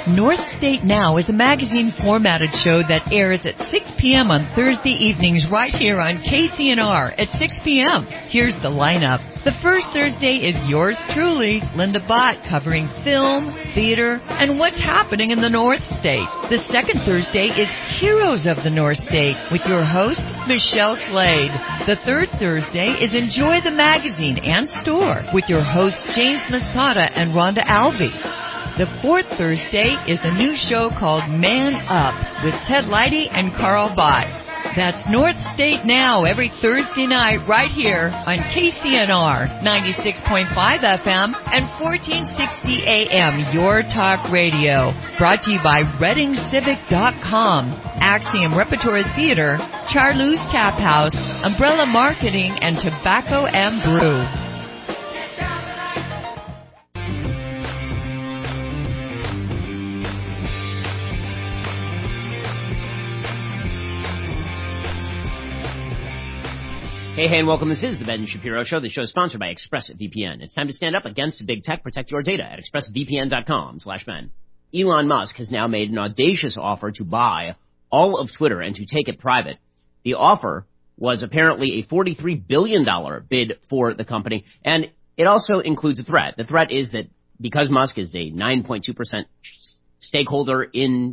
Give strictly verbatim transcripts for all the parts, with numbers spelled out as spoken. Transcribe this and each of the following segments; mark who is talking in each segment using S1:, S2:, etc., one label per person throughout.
S1: North State Now is a magazine formatted show that airs at six p.m. on Thursday evenings right here on K C N R at six p.m. Here's the lineup. The first Thursday is yours truly, Linda Bott, covering film, theater, and what's happening in the North State. The second Thursday is Heroes of the North State with your host, Michelle Slade. The third Thursday is Enjoy the Magazine and Store with your hosts, James Masada and Rhonda Albee. The fourth Thursday is a new show called Man Up with Ted Leidy and Carl Bott. That's North State Now every Thursday night right here on K C N R ninety-six point five F M and fourteen sixty A M, Your Talk Radio. Brought to you by Reading Civic dot com, Axiom Repertory Theater, Charlou's Tap House, Umbrella Marketing, and Tobacco and Brew.
S2: Hey, hey, and welcome. This is the Ben Shapiro Show. The show is sponsored by ExpressVPN. It's time to stand up against big tech. Protect your data at expressvpn.com slash Ben. Elon Musk has now made an audacious offer to buy all of Twitter and to take it private. The offer was apparently a forty-three billion dollars bid for the company, and it also includes a threat. The threat is that because Musk is a nine point two percent stakeholder in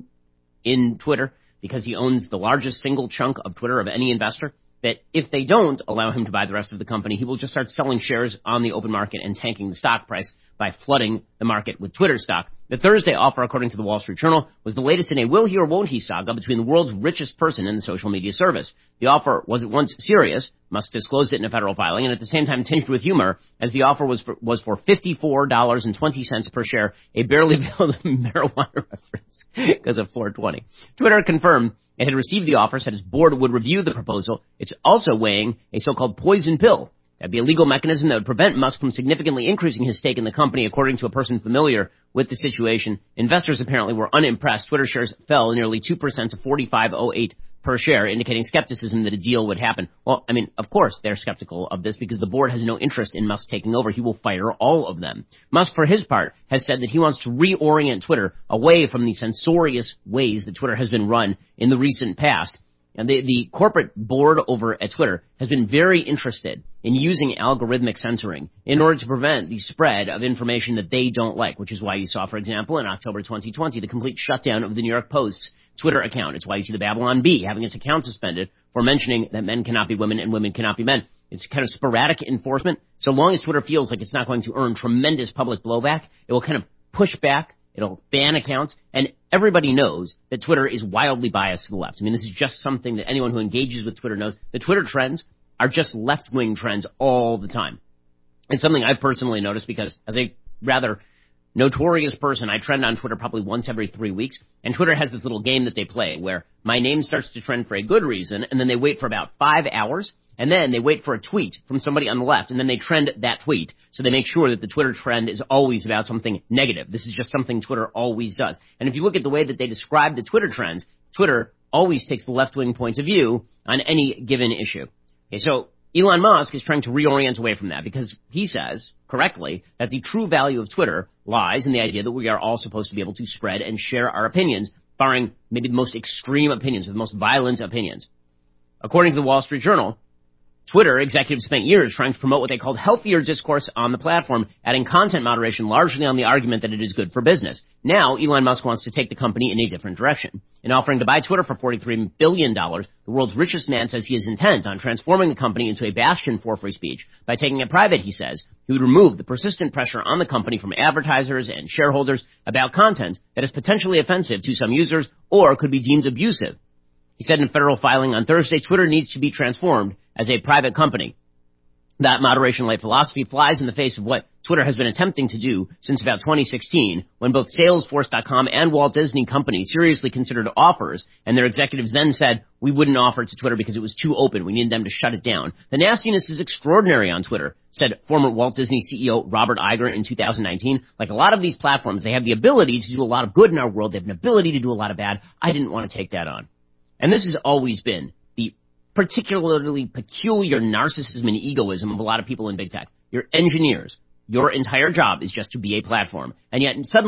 S2: in Twitter, because he owns the largest single chunk of Twitter of any investor, that if they don't allow him to buy the rest of the company, he will just start selling shares on the open market and tanking the stock price by flooding the market with Twitter stock. The Thursday offer, according to the Wall Street Journal, was the latest in a will he or won't he saga between the world's richest person and the social media service. The offer was at once serious. Musk disclosed it in a federal filing, and at the same time tinged with humor, as the offer was for, was for fifty-four dollars and twenty cents per share, a barely veiled marijuana reference because of four twenty. Twitter confirmed it had received the offer, said its board would review the proposal. It's also weighing a so-called poison pill. That'd be a legal mechanism that would prevent Musk from significantly increasing his stake in the company, according to a person familiar with the situation. Investors apparently were unimpressed. Twitter shares fell nearly two percent to forty-five oh eight per share, indicating skepticism that a deal would happen. Well, I mean, of course they're skeptical of this because the board has no interest in Musk taking over. He will fire all of them. Musk, for his part, has said that he wants to reorient Twitter away from the censorious ways that Twitter has been run in the recent past. And the, the corporate board over at Twitter has been very interested in using algorithmic censoring in order to prevent the spread of information that they don't like, which is why you saw, for example, in October twenty twenty, the complete shutdown of the New York Post's Twitter account. It's why you see the Babylon Bee having its account suspended for mentioning that men cannot be women and women cannot be men. It's kind of sporadic enforcement. So long as Twitter feels like it's not going to earn tremendous public blowback, it will kind of push back. It'll ban accounts, and everybody knows that Twitter is wildly biased to the left. I mean, this is just something that anyone who engages with Twitter knows. The Twitter trends are just left-wing trends all the time. It's something I've personally noticed because as a rather notorious person, I trend on Twitter probably once every three weeks, and Twitter has this little game that they play where my name starts to trend for a good reason, and then they wait for about five hours, and then they wait for a tweet from somebody on the left, and then they trend that tweet. So they make sure that the Twitter trend is always about something negative. This is just something Twitter always does. And if you look at the way that they describe the Twitter trends, Twitter always takes the left-wing point of view on any given issue. Okay, so Elon Musk is trying to reorient away from that because he says, correctly, that the true value of Twitter lies in the idea that we are all supposed to be able to spread and share our opinions, barring maybe the most extreme opinions, the most violent opinions. According to the Wall Street Journal, Twitter executives spent years trying to promote what they called healthier discourse on the platform, adding content moderation largely on the argument that it is good for business. Now, Elon Musk wants to take the company in a different direction. In offering to buy Twitter for forty-three billion dollars, the world's richest man says he is intent on transforming the company into a bastion for free speech. By taking it private, he says, he would remove the persistent pressure on the company from advertisers and shareholders about content that is potentially offensive to some users or could be deemed abusive. He said in a federal filing on Thursday, Twitter needs to be transformed as a private company. That moderation-like philosophy flies in the face of what Twitter has been attempting to do since about twenty sixteen, when both Salesforce dot com and Walt Disney Company seriously considered offers, and their executives then said, we wouldn't offer to Twitter because it was too open. We needed them to shut it down. The nastiness is extraordinary on Twitter, said former Walt Disney C E O Robert Iger in two thousand nineteen. Like a lot of these platforms, they have the ability to do a lot of good in our world. They have an ability to do a lot of bad. I didn't want to take that on. And this has always been the particularly peculiar narcissism and egoism of a lot of people in big tech. You're engineers. Your entire job is just to be a platform. And yet suddenly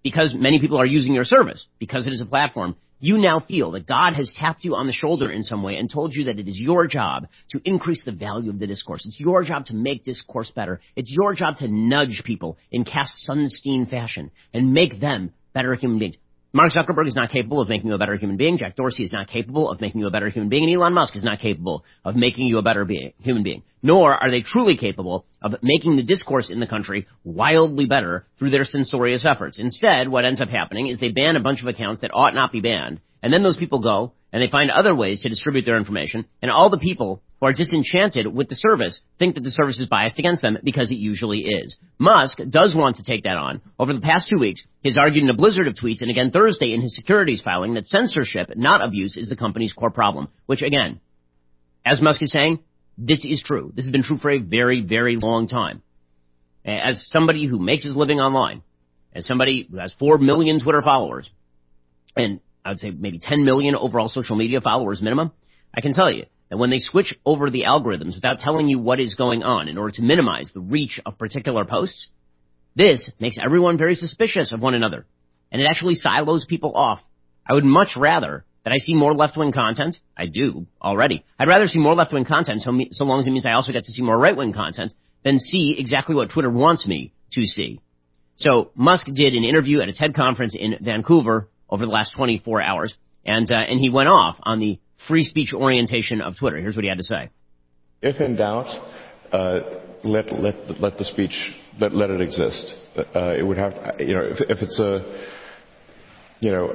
S2: because many people are using your service, because it is a platform, you now feel that God has tapped you on the shoulder in some way and told you that it is your job to increase the value of the discourse. It's your job to make discourse better. It's your job to nudge people in Cass Sunstein fashion and make them better human beings. Mark Zuckerberg is not capable of making you a better human being. Jack Dorsey is not capable of making you a better human being. And Elon Musk is not capable of making you a better being, human being. Nor are they truly capable of making the discourse in the country wildly better through their censorious efforts. Instead, what ends up happening is they ban a bunch of accounts that ought not be banned. And then those people go and they find other ways to distribute their information. And all the people who are disenchanted with the service think that the service is biased against them, because it usually is. Musk does want to take that on. Over the past two weeks, he's argued in a blizzard of tweets and again Thursday in his securities filing that censorship, not abuse, is the company's core problem. Which, again, as Musk is saying, this is true. This has been true for a very, very long time. As somebody who makes his living online, as somebody who has four million Twitter followers, and I would say maybe ten million overall social media followers minimum, I can tell you that when they switch over the algorithms without telling you what is going on in order to minimize the reach of particular posts, this makes everyone very suspicious of one another. And it actually silos people off. I would much rather that I see more left-wing content. I do already. I'd rather see more left-wing content so, me, so long as it means I also get to see more right-wing content than see exactly what Twitter wants me to see. So Musk did an interview at a TED conference in Vancouver over the last twenty-four hours, and uh, and he went off on the free speech orientation of Twitter. Here's what he had to say.
S3: If in doubt, uh, let let let the speech let let it exist. Uh, it would have, you know, if, if it's a, you know,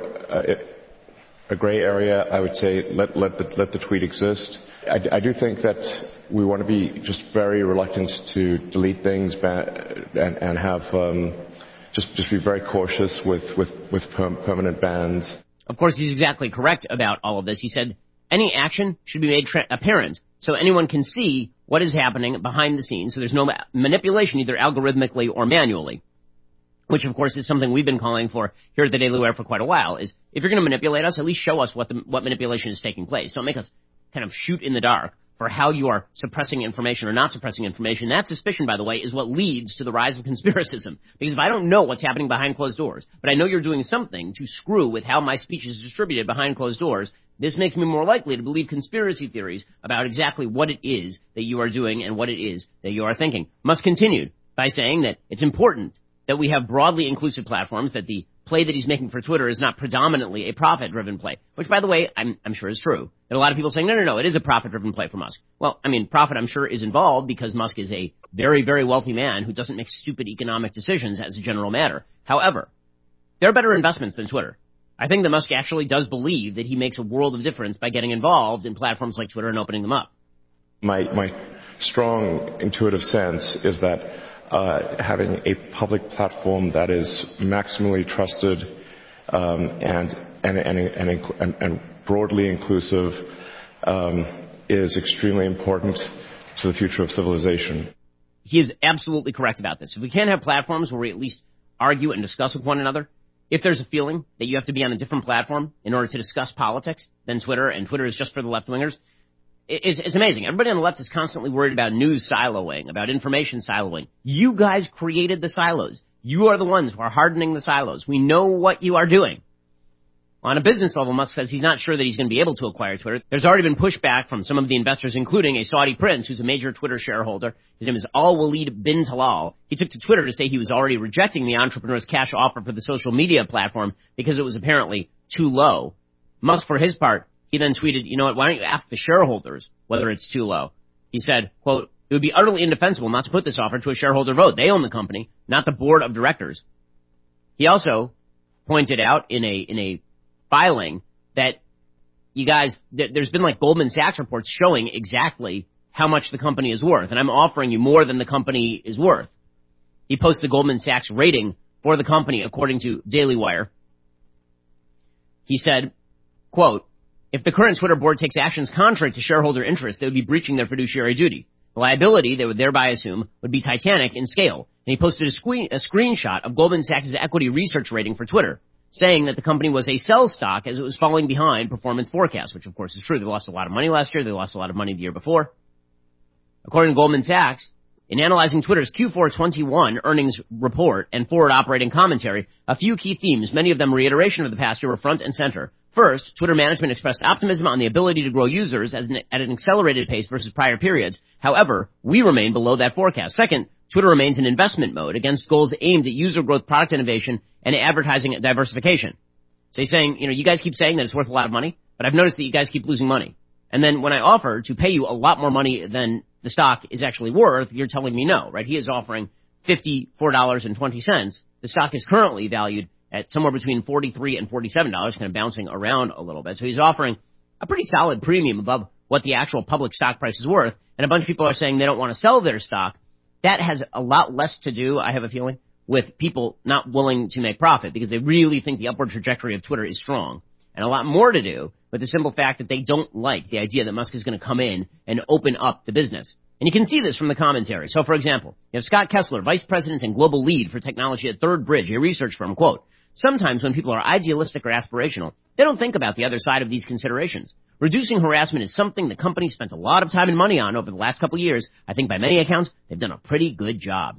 S3: a, a gray area, I would say let let the let the tweet exist. I, I do think that we want to be just very reluctant to delete things and and have um, just just be very cautious with with with per- permanent bans.
S2: Of course, he's exactly correct about all of this. He said any action should be made tra- apparent so anyone can see what is happening behind the scenes, so there's no ma- manipulation either algorithmically or manually, which, of course, is something we've been calling for here at the Daily Wire for quite a while, is if you're going to manipulate us, at least show us what the, what manipulation is taking place. Don't make us kind of shoot in the dark for how you are suppressing information or not suppressing information. That suspicion, by the way, is what leads to the rise of conspiracism. Because if I don't know what's happening behind closed doors, but I know you're doing something to screw with how my speech is distributed behind closed doors, this makes me more likely to believe conspiracy theories about exactly what it is that you are doing and what it is that you are thinking. Musk continued by saying that it's important that we have broadly inclusive platforms, that the play that he's making for Twitter is not predominantly a profit-driven play, which, by the way, I'm, I'm sure is true. There are a lot of people saying, no, no, no, it is a profit-driven play for Musk. Well, I mean, profit, I'm sure, is involved because Musk is a very, very wealthy man who doesn't make stupid economic decisions as a general matter. However, there are better investments than Twitter. I think that Musk actually does believe that he makes a world of difference by getting involved in platforms like Twitter and opening them up.
S3: My, my strong intuitive sense is that Uh, having a public platform that is maximally trusted um, and, and, and, and, and broadly inclusive um, is extremely important to the future of civilization.
S2: He is absolutely correct about this. If we can't have platforms where we at least argue and discuss with one another, if there's a feeling that you have to be on a different platform in order to discuss politics than Twitter, and Twitter is just for the left-wingers, It's, it's amazing. Everybody on the left is constantly worried about news siloing, about information siloing. You guys created the silos. You are the ones who are hardening the silos. We know what you are doing. On a business level, Musk says he's not sure that he's going to be able to acquire Twitter. There's already been pushback from some of the investors, including a Saudi prince who's a major Twitter shareholder. His name is Al-Walid bin Talal. He took to Twitter to say he was already rejecting the entrepreneur's cash offer for the social media platform because it was apparently too low. Musk, for his part, he then tweeted, you know what, why don't you ask the shareholders whether it's too low? He said, quote, it would be utterly indefensible not to put this offer to a shareholder vote. They own the company, not the board of directors. He also pointed out in a in a filing that you guys, th- there's been like Goldman Sachs reports showing exactly how much the company is worth, and I'm offering you more than the company is worth. He posted the Goldman Sachs rating for the company according to Daily Wire. He said, quote, if the current Twitter board takes actions contrary to shareholder interest, they would be breaching their fiduciary duty. The liability, they would thereby assume, would be titanic in scale. And he posted a, screen, a screenshot of Goldman Sachs' equity research rating for Twitter, saying that the company was a sell stock as it was falling behind performance forecasts, which, of course, is true. They lost a lot of money last year. They lost a lot of money the year before. According to Goldman Sachs, In analyzing Twitter's Q four twenty-one earnings report and forward operating commentary, a few key themes, many of them reiteration of the past year, were front and center. First, Twitter management expressed optimism on the ability to grow users as an, at an accelerated pace versus prior periods. However, we remain below that forecast. Second, Twitter remains in investment mode against goals aimed at user growth, product innovation, and advertising diversification. So he's saying, you know, you guys keep saying that it's worth a lot of money, but I've noticed that you guys keep losing money. And then when I offer to pay you a lot more money than the stock is actually worth, you're telling me no, right? He is offering fifty-four dollars and twenty cents. The stock is currently valued at somewhere between forty-three dollars and forty-seven dollars, kind of bouncing around a little bit. So he's offering a pretty solid premium above what the actual public stock price is worth. And a bunch of people are saying they don't want to sell their stock. That has a lot less to do, I have a feeling, with people not willing to make profit because they really think the upward trajectory of Twitter is strong. And a lot more to do with the simple fact that they don't like the idea that Musk is going to come in and open up the business. And you can see this from the commentary. So, for example, you have Scott Kessler, Vice President and Global Lead for Technology at Third Bridge, a research firm, quote, sometimes when people are idealistic or aspirational, they don't think about the other side of these considerations. Reducing harassment is something the company spent a lot of time and money on over the last couple of years. I think by many accounts, they've done a pretty good job.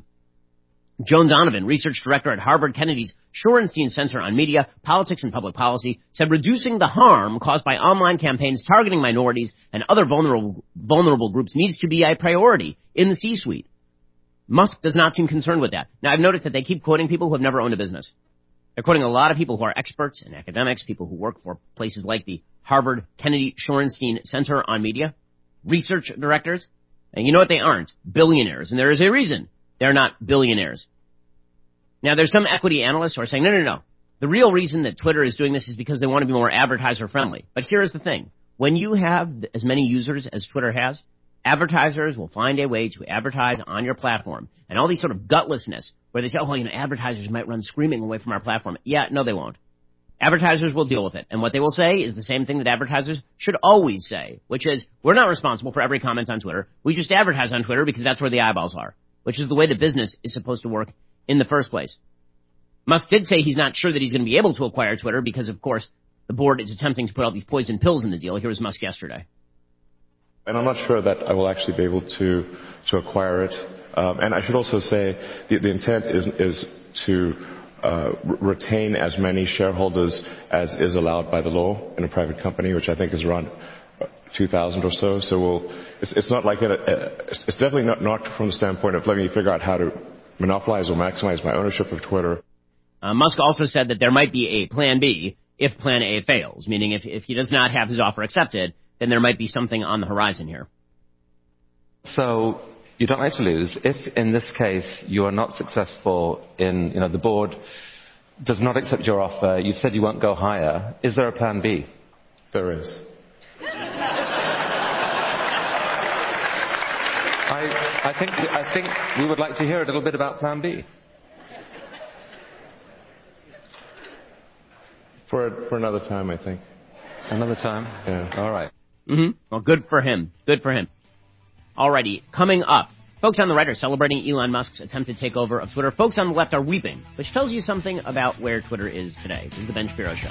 S2: Joan Donovan, research director at Harvard Kennedy's Shorenstein Center on Media, Politics and Public Policy, said reducing the harm caused by online campaigns targeting minorities and other vulnerable, vulnerable groups needs to be a priority in the C-suite. Musk does not seem concerned with that. Now, I've noticed that they keep quoting people who have never owned a business. They're quoting a lot of people who are experts and academics, people who work for places like the Harvard Kennedy Shorenstein Center on Media, research directors. And you know what? They aren't billionaires, and there is a reason they're not billionaires. Now, there's some equity analysts who are saying, no, no, no. The real reason that Twitter is doing this is because they want to be more advertiser-friendly. But here's the thing. When you have as many users as Twitter has, advertisers will find a way to advertise on your platform. And all these sort of gutlessness where they say, oh, well, you know, advertisers might run screaming away from our platform. Yeah, no, they won't. Advertisers will deal with it. And what they will say is the same thing that advertisers should always say, which is, we're not responsible for every comment on Twitter. We just advertise on Twitter because that's where the eyeballs are, which is the way the business is supposed to work in the first place. Musk did say he's not sure that he's going to be able to acquire Twitter because, of course, the board is attempting to put all these poison pills in the deal. Here was Musk yesterday.
S3: And I'm not sure that I will actually be able to to acquire it. Um, and I should also say the, the intent is is to uh, retain as many shareholders as is allowed by the law in a private company, which I think is around two thousand or so. So we'll, it's, it's not like it, it's definitely not, not from the standpoint of let me figure out how to monopolize or maximize my ownership of Twitter.
S2: Uh, Musk also said that there might be a plan B if plan A fails, meaning if, if he does not have his offer accepted, then there might be something on the horizon here.
S4: So you don't like to lose. If, in this case, you are not successful in, you know, the board does not accept your offer, you've said you won't go higher, is there a plan B?
S3: There is.
S4: I, I think I think we would like to hear a little bit about plan B.
S3: For for another time, I think.
S4: Another time?
S3: Yeah.
S4: All right.
S2: Mm-hmm. Well, good for him. Good for him. Alrighty, coming up. Folks on the right are celebrating Elon Musk's attempted takeover of Twitter. Folks on the left are weeping, which tells you something about where Twitter is today. This is the Ben Shapiro Show.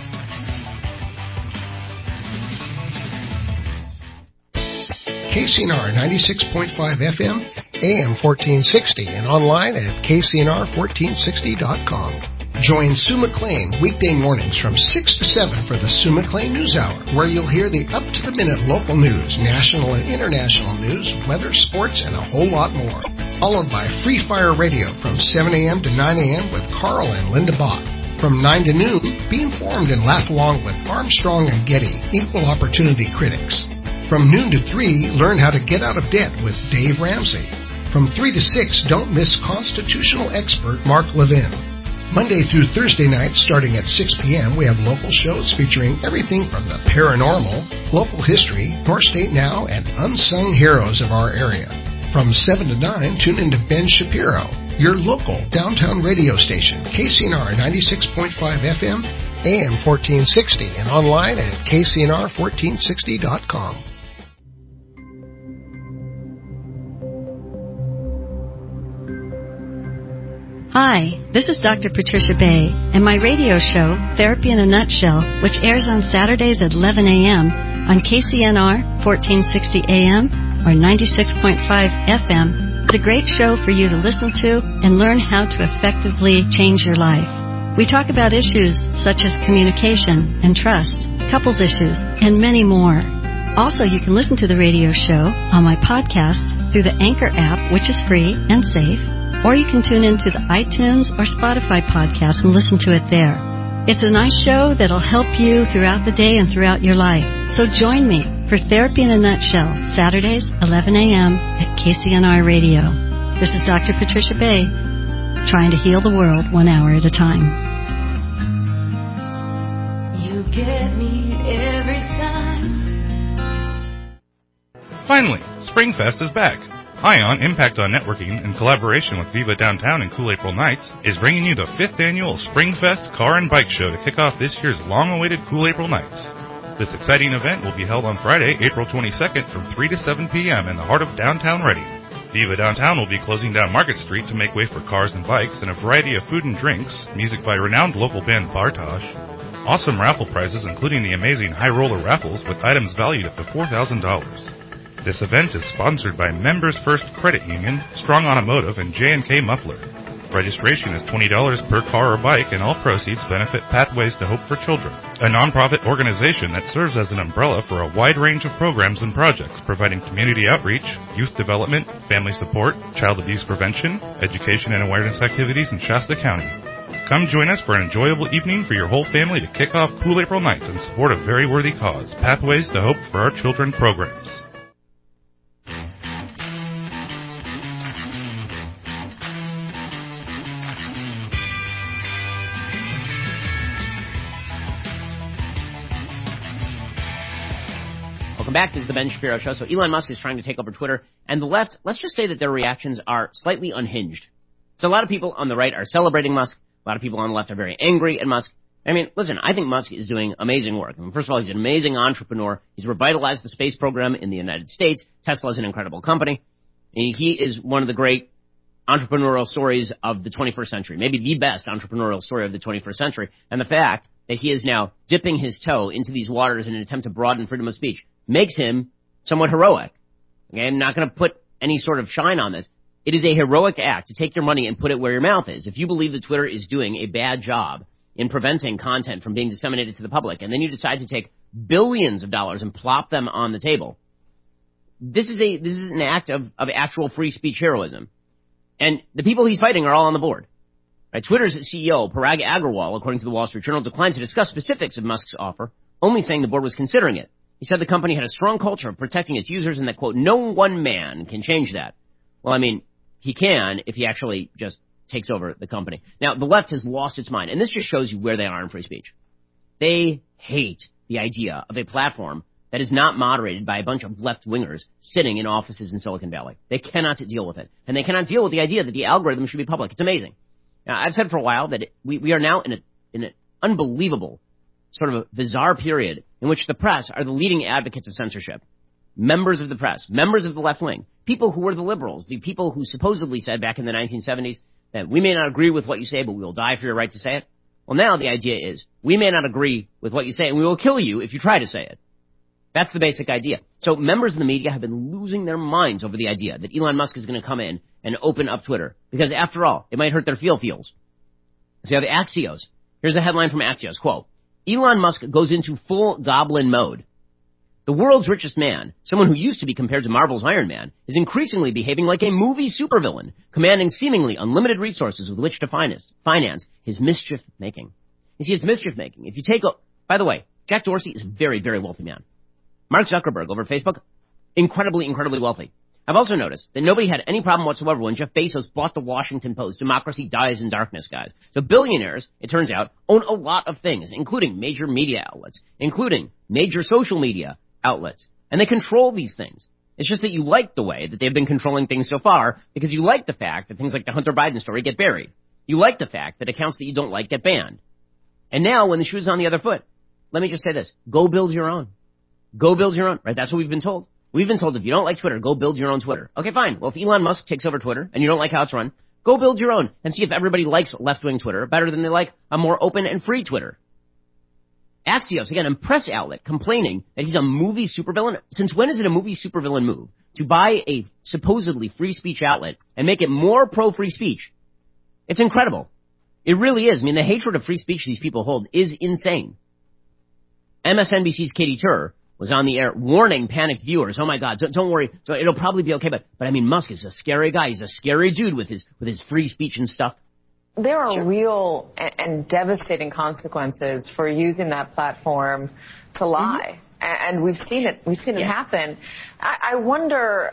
S5: K C N R ninety-six point five F M, A M fourteen sixty, and online at K C N R fourteen sixty dot com. Join Sue McLean weekday mornings from six to seven for the Sue McLean News Hour, where you'll hear the up-to-the-minute local news, national and international news, weather, sports, and a whole lot more. Followed by Free Fire Radio from seven a.m. to nine a.m. with Carl and Linda Bach. From nine to noon, be informed and laugh along with Armstrong and Getty, equal opportunity critics. From noon to three, learn how to get out of debt with Dave Ramsey. From three to six, don't miss constitutional expert Mark Levin. Monday through Thursday nights, starting at six p.m., we have local shows featuring everything from the paranormal, local history, North State Now, and unsung heroes of our area. From seven to nine, tune into Ben Shapiro, your local downtown radio station, K C N R ninety-six point five F M, A M fourteen sixty, and online at K C N R fourteen sixty dot com.
S6: Hi, this is Doctor Patricia Bay, and my radio show, Therapy in a Nutshell, which airs on Saturdays at eleven a.m. on K C N R fourteen sixty A M or ninety-six point five F M, It's a great show for you to listen to and learn how to effectively change your life. We talk about issues such as communication and trust, couples issues, and many more. Also, you can listen to the radio show on my podcast through the Anchor app, which is free and safe, or you can tune into the iTunes or Spotify podcast and listen to it there. It's a nice show that'll help you throughout the day and throughout your life. So join me for Therapy in a Nutshell, Saturdays, eleven a.m. at K C N R Radio. This is Doctor Patricia Bay, trying to heal the world one hour at a time.
S7: You get me every time.
S8: Finally, Springfest is back. ION Impact on Networking, in collaboration with Viva Downtown and Cool April Nights, is bringing you the fifth annual Springfest Car and Bike Show to kick off this year's long-awaited Cool April Nights. This exciting event will be held on Friday, April twenty-second from three to seven p.m. in the heart of downtown Reading. Viva Downtown will be closing down Market Street to make way for cars and bikes and a variety of food and drinks, music by renowned local band Bartosh, awesome raffle prizes including the amazing High Roller raffles with items valued up to four thousand dollars. This event is sponsored by Members First Credit Union, Strong Automotive, and J and K Muffler. Registration is twenty dollars per car or bike, and all proceeds benefit Pathways to Hope for Children, a nonprofit organization that serves as an umbrella for a wide range of programs and projects, providing community outreach, youth development, family support, child abuse prevention, education and awareness activities in Shasta County. Come join us for an enjoyable evening for your whole family to kick off Cool April Nights and support a very worthy cause, Pathways to Hope for Our Children programs.
S2: Welcome back. This is the Ben Shapiro Show. So Elon Musk is trying to take over Twitter, and the left, let's just say that their reactions are slightly unhinged. So a lot of people on the right are celebrating Musk. A lot of people on the left are very angry at Musk. I mean, listen, I think Musk is doing amazing work. I mean, first of all, he's an amazing entrepreneur. He's revitalized the space program in the United States. Tesla is an incredible company. And he is one of the great entrepreneurial stories of the twenty-first century, maybe the best entrepreneurial story of the twenty-first century. And the fact that he is now dipping his toe into these waters in an attempt to broaden freedom of speech makes him somewhat heroic. Okay, I'm not going to put any sort of shine on this. It is a heroic act to take your money and put it where your mouth is. If you believe that Twitter is doing a bad job in preventing content from being disseminated to the public, and then you decide to take billions of dollars and plop them on the table, this is a this is an act of, of actual free speech heroism. And the people he's fighting are all on the board. Right? Twitter's C E O, Parag Agrawal, according to the Wall Street Journal, declined to discuss specifics of Musk's offer, only saying the board was considering it. He said the company had a strong culture of protecting its users and that, quote, no one man can change that. Well, I mean, he can if he actually just takes over the company. Now, the left has lost its mind, and this just shows you where they are in free speech. They hate the idea of a platform that is not moderated by a bunch of left-wingers sitting in offices in Silicon Valley. They cannot deal with it, and they cannot deal with the idea that the algorithm should be public. It's amazing. Now, I've said for a while that it, we, we are now in, a, in an unbelievable sort of a bizarre period in which the press are the leading advocates of censorship. Members of the press, members of the left wing, people who were the liberals, the people who supposedly said back in the nineteen seventies that we may not agree with what you say, but we will die for your right to say it. Well, now the idea is we may not agree with what you say, and we will kill you if you try to say it. That's the basic idea. So members of the media have been losing their minds over the idea that Elon Musk is going to come in and open up Twitter, because after all, it might hurt their feel-feels. So you have Axios. Here's a headline from Axios, quote, Elon Musk goes into full goblin mode. The world's richest man, someone who used to be compared to Marvel's Iron Man, is increasingly behaving like a movie supervillain, commanding seemingly unlimited resources with which to finance, finance his mischief-making. You see, it's mischief-making. If you take a... By the way, Jack Dorsey is a very, very wealthy man. Mark Zuckerberg over at Facebook, incredibly, incredibly wealthy. I've also noticed that nobody had any problem whatsoever when Jeff Bezos bought the Washington Post. Democracy dies in darkness, guys. So billionaires, it turns out, own a lot of things, including major media outlets, including major social media outlets. And they control these things. It's just that you like the way that they've been controlling things so far because you like the fact that things like the Hunter Biden story get buried. You like the fact that accounts that you don't like get banned. And now, when the shoe's on the other foot, let me just say this. Go build your own. Go build your own. Right? That's what we've been told. We've been told if you don't like Twitter, go build your own Twitter. Okay, fine. Well, if Elon Musk takes over Twitter and you don't like how it's run, go build your own and see if everybody likes left-wing Twitter better than they like a more open and free Twitter. Axios, again, a press outlet, complaining that he's a movie supervillain. Since when is it a movie supervillain move to buy a supposedly free speech outlet and make it more pro-free speech. It's incredible. It really is. I mean, the hatred of free speech these people hold is insane. M S N B C's Katie Tur was on the air warning panicked viewers, oh my God, don't, don't worry, it'll probably be okay, but, but I mean, Musk is a scary guy. He's a scary dude with his, with his free speech and stuff.
S9: There are
S2: Sure.
S9: real and, and devastating consequences for using that platform to lie. Mm-hmm. And we've seen it, we've seen it
S2: yeah.
S9: happen. I, I wonder,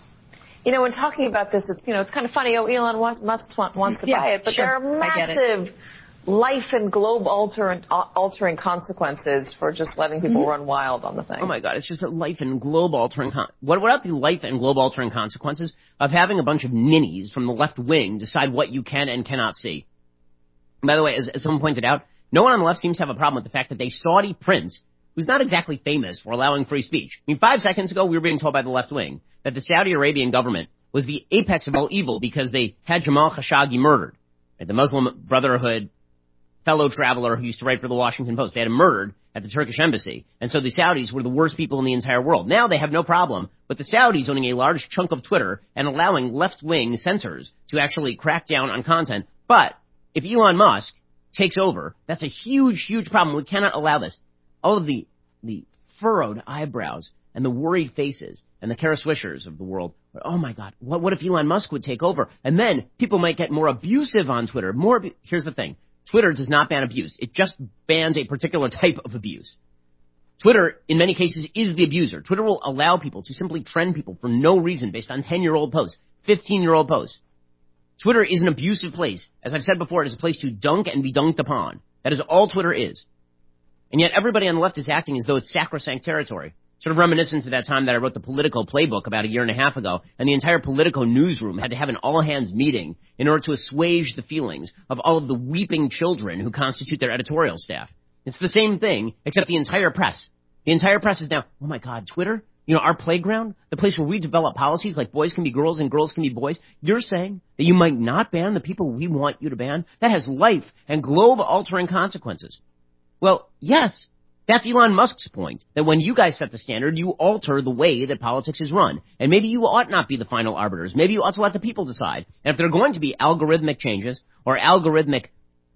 S9: you know, when talking about this, it's, you know, it's kind of funny, oh, Elon wants, Musk wants to
S1: yeah,
S9: buy it, but
S1: sure.
S9: there are
S1: I get it.
S9: massive life and globe altering, altering consequences for just letting people mm-hmm. run wild on the thing.
S2: Oh my God, it's just a life and globe altering. Con- what, what about the life and globe altering consequences of having a bunch of ninnies from the left wing decide what you can and cannot see? And by the way, as, as someone pointed out, no one on the left seems to have a problem with the fact that a Saudi prince, who's not exactly famous for allowing free speech. I mean, five seconds ago, we were being told by the left wing that the Saudi Arabian government was the apex of all evil because they had Jamal Khashoggi murdered, right? The Muslim Brotherhood fellow traveler who used to write for the Washington Post. They had him murdered at the Turkish embassy. And so the Saudis were the worst people in the entire world. Now they have no problem with the Saudis owning a large chunk of Twitter and allowing left-wing censors to actually crack down on content. But if Elon Musk takes over, that's a huge, huge problem. We cannot allow this. All of the, the furrowed eyebrows and the worried faces and the Kara Swishers of the world. Oh my God, what, what if Elon Musk would take over? And then people might get more abusive on Twitter. More. Abu- Here's the thing. Twitter does not ban abuse. It just bans a particular type of abuse. Twitter, in many cases, is the abuser. Twitter will allow people to simply trend people for no reason based on ten-year-old posts, fifteen-year-old posts. Twitter is an abusive place. As I've said before, it is a place to dunk and be dunked upon. That is all Twitter is. And yet everybody on the left is acting as though it's sacrosanct territory. Sort of reminiscent to that time that I wrote the Politico playbook about a year and a half ago, and the entire Politico newsroom had to have an all-hands meeting in order to assuage the feelings of all of the weeping children who constitute their editorial staff. It's the same thing, except the entire press. The entire press is now, oh my God, Twitter? You know, our playground? The place where we develop policies like boys can be girls and girls can be boys? You're saying that you might not ban the people we want you to ban? That has life and globe-altering consequences. Well, yes. That's Elon Musk's point, that when you guys set the standard, you alter the way that politics is run. And maybe you ought not be the final arbiters. Maybe you ought to let the people decide. And if there are going to be algorithmic changes or algorithmic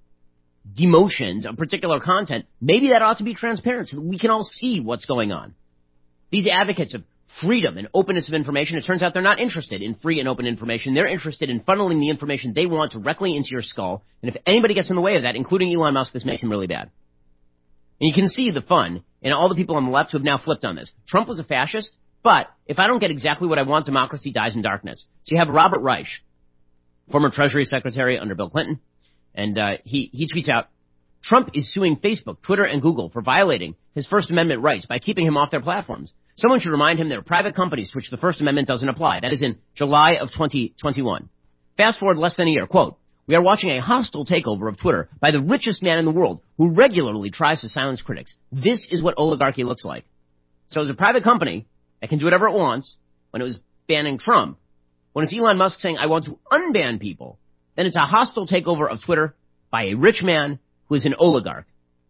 S2: demotions of particular content, maybe that ought to be transparent so that we can all see what's going on. These advocates of freedom and openness of information, it turns out they're not interested in free and open information. They're interested in funneling the information they want directly into your skull. And if anybody gets in the way of that, including Elon Musk, this makes him really bad. And you can see the fun in all the people on the left who have now flipped on this. Trump was a fascist, but if I don't get exactly what I want, democracy dies in darkness. So you have Robert Reich, former Treasury Secretary under Bill Clinton, and uh, he, he tweets out, Trump is suing Facebook, Twitter, and Google for violating his First Amendment rights by keeping him off their platforms. Someone should remind him there are private companies to which the First Amendment doesn't apply. That is in July of twenty twenty-one. Fast forward less than a year, quote, we are watching a hostile takeover of Twitter by the richest man in the world who regularly tries to silence critics. This is what oligarchy looks like. So as a private company that can do whatever it wants, when it was banning Trump, when it's Elon Musk saying, I want to unban people, then it's a hostile takeover of Twitter by a rich man who is an oligarch.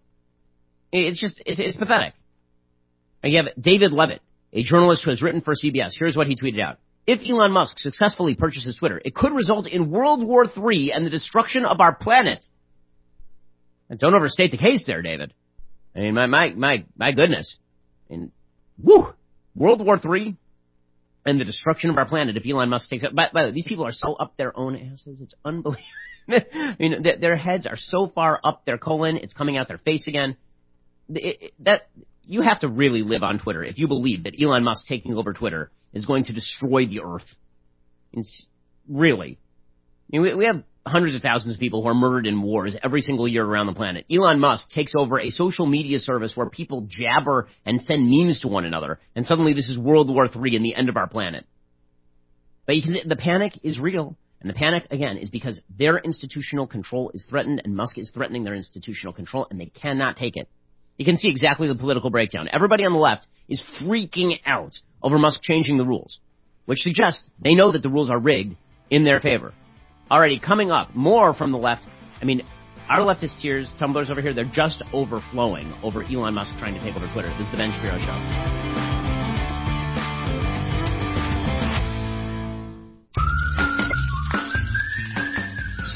S2: It's just, it's, it's pathetic. And you have David Levitt, a journalist who has written for C B S. Here's what he tweeted out. If Elon Musk successfully purchases Twitter, it could result in World War Three and the destruction of our planet. And don't overstate the case there, David. I mean, my, my, my, my goodness. And, woo! World War Three and the destruction of our planet if Elon Musk takes it. By, by the way, these people are so up their own asses, it's unbelievable. I mean, th- their heads are so far up their colon, it's coming out their face again. It, it, that, you have to really live on Twitter if you believe that Elon Musk taking over Twitter is going to destroy the earth. It's really. I mean, we, we have hundreds of thousands of people who are murdered in wars every single year around the planet. Elon Musk takes over a social media service where people jabber and send memes to one another, and suddenly this is World War Three and the end of our planet. But you can see, the panic is real, and the panic, again, is because their institutional control is threatened, and Musk is threatening their institutional control, and they cannot take it. You can see exactly the political breakdown. Everybody on the left is freaking out over Musk changing the rules, which suggests they know that the rules are rigged in their favor. Alrighty, coming up, more from the left. I mean, our leftist tears, tumblers over here, they're just overflowing over Elon Musk trying to take over Twitter. This is the Ben Shapiro Show.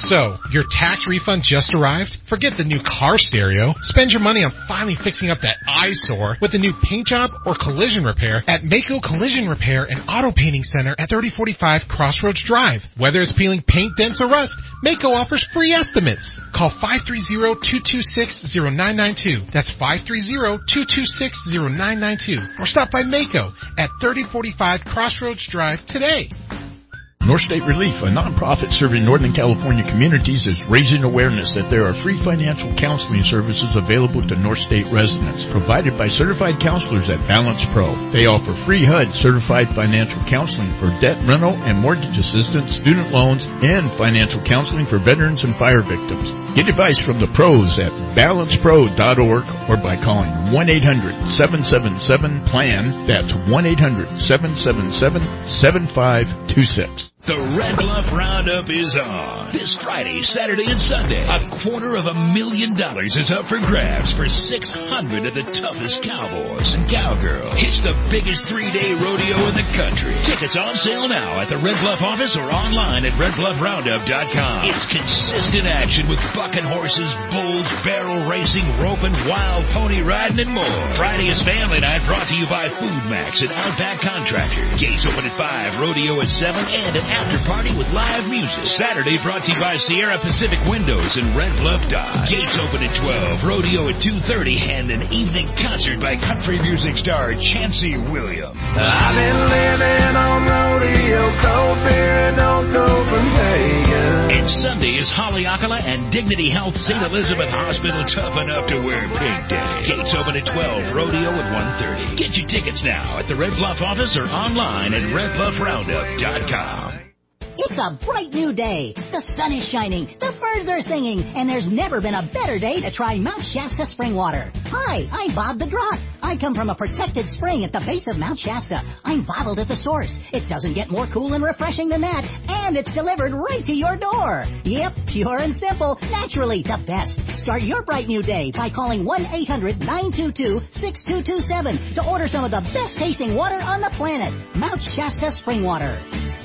S10: So, your tax refund just arrived? Forget the new car stereo. Spend your money on finally fixing up that eyesore with a new paint job or collision repair at Mako Collision Repair and Auto Painting Center at thirty forty-five Crossroads Drive. Whether it's peeling paint, dents, or rust, Mako offers free estimates. Call five three zero, two two six, zero nine nine two. That's five three zero, two two six, zero nine nine two. Or stop by Mako at thirty forty-five Crossroads Drive today.
S11: North State Relief, a nonprofit serving Northern California communities, is raising awareness that there are free financial counseling services available to North State residents, provided by certified counselors at Balance Pro. They offer free H U D certified financial counseling for debt, rental, and mortgage assistance, student loans, and financial counseling for veterans and fire victims. Get advice from the pros at balance pro dot org or by calling one eight hundred, seven seven seven, P L A N. That's one eight hundred, seven seven seven, seven five two six.
S12: The Red Bluff Roundup is on. This Friday, Saturday, and Sunday, a quarter of a million dollars is up for grabs for six hundred of the toughest cowboys and cowgirls. It's the biggest three-day rodeo in the country. Tickets on sale now at the Red Bluff office or online at red bluff roundup dot com. It's consistent action with bucking horses, bulls, barrel racing, roping, wild pony riding, and more. Friday is family night brought to you by Food Max and Outback Contractor. Gates open at five, rodeo at seven, and an after party with live music. Saturday brought to you by Sierra Pacific Windows and Red Bluff Dodge. Gates open at twelve, rodeo at two thirty, and an evening concert by country music star Chancey Williams.
S13: I've been living on rodeo, cold beer and old Copenhagen.
S12: And Sunday is Haleakala and Dignity Health Saint Elizabeth Hospital tough enough to wear pink day. Gates open at twelve, rodeo at one thirty. Get your tickets now at the Red Bluff office or online at red bluff roundup dot com.
S14: It's a bright new day. The sun is shining, the birds are singing, and there's never been a better day to try Mount Shasta spring water. Hi, I'm Bob the Drop. I come from a protected spring at the base of Mount Shasta. I'm bottled at the source. It doesn't get more cool and refreshing than that, and it's delivered right to your door. Yep, pure and simple, naturally the best. Start your bright new day by calling one eight hundred, nine two two, six two two seven to order some of the best tasting water on the planet. Mount Shasta spring water.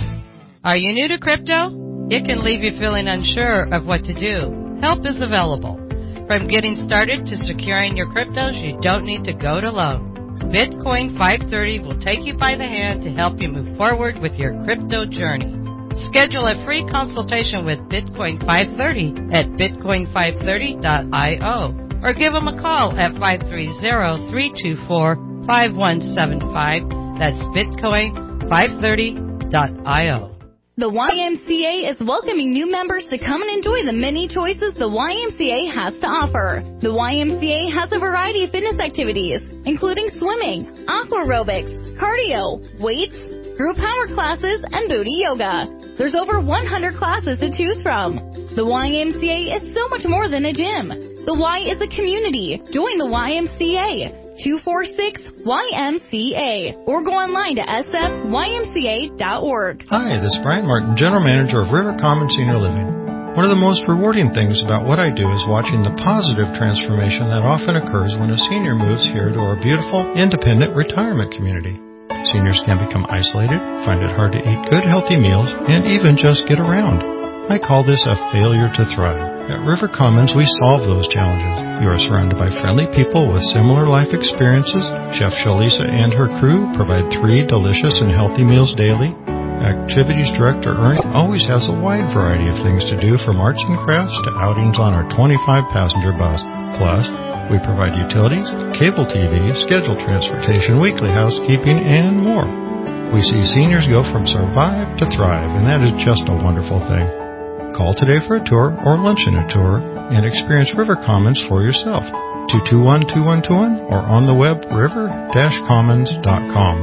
S15: Are you new to crypto? It can leave you feeling unsure of what to do. Help is available. From getting started to securing your cryptos, you don't need to go it alone. Bitcoin five thirty will take you by the hand to help you move forward with your crypto journey. Schedule a free consultation with Bitcoin five thirty at bitcoin five thirty dot io or give them a call at five three zero, three two four, five one seven five. That's bitcoin five thirty dot io.
S16: The Y M C A is welcoming new members to come and enjoy the many choices the Y M C A has to offer. The Y M C A has a variety of fitness activities, including swimming, aqua aerobics, cardio, weights, group power classes, and booty yoga. There's over one hundred classes to choose from. The Y M C A is so much more than a gym. The Y is a community. Join the Y M C A. two four six Y M C A or go online to s f y m c a dot org.
S17: Hi, this is Brian Martin, General Manager of River Common Senior Living. One of the most rewarding things about what I do is watching the positive transformation that often occurs when a senior moves here to our beautiful, independent retirement community. Seniors can become isolated, find it hard to eat good, healthy meals, and even just get around. I call this a failure to thrive. At River Commons, we solve those challenges. You are surrounded by friendly people with similar life experiences. Chef Shalisa and her crew provide three delicious and healthy meals daily. Activities Director Ernie always has a wide variety of things to do, from arts and crafts to outings on our twenty-five passenger bus. Plus, we provide utilities, cable T V, scheduled transportation, weekly housekeeping, and more. We see seniors go from survive to thrive, and that is just a wonderful thing. Call today for a tour or luncheon a tour and experience River Commons for yourself. two two one, two one two one or on the web river dash commons dot com.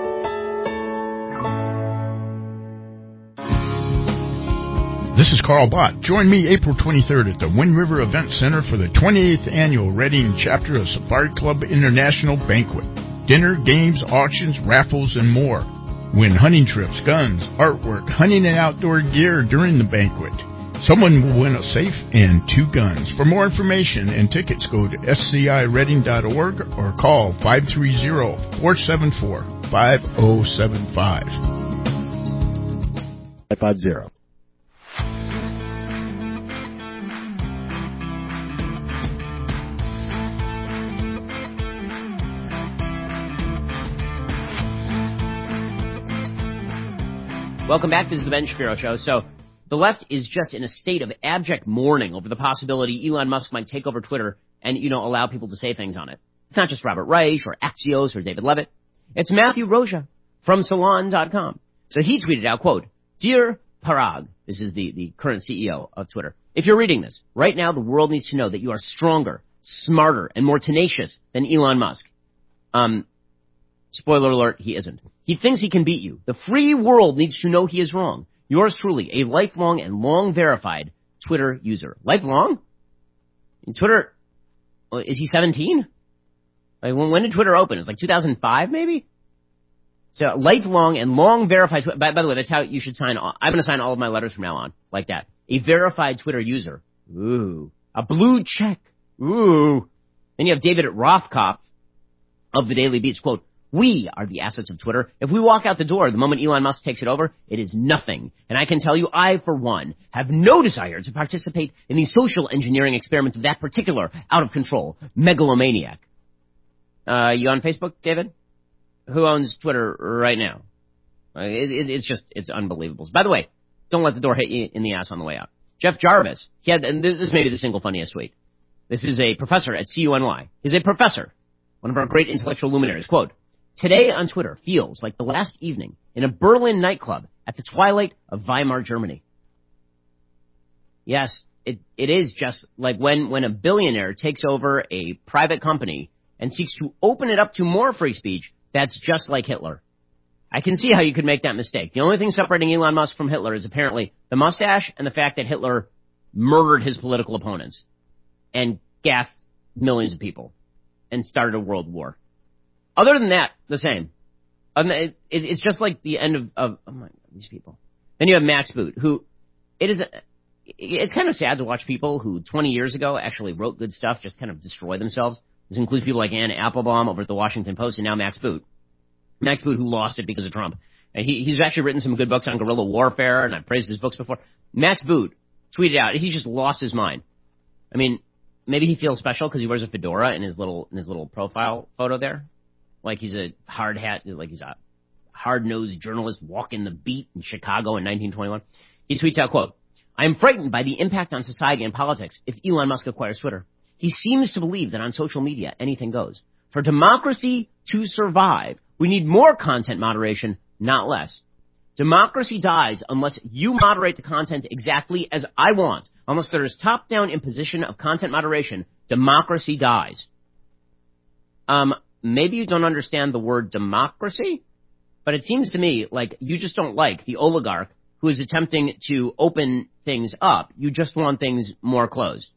S11: This is Carl Bott. Join me April twenty-third at the Wind River Event Center for the twenty-eighth Annual Reading Chapter of Safari Club International Banquet. Dinner, games, auctions, raffles, and more. Win hunting trips, guns, artwork, hunting and outdoor gear during the banquet. Someone will win a safe and two guns. For more information and tickets, go to s c i reading dot org or call five three zero, four seven four, five zero seven five.
S18: five zero.
S2: Welcome back. This is the Ben Shapiro Show. So the left is just in a state of abject mourning over the possibility Elon Musk might take over Twitter and, you know, allow people to say things on it. It's not just Robert Reich or Axios or David Levitt. It's Matthew Roja from Salon dot com. So he tweeted out, quote, Dear Parag, this is the, the current C E O of Twitter. If you're reading this, right now the world needs to know that you are stronger, smarter, and more tenacious than Elon Musk. Um, spoiler alert, he isn't. He thinks he can beat you. The free world needs to know he is wrong. Yours truly, a lifelong and long verified Twitter user. Lifelong? In Twitter, is he seventeen? Like, when, when did Twitter open? It was like two thousand five, maybe? So, lifelong and long verified, by, by the way, that's how you should sign, all, I'm going to sign all of my letters from now on, like that. A verified Twitter user. Ooh. A blue check. Ooh. Then you have David Rothkopf of the Daily Beast, quote, we are the assets of Twitter. If we walk out the door the moment Elon Musk takes it over, it is nothing. And I can tell you, I, for one, have no desire to participate in the social engineering experiment of that particular out-of-control megalomaniac. Uh, you on Facebook, David? Who owns Twitter right now? Uh, it, it, it's just, it's unbelievable. By the way, don't let the door hit you in the ass on the way out. Jeff Jarvis, he had, and this may be the single funniest tweet. This is a professor at C U N Y. He's a professor, one of our great intellectual luminaries. Quote, today on Twitter feels like the last evening in a Berlin nightclub at the twilight of Weimar, Germany. Yes, it, it is just like when, when a billionaire takes over a private company and seeks to open it up to more free speech. That's just like Hitler. I can see how you could make that mistake. The only thing separating Elon Musk from Hitler is apparently the mustache and the fact that Hitler murdered his political opponents and gassed millions of people and started a world war. Other than that, the same. Um, it, it, it's just like the end of, of oh my God, these people. Then you have Max Boot, who it is. A, it's kind of sad to watch people who twenty years ago actually wrote good stuff just kind of destroy themselves. This includes people like Anne Applebaum over at the Washington Post and now Max Boot. Max Boot, who lost it because of Trump. And he, he's actually written some good books on guerrilla warfare, and I've praised his books before. Max Boot tweeted out, he's just lost his mind. I mean, maybe he feels special because he wears a fedora in his little in his little profile photo there. Like he's a hard hat, like he's a hard-nosed journalist walking the beat in Chicago in nineteen twenty-one. He tweets out, quote, I am frightened by the impact on society and politics if Elon Musk acquires Twitter. He seems to believe that on social media, anything goes. For democracy to survive, we need more content moderation, not less. Democracy dies unless you moderate the content exactly as I want. Unless there is top-down imposition of content moderation, democracy dies. Um, maybe you don't understand the word democracy, but it seems to me like you just don't like the oligarch who is attempting to open things up. You just want things more closed.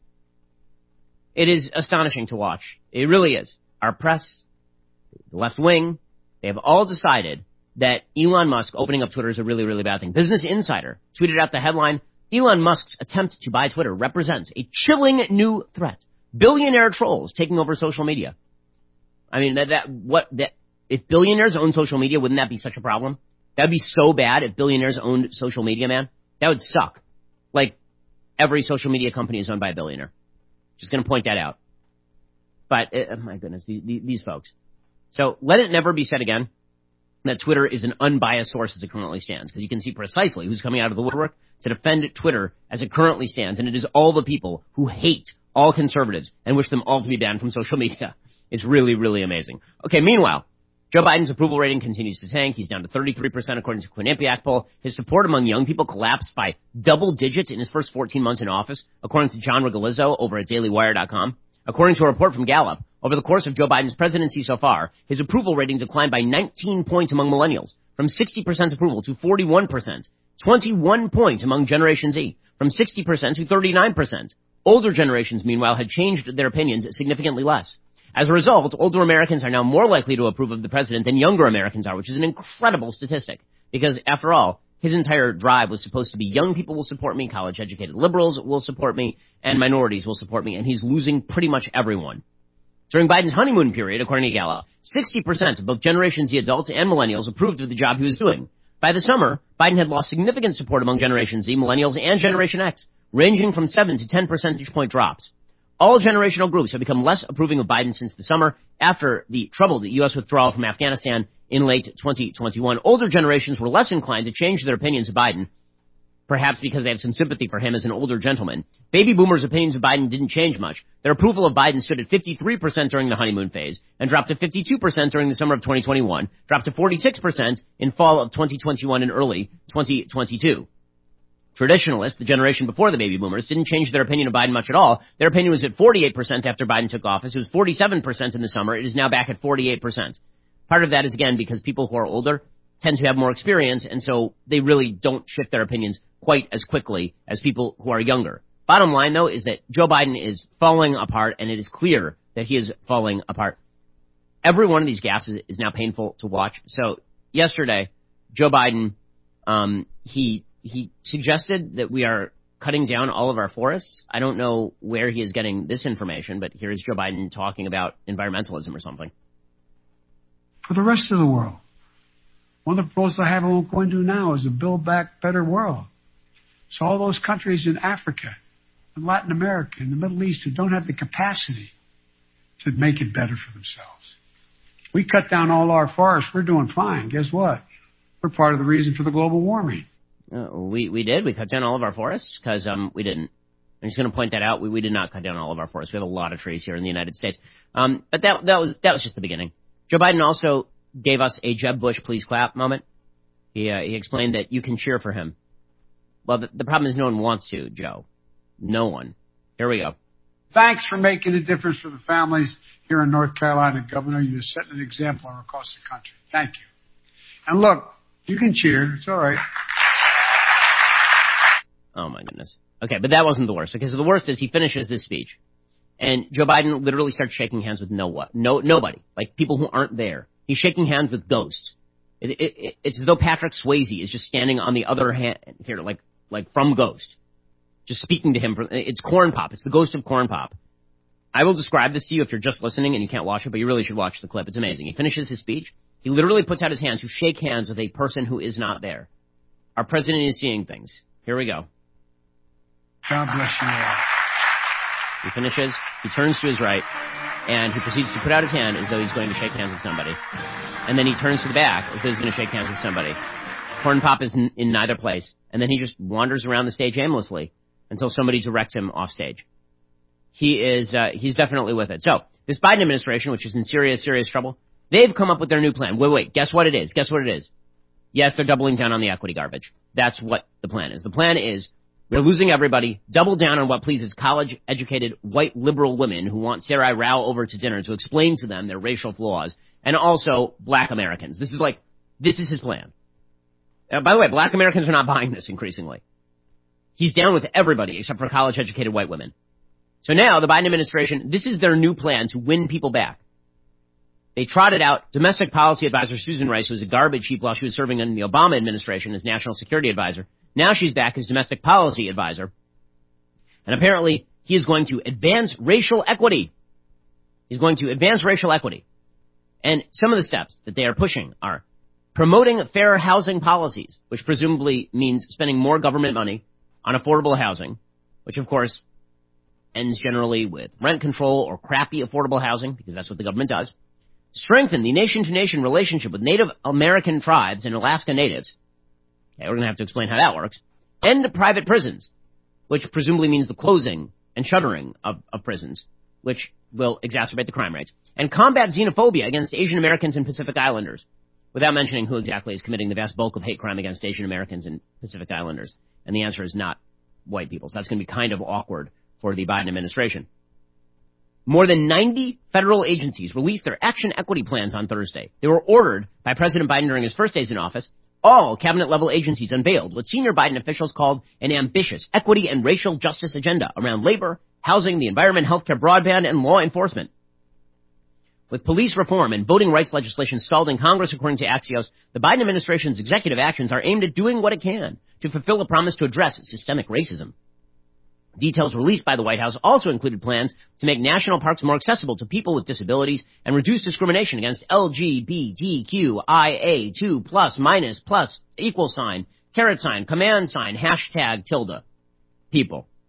S2: It is astonishing to watch. It really is. Our press, the left wing, they have all decided that Elon Musk opening up Twitter is a really, really bad thing. Business Insider tweeted out the headline, Elon Musk's attempt to buy Twitter represents a chilling new threat. Billionaire trolls taking over social media. I mean, that, that what that if billionaires own social media, wouldn't that be such a problem? That would be so bad if billionaires owned social media, man. That would suck. Like, every social media company is owned by a billionaire. Just going to point that out. But, uh, my goodness, these, these folks. So, let it never be said again that Twitter is an unbiased source as it currently stands. Because you can see precisely who's coming out of the woodwork to defend Twitter as it currently stands. And it is all the people who hate all conservatives and wish them all to be banned from social media. It's really, really amazing. Okay, meanwhile, Joe Biden's approval rating continues to tank. He's down to thirty-three percent according to Quinnipiac poll. His support among young people collapsed by double digits in his first fourteen months in office, according to John Regalizzo over at daily wire dot com. According to a report from Gallup, over the course of Joe Biden's presidency so far, his approval rating declined by nineteen points among millennials, from sixty percent approval to forty-one percent, twenty-one points among Generation Z, from sixty percent to thirty-nine percent. Older generations, meanwhile, had changed their opinions significantly less. As a result, older Americans are now more likely to approve of the president than younger Americans are, which is an incredible statistic. Because, after all, his entire drive was supposed to be young people will support me, college-educated liberals will support me, and minorities will support me, and he's losing pretty much everyone. During Biden's honeymoon period, according to Gallup, sixty percent of both Generation Z adults and millennials approved of the job he was doing. By the summer, Biden had lost significant support among Generation Z, millennials, and Generation X, ranging from seven to ten percentage point drops. All generational groups have become less approving of Biden since the summer after the troubled U S withdrawal from Afghanistan in late twenty twenty-one. Older generations were less inclined to change their opinions of Biden, perhaps because they have some sympathy for him as an older gentleman. Baby boomers' opinions of Biden didn't change much. Their approval of Biden stood at fifty-three percent during the honeymoon phase and dropped to fifty-two percent during the summer of twenty twenty-one, dropped to forty-six percent in fall of twenty twenty-one and early twenty twenty-two. Traditionalists, the generation before the baby boomers, didn't change their opinion of Biden much at all. Their opinion was at forty-eight percent after Biden took office. It was forty-seven percent in the summer. It is now back at forty-eight percent. Part of that is, again, because people who are older tend to have more experience, and so they really don't shift their opinions quite as quickly as people who are younger. Bottom line, though, is that Joe Biden is falling apart, and it is clear that he is falling apart. Every one of these gaffes is now painful to watch. So yesterday, Joe Biden, um, he he suggested that we are cutting down all of our forests. I don't know where he is getting this information, but here's Joe Biden talking about environmentalism or something.
S18: For the rest of the world, one of the proposals I have and won't go into now is a Build Back Better world. So all those countries in Africa and Latin America and the Middle East who don't have the capacity to make it better for themselves. We cut down all our forests, we're doing fine. Guess what? We're part of the reason for the global warming.
S2: Uh, we we did. We cut down all of our forests because um, we didn't. I'm just going to point that out. We, we did not cut down all of our forests. We have a lot of trees here in the United States. Um, but that that was that was just the beginning. Joe Biden also gave us a Jeb Bush please clap moment. He uh, he explained that you can cheer for him. Well, the, the problem is no one wants to, Joe. No one. Here we go.
S18: Thanks for making a difference for the families here in North Carolina, Governor. You're setting an example across the country. Thank you. And look, you can cheer. It's all right.
S2: Oh, my goodness. Okay, but that wasn't the worst. Okay, so the worst is he finishes this speech, and Joe Biden literally starts shaking hands with no what, no nobody, like people who aren't there. He's shaking hands with ghosts. It, it, it, it's as though Patrick Swayze is just standing on the other hand here, like like from Ghost, just speaking to him. From, it's Corn Pop. It's the ghost of Corn Pop. I will describe this to you if you're just listening and you can't watch it, but you really should watch the clip. It's amazing. He finishes his speech. He literally puts out his hands to shake hands with a person who is not there. Our president is seeing things. Here we go.
S18: God bless you all.
S2: He finishes, he turns to his right, and he proceeds to put out his hand as though he's going to shake hands with somebody. And then he turns to the back as though he's going to shake hands with somebody. Corn Pop is in, in neither place. And then he just wanders around the stage aimlessly until somebody directs him off stage. He is, uh, he's definitely with it. So, this Biden administration, which is in serious, serious trouble, they've come up with their new plan. Wait, wait, guess what it is? Guess what it is? Yes, they're doubling down on the equity garbage. That's what the plan is. The plan is, we're losing everybody, double down on what pleases college-educated white liberal women who want Sarai Rao over to dinner to explain to them their racial flaws, and also black Americans. This is like, this is his plan. Uh, by the way, black Americans are not buying this increasingly. He's down with everybody except for college-educated white women. So now, the Biden administration, this is their new plan to win people back. They trotted out domestic policy advisor Susan Rice, who was a garbage heap while she was serving in the Obama administration as national security advisor. Now she's back as domestic policy advisor. And apparently, he is going to advance racial equity. He's going to advance racial equity. And some of the steps that they are pushing are promoting fair housing policies, which presumably means spending more government money on affordable housing, which of course ends generally with rent control or crappy affordable housing, because that's what the government does. Strengthen the nation-to-nation relationship with Native American tribes and Alaska Natives. Okay, we're going to have to explain how that works. End private prisons, which presumably means the closing and shuttering of, of prisons, which will exacerbate the crime rates. And combat xenophobia against Asian Americans and Pacific Islanders, without mentioning who exactly is committing the vast bulk of hate crime against Asian Americans and Pacific Islanders. And the answer is not white people. So that's going to be kind of awkward for the Biden administration. More than ninety federal agencies released their action equity plans on Thursday. They were ordered by President Biden during his first days in office. All cabinet-level agencies unveiled what senior Biden officials called an ambitious equity and racial justice agenda around labor, housing, the environment, healthcare, broadband, and law enforcement. With police reform and voting rights legislation stalled in Congress, according to Axios, the Biden administration's executive actions are aimed at doing what it can to fulfill a promise to address systemic racism. Details released by the White House also included plans to make national parks more accessible to people with disabilities and reduce discrimination against L G B T Q I A two plus minus plus equal sign, caret sign, command sign, hashtag tilde people.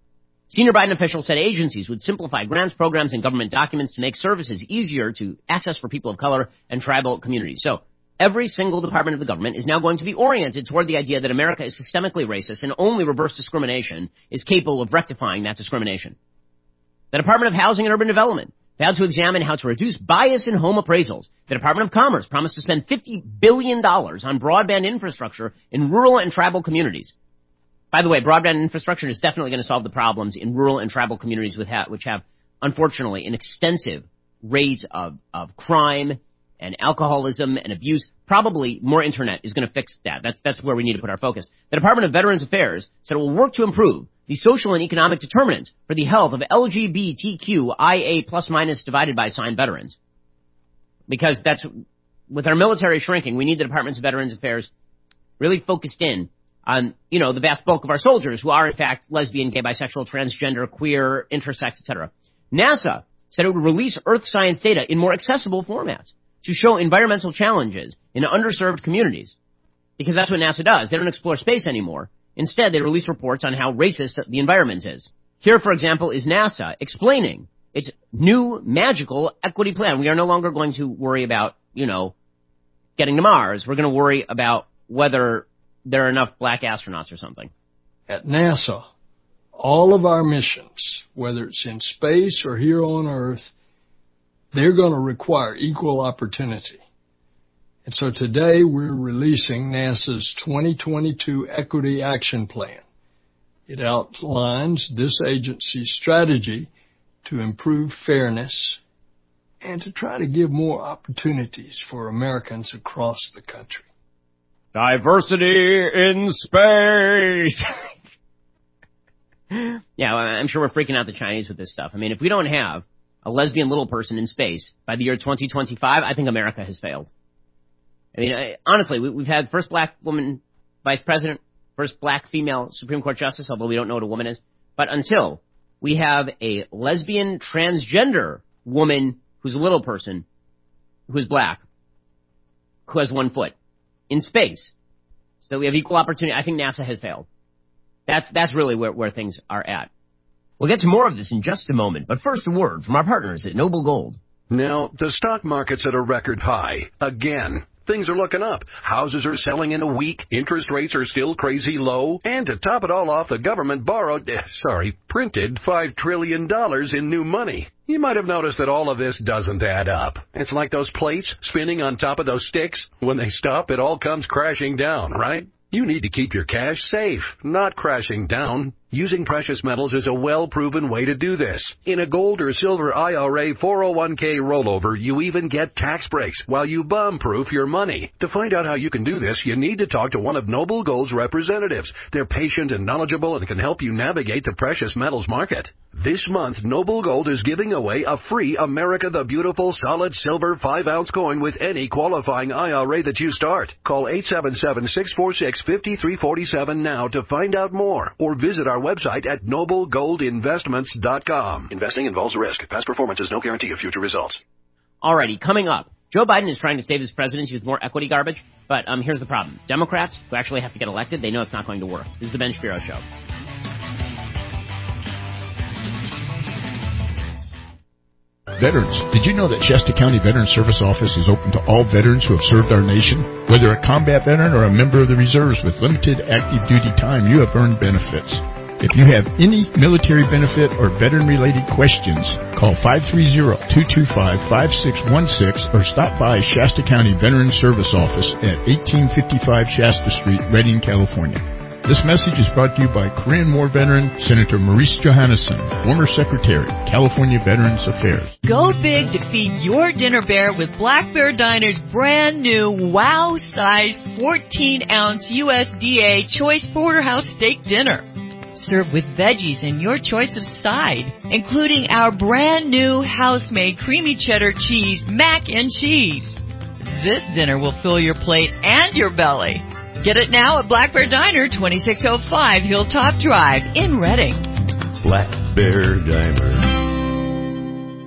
S2: Senior Biden officials said agencies would simplify grants, programs, and government documents to make services easier to access for people of color and tribal communities. So every single department of the government is now going to be oriented toward the idea that America is systemically racist and only reverse discrimination is capable of rectifying that discrimination. The Department of Housing and Urban Development vowed to examine how to reduce bias in home appraisals. The Department of Commerce promised to spend fifty billion dollars on broadband infrastructure in rural and tribal communities. By the way, broadband infrastructure is definitely going to solve the problems in rural and tribal communities with ha- which have, unfortunately, an extensive rate of, of crime and alcoholism and abuse. Probably more internet is going to fix that. That's, that's where we need to put our focus. The Department of Veterans Affairs said it will work to improve the social and economic determinants for the health of L G B T Q I A plus minus divided by sign veterans. Because that's, with our military shrinking, we need the Department of Veterans Affairs really focused in on, you know, the vast bulk of our soldiers who are, in fact, lesbian, gay, bisexual, transgender, queer, intersex, et cetera. NASA said it would release Earth science data in more accessible formats to show environmental challenges in underserved communities. Because that's what NASA does. They don't explore space anymore. Instead, they release reports on how racist the environment is. Here, for example, is NASA explaining its new magical equity plan. We are no longer going to worry about, you know, getting to Mars. We're going to worry about whether there are enough black astronauts or something.
S19: At NASA, all of our missions, whether it's in space or here on Earth, they're going to require equal opportunity. And so today we're releasing NASA's twenty twenty-two Equity Action Plan. It outlines this agency's strategy to improve fairness and to try to give more opportunities for Americans across the country.
S2: Diversity in space. Yeah, I'm sure we're freaking out the Chinese with this stuff. I mean, if we don't have a lesbian little person in space by the year twenty twenty-five, I think America has failed. I mean, I, honestly, we, we've had first black woman vice president, first black female Supreme Court justice, although we don't know what a woman is. But until we have a lesbian transgender woman who's a little person, who's black, who has one foot in space, so that we have equal opportunity, I think NASA has failed. That's that's really where, where things are at. We'll get to more of this in just a moment, but first a word from our partners at Noble Gold.
S20: Now, the stock market's at a record high. Again. Things are looking up. Houses are selling in a week. Interest rates are still crazy low. And to top it all off, the government borrowed, uh, sorry, printed five trillion dollars in new money. You might have noticed that all of this doesn't add up. It's like those plates spinning on top of those sticks. When they stop, it all comes crashing down, right? You need to keep your cash safe, not crashing down. Using precious metals is a well-proven way to do this. In a gold or silver I R A four oh one k rollover, you even get tax breaks while you bomb-proof your money. To find out how you can do this, you need to talk to one of Noble Gold's representatives. They're patient and knowledgeable and can help you navigate the precious metals market. This month, Noble Gold is giving away a free America the Beautiful solid silver five ounce coin with any qualifying I R A that you start. Call eight seven seven, six four six, five three four seven now to find out more, or visit our website at noble gold investments dot com. Investing involves risk. Past performance is no guarantee of future results.
S2: Alrighty, coming up. Joe Biden is trying to save his presidency with more equity garbage, but um, here's the problem. Democrats, who actually have to get elected, they know it's not going to work. This is the Ben Shapiro Show.
S11: Veterans, did you know that Shasta County Veterans Service Office is open to all veterans who have served our nation? Whether a combat veteran or a member of the reserves with limited active duty time, you have earned benefits. If you have any military benefit or veteran-related questions, call five three zero, two two five, five six one six or stop by Shasta County Veterans Service Office at eighteen fifty-five Shasta Street, Redding, California. This message is brought to you by Korean War veteran Senator Maurice Johannesson, former Secretary, California Veterans Affairs.
S1: Go big to feed your dinner bear with Black Bear Diner's brand new wow-sized fourteen ounce U S D A Choice Porterhouse Steak Dinner. Served with veggies and your choice of side, including our brand new house-made creamy cheddar cheese mac and cheese. This dinner will fill your plate and your belly. Get it now at Black Bear Diner, twenty-six oh five Hilltop Drive in Redding.
S21: Black Bear Diner.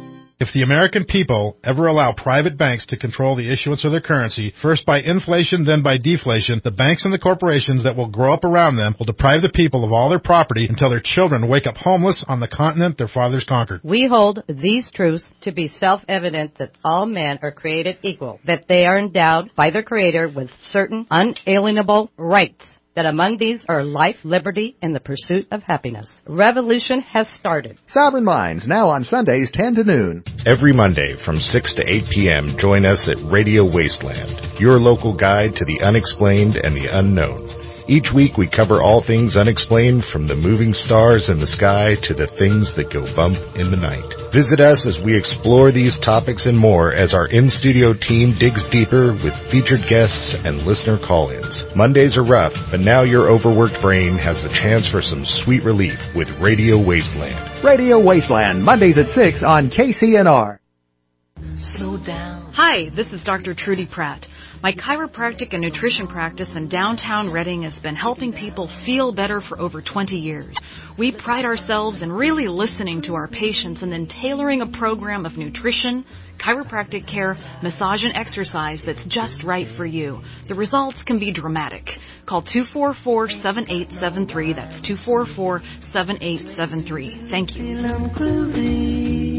S17: If the American people ever allow private banks to control the issuance of their currency, first by inflation, then by deflation, the banks and the corporations that will grow up around them will deprive the people of all their property until their children wake up homeless on the continent their fathers conquered.
S15: We hold these truths to be self-evident that all men are created equal, that they are endowed by their Creator with certain unalienable rights, that among these are life, liberty, and the pursuit of happiness. Revolution has started.
S21: Sovereign Minds, now on Sundays, ten to noon.
S22: Every Monday from six to eight p.m., join us at Radio Wasteland, your local guide to the unexplained and the unknown. Each week we cover all things unexplained, from the moving stars in the sky to the things that go bump in the night. Visit us as we explore these topics and more as our in-studio team digs deeper with featured guests and listener call-ins. Mondays are rough, but now your overworked brain has a chance for some sweet relief with Radio Wasteland.
S21: Radio Wasteland, Mondays at six on K C N R.
S23: Slow down. Hi, this is Doctor Trudy Pratt. My chiropractic and nutrition practice in downtown Reading has been helping people feel better for over twenty years. We pride ourselves in really listening to our patients and then tailoring a program of nutrition, chiropractic care, massage, and exercise that's just right for you. The results can be dramatic. Call two four four, seven eight seven three. That's two four four, seven eight seven three. Thank you.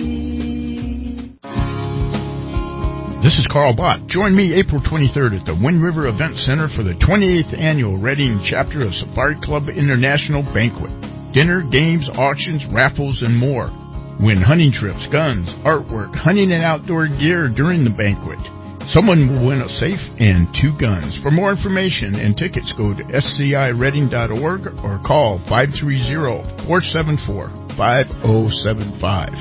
S11: This is Carl Bott. Join me April twenty-third at the Wind River Event Center for the twenty-eighth Annual Reading Chapter of Safari Club International Banquet. Dinner, games, auctions, raffles, and more. Win hunting trips, guns, artwork, hunting and outdoor gear during the banquet. Someone will win a safe and two guns. For more information and tickets, go to s c i reading dot org or call five three zero, four seven four, five zero seven five.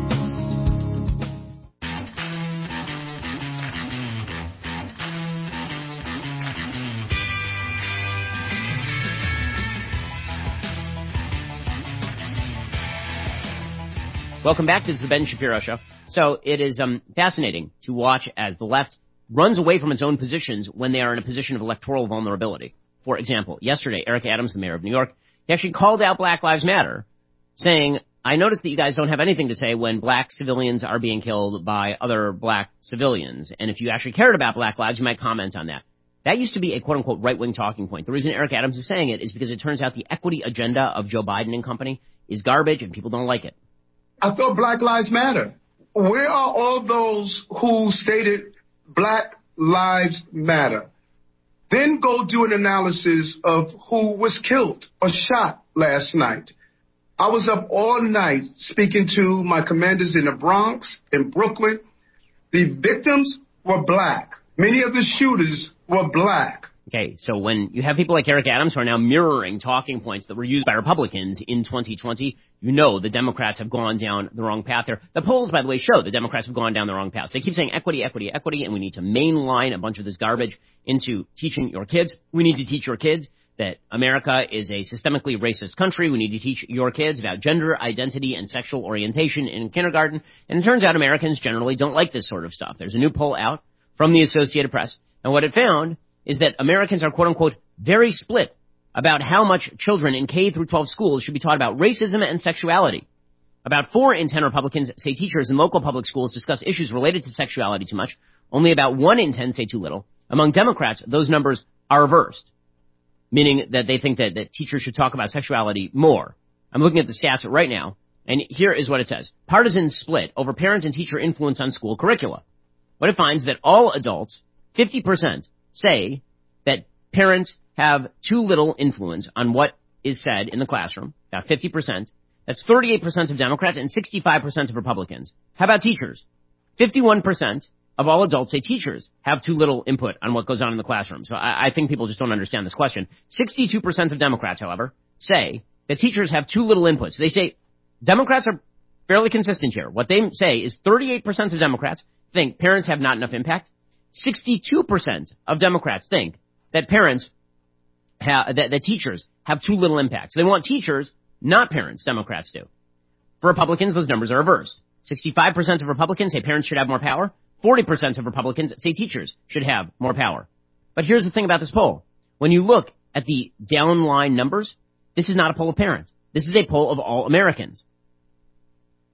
S2: Welcome back. This is the Ben Shapiro Show. So it is um, fascinating to watch as the left runs away from its own positions when they are in a position of electoral vulnerability. For example, yesterday, Eric Adams, the mayor of New York, he actually called out Black Lives Matter, saying, I noticed that you guys don't have anything to say when black civilians are being killed by other black civilians. And if you actually cared about black lives, you might comment on that. That used to be a quote-unquote right-wing talking point. The reason Eric Adams is saying it is because it turns out the equity agenda of Joe Biden and company is garbage and people don't like it.
S24: I thought Black Lives Matter. Where are all those who stated Black Lives Matter? Then go do an analysis of who was killed or shot last night. I was up all night speaking to my commanders in the Bronx, in Brooklyn. The victims were black. Many of the shooters were black.
S2: Okay, so when you have people like Eric Adams who are now mirroring talking points that were used by Republicans in twenty twenty, you know the Democrats have gone down the wrong path there. The polls, by the way, show the Democrats have gone down the wrong path. They keep saying equity, equity, equity, and we need to mainline a bunch of this garbage into teaching your kids. We need to teach your kids that America is a systemically racist country. We need to teach your kids about gender identity and sexual orientation in kindergarten. And it turns out Americans generally don't like this sort of stuff. There's a new poll out from the Associated Press, and what it found is that Americans are, quote-unquote, very split about how much children in K through twelve schools should be taught about racism and sexuality. About four in ten Republicans say teachers in local public schools discuss issues related to sexuality too much. Only about one in ten say too little. Among Democrats, those numbers are reversed, meaning that they think that, that teachers should talk about sexuality more. I'm looking at the stats right now, and here is what it says. Partisan split over parent and teacher influence on school curricula. What it finds that all adults, fifty percent, say that parents have too little influence on what is said in the classroom, about fifty percent. That's thirty-eight percent of Democrats and sixty-five percent of Republicans. How about teachers? fifty-one percent of all adults say teachers have too little input on what goes on in the classroom. So I, I think people just don't understand this question. sixty-two percent of Democrats, however, say that teachers have too little input. So they say Democrats are fairly consistent here. What they say is thirty-eight percent of Democrats think parents have not enough impact. sixty-two percent of Democrats think that parents have, that, that teachers have too little impact. So they want teachers, not parents, Democrats do. For Republicans, those numbers are reversed. sixty-five percent of Republicans say parents should have more power. forty percent of Republicans say teachers should have more power. But here's the thing about this poll. When you look at the downline numbers, this is not a poll of parents. This is a poll of all Americans.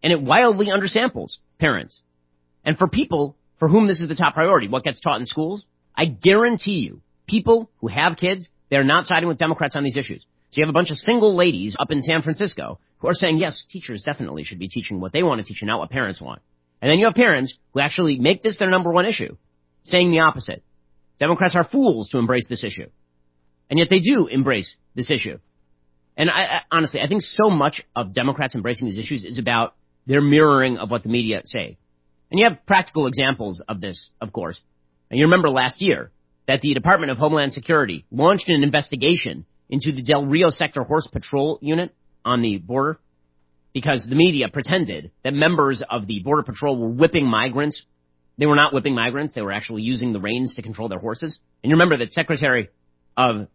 S2: And it wildly undersamples parents. And for people for whom this is the top priority, what gets taught in schools, I guarantee you, people who have kids, they're not siding with Democrats on these issues. So you have a bunch of single ladies up in San Francisco who are saying, yes, teachers definitely should be teaching what they want to teach and not what parents want. And then you have parents who actually make this their number one issue, saying the opposite. Democrats are fools to embrace this issue. And yet they do embrace this issue. And I, I honestly, I think so much of Democrats embracing these issues is about their mirroring of what the media say. And you have practical examples of this, of course. And you remember last year that the Department of Homeland Security launched an investigation into the Del Rio Sector Horse Patrol Unit on the border because the media pretended that members of the Border Patrol were whipping migrants. They were not whipping migrants. They were actually using the reins to control their horses. And you remember that Secretary of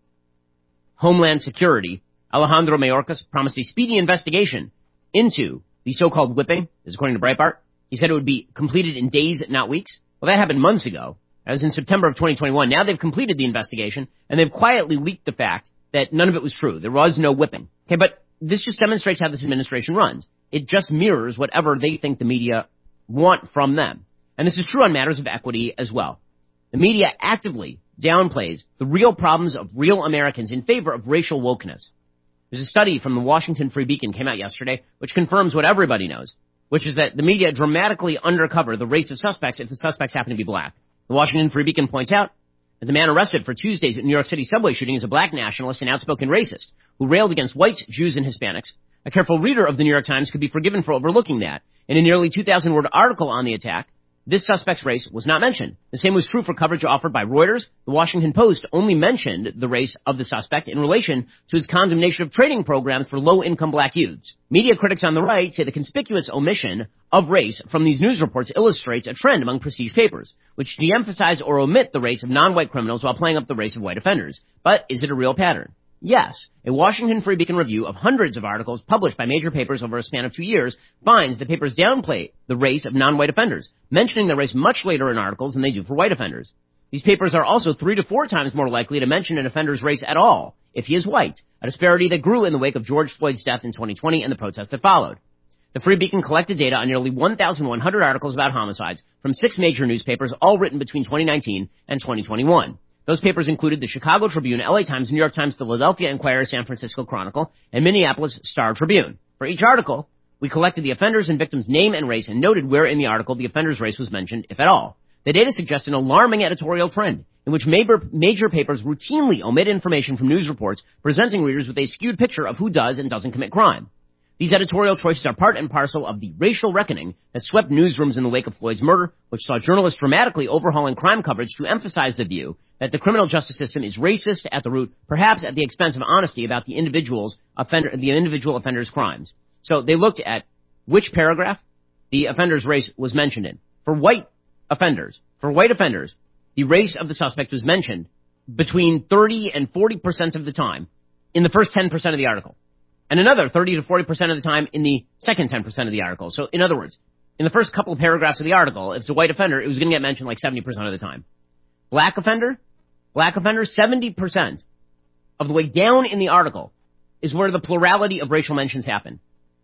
S2: Homeland Security, Alejandro Mayorkas, promised a speedy investigation into the so-called whipping, as according to Breitbart. He said it would be completed in days, not weeks. Well, that happened months ago. That was in September of twenty twenty-one. Now they've completed the investigation, and they've quietly leaked the fact that none of it was true. There was no whipping. Okay, but this just demonstrates how this administration runs. It just mirrors whatever they think the media want from them. And this is true on matters of equity as well. The media actively downplays the real problems of real Americans in favor of racial wokeness. There's a study from the Washington Free Beacon came out yesterday, which confirms what everybody knows, which is that the media dramatically undercover the race of suspects if the suspects happen to be black. The Washington Free Beacon points out that the man arrested for Tuesday's New York City subway shooting is a black nationalist and outspoken racist who railed against whites, Jews, and Hispanics. A careful reader of the New York Times could be forgiven for overlooking that. In a nearly two thousand word article on the attack, this suspect's race was not mentioned. The same was true for coverage offered by Reuters. The Washington Post only mentioned the race of the suspect in relation to his condemnation of training programs for low-income black youths. Media critics on the right say the conspicuous omission of race from these news reports illustrates a trend among prestige papers, which de-emphasize or omit the race of non-white criminals while playing up the race of white offenders. But is it a real pattern? Yes, a Washington Free Beacon review of hundreds of articles published by major papers over a span of two years finds that papers downplay the race of non-white offenders, mentioning the race much later in articles than they do for white offenders. These papers are also three to four times more likely to mention an offender's race at all if he is white, a disparity that grew in the wake of George Floyd's death in twenty twenty and the protests that followed. The Free Beacon collected data on nearly one thousand one hundred articles about homicides from six major newspapers, all written between twenty nineteen and twenty twenty-one. Those papers included the Chicago Tribune, L A Times, New York Times, Philadelphia Inquirer, San Francisco Chronicle, and Minneapolis Star Tribune. For each article, we collected the offender's and victim's name and race and noted where in the article the offender's race was mentioned, if at all. The data suggests an alarming editorial trend in which major, major papers routinely omit information from news reports, presenting readers with a skewed picture of who does and doesn't commit crime. These editorial choices are part and parcel of the racial reckoning that swept newsrooms in the wake of Floyd's murder, which saw journalists dramatically overhauling crime coverage to emphasize the view that the criminal justice system is racist at the root, perhaps at the expense of honesty about the individual's offender, the individual offender's crimes. So they looked at which paragraph the offender's race was mentioned in. For white offenders, for white offenders, the race of the suspect was mentioned between thirty and forty percent of the time in the first ten percent of the article, and another thirty to forty percent of the time in the second ten percent of the article. So in other words, in the first couple of paragraphs of the article, if it's a white offender, it was going to get mentioned like seventy percent of the time. Black offender, black offender, seventy percent of the way down in the article is where the plurality of racial mentions happen.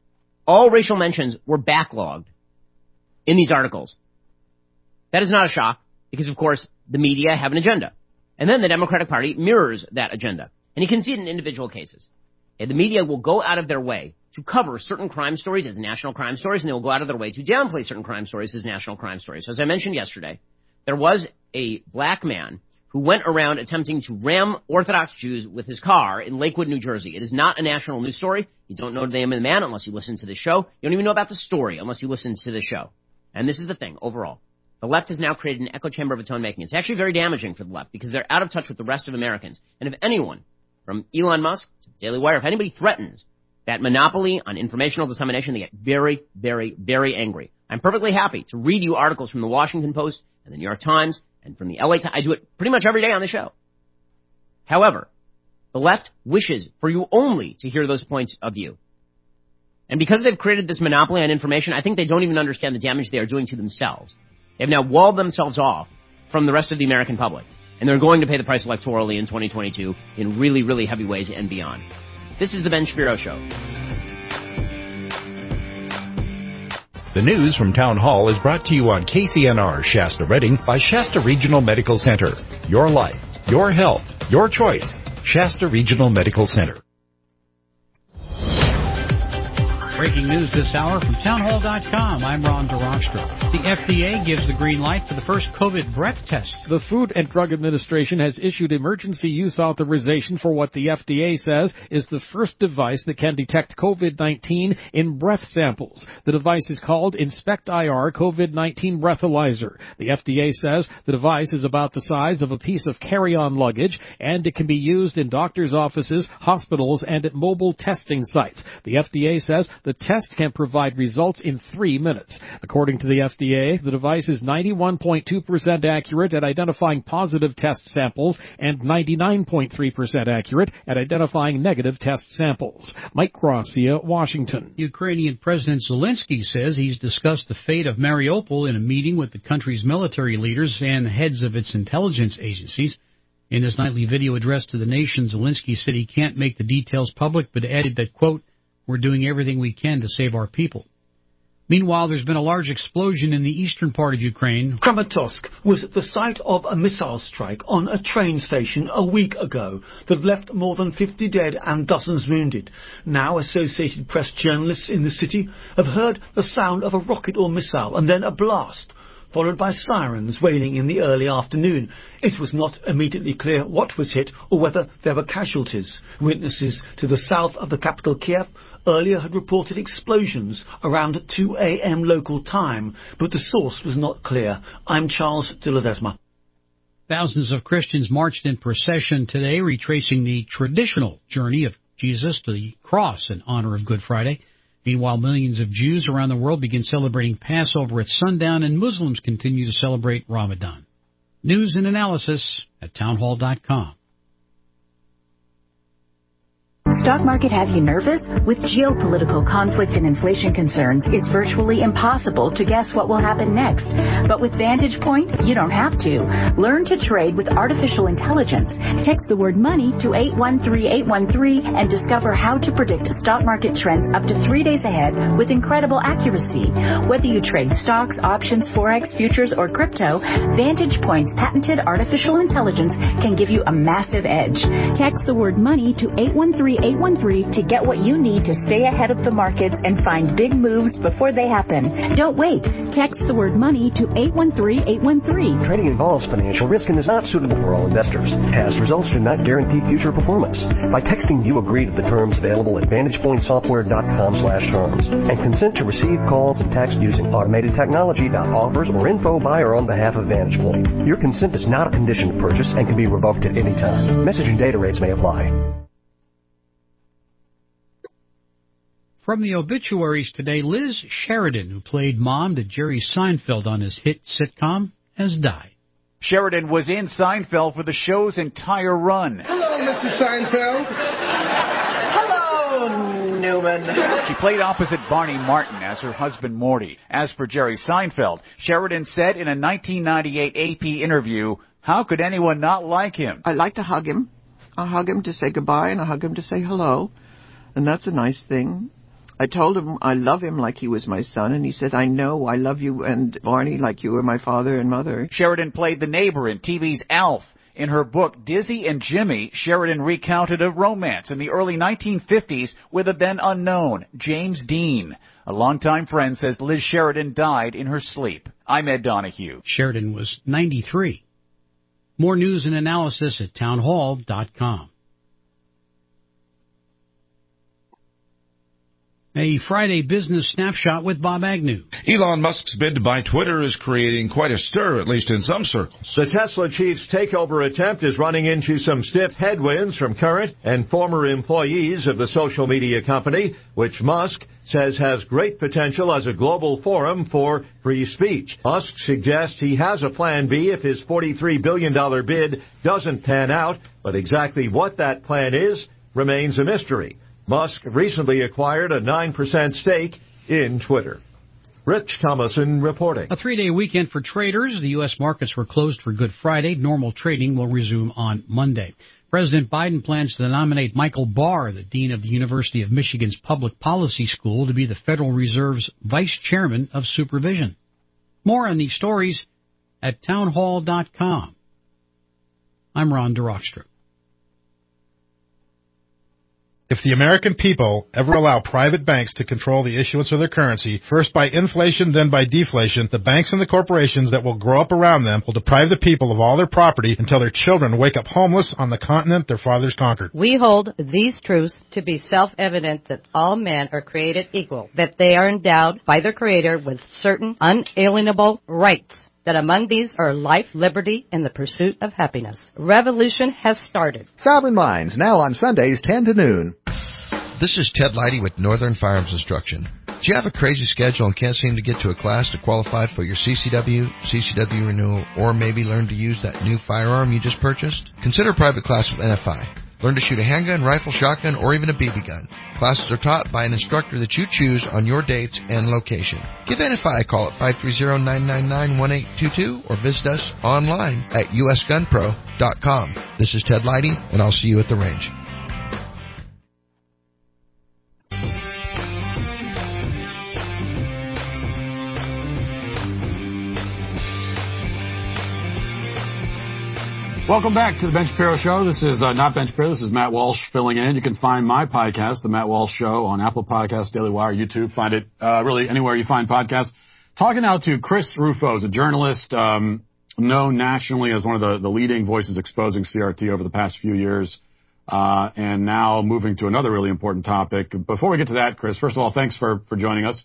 S2: All racial mentions were backlogged in these articles. That is not a shock because, of course, the media have an agenda. And then the Democratic Party mirrors that agenda. And you can see it in individual cases. The media will go out of their way to cover certain crime stories as national crime stories, and they will go out of their way to downplay certain crime stories as national crime stories. So as I mentioned yesterday, there was a black man who went around attempting to ram Orthodox Jews with his car in Lakewood, New Jersey. It is not a national news story. You don't know the name of the man unless you listen to the show. You don't even know about the story unless you listen to the show. And this is the thing, overall. The left has now created an echo chamber of its own making. It's actually very damaging for the left because they're out of touch with the rest of Americans. And if anyone, from Elon Musk to Daily Wire, if anybody threatens that monopoly on informational dissemination, they get very, very, very angry. I'm perfectly happy to read you articles from the Washington Post and the New York Times and from the L A Times. I do it pretty much every day on the show. However, the left wishes for you only to hear those points of view. And because they've created this monopoly on information, I think they don't even understand the damage they are doing to themselves. They've now walled themselves off from the rest of the American public. And they're going to pay the price electorally in twenty twenty-two in really, really heavy ways and beyond. This is The Ben Shapiro Show.
S11: The news from Town Hall is brought to you on K C N R Shasta Redding by Shasta Regional Medical Center. Your life, your health, your choice. Shasta Regional Medical Center.
S3: Breaking news this hour from townhall dot com. I'm Ron DeRostra. The F D A gives the green light for the first COVID breath test.
S4: The Food and Drug Administration has issued emergency use authorization for what the F D A says is the first device that can detect COVID nineteen in breath samples. The device is called Inspect I R COVID nineteen Breathalyzer. The F D A says the device is about the size of a piece of carry-on luggage, and it can be used in doctors' offices, hospitals, and at mobile testing sites. The F D A says the test can provide results in three minutes. According to the F D A, the device is ninety-one point two percent accurate at identifying positive test samples and ninety-nine point three percent accurate at identifying negative test samples. Mike Gracia, Washington.
S3: Ukrainian President Zelensky says he's discussed the fate of Mariupol in a meeting with the country's military leaders and heads of its intelligence agencies. In his nightly video address to the nation, Zelensky said he can't make the details public, but added that, quote, "We're doing everything we can to save our people." Meanwhile, there's been a large explosion in the eastern part of Ukraine.
S5: Kramatorsk was the site of a missile strike on a train station a week ago that left more than fifty dead and dozens wounded. Now, Associated Press journalists in the city have heard the sound of a rocket or missile and then a blast, followed by sirens wailing in the early afternoon. It was not immediately clear what was hit or whether there were casualties. Witnesses to the south of the capital, Kiev, earlier had reported explosions around two a.m. local time, but the source was not clear. I'm Charles de Ledesma.
S3: Thousands of Christians marched in procession today, retracing the traditional journey of Jesus to the cross in honor of Good Friday. Meanwhile, millions of Jews around the world begin celebrating Passover at sundown, and Muslims continue to celebrate Ramadan. News and analysis at townhall dot com.
S6: Stock market have you nervous? With geopolitical conflict and inflation concerns, it's virtually impossible to guess what will happen next. But with Vantage Point, you don't have to. Learn to trade with artificial intelligence. Text the word money to eight one three eight one three and discover how to predict stock market trends up to three days ahead with incredible accuracy. Whether you trade stocks, options, forex, futures, or crypto, Vantage Point's patented artificial intelligence can give you a massive edge. Text the word money to eight one three eight one three to get what you need to stay ahead of the markets and find big moves before they happen. Don't wait. Text the word money to eight one three eight one three.
S25: Trading involves financial risk and is not suitable for all investors. Past results do not guarantee future performance. By texting, you agree to the terms available at vantage point software dot com slash terms and consent to receive calls and text using automated technology. Offers or info by or on behalf of Vantage Point. Your consent is not a condition of purchase and can be revoked at any time. Message and data rates may apply.
S3: From the obituaries today, Liz Sheridan, who played mom to Jerry Seinfeld on his hit sitcom, has died.
S26: Sheridan was in Seinfeld for the show's entire run.
S24: Hello, Mister Seinfeld. Hello, Newman.
S26: She played opposite Barney Martin as her husband Morty. As for Jerry Seinfeld, Sheridan said in a nineteen ninety-eight A P interview, "How could anyone not like him?"
S27: I like to hug him. I hug him to say goodbye, and I hug him to say hello, and that's a nice thing. I told him I love him like he was my son, and he said, I know, I love you and Barney like you were my father and mother.
S26: Sheridan played the neighbor in T V's Alf. In her book, Dizzy and Jimmy, Sheridan recounted a romance in the early nineteen fifties with a then unknown James Dean. A longtime friend says Liz Sheridan died in her sleep. I'm Ed Donahue.
S3: Sheridan was ninety-three. More news and analysis at townhall dot com. A Friday business snapshot with Bob Agnew.
S28: Elon Musk's bid to buy Twitter is creating quite a stir, at least in some circles.
S29: The Tesla chief's takeover attempt is running into some stiff headwinds from current and former employees of the social media company, which Musk says has great potential as a global forum for free speech. Musk suggests he has a plan B if his forty-three billion dollars bid doesn't pan out, but exactly what that plan is remains a mystery. Musk recently acquired a nine percent stake in Twitter. Rich Thomason reporting.
S3: A three-day weekend for traders. The U S markets were closed for Good Friday. Normal trading will resume on Monday. President Biden plans to nominate Michael Barr, the dean of the University of Michigan's Public Policy School, to be the Federal Reserve's vice chairman of supervision. More on these stories at townhall dot com. I'm Ron DeRockstra.
S7: If the American people ever allow private banks to control the issuance of their currency, first by inflation, then by deflation, the banks and the corporations that will grow up around them will deprive the people of all their property until their children wake up homeless on the continent their fathers conquered.
S15: We hold these truths to be self-evident that all men are created equal, that they are endowed by their Creator with certain unalienable rights, that among these are life, liberty, and the pursuit of happiness. Revolution has started.
S21: Sovereign Minds, now on Sundays, ten to noon.
S8: This is Ted Leidy with Northern Firearms Instruction. Do you have a crazy schedule and can't seem to get to a class to qualify for your C C W, C C W renewal, or maybe learn to use that new firearm you just purchased? Consider a private class with N F I. Learn to shoot a handgun, rifle, shotgun, or even a B B gun. Classes are taught by an instructor that you choose on your dates and location. Give N F I a call at five three zero, nine nine nine, one eight two two or visit us online at U S gun pro dot com. This is Ted Leidy, and I'll see you at the range.
S9: Welcome back to the Ben Shapiro Show. This is uh, not Ben Shapiro. This is Matt Walsh filling in. You can find my podcast, The Matt Walsh Show, on Apple Podcasts, Daily Wire, YouTube. Find it uh, really anywhere you find podcasts. Talking now to Chris Rufo, a journalist um, known nationally as one of the, the leading voices exposing C R T over the past few years, uh, and now moving to another really important topic. Before we get to that, Chris, first of all, thanks for, for joining us.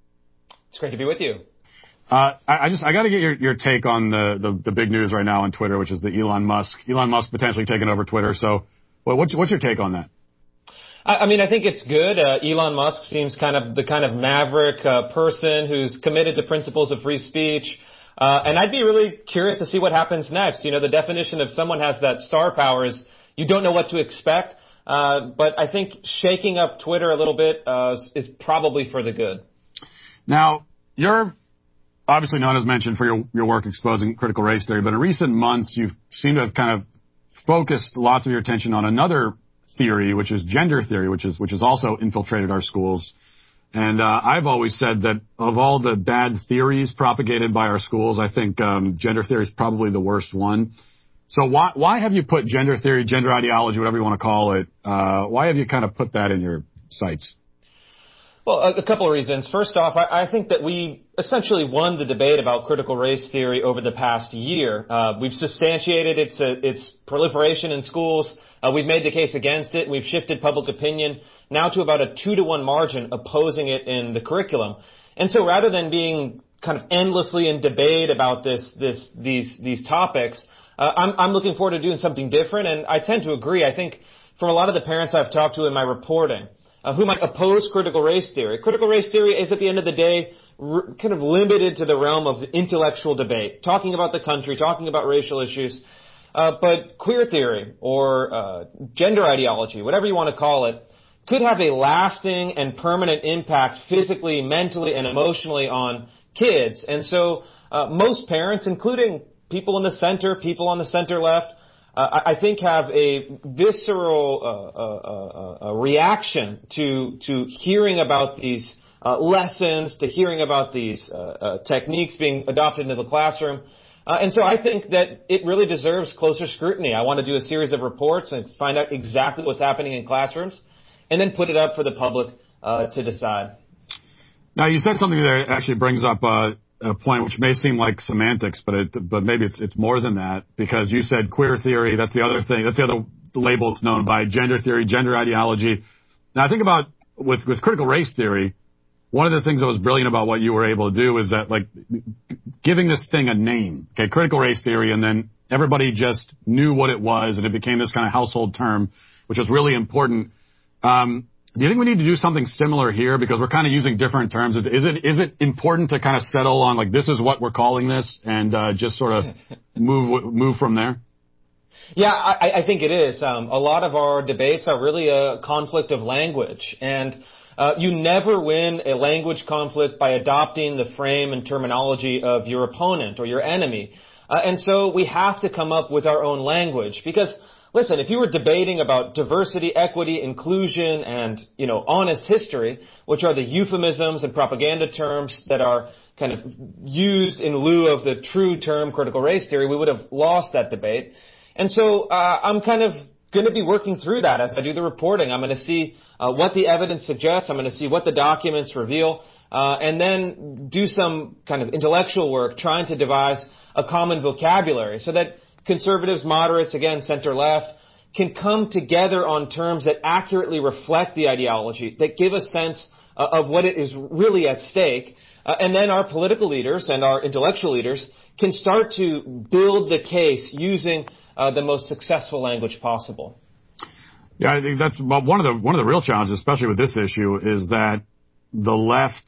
S10: It's great to be with you.
S9: Uh, I, I just, I gotta get your, your take on the, the, the big news right now on Twitter, which is the Elon Musk, Elon Musk potentially taking over Twitter. So, well, what's, what's your take on that?
S10: I, I mean, I think it's good. Uh, Elon Musk seems kind of the kind of maverick, uh, person who's committed to principles of free speech. Uh, and I'd be really curious to see what happens next. You know, the definition of someone has that star power is you don't know what to expect. Uh, but I think shaking up Twitter a little bit, uh, is probably for the good.
S9: Now, you're obviously known, as mentioned, for your, your work exposing critical race theory, but in recent months you seem to have kind of focused lots of your attention on another theory, which is gender theory, which is which has also infiltrated our schools. And uh, I've always said that of all the bad theories propagated by our schools, I think um, gender theory is probably the worst one. So why why have you put gender theory, gender ideology, whatever you want to call it, uh, why have you kind of put that in your sights?
S10: Well, a, a couple of reasons. First off, I, I think that we essentially won the debate about critical race theory over the past year. Uh, we've substantiated its uh, its proliferation in schools. Uh, we've made the case against it. We've shifted public opinion now to about a two to one margin opposing it in the curriculum. And so rather than being kind of endlessly in debate about this this these these topics, uh, I'm I'm looking forward to doing something different. And I tend to agree. I think from a lot of the parents I've talked to in my reporting, Uh, who might oppose critical race theory. Critical race theory is, at the end of the day, r- kind of limited to the realm of intellectual debate, talking about the country, talking about racial issues. Uh, but queer theory or uh, gender ideology, whatever you want to call it, could have a lasting and permanent impact physically, mentally, and emotionally on kids. And so uh, most parents, including people in the center, people on the center left, Uh, I think have a visceral uh, uh, uh, uh, reaction to to hearing about these uh, lessons, to hearing about these uh, uh, techniques being adopted into the classroom, uh, and so I think that it really deserves closer scrutiny. I want to do a series of reports and find out exactly what's happening in classrooms, and then put it up for the public uh, to decide.
S9: Now, you said something that actually brings up Uh a point which may seem like semantics, but it, but maybe it's it's more than that, because you said queer theory. That's the other thing. That's the other label it's known by: gender theory, gender ideology. Now, I think about with with critical race theory. One of the things that was brilliant about what you were able to do is that, like, giving this thing a name. Okay, critical race theory, and then everybody just knew what it was, and it became this kind of household term, which was really important. Um, Do you think we need to do something similar here, because we're kind of using different terms? Is, is it is it important to kind of settle on, like, this is what we're calling this, and uh, just sort of move move from there?
S10: Yeah, I, I think it is. Um, a lot of our debates are really a conflict of language, and uh, you never win a language conflict by adopting the frame and terminology of your opponent or your enemy. Uh, and so we have to come up with our own language, because listen, if you were debating about diversity, equity, inclusion, and, you know, honest history, which are the euphemisms and propaganda terms that are kind of used in lieu of the true term critical race theory, we would have lost that debate. And so uh, I'm kind of going to be working through that as I do the reporting. I'm going to see uh, what the evidence suggests. I'm going to see what the documents reveal, uh, and then do some kind of intellectual work trying to devise a common vocabulary so that conservatives, moderates, again, center-left, can come together on terms that accurately reflect the ideology, that give a sense uh, of what it is really at stake. Uh, and then our political leaders and our intellectual leaders can start to build the case using uh, the most successful language possible.
S9: Yeah, I think that's well, one of the one of the real challenges, especially with this issue, is that the left.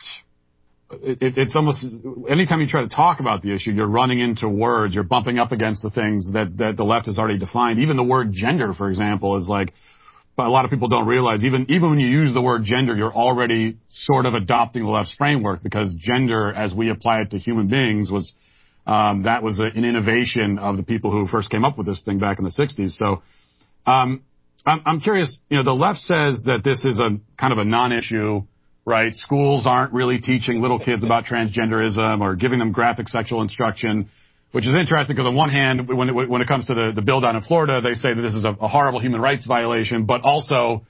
S9: It, it's almost anytime you try to talk about the issue, you're running into words, you're bumping up against the things that, that the left has already defined. Even the word gender, for example, is like, but a lot of people don't realize even, even when you use the word gender, you're already sort of adopting the left's framework, because gender, as we apply it to human beings, was, um, that was a, an innovation of the people who first came up with this thing back in the sixties. So, um, I'm, I'm curious, you know, the left says that this is a kind of a non-issue. Right? Schools aren't really teaching little kids about transgenderism or giving them graphic sexual instruction, which is interesting because on one hand, when it, when it comes to the, the bill down in Florida, they say that this is a, a horrible human rights violation, but also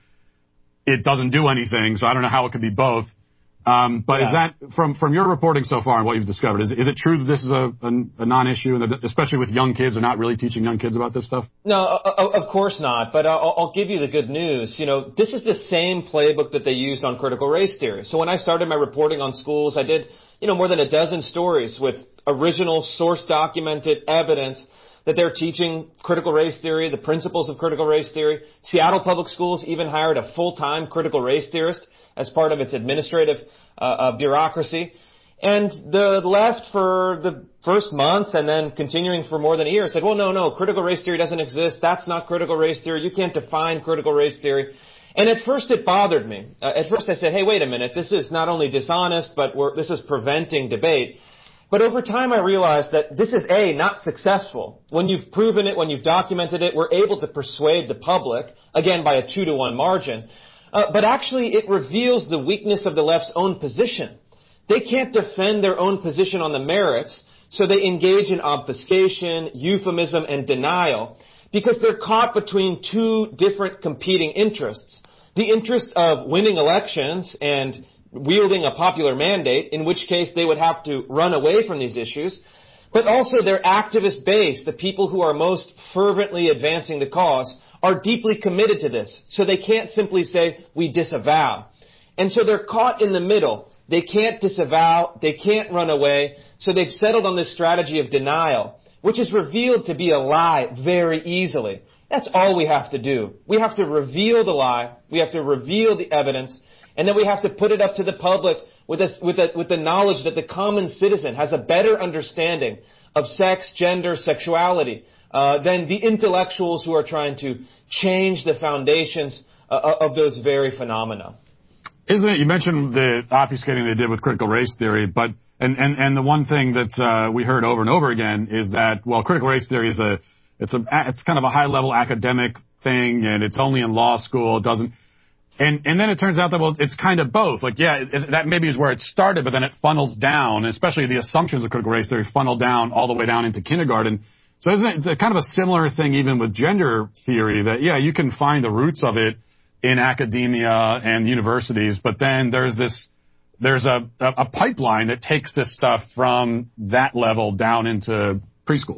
S9: it doesn't do anything. So I don't know how it could be both. Um, but yeah. Is that from, from your reporting so far and what you've discovered, is, is it true that this is a, a, a non-issue, and that especially with young kids, they're not really teaching young kids about this stuff?
S10: No, of course not. But I'll, I'll give you the good news. You know, this is the same playbook that they used on critical race theory. So when I started my reporting on schools, I did, you know, more than a dozen stories with original source documented evidence that they're teaching critical race theory, the principles of critical race theory. Seattle Public Schools even hired a full-time critical race theorist as part of its administrative uh, uh, bureaucracy. And the left for the first month and then continuing for more than a year said, well, no, no, critical race theory doesn't exist. That's not critical race theory. You can't define critical race theory. And at first it bothered me. Uh, at first I said, hey, wait a minute. This is not only dishonest, but we're, this is preventing debate. But over time I realized that this is, A, not successful. When you've proven it, when you've documented it, we're able to persuade the public, again, by a two to one margin. Uh, but actually it reveals the weakness of the left's own position. They can't defend their own position on the merits, so they engage in obfuscation, euphemism, and denial because they're caught between two different competing interests. The interest of winning elections and wielding a popular mandate, in which case they would have to run away from these issues, but also their activist base, the people who are most fervently advancing the cause, are deeply committed to this. So they can't simply say, we disavow. And so they're caught in the middle. They can't disavow, they can't run away, so they've settled on this strategy of denial, which is revealed to be a lie very easily. That's all we have to do. We have to reveal the lie, we have to reveal the evidence, and then we have to put it up to the public with a, with a, with the knowledge that the common citizen has a better understanding of sex, gender, sexuality uh, than the intellectuals who are trying to change the foundations uh, of those very phenomena.
S9: Isn't it? You mentioned the obfuscating they did with critical race theory, but and and and the one thing that uh, we heard over and over again is that well, critical race theory is a it's a it's kind of a high level academic thing, and it's only in law school. It doesn't, and and then it turns out that well, it's kind of both. Like yeah, it, that maybe is where it started, but then it funnels down, and especially the assumptions of critical race theory funnel down all the way down into kindergarten. So isn't it? It's a kind of a similar thing even with gender theory that yeah, you can find the roots of it in academia and universities, but then there's this, there's a, a pipeline that takes this stuff from that level down into preschool.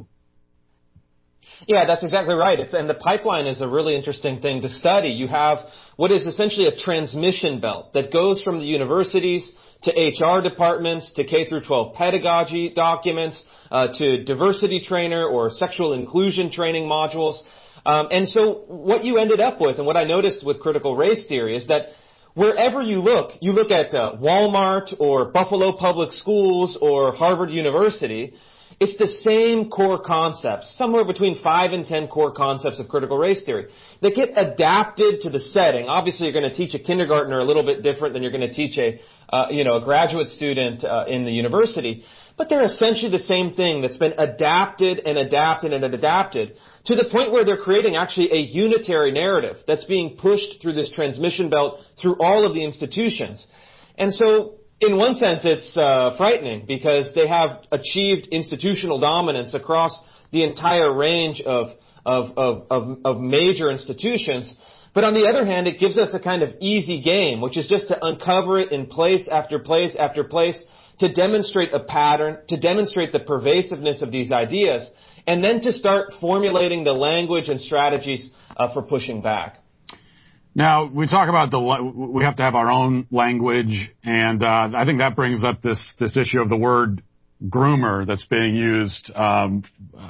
S10: Yeah, that's exactly right. It's, and the pipeline is a really interesting thing to study. You have what is essentially a transmission belt that goes from the universities to H R departments, to K through twelve pedagogy documents, uh, to diversity trainer or sexual inclusion training modules. Um, and so what you ended up with, and what I noticed with critical race theory, is that wherever you look, you look at uh, Walmart or Buffalo Public Schools or Harvard University, It's the same core concepts, somewhere between five and ten core concepts of critical race theory that get adapted to the setting. Obviously, you're going to teach a kindergartner a little bit different than you're going to teach a, uh, you know, a graduate student uh, in the university. But they're essentially the same thing that's been adapted and adapted and adapted to the point where they're creating actually a unitary narrative that's being pushed through this transmission belt through all of the institutions. And so, in one sense, it's uh, frightening because they have achieved institutional dominance across the entire range of, of, of, of, of major institutions. But on the other hand, it gives us a kind of easy game, which is just to uncover it in place after place after place, to demonstrate a pattern, to demonstrate the pervasiveness of these ideas, and then to start formulating the language and strategies uh, for pushing back.
S9: Now, we talk about the, we have to have our own language, and uh, I think that brings up this, this issue of the word groomer that's being used um,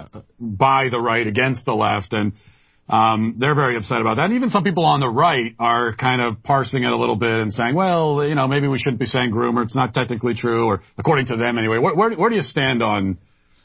S9: by the right against the left, and um, they're very upset about that. And even some people on the right are kind of parsing it a little bit and saying, well, you know, maybe we shouldn't be saying groomer. It's not technically true, or according to them anyway. Where, where, where do you stand on,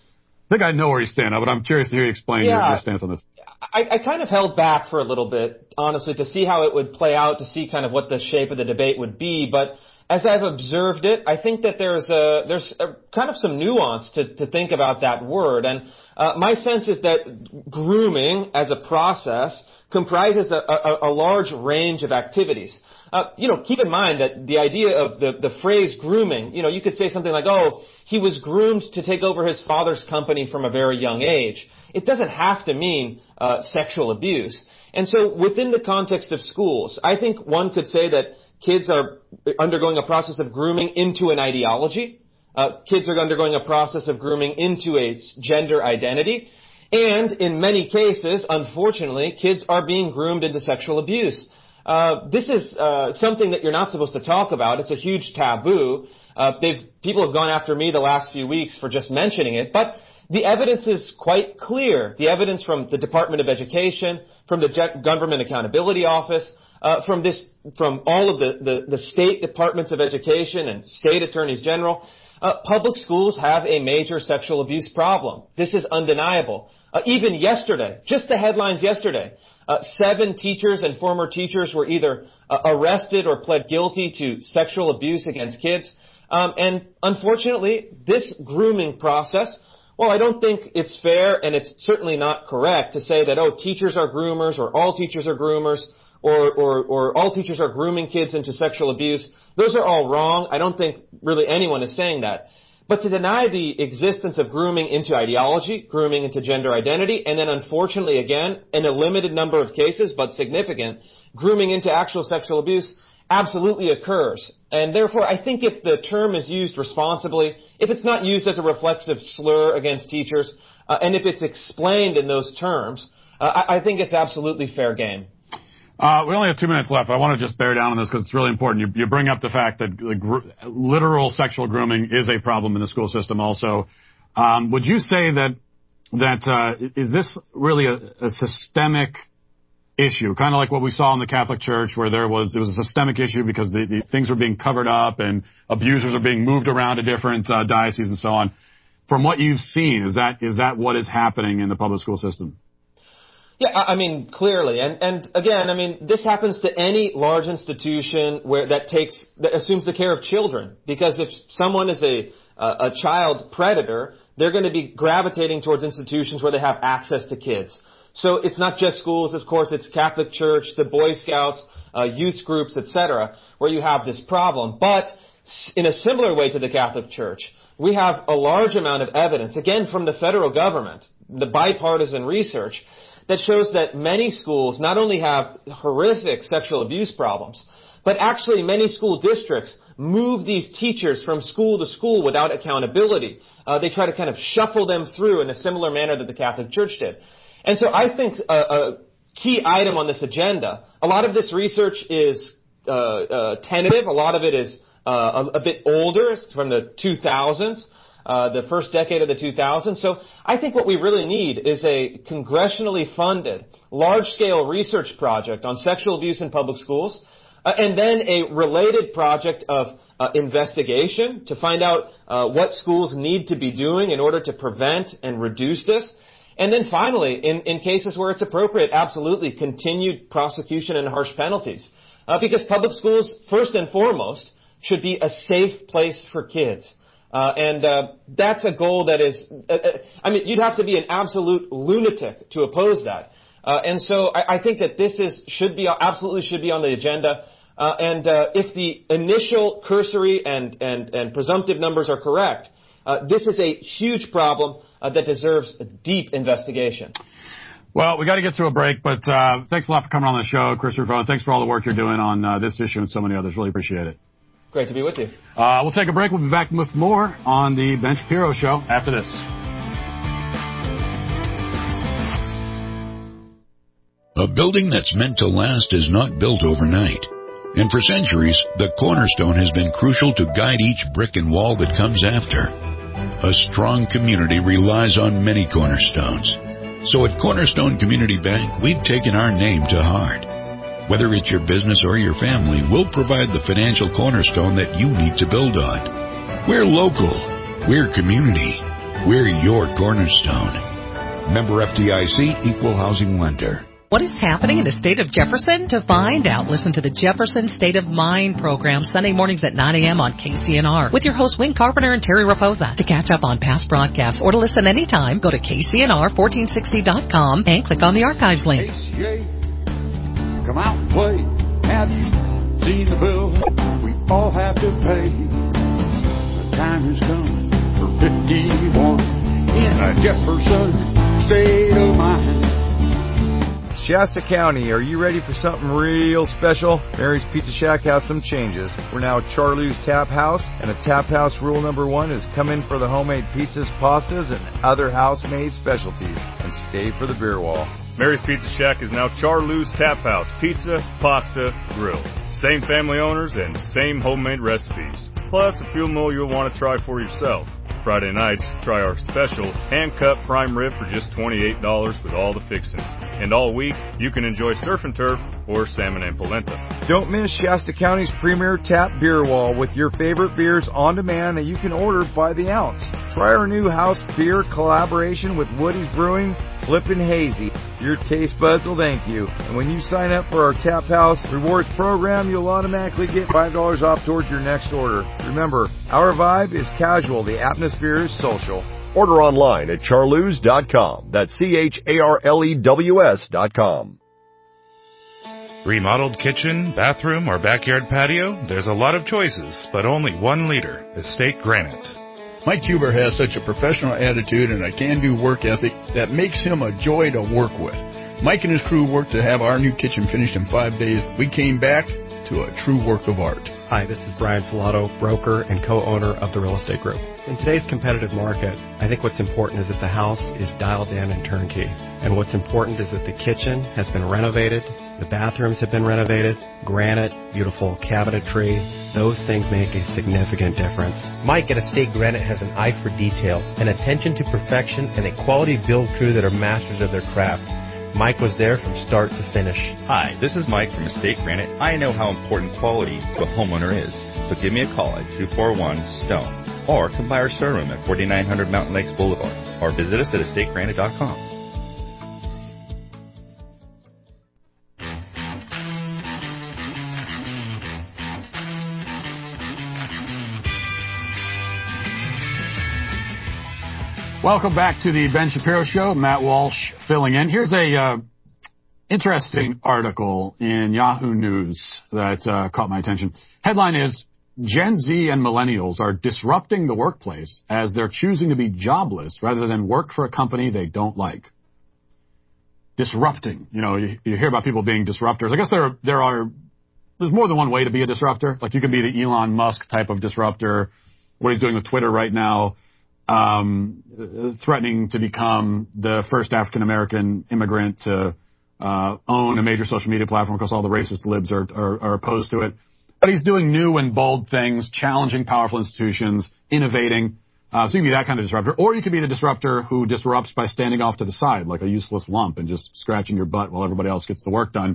S9: I think I know where you stand on, but I'm curious to hear you explain
S10: yeah.
S9: your, your stance on this.
S10: I, I kind of held back for a little bit, honestly, to see how it would play out, to see kind of what the shape of the debate would be. But as I've observed it, I think that there's a, there's a, kind of some nuance to, to think about that word. And uh, my sense is that grooming as a process comprises a, a, a large range of activities. Uh, you know, keep in mind that the idea of the, the phrase grooming, you know, you could say something like, oh, he was groomed to take over his father's company from a very young age. It doesn't have to mean uh, sexual abuse. And so within the context of schools, I think one could say that kids are undergoing a process of grooming into an ideology. Uh, kids are undergoing a process of grooming into a gender identity. And in many cases, unfortunately, kids are being groomed into sexual abuse. Uh, this is uh, something that you're not supposed to talk about. It's a huge taboo. Uh, they've, people have gone after me the last few weeks for just mentioning it, but the evidence is quite clear. The evidence from the Department of Education, from the Government Accountability Office, uh, from this, from all of the, the, the state departments of education and state attorneys general. Uh, public schools have a major sexual abuse problem. This is undeniable. Uh, even yesterday, just the headlines yesterday, uh, seven teachers and former teachers were either uh, arrested or pled guilty to sexual abuse against kids. Um, and unfortunately, this grooming process, well, I don't think it's fair, and it's certainly not correct to say that, oh, teachers are groomers, or all teachers are groomers, or, or, or all teachers are grooming kids into sexual abuse. Those are all wrong. I don't think really anyone is saying that. But to deny the existence of grooming into ideology, grooming into gender identity, and then unfortunately, again, in a limited number of cases, but significant, grooming into actual sexual abuse, absolutely occurs. And therefore, I think if the term is used responsibly, if it's not used as a reflexive slur against teachers, uh, and if it's explained in those terms, uh, I, I think it's absolutely fair game.
S9: Uh, we only have two minutes left. I want to just bear down on this because it's really important. You, you bring up the fact that the gr- literal sexual grooming is a problem in the school system also. Um, would you say that, that, uh, is this really a, a systemic issue, kind of like what we saw in the Catholic Church, where there was, it was a systemic issue because the, the things were being covered up and abusers are being moved around to different uh, dioceses and so on. From what you've seen, is that, is that what is happening in the public school system?
S10: Yeah, I mean, clearly. And, and again, I mean, this happens to any large institution where that takes, that assumes the care of children. Because if someone is a, a child predator, they're going to be gravitating towards institutions where they have access to kids. So it's not just schools, of course, it's Catholic Church, the Boy Scouts, uh, youth groups, et cetera, where you have this problem. But in a similar way to the Catholic Church, we have a large amount of evidence, again, from the federal government, the bipartisan research, that shows that many schools not only have horrific sexual abuse problems, but actually many school districts move these teachers from school to school without accountability. Uh, they try to kind of shuffle them through in a similar manner that the Catholic Church did. And so I think a, a key item on this agenda, a lot of this research is uh, uh, tentative. A lot of it is uh, a, a bit older. It's from the two thousands. Uh, the first decade of the two thousands. So I think what we really need is a congressionally funded, large-scale research project on sexual abuse in public schools, Uh, and then a related project of uh, investigation to find out uh, what schools need to be doing in order to prevent and reduce this. And then finally, in, in cases where it's appropriate, absolutely continued prosecution and harsh penalties. Uh, because public schools, first and foremost, should be a safe place for kids. Uh, and uh, that's a goal that is, uh, I mean, you'd have to be an absolute lunatic to oppose that. Uh, and so I, I think that this is should be absolutely should be on the agenda. Uh, and uh, if the initial cursory and, and, and presumptive numbers are correct, uh, this is a huge problem uh, that deserves a deep investigation.
S9: Well, we got to get to a break, but uh, thanks a lot for coming on the show, Chris Ruffo. Thanks for all the work you're doing on uh, this issue and so many others. Really appreciate it.
S10: Great to be with you.
S9: Uh, we'll take a break. We'll be back with more on the Ben Shapiro Show after this.
S1: A building that's meant to last is not built overnight. And for centuries, the cornerstone has been crucial to guide each brick and wall that comes after. A strong community relies on many cornerstones. So at Cornerstone Community Bank, we've taken our name to heart. Whether it's your business or your family, we'll provide the financial cornerstone that you need to build on. We're local. We're community. We're your cornerstone. Member F D I C, Equal Housing Lender.
S12: What is happening in the state of Jefferson? To find out, listen to the Jefferson State of Mind program Sunday mornings at nine a.m. on K C N R with your hosts Wayne Carpenter and Terry Raposa. To catch up on past broadcasts or to listen anytime, go to K C N R fourteen sixty dot com and click on the archives link.
S13: K C A, come out and play. Have you seen the bill we all have to pay? The time is coming for fifty-one in a Jefferson State of Mind.
S14: Shasta County, are you ready for something real special? Mary's Pizza Shack has some changes. We're now Charlie's Tap House, and a Tap House rule number one is come in for the homemade pizzas, pastas, and other house-made specialties, and stay for the beer wall.
S16: Mary's Pizza Shack is now Charlie's Tap House, pizza, pasta, grill. Same family owners and same homemade recipes. Plus a few more you'll want to try for yourself. Friday nights, try our special hand-cut prime rib for just twenty-eight dollars with all the fixings. And all week, you can enjoy surf and turf or salmon and polenta.
S14: Don't miss Shasta County's premier tap beer wall with your favorite beers on demand that you can order by the ounce. Try our new house beer collaboration with Woody's Brewing, Flippin' Hazy. Your taste buds will thank you. And when you sign up for our Tap House Rewards program, you'll automatically get five dollars off towards your next order. Remember, our vibe is casual. The atmosphere is social.
S17: Order online at charlews dot com. That's C H A R L E W S dot com.
S22: Remodeled kitchen, bathroom, or backyard patio? There's a lot of choices, but only one leader, Estate Granite.
S11: Mike Huber has such a professional attitude and a can-do work ethic that makes him a joy to work with. Mike and his crew worked to have our new kitchen finished in five days. We came back to a true work of art.
S18: Hi, this is Brian Filato, broker and co-owner of the Real Estate Group. In today's competitive market, I think what's important is that the house is dialed in and turnkey. And what's important is that the kitchen has been renovated, the bathrooms have been renovated, granite, beautiful cabinetry. Those things make a significant difference.
S19: Mike at Estate Granite has an eye for detail, an attention to perfection, and a quality build crew that are masters of their craft. Mike was there from start to finish.
S20: Hi, this is Mike from Estate Granite. I know how important quality to a homeowner is, so give me a call at two four one STONE or come by our showroom at forty-nine hundred Mountain Lakes Boulevard or visit us at estate granite dot com.
S9: Welcome back to the Ben Shapiro Show. Matt Walsh filling in. Here's a uh, interesting article in Yahoo News that uh, caught my attention. Headline is, Gen Z and millennials are disrupting the workplace as they're choosing to be jobless rather than work for a company they don't like. Disrupting. You know, you, you hear about people being disruptors. I guess there are, there are, there's more than one way to be a disruptor. Like you can be the Elon Musk type of disruptor, what he's doing with Twitter right now. Um, threatening to become the first African-American immigrant to uh, own a major social media platform because all the racist libs are, are, are opposed to it. But he's doing new and bold things, challenging powerful institutions, innovating. Uh, so you can be that kind of disruptor. Or you can be the disruptor who disrupts by standing off to the side like a useless lump and just scratching your butt while everybody else gets the work done.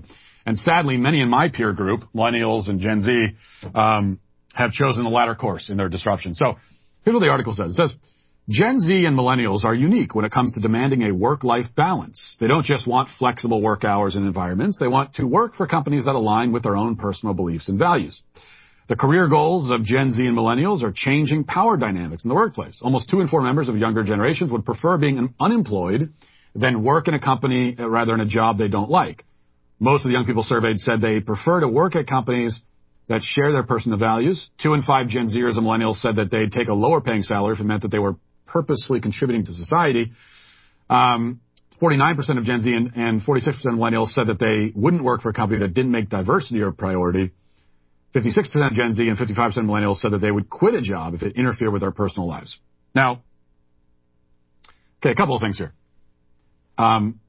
S9: And sadly, many in my peer group, millennials and Gen Z, um, have chosen the latter course in their disruption. So here's what the article says. It says, Gen Z and millennials are unique when it comes to demanding a work-life balance. They don't just want flexible work hours and environments. They want to work for companies that align with their own personal beliefs and values. The career goals of Gen Z and millennials are changing power dynamics in the workplace. Almost two in four members of younger generations would prefer being unemployed than work in a company rather than a job they don't like. Most of the young people surveyed said they prefer to work at companies that share their personal values. Two in five Gen Zers and millennials said that they'd take a lower paying salary if it meant that they were purposely contributing to society. Um, forty-nine percent of Gen Z and, and forty-six percent of millennials said that they wouldn't work for a company that didn't make diversity a priority. fifty-six percent of Gen Z and fifty-five percent of millennials said that they would quit a job if it interfered with their personal lives. Now, okay, a couple of things here. Um,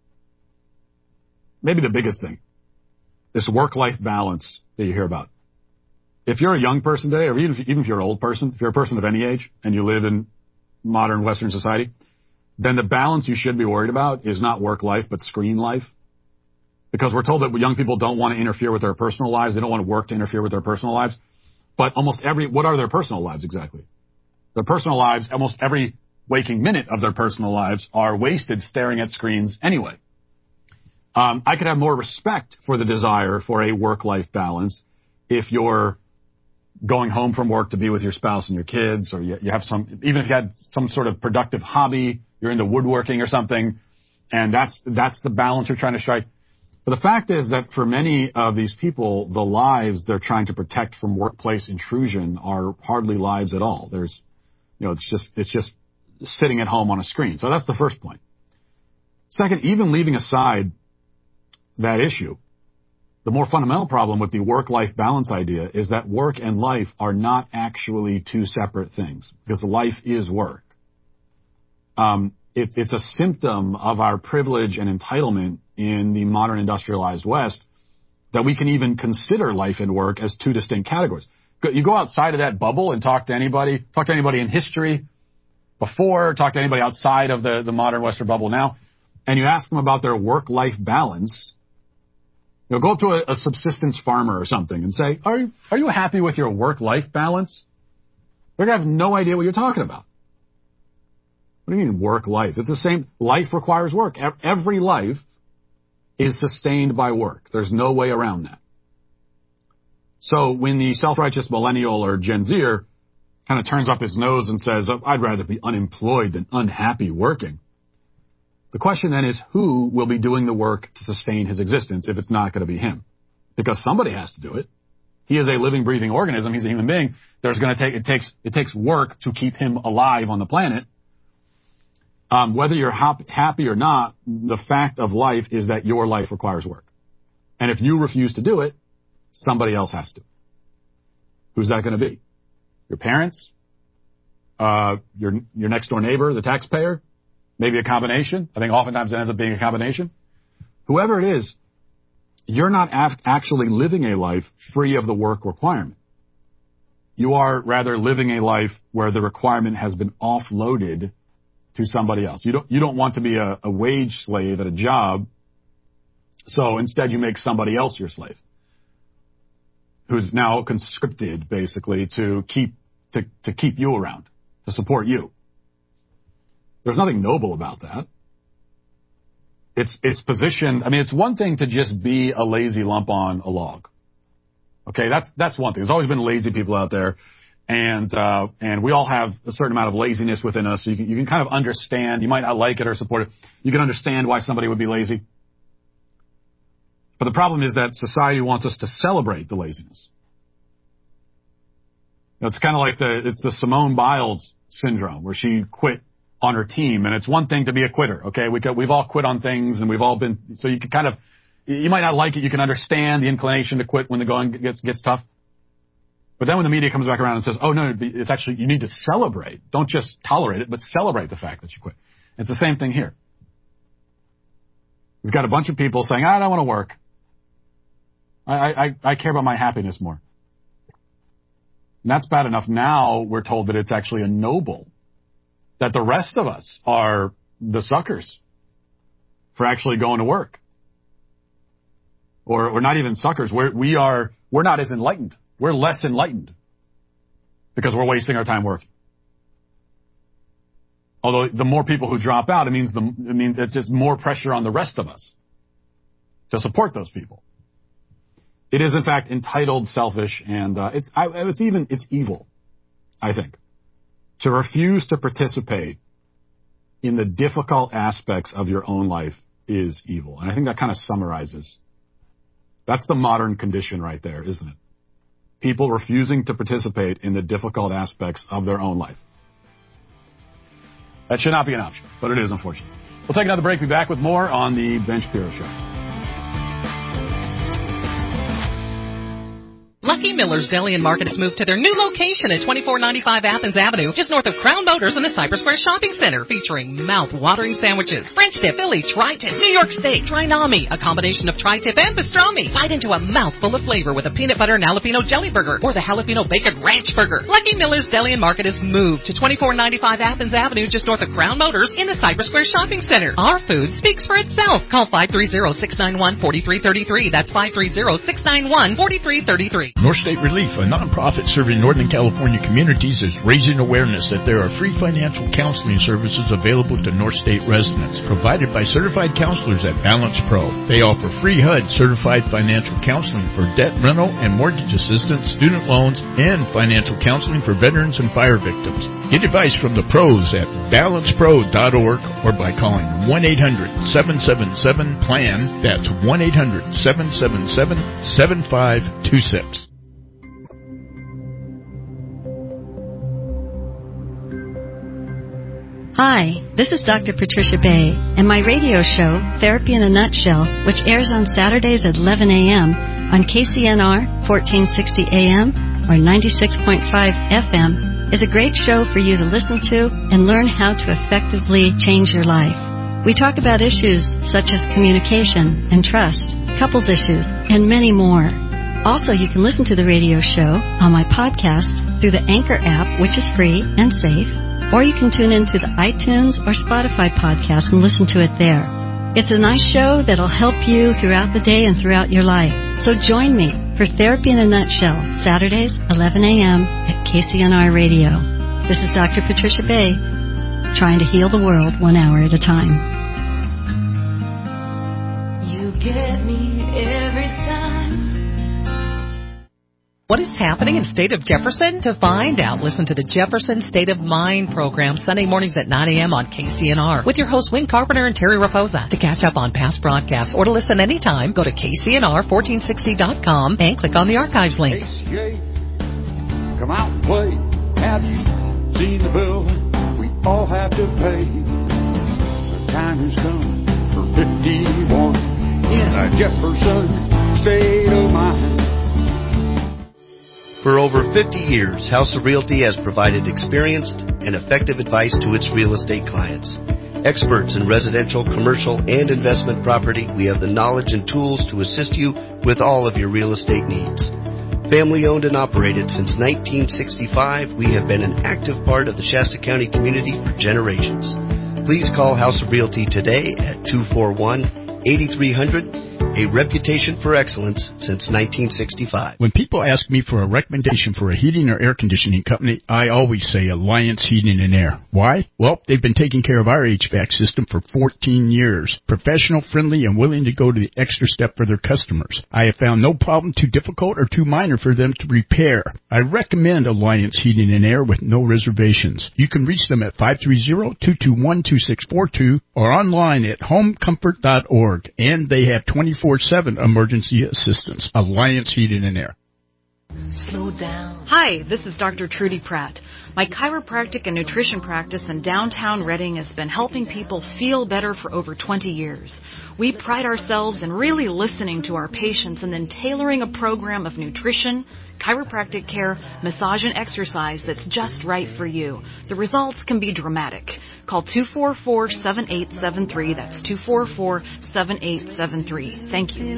S9: maybe the biggest thing, this work-life balance that you hear about. If you're a young person today, or even if, even if you're an old person, if you're a person of any age and you live in modern Western society, then the balance you should be worried about is not work life, but screen life. Because we're told that young people don't want to interfere with their personal lives. They don't want to work to interfere with their personal lives. But almost every, what are their personal lives exactly? Their personal lives, almost every waking minute of their personal lives are wasted staring at screens anyway. Um, I could have more respect for the desire for a work-life balance if you're going home from work to be with your spouse and your kids, or you, you have some, even if you had some sort of productive hobby, you're into woodworking or something, and that's, that's the balance you're trying to strike. But the fact is that for many of these people, the lives they're trying to protect from workplace intrusion are hardly lives at all. There's, you know, it's just, it's just sitting at home on a screen. So that's the first point. Second, even leaving aside that issue, the more fundamental problem with the work-life balance idea is that work and life are not actually two separate things, because life is work. Um, it, it's a symptom of our privilege and entitlement in the modern industrialized West that we can even consider life and work as two distinct categories. You go outside of that bubble and talk to anybody, talk to anybody in history before, talk to anybody outside of the, the modern Western bubble now, and you ask them about their work-life balance. You know, go up to a, a subsistence farmer or something and say, are you, are you happy with your work-life balance? They're going to have no idea what you're talking about. What do you mean work-life? It's the same. Life requires work. Every life is sustained by work. There's no way around that. So when the self-righteous millennial or Gen Zer kind of turns up his nose and says, oh, I'd rather be unemployed than unhappy working, the question then is, who will be doing the work to sustain his existence if it's not going to be him? Because somebody has to do it. He is a living, breathing organism. He's a human being. There's going to take, it takes, it takes work to keep him alive on the planet. Um, whether you're hap- happy or not, the fact of life is that your life requires work. And if you refuse to do it, somebody else has to. Who's that going to be? Your parents? Uh, your, your next door neighbor, the taxpayer? Maybe a combination. I think oftentimes it ends up being a combination. Whoever it is, you're not af- actually living a life free of the work requirement. You are rather living a life where the requirement has been offloaded to somebody else. You don't, you don't want to be a, a wage slave at a job, so instead you make somebody else your slave, who's now conscripted basically to keep, to, to keep you around, to support you. There's nothing noble about that. It's, it's positioned, I mean, it's one thing to just be a lazy lump on a log. Okay, that's, that's one thing. There's always been lazy people out there, and, uh, and we all have a certain amount of laziness within us, so you can, you can kind of understand, you might not like it or support it, you can understand why somebody would be lazy. But the problem is that society wants us to celebrate the laziness. You know, it's kind of like the, it's the Simone Biles syndrome, where she quit on her team, and it's one thing to be a quitter, okay? We, we've all quit on things, and we've all been, so you can kind of, you might not like it, you can understand the inclination to quit when the going gets, gets tough. But then when the media comes back around and says, oh no, it's actually, you need to celebrate, don't just tolerate it, but celebrate the fact that you quit. It's the same thing here. We've got a bunch of people saying, I don't want to work. I, I, I care about my happiness more. And that's bad enough. Now we're told that it's actually a noble, that the rest of us are the suckers for actually going to work. or, or not even suckers. We're, we are, we're not as enlightened. We're less enlightened because we're wasting our time working. Although the more people who drop out, it means the, it means it's just more pressure on the rest of us to support those people. It is in fact entitled, selfish, and uh, it's I, it's even it's evil, I think, to refuse to participate in the difficult aspects of your own life is evil, and I think that kind of summarizes. That's the modern condition right there, isn't it? People refusing to participate in the difficult aspects of their own life. That should not be an option, but it is, unfortunately. We'll take another break. Be back with more on the Ben Shapiro Show.
S12: Lucky Miller's Deli and Market has moved to their new location at twenty-four ninety-five Athens Avenue, just north of Crown Motors in the Cypress Square Shopping Center, featuring mouth-watering sandwiches, French dip, Philly, tri-tip, New York steak, trinami, a combination of tri-tip and pastrami. Bite into a mouthful of flavor with a peanut butter and jalapeno jelly burger or the jalapeno bacon ranch burger. Lucky Miller's Deli and Market has moved to twenty-four ninety-five Athens Avenue, just north of Crown Motors in the Cypress Square Shopping Center. Our food speaks for itself. Call five three zero, six nine one, four three three three. That's five three zero, six nine one, four three three three.
S11: North State Relief, a nonprofit serving Northern California communities, is raising awareness that there are free financial counseling services available to North State residents, provided by certified counselors at Balance Pro. They offer free H U D certified financial counseling for debt, rental, and mortgage assistance, student loans, and financial counseling for veterans and fire victims. Get advice from the pros at balance pro dot org or by calling one eight hundred, seven seven seven, P L A N. That's one eight hundred, seven seven seven, seven five two six.
S2: Hi, this is Doctor Patricia Bay, and my radio show, Therapy in a Nutshell, which airs on Saturdays at eleven a.m. on K C N R fourteen sixty A M or ninety-six point five F M, is a great show for you to listen to and learn how to effectively change your life. We talk about issues such as communication and trust, couples issues, and many more. Also, you can listen to the radio show on my podcast through the Anchor app, which is free and safe, or you can tune into the iTunes or Spotify podcast and listen to it there. It's a nice show that'll help you throughout the day and throughout your life. So join me for Therapy in a Nutshell, Saturdays, eleven a.m. at K C N R Radio. This is Doctor Patricia Bay, trying to heal the world one hour at a time.
S4: You get me every time.
S12: What is happening in the state of Jefferson? To find out, listen to the Jefferson State of Mind program Sunday mornings at nine a.m. on K C N R with your hosts Wing Carpenter and Terry Raposa. To catch up on past broadcasts or to listen anytime, go to K C N R fourteen sixty dot com and click on the archives link.
S13: H J, come out and play. Have you seen the bill we all have to pay? The time is coming for fifty-one in a Jefferson State of Mind.
S5: For over fifty years, House of Realty has provided experienced and effective advice to its real estate clients. Experts in residential, commercial, and investment property, we have the knowledge and tools to assist you with all of your real estate needs. Family owned and operated since nineteen sixty-five, we have been an active part of the Shasta County community for generations. Please call House of Realty today at two four one, eight three zero zero. A reputation for excellence since nineteen sixty-five.
S11: When people ask me for a recommendation for a heating or air conditioning company, I always say Alliance Heating and Air. Why? Well, they've been taking care of our H V A C system for fourteen years. Professional, friendly, and willing to go to the extra step for their customers. I have found no problem too difficult or too minor for them to repair. I recommend Alliance Heating and Air with no reservations. You can reach them at five three zero, two two one, two six four two or online at home comfort dot org. And they have twenty-four seven emergency assistance. Alliance Heating and Air.
S4: Slow down.
S6: Hi, this is Doctor Trudy Pratt. My chiropractic and nutrition practice in downtown Redding has been helping people feel better for over twenty years. We pride ourselves in really listening to our patients and then tailoring a program of nutrition, chiropractic care, massage, and exercise that's just right for you. The results can be dramatic. Call two four four, seven eight seven three. That's two four four, seven eight seven three. Thank you.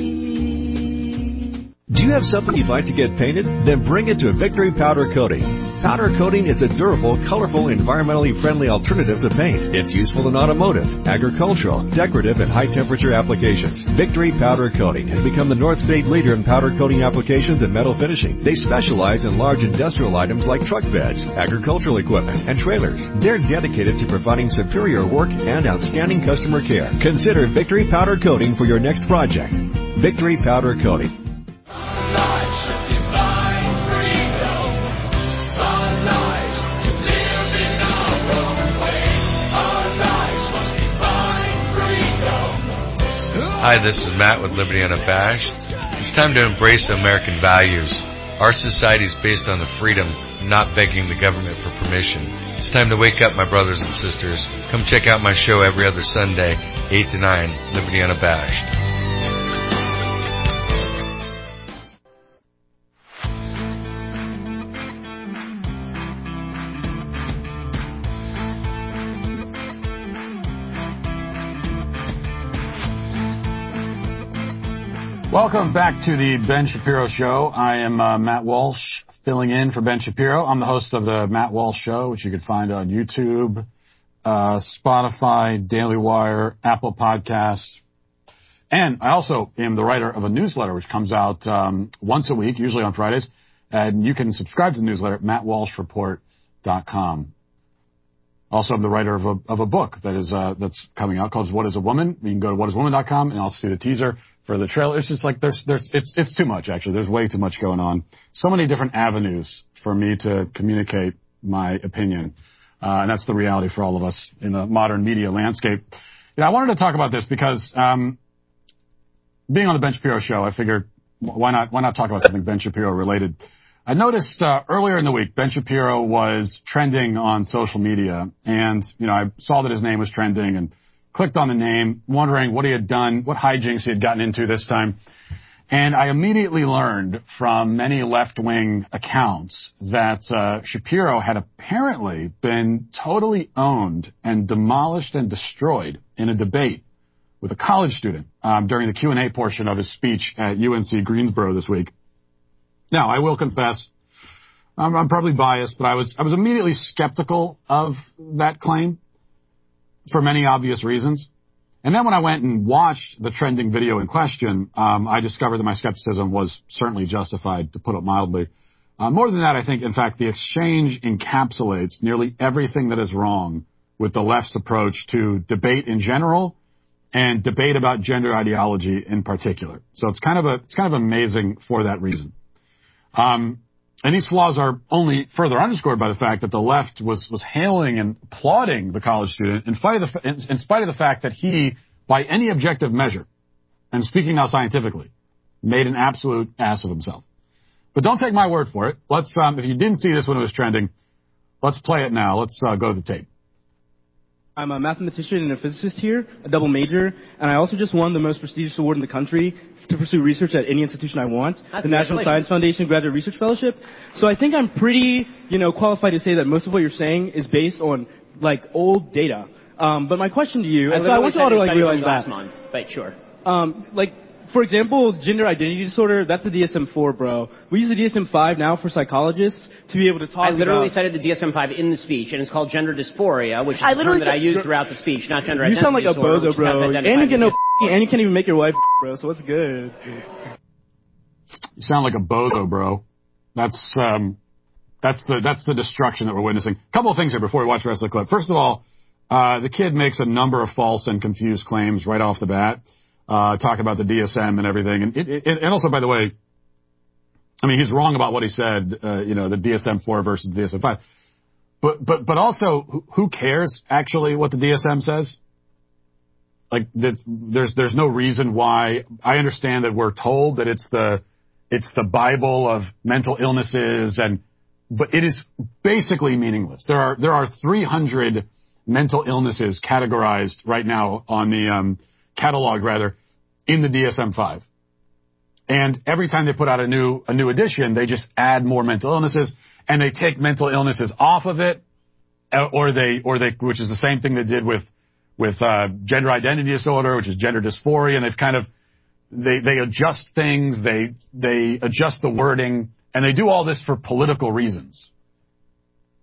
S23: Do you have something you'd like to get painted? Then bring it to Victory Powder Coating.
S3: Powder coating is a durable, colorful, environmentally friendly alternative to paint. It's useful in automotive, agricultural, decorative, and high-temperature applications. Victory Powder Coating has become the North State leader in powder coating applications and metal finishing. They specialize in large industrial items like truck beds, agricultural equipment, and trailers. They're dedicated to providing superior work and outstanding customer care. Consider Victory Powder Coating for your next project. Victory Powder Coating.
S7: Hi, this is Matt with Liberty Unabashed. It's time to embrace American values. Our society is based on the freedom, not begging the government for permission. It's time to wake up, my brothers and sisters. Come check out my show every other Sunday, eight to nine, Liberty Unabashed.
S9: Welcome back to the Ben Shapiro Show. I am uh, Matt Walsh, filling in for Ben Shapiro. I'm the host of the Matt Walsh Show, which you can find on YouTube, uh, Spotify, Daily Wire, Apple Podcasts. And I also am the writer of a newsletter which comes out um, once a week, usually on Fridays. And you can subscribe to the newsletter at matt walsh report dot com. Also, I'm the writer of a, of a book that is uh, that's coming out called What is a Woman? You can go to what is woman dot com and also see the teaser for the trailer. It's just like there's there's it's it's too much, actually. There's way too much going on. So many different avenues for me to communicate my opinion. Uh, and that's the reality for all of us in the modern media landscape. You know, I wanted to talk about this because um, being on the Ben Shapiro Show, I figured why not why not talk about something Ben Shapiro related. I noticed uh, earlier in the week Ben Shapiro was trending on social media, and you know I saw that his name was trending and clicked on the name, wondering what he had done, what hijinks he had gotten into this time. And I immediately learned from many left-wing accounts that uh, Shapiro had apparently been totally owned and demolished and destroyed in a debate with a college student um, during the Q and A portion of his speech at U N C Greensboro this week. Now, I will confess, I'm, I'm probably biased, but I was I was immediately skeptical of that claim for many obvious reasons. And then when I went and watched the trending video in question, um, I discovered that my skepticism was certainly justified, to put it mildly. Uh, more than that, I think, in fact, the exchange encapsulates nearly everything that is wrong with the left's approach to debate in general and debate about gender ideology in particular. So it's kind of a it's kind of amazing for that reason. Um, and these flaws are only further underscored by the fact that the left was, was hailing and applauding the college student in spite of the, in, in spite of the fact that he, by any objective measure, and speaking now scientifically, made an absolute ass of himself. But don't take my word for it. Let's, um, if you didn't see this when it was trending, let's play it now. Let's uh, go to the tape.
S23: I'm a mathematician and a physicist here, a double major, and I also just won the most prestigious award in the country to pursue research at any institution I want, the National Science Foundation Graduate Research Fellowship. So I think I'm pretty, you know, qualified to say that most of what you're saying is based on, like, old data. Um, but my question to you,
S24: I
S23: and so I want you all to, like, realize
S24: last
S23: that.
S24: month, but sure.
S23: Um, like, for example, gender identity disorder, that's the D S M four, bro. We use the D S M five now for psychologists to be able to talk about...
S24: I literally
S23: about,
S24: cited the D S M five in the speech, and it's called gender dysphoria, which is
S23: I
S24: the term that I
S23: said,
S24: use throughout the speech, not gender
S23: you
S24: identity
S23: sound like a
S24: disorder.
S23: bozo, bro. And you, get no and you can't even make your wife, bro, so what's good?
S9: You sound like a bozo, bro. That's um, that's the that's the destruction that we're witnessing. A couple of things here before we watch the rest of the clip. First of all, uh, the kid makes a number of false and confused claims right off the bat. Uh, talk about the D S M and everything. And, it, it, and also, by the way, I mean, he's wrong about what he said, uh, you know, the D S M four versus the D S M five. But, but, but also, who cares actually what the D S M says? Like, there's, there's no reason why. I understand that we're told that it's the, it's the Bible of mental illnesses, and, but it is basically meaningless. There are, there are three hundred mental illnesses categorized right now on the, um, catalog rather, in the D S M five. And every time they put out a new a new edition, they just add more mental illnesses, and they take mental illnesses off of it, or they or they which is the same thing they did with with uh, gender identity disorder, which is gender dysphoria, and they've kind of they they adjust things, they they adjust the wording, and they do all this for political reasons.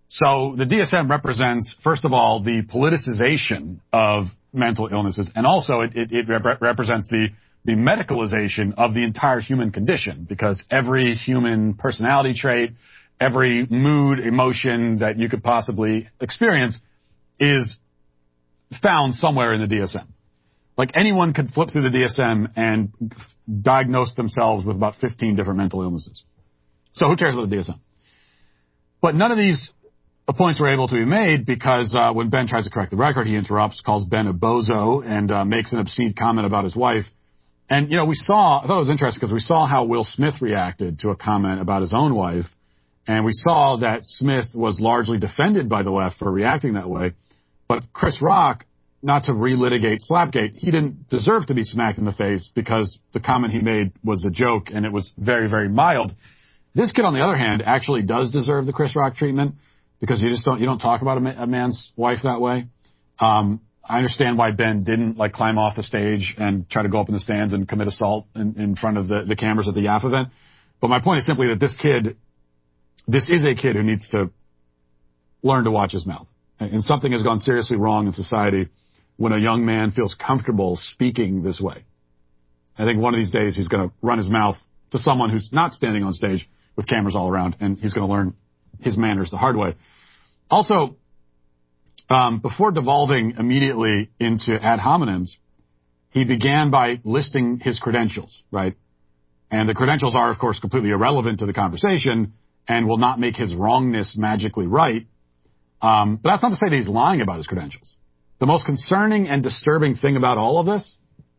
S9: So the D S M represents, first of all, the politicization of mental illnesses, and also it, it, it rep- represents the, the medicalization of the entire human condition, because every human personality trait, every mood, emotion that you could possibly experience is found somewhere in the D S M. Like anyone could flip through the D S M and diagnose themselves with about fifteen different mental illnesses. So who cares about the D S M? But none of these points were able to be made because uh, when Ben tries to correct the record, he interrupts, calls Ben a bozo, and uh, makes an obscene comment about his wife. And, you know, we saw, I thought it was interesting because we saw how Will Smith reacted to a comment about his own wife. And we saw that Smith was largely defended by the left for reacting that way. But Chris Rock, not to relitigate Slapgate, he didn't deserve to be smacked in the face because the comment he made was a joke and it was very, very mild. This kid, on the other hand, actually does deserve the Chris Rock treatment because you just don't, you don't talk about a, ma- a man's wife that way. Um, I understand why Ben didn't like climb off the stage and try to go up in the stands and commit assault in, in front of the, the cameras at the Y A F event. But my point is simply that this kid, this is a kid who needs to learn to watch his mouth. And something has gone seriously wrong in society when a young man feels comfortable speaking this way. I think one of these days he's going to run his mouth to someone who's not standing on stage with cameras all around, and he's going to learn his manners the hard way. Also, um, before devolving immediately into ad hominems, he began by listing his credentials, right? And the credentials are, of course, completely irrelevant to the conversation and will not make his wrongness magically right. Um, but that's not to say that he's lying about his credentials. The most concerning and disturbing thing about all of this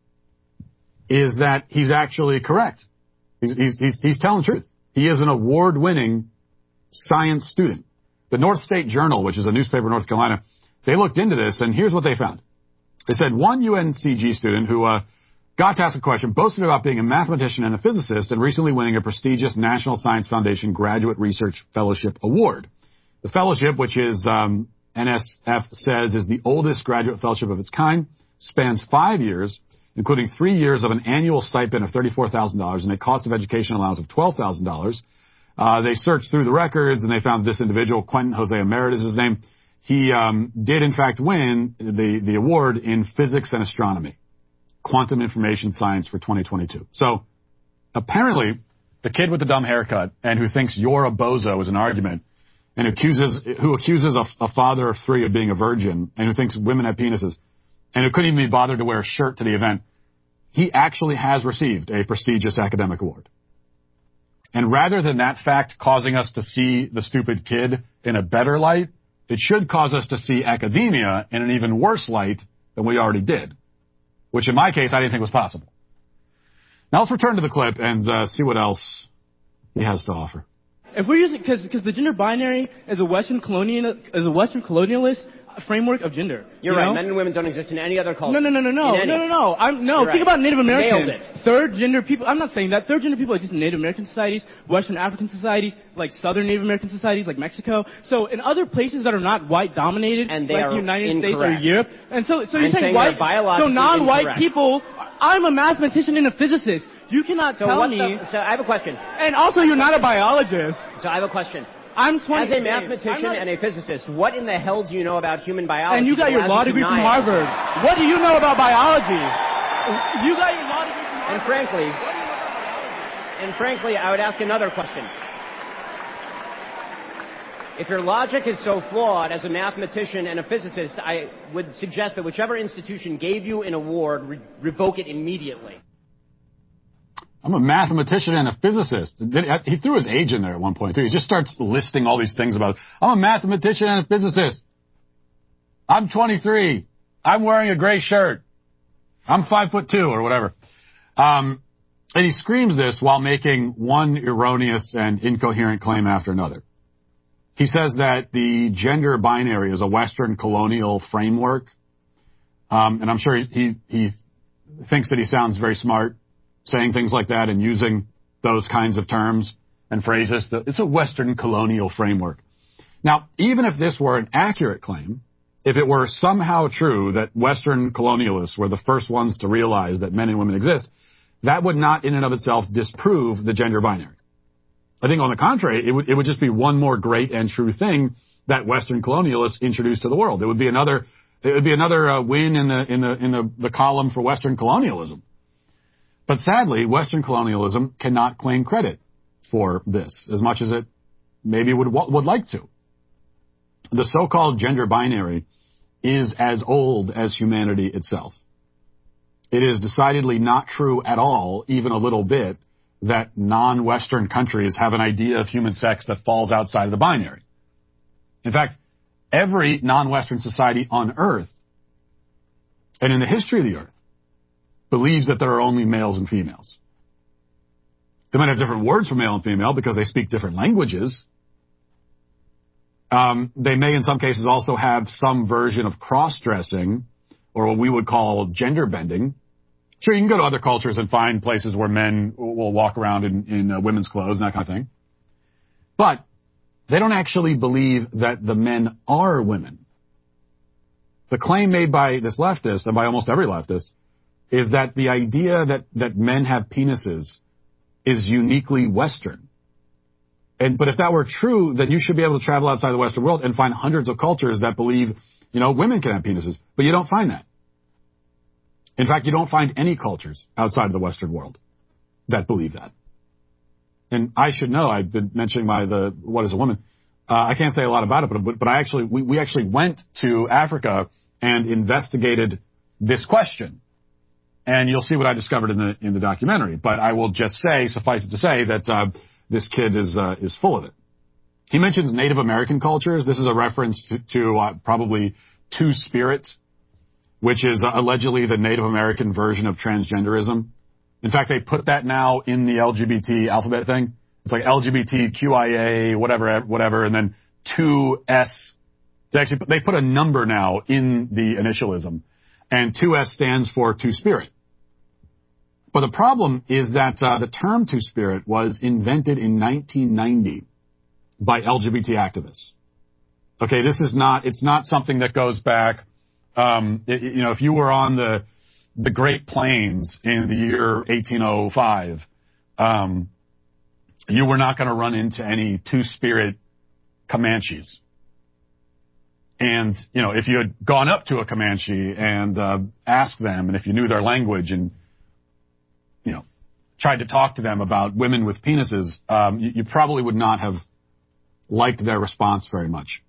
S9: is that he's actually correct. He's, he's, he's, he's telling the truth. He is an award-winning science student. The North State Journal, which is a newspaper in North Carolina, they looked into this, and here's what they found. They said one U N C G student who uh, got to ask a question boasted about being a mathematician and a physicist and recently winning a prestigious National Science Foundation Graduate Research Fellowship Award. The fellowship, which is um, N S F says is the oldest graduate fellowship of its kind, spans five years, including three years of an annual stipend of thirty-four thousand dollars and a cost of education allowance of twelve thousand dollars. Uh, they searched through the records and they found this individual, Quentin Hosea Merritt is his name. He um, did, in fact, win the, the award in physics and astronomy, quantum information science for twenty twenty-two. So apparently the kid with the dumb haircut and who thinks you're a bozo is an argument, and accuses, who accuses a, a father of three of being a virgin, and who thinks women have penises, and who couldn't even be bothered to wear a shirt to the event, he actually has received a prestigious academic award. And rather than that fact causing us to see the stupid kid in a better light, it should cause us to see academia in an even worse light than we already did, which in my case I didn't think was possible. Now let's return to the clip and uh, see what else he has to offer.
S23: If we're using, because because the gender binary is a Western colonial is a Western colonialist framework of gender.
S24: You're
S23: you
S24: right.
S23: know?
S24: Men and women don't exist in any other culture.
S23: No, no, no, no, no,
S24: In any.
S23: no, no, no. I'm no.
S24: You're
S23: Think
S24: right.
S23: about Native American.
S24: Nailed it.
S23: Third gender people. I'm not saying that third gender people exist in Native American societies, Western African societies, like Southern Native American societies, like Mexico. So in other places that are not white dominated,
S24: And they
S23: like
S24: are
S23: the United
S24: incorrect.
S23: States or Europe, and so so you're
S24: I'm
S23: saying,
S24: saying
S23: white,
S24: they're biologically
S23: so non-white
S24: incorrect.
S23: people. I'm a mathematician and a physicist. You cannot
S24: So
S23: tell
S24: what
S23: me.
S24: the, so I have a question.
S23: And also, you're not a biologist.
S24: So I have a question.
S23: I'm twenty.
S24: As a mathematician
S23: not,
S24: and a physicist, what in the hell do you know about human biology?
S23: And you got your law degree from Harvard. What do you know about biology? You got your law degree from Harvard.
S24: And frankly, and frankly, I would ask another question. If your logic is so flawed as a mathematician and a physicist, I would suggest that whichever institution gave you an award, re- revoke it immediately.
S9: I'm a mathematician and a physicist. He threw his age in there at one point, too. He just starts listing all these things about, I'm a mathematician and a physicist. I'm twenty-three. I'm wearing a gray shirt. I'm five foot two or whatever. Um, and he screams this while making one erroneous and incoherent claim after another. He says that the gender binary is a Western colonial framework. Um, and I'm sure he, he, he thinks that he sounds very smart saying things like that and using those kinds of terms and phrases. It's a Western colonial framework. Now, even if this were an accurate claim, if it were somehow true that Western colonialists were the first ones to realize that men and women exist, that would not in and of itself disprove the gender binary. I think on the contrary, it would, it would just be one more great and true thing that Western colonialists introduced to the world. It would be another, it would be another uh, win in the in the in the, the column for Western colonialism. But sadly, Western colonialism cannot claim credit for this as much as it maybe would would like to. The so-called gender binary is as old as humanity itself. It is decidedly not true at all, even a little bit, that non-Western countries have an idea of human sex that falls outside of the binary. In fact, every non-Western society on Earth, and in the history of the Earth, believes that there are only males and females. They might have different words for male and female because they speak different languages. Um, they may, in some cases, also have some version of cross-dressing, or what we would call gender bending. Sure, you can go to other cultures and find places where men will walk around in, in uh, women's clothes and that kind of thing. But they don't actually believe that the men are women. The claim made by this leftist, and by almost every leftist, is that the idea that, that men have penises is uniquely Western. And, but if that were true, then you should be able to travel outside the Western world and find hundreds of cultures that believe, you know, women can have penises. But you don't find that. In fact, you don't find any cultures outside of the Western world that believe that. And I should know, I've been mentioning my, the, what is a woman? Uh, I can't say a lot about it, but, but I actually, we, we actually went to Africa and investigated this question. And you'll see what I discovered in the, in the documentary. But I will just say, suffice it to say, that, uh, this kid is, uh, is full of it. He mentions Native American cultures. This is a reference to, to uh, probably Two-Spirit, which is uh, allegedly the Native American version of transgenderism. In fact, they put that now in the L G B T alphabet thing. It's like L G B T Q I A, whatever, whatever, and then two S. It's actually, they put a number now in the initialism, and two S stands for Two-Spirit. But the problem is that uh, the term Two-Spirit was invented in nineteen ninety by L G B T activists. Okay, this is not, it's not something that goes back, um, it, you know, if you were on the, the Great Plains in the year eighteen oh five, um, you were not going to run into any Two-Spirit Comanches. And, you know, if you had gone up to a Comanche and uh, asked them, and if you knew their language and, you know, tried to talk to them about women with penises, um, you, you probably would not have liked their response very much.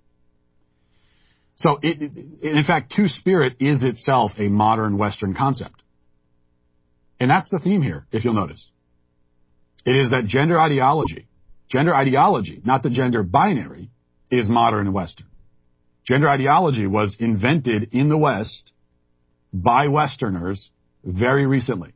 S9: So, it, it, in fact, Two-Spirit is itself a modern Western concept. And that's the theme here, if you'll notice. It is that gender ideology, gender ideology, not the gender binary, is modern and Western. Gender ideology was invented in the West by Westerners very recently.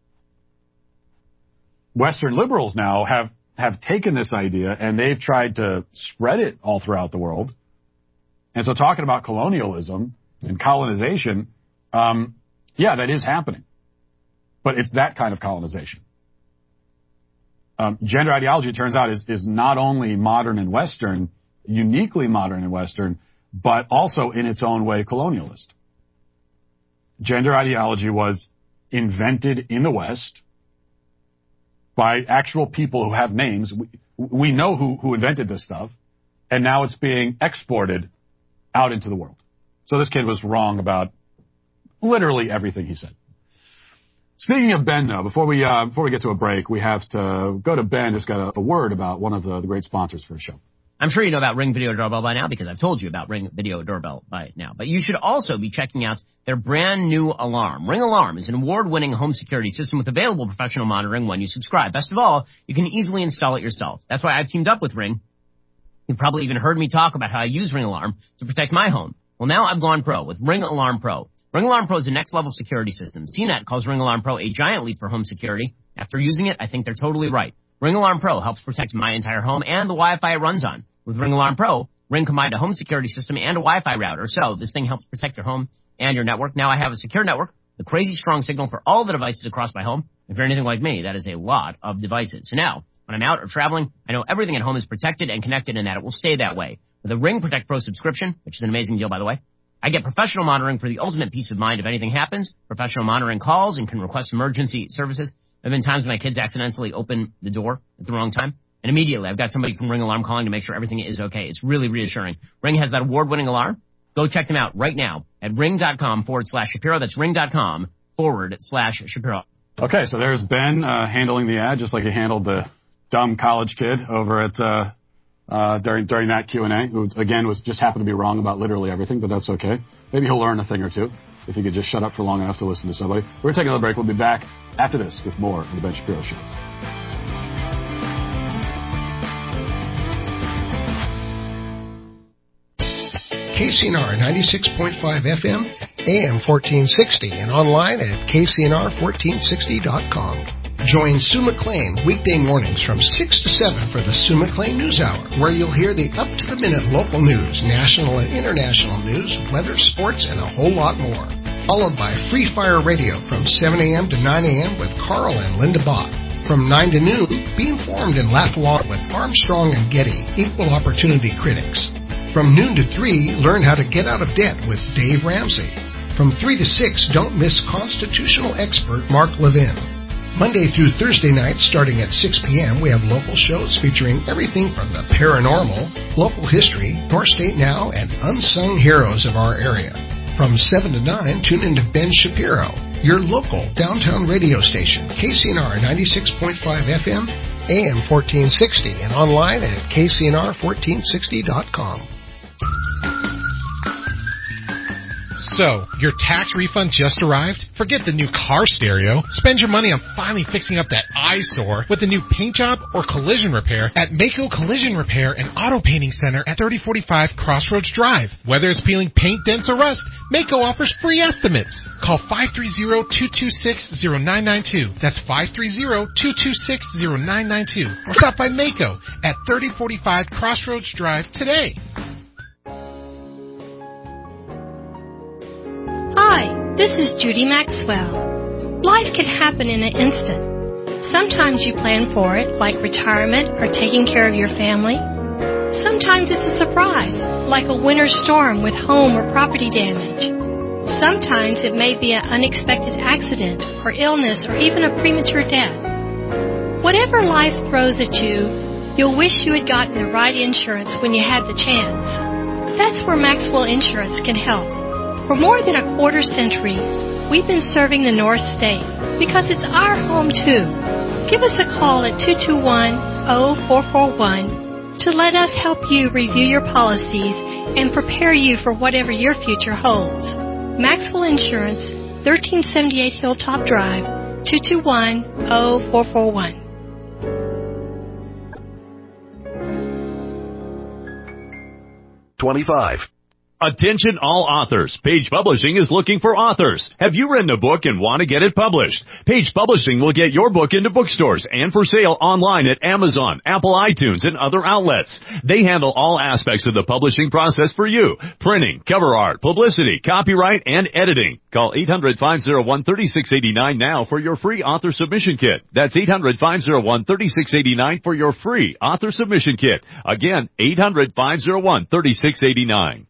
S9: Western liberals now have, have taken this idea and they've tried to spread it all throughout the world. And so talking about colonialism and colonization, um, yeah, that is happening. But it's that kind of colonization. Um, gender ideology, it turns out, is, is not only modern and Western, uniquely modern and Western, but also in its own way colonialist. Gender ideology was invented in the West by actual people who have names. We, we know who, who invented this stuff, and now it's being exported out into the world. So this kid was wrong about literally everything he said. Speaking of Ben, though, before we uh, before we get to a break, we have to go to Ben, who's got a, a word about one of the, the great sponsors for the show.
S8: I'm sure you know about Ring Video Doorbell by now because I've told you about Ring Video Doorbell by now. But you should also be checking out their brand new alarm. Ring Alarm is an award-winning home security system with available professional monitoring when you subscribe. Best of all, you can easily install it yourself. That's why I've teamed up with Ring. You've probably even heard me talk about how I use Ring Alarm to protect my home. Well, now I've gone pro with Ring Alarm Pro. Ring Alarm Pro is a next-level security system. C net calls Ring Alarm Pro a giant leap for home security. After using it, I think they're totally right. Ring Alarm Pro helps protect my entire home and the Wi-Fi it runs on. With Ring Alarm Pro, Ring combined a home security system and a Wi-Fi router, so this thing helps protect your home and your network. Now I have a secure network with crazy strong signal for all the devices across my home. If you're anything like me, that is a lot of devices. So now, when I'm out or traveling, I know everything at home is protected and connected and that it will stay that way. With a Ring Protect Pro subscription, which is an amazing deal, by the way, I get professional monitoring for the ultimate peace of mind if anything happens, professional monitoring calls, and can request emergency services. There have been times when my kids accidentally open the door at the wrong time. And immediately, I've got somebody from Ring Alarm calling to make sure everything is okay. It's really reassuring. Ring has that award-winning alarm. Go check them out right now at ring.com forward slash Shapiro. That's ring.com forward slash Shapiro.
S9: Okay, so there's Ben uh, handling the ad just like he handled the dumb college kid over at uh, uh, during during that Q and A, who, again, was just happened to be wrong about literally everything, but that's okay. Maybe he'll learn a thing or two if he could just shut up for long enough to listen to somebody. We're going to take another break. We'll be back after this with more of the Ben Shapiro Show.
S1: K C N R ninety-six point five F M, A M fourteen sixty, and online at K C N R fourteen sixty dot com. Join Sue McLean weekday mornings from six to seven for the Sue McLean News Hour, where you'll hear the up-to-the-minute local news, national and international news, weather, sports, and a whole lot more. Followed by Free Fire Radio from seven a.m. to nine a.m. with Carl and Linda Bott. From nine to noon, be informed and laugh along with Armstrong and Getty, equal opportunity critics. From noon to three, learn how to get out of debt with Dave Ramsey. From three to six, don't miss constitutional expert Mark Levin. Monday through Thursday nights, starting at six p.m., we have local shows featuring everything from the paranormal, local history, North State Now, and unsung heroes of our area. From seven to nine, tune into Ben Shapiro, your local downtown radio station, K C N R ninety-six point five F M, A M fourteen sixty, and online at K C N R fourteen sixty dot com.
S10: So, your tax refund just arrived? Forget the new car stereo. Spend your money on finally fixing up that eyesore with a new paint job or collision repair at Mako Collision Repair and Auto Painting Center at thirty forty-five Crossroads Drive. Whether it's peeling paint, dents, or rust, Mako offers free estimates. Call five three zero, two two six, zero nine nine two. That's five three zero, two two six, zero nine nine two. Or stop by Mako at thirty forty-five Crossroads Drive today.
S15: Hi, this is Judy Maxwell. Life can happen in an instant. Sometimes you plan for it, like retirement or taking care of your family. Sometimes it's a surprise, like a winter storm with home or property damage. Sometimes it may be an unexpected accident or illness or even a premature death. Whatever life throws at you, you'll wish you had gotten the right insurance when you had the chance. That's where Maxwell Insurance can help. For more than a quarter century, we've been serving the North State because it's our home too. Give us a call at two two one, zero four four one to let us help you review your policies and prepare you for whatever your future holds. Maxwell Insurance, thirteen seventy-eight Hilltop Drive, two two one, zero four four one.
S3: twenty-five. Attention all authors. Page Publishing is looking for authors. Have you written a book and want to get it published? Page Publishing will get your book into bookstores and for sale online at Amazon, Apple iTunes, and other outlets. They handle all aspects of the publishing process for you. Printing, cover art, publicity, copyright, and editing. Call eight hundred, five oh one, three six eight nine now for your free author submission kit. That's eight hundred, five oh one, three six eight nine for your free author submission kit. Again, eight hundred, five oh one, three six eight nine.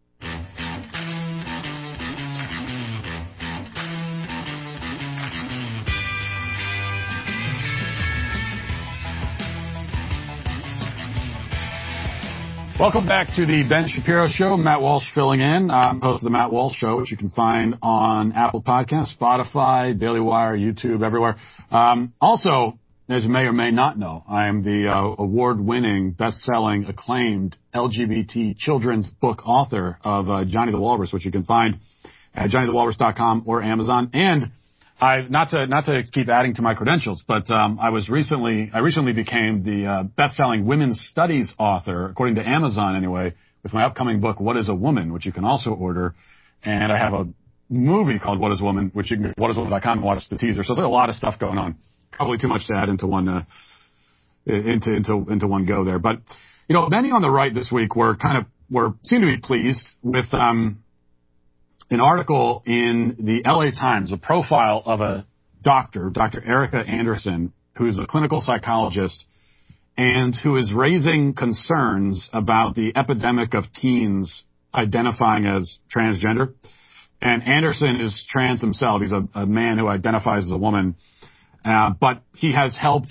S9: Welcome back to the Ben Shapiro Show. Matt Walsh filling in. I'm host of the Matt Walsh Show, which you can find on Apple Podcasts, Spotify, Daily Wire, YouTube, everywhere. Um, also, as you may or may not know, I am the uh, award-winning, best-selling, acclaimed L G B T children's book author of uh, Johnny the Walrus, which you can find at johnny the walrus dot com or Amazon. And I not to not to keep adding to my credentials, but um, I was recently I recently became the uh, best-selling women's studies author, according to Amazon anyway, with my upcoming book What Is a Woman, which you can also order. And I have a movie called What Is a Woman, which you can go to what is a woman dot com and watch the teaser. So there's a lot of stuff going on. Probably too much to add into one uh, into into into one go there. But you know, many on the right this week were kind of were seem to be pleased with um, an article in the L A Times, a profile of a doctor, Doctor Erica Anderson, who's a clinical psychologist and who is raising concerns about the epidemic of teens identifying as transgender. And Anderson is trans himself. He's a, a man who identifies as a woman. Uh, but he has helped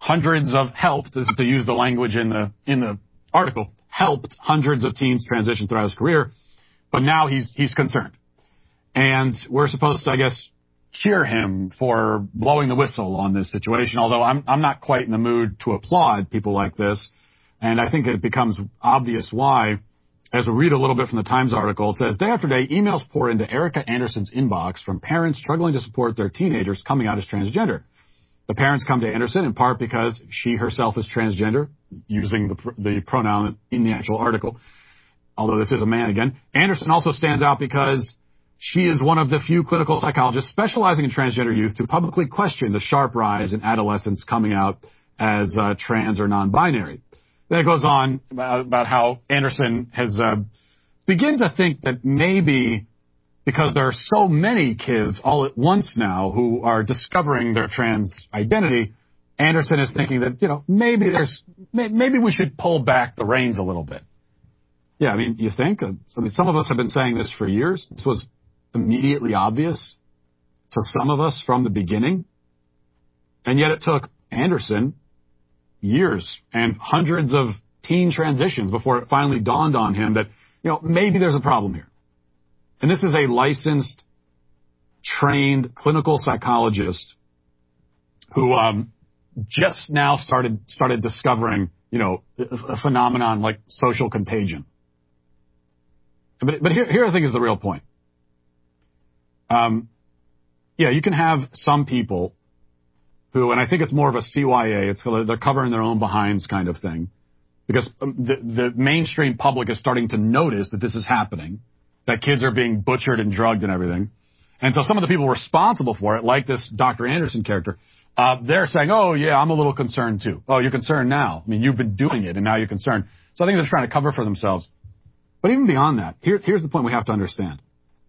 S9: hundreds of helped, this is to use the language in the in the article, helped hundreds of teens transition throughout his career, but now he's he's concerned. And we're supposed to, I guess, cheer him for blowing the whistle on this situation, although I'm I'm not quite in the mood to applaud people like this. And I think it becomes obvious why, as we read a little bit from the Times article. It says, day after day, emails pour into Erica Anderson's inbox from parents struggling to support their teenagers coming out as transgender. The parents come to Anderson in part because she herself is transgender, using the, pr- the pronoun in the actual article, although this is a man again. Anderson also stands out because she is one of the few clinical psychologists specializing in transgender youth to publicly question the sharp rise in adolescents coming out as uh, trans or non-binary. Then it goes on about, about how Anderson has uh, begun to think that maybe because there are so many kids all at once now who are discovering their trans identity, Anderson is thinking that, you know, maybe there's maybe we should pull back the reins a little bit. Yeah, I mean, you think? I mean, some of us have been saying this for years. This was immediately obvious to some of us from the beginning. And yet it took Anderson years and hundreds of teen transitions before it finally dawned on him that, you know, maybe there's a problem here. And this is a licensed, trained clinical psychologist who um, just now started started discovering, you know, a phenomenon like social contagion. But, but here, here I think is the real point. Um, yeah, you can have some people who, and I think it's more of a C Y A, it's they're covering their own behinds kind of thing, because the, the mainstream public is starting to notice that this is happening, that kids are being butchered and drugged and everything. And so some of the people responsible for it, like this Doctor Anderson character, uh, they're saying, oh, yeah, I'm a little concerned too. Oh, you're concerned now. I mean, you've been doing it and now you're concerned. So I think they're trying to cover for themselves. But even beyond that, here, here's the point we have to understand.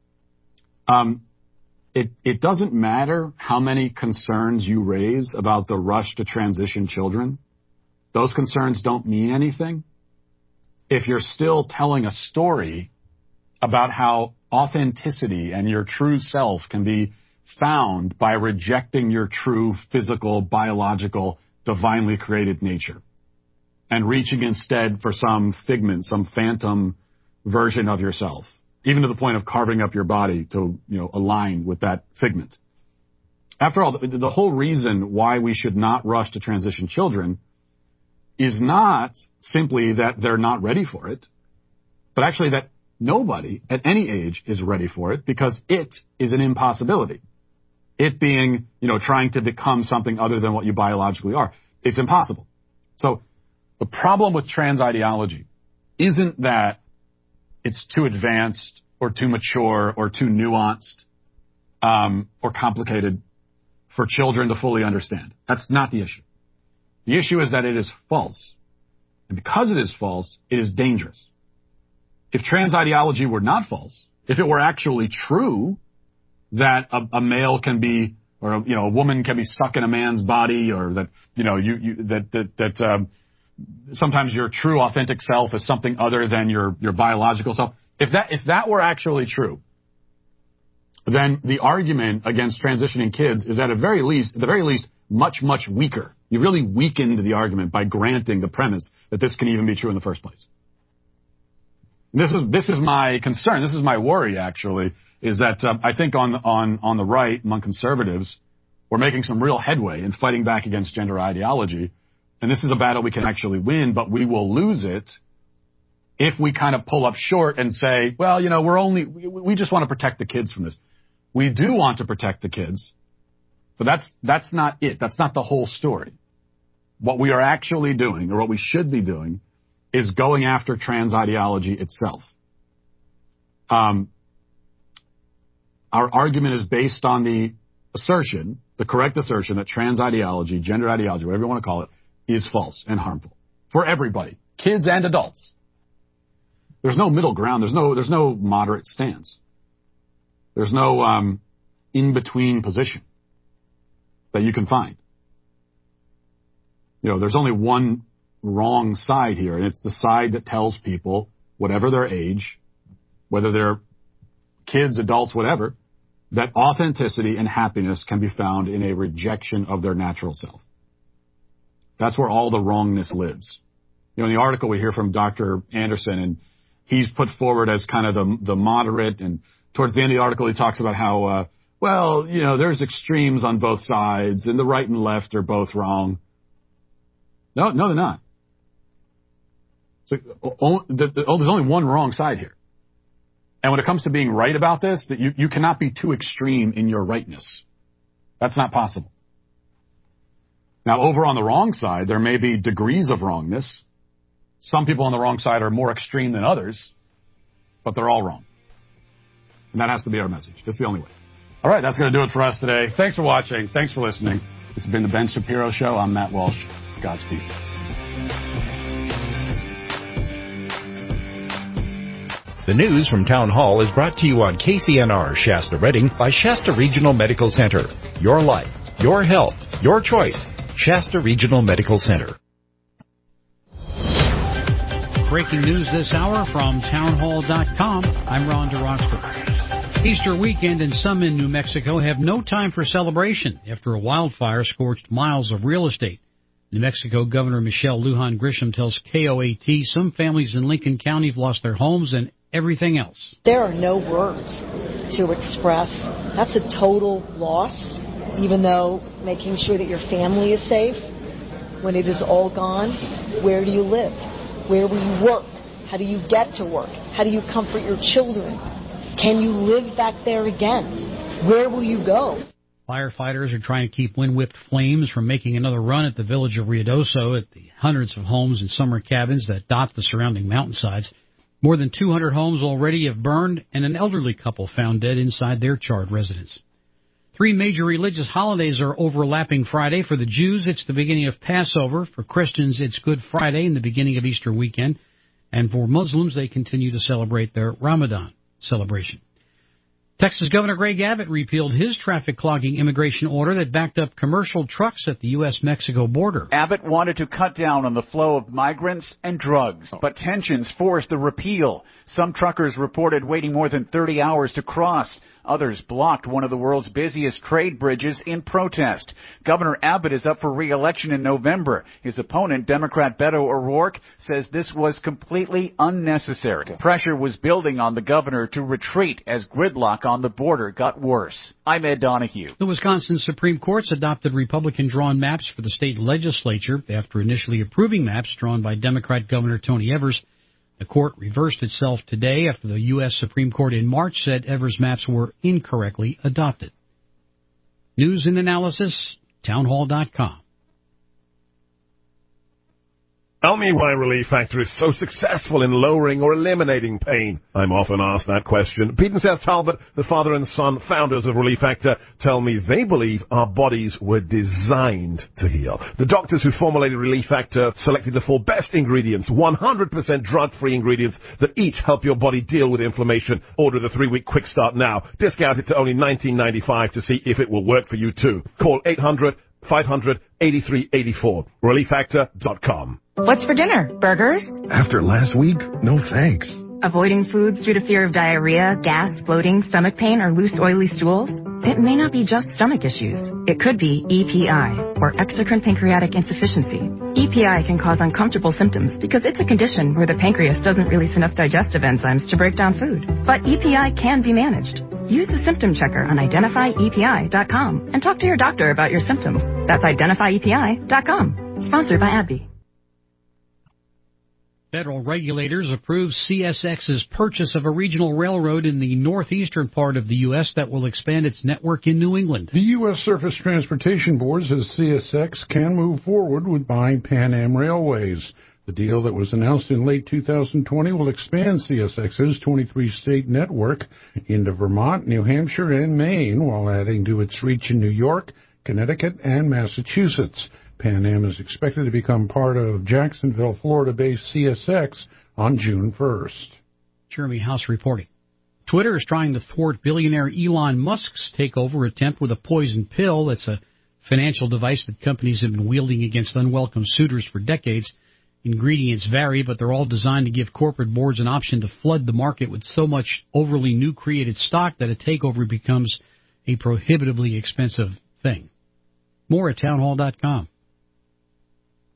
S9: Um, it, it doesn't matter how many concerns you raise about the rush to transition children. Those concerns don't mean anything if you're still telling a story about how authenticity and your true self can be found by rejecting your true physical, biological, divinely created nature and reaching instead for some figment, some phantom version of yourself, even to the point of carving up your body to, you know, align with that figment. After all, the, the whole reason why we should not rush to transition children is not simply that they're not ready for it, but actually that nobody at any age is ready for it, because it is an impossibility. It being, you know, trying to become something other than what you biologically are. It's impossible. So the problem with trans ideology isn't that it's too advanced or too mature or too nuanced um, or complicated for children to fully understand. That's not the issue. The issue is that it is false. And because it is false, it is dangerous. If trans ideology were not false, if it were actually true that a, a male can be, or a, you know, a woman can be stuck in a man's body, or that, you know, you, you that that that um, sometimes your true authentic self is something other than your your biological self. If that if that were actually true, then the argument against transitioning kids is at a very least, at the very least, much much weaker. You really weakened the argument by granting the premise that this can even be true in the first place. This is this is my concern. This is my worry, actually, is that uh, I think on on on the right, among conservatives, we're making some real headway in fighting back against gender ideology, and this is a battle we can actually win, but we will lose it if we kind of pull up short and say, well, you know, we're only we, we just want to protect the kids from this. We do want to protect the kids, but that's that's not it. That's not the whole story. What we are actually doing, or what we should be doing, is going after trans ideology itself. Um, our argument is based on the assertion, the correct assertion, that trans ideology, gender ideology, whatever you want to call it, is false and harmful for everybody, kids and adults. There's no middle ground. There's no there's no moderate stance. There's no um, in-between position that you can find. You know, there's only one wrong side here, and it's the side that tells people, whatever their age, whether they're kids, adults, whatever, that authenticity and happiness can be found in a rejection of their natural self. That's where all the wrongness lives. You know, in the article we hear from Doctor Anderson, and he's put forward as kind of the the moderate, and towards the end of the article he talks about how, uh, well, you know, there's extremes on both sides, and the right and left are both wrong. No, no, they're not. So, oh, the, the, oh, there's only one wrong side here. And when it comes to being right about this, that you, you cannot be too extreme in your rightness. That's not possible. Now, over on the wrong side, there may be degrees of wrongness. Some people on the wrong side are more extreme than others, but they're all wrong. And that has to be our message. That's the only way. All right, that's going to do it for us today. Thanks for watching. Thanks for listening. This has been the Ben Shapiro Show. I'm Matt Walsh. Godspeed.
S22: The news from Town Hall is brought to you on K C N R Shasta Redding by Shasta Regional Medical Center. Your life, your health, your choice. Shasta Regional Medical Center.
S14: Breaking news this hour from town hall dot com. I'm Ron DeRosper. Easter weekend, and some in New Mexico have no time for celebration after a wildfire scorched miles of real estate. New Mexico Governor Michelle Lujan Grisham tells K O A T some families in Lincoln County have lost their homes and everything else.
S16: There are no words to express. That's a total loss, even though making sure that your family is safe. When it is all gone, where do you live? Where will you work? How do you get to work? How do you comfort your children? Can you live back there again? Where will you go?
S14: Firefighters are trying to keep wind-whipped flames from making another run at the village of Ruidoso, at the hundreds of homes and summer cabins that dot the surrounding mountainsides. More than two hundred homes already have burned, and an elderly couple found dead inside their charred residence. Three major religious holidays are overlapping Friday. For the Jews, it's the beginning of Passover. For Christians, it's Good Friday and the beginning of Easter weekend. And for Muslims, they continue to celebrate their Ramadan celebration. Texas Governor Greg Abbott repealed his traffic clogging immigration order that backed up commercial trucks at the U S Mexico border.
S17: Abbott wanted to cut down on the flow of migrants and drugs, but tensions forced the repeal. Some truckers reported waiting more than thirty hours to cross. Others blocked one of the world's busiest trade bridges in protest. Governor Abbott is up for re-election in November. His opponent, Democrat Beto O'Rourke, says this was completely unnecessary. Pressure was building on the governor to retreat as gridlock on the border got worse. I'm Ed Donahue.
S14: The Wisconsin Supreme Court's adopted Republican-drawn maps for the state legislature after initially approving maps drawn by Democrat Governor Tony Evers. The court reversed itself today after the U S Supreme Court in March said Evers' maps were incorrectly adopted. News and analysis, town hall dot com.
S21: Tell me why Relief Factor is so successful in lowering or eliminating pain. I'm often asked that question. Pete and Seth Talbot, the father and son founders of Relief Factor, tell me they believe our bodies were designed to heal. The doctors who formulated Relief Factor selected the four best ingredients, one hundred percent drug-free ingredients that each help your body deal with inflammation. Order the three-week quick start now. Discount it to only nineteen ninety-five to see if it will work for you too. Call eight hundred, five hundred, eighty-three eighty-four. relief factor dot com.
S25: What's for dinner? Burgers?
S21: After last week, no thanks.
S25: Avoiding foods due to fear of diarrhea, gas, bloating, stomach pain, or loose, oily stools? It may not be just stomach issues. It could be E P I, or exocrine pancreatic insufficiency. E P I can cause uncomfortable symptoms because it's a condition where the pancreas doesn't release enough digestive enzymes to break down food. But E P I can be managed. Use the symptom checker on identify E P I dot com and talk to your doctor about your symptoms. That's identify E P I dot com. Sponsored by AbbVie.
S14: Federal regulators approved C S X's purchase of a regional railroad in the northeastern part of the U S that will expand its network in New England.
S26: The U S Surface Transportation Board says C S X can move forward with buying Pan Am Railways. The deal that was announced in late two thousand twenty will expand C S X's twenty-three state network into Vermont, New Hampshire, and Maine, while adding to its reach in New York, Connecticut, and Massachusetts. Pan Am is expected to become part of Jacksonville, Florida-based C S X on June first.
S14: Jeremy House reporting. Twitter is trying to thwart billionaire Elon Musk's takeover attempt with a poison pill. That's a financial device that companies have been wielding against unwelcome suitors for decades. Ingredients vary, but they're all designed to give corporate boards an option to flood the market with so much overly new created stock that a takeover becomes a prohibitively expensive thing. More at town hall dot com.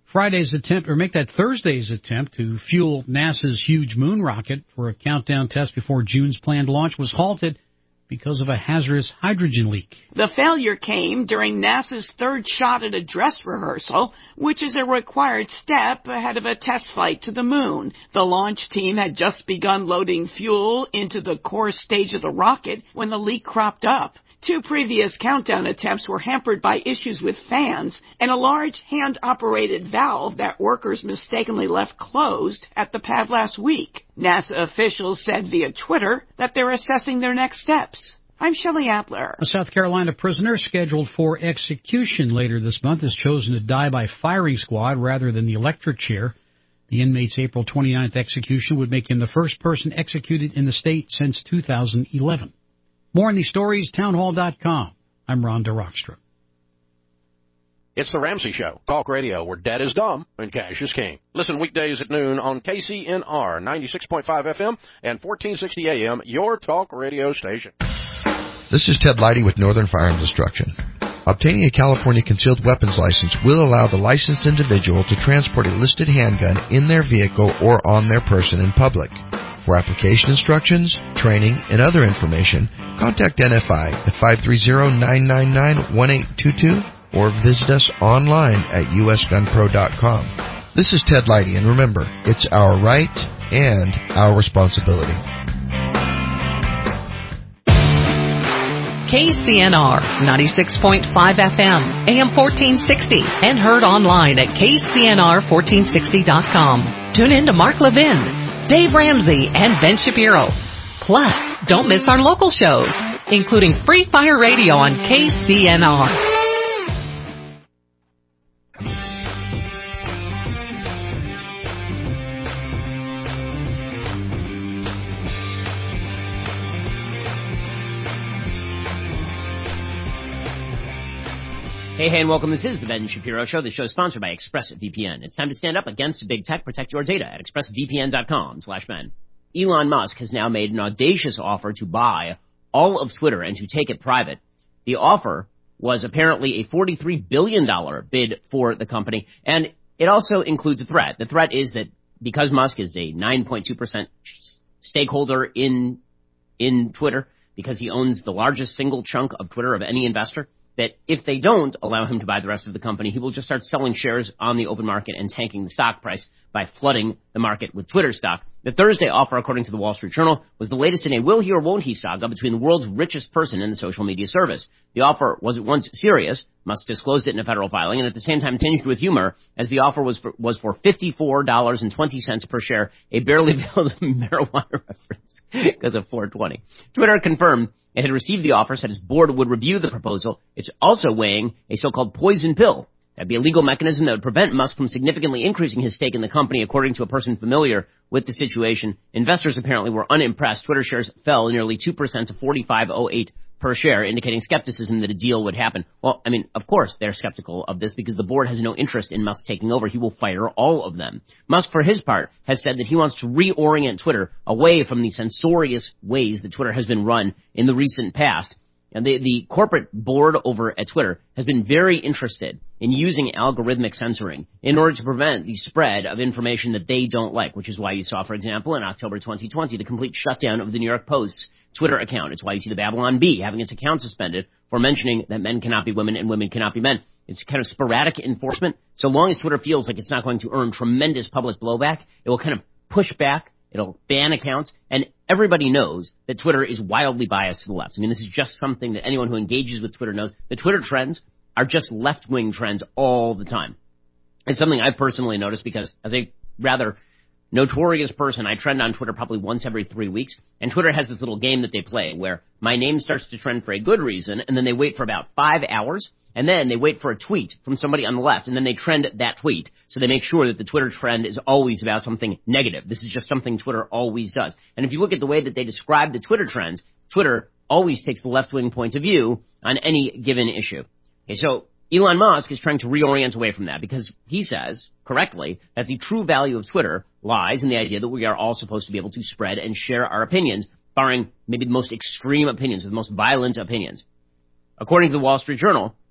S14: Friday's attempt, or make that Thursday's attempt to fuel NASA's huge moon rocket for a countdown test before June's planned launch was halted because of a hazardous hydrogen leak.
S2: The failure came during NASA's third shot at a dress rehearsal, which is a required step ahead of a test flight to the moon. The launch team had just begun loading fuel into the core stage of the rocket when the leak cropped up. Two previous countdown attempts were hampered by issues with fans and a large hand-operated valve that workers mistakenly left closed at the pad last week. NASA officials said via Twitter that they're assessing their next steps. I'm Shelley Adler.
S14: A South Carolina prisoner scheduled for execution later this month has chosen to die by firing squad rather than the electric chair. The inmate's April twenty-ninth execution would make him the first person executed in the state since two thousand eleven. More on these stories, townhall dot com. I'm Rhonda Rockstrom.
S12: It's the Ramsey Show, talk radio where dead is dumb and cash is king. Listen weekdays at noon on K C N R ninety-six point five F M and fourteen sixty A M, your talk radio station.
S13: This is Ted Leidy with Northern Fire and Destruction. Obtaining a California concealed weapons license will allow the licensed individual to transport a listed handgun in their vehicle or on their person in public. For application instructions, training, and other information, contact N F I at five three zero, nine nine nine, one eight two two or visit us online at U S gun pro dot com. This is Ted Leidy, and remember, it's our right and our responsibility.
S18: K C N R ninety-six point five F M, A M fourteen sixty, and heard online at K C N R fourteen sixty dot com. Tune in to Mark Levin, Dave Ramsey, and Ben Shapiro. Plus, don't miss our local shows, including Free Fire Radio on K C N R.
S8: Hey, hey, and welcome. This is the Ben Shapiro Show. The show is sponsored by ExpressVPN. It's time to stand up against big tech. Protect your data at expressvpn dot com slash Ben. Elon Musk has now made an audacious offer to buy all of Twitter and to take it private. The offer was apparently a forty-three billion dollars bid for the company, and it also includes a threat. The threat is that because Musk is a nine point two percent stakeholder in in Twitter, because he owns the largest single chunk of Twitter of any investor, that if they don't allow him to buy the rest of the company, he will just start selling shares on the open market and tanking the stock price by flooding the market with Twitter stock. The Thursday offer, according to the Wall Street Journal, was the latest in a will he or won't he saga between the world's richest person and the social media service. The offer was at once serious. Musk disclosed it in a federal filing, and at the same time tinged with humor, as the offer was for, was for fifty-four dollars and twenty cents per share, a barely veiled marijuana reference because of four twenty. Twitter confirmed it had received the offer, said its board would review the proposal. It's also weighing a so-called poison pill. That'd be a legal mechanism that would prevent Musk from significantly increasing his stake in the company, according to a person familiar with the situation. Investors apparently were unimpressed. Twitter shares fell nearly two percent to forty-five oh eight per share, indicating skepticism that a deal would happen. Well, I mean, of course they're skeptical of this because the board has no interest in Musk taking over. He will fire all of them. Musk, for his part, has said that he wants to reorient Twitter away from the censorious ways that Twitter has been run in the recent past. And the, the corporate board over at Twitter has been very interested in using algorithmic censoring in order to prevent the spread of information that they don't like, which is why you saw, for example, in October twenty twenty, the complete shutdown of the New York Post's Twitter account. It's why you see the Babylon Bee having its account suspended for mentioning that men cannot be women and women cannot be men. It's kind of sporadic enforcement. So long as Twitter feels like it's not going to earn tremendous public blowback, it will kind of push back. It'll ban accounts, and everybody knows that Twitter is wildly biased to the left. I mean, this is just something that anyone who engages with Twitter knows. The Twitter trends are just left-wing trends all the time. It's something I've personally noticed because as a rather notorious person, I trend on Twitter probably once every three weeks, and Twitter has this little game that they play where my name starts to trend for a good reason, and then they wait for about five hours, and then they wait for a tweet from somebody on the left, and then they trend that tweet. So they make sure that the Twitter trend is always about something negative. This is just something Twitter always does. And if you look at the way that they describe the Twitter trends, Twitter always takes the left-wing point of view on any given issue. Okay, so Elon Musk is trying to reorient away from that because he says, correctly, that the true value of Twitter lies in the idea that we are all supposed to be able to spread and share our opinions, barring maybe the most extreme opinions, or the most violent opinions. According to the Wall Street Journal,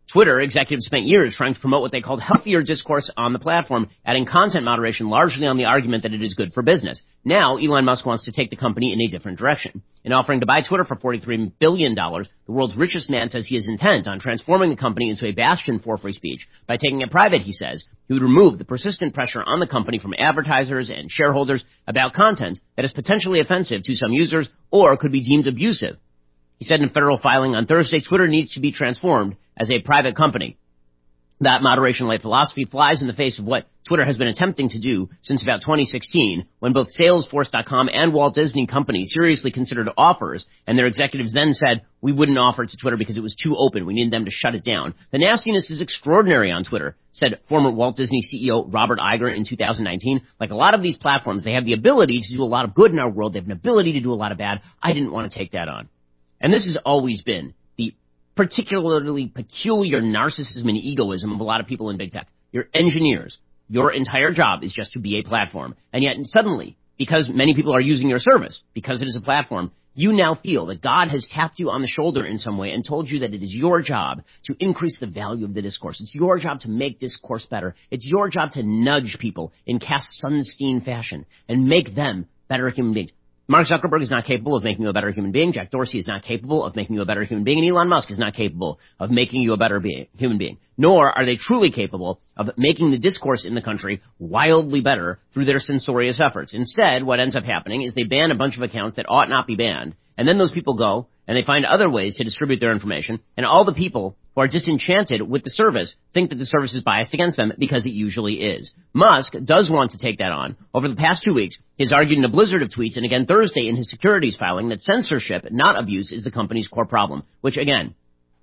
S8: Twitter executives spent years trying to promote what they called healthier discourse on the platform, adding content moderation largely on the argument that it is good for business. Now, Elon Musk wants to take the company in a different direction. In offering to buy Twitter for forty-three billion dollars, the world's richest man says he is intent on transforming the company into a bastion for free speech. By taking it private, he says, he would remove the persistent pressure on the company from advertisers and shareholders about content that is potentially offensive to some users or could be deemed abusive. He said in a federal filing on Thursday, Twitter needs to be transformed as a private company. That moderation-led philosophy flies in the face of what Twitter has been attempting to do since about twenty sixteen, when both Salesforce dot com and Walt Disney Company seriously considered offers, and their executives then said, we wouldn't offer it to Twitter because it was too open. We needed them to shut it down. The nastiness is extraordinary on Twitter, said former Walt Disney C E O Robert Iger in two thousand nineteen. Like a lot of these platforms, they have the ability to do a lot of good in our world. They have an ability to do a lot of bad. I didn't want to take that on. And this has always been the particularly peculiar narcissism and egoism of a lot of people in big tech. You're engineers. Your entire job is just to be a platform. And yet suddenly, because many people are using your service, because it is a platform, you now feel that God has tapped you on the shoulder in some way and told you that it is your job to increase the value of the discourse. It's your job to make discourse better. It's your job to nudge people in Cass Sunstein fashion and make them better human beings. Mark Zuckerberg is not capable of making you a better human being. Jack Dorsey is not capable of making you a better human being. And Elon Musk is not capable of making you a better being, human being. Nor are they truly capable of making the discourse in the country wildly better through their censorious efforts. Instead, what ends up happening is they ban a bunch of accounts that ought not be banned. And then those people go and they find other ways to distribute their information. And all the people who are disenchanted with the service think that the service is biased against them because it usually is. Musk does want to take that on. Over the past two weeks, he's argued in a blizzard of tweets and again Thursday in his securities filing that censorship, not abuse, is the company's core problem. Which, again,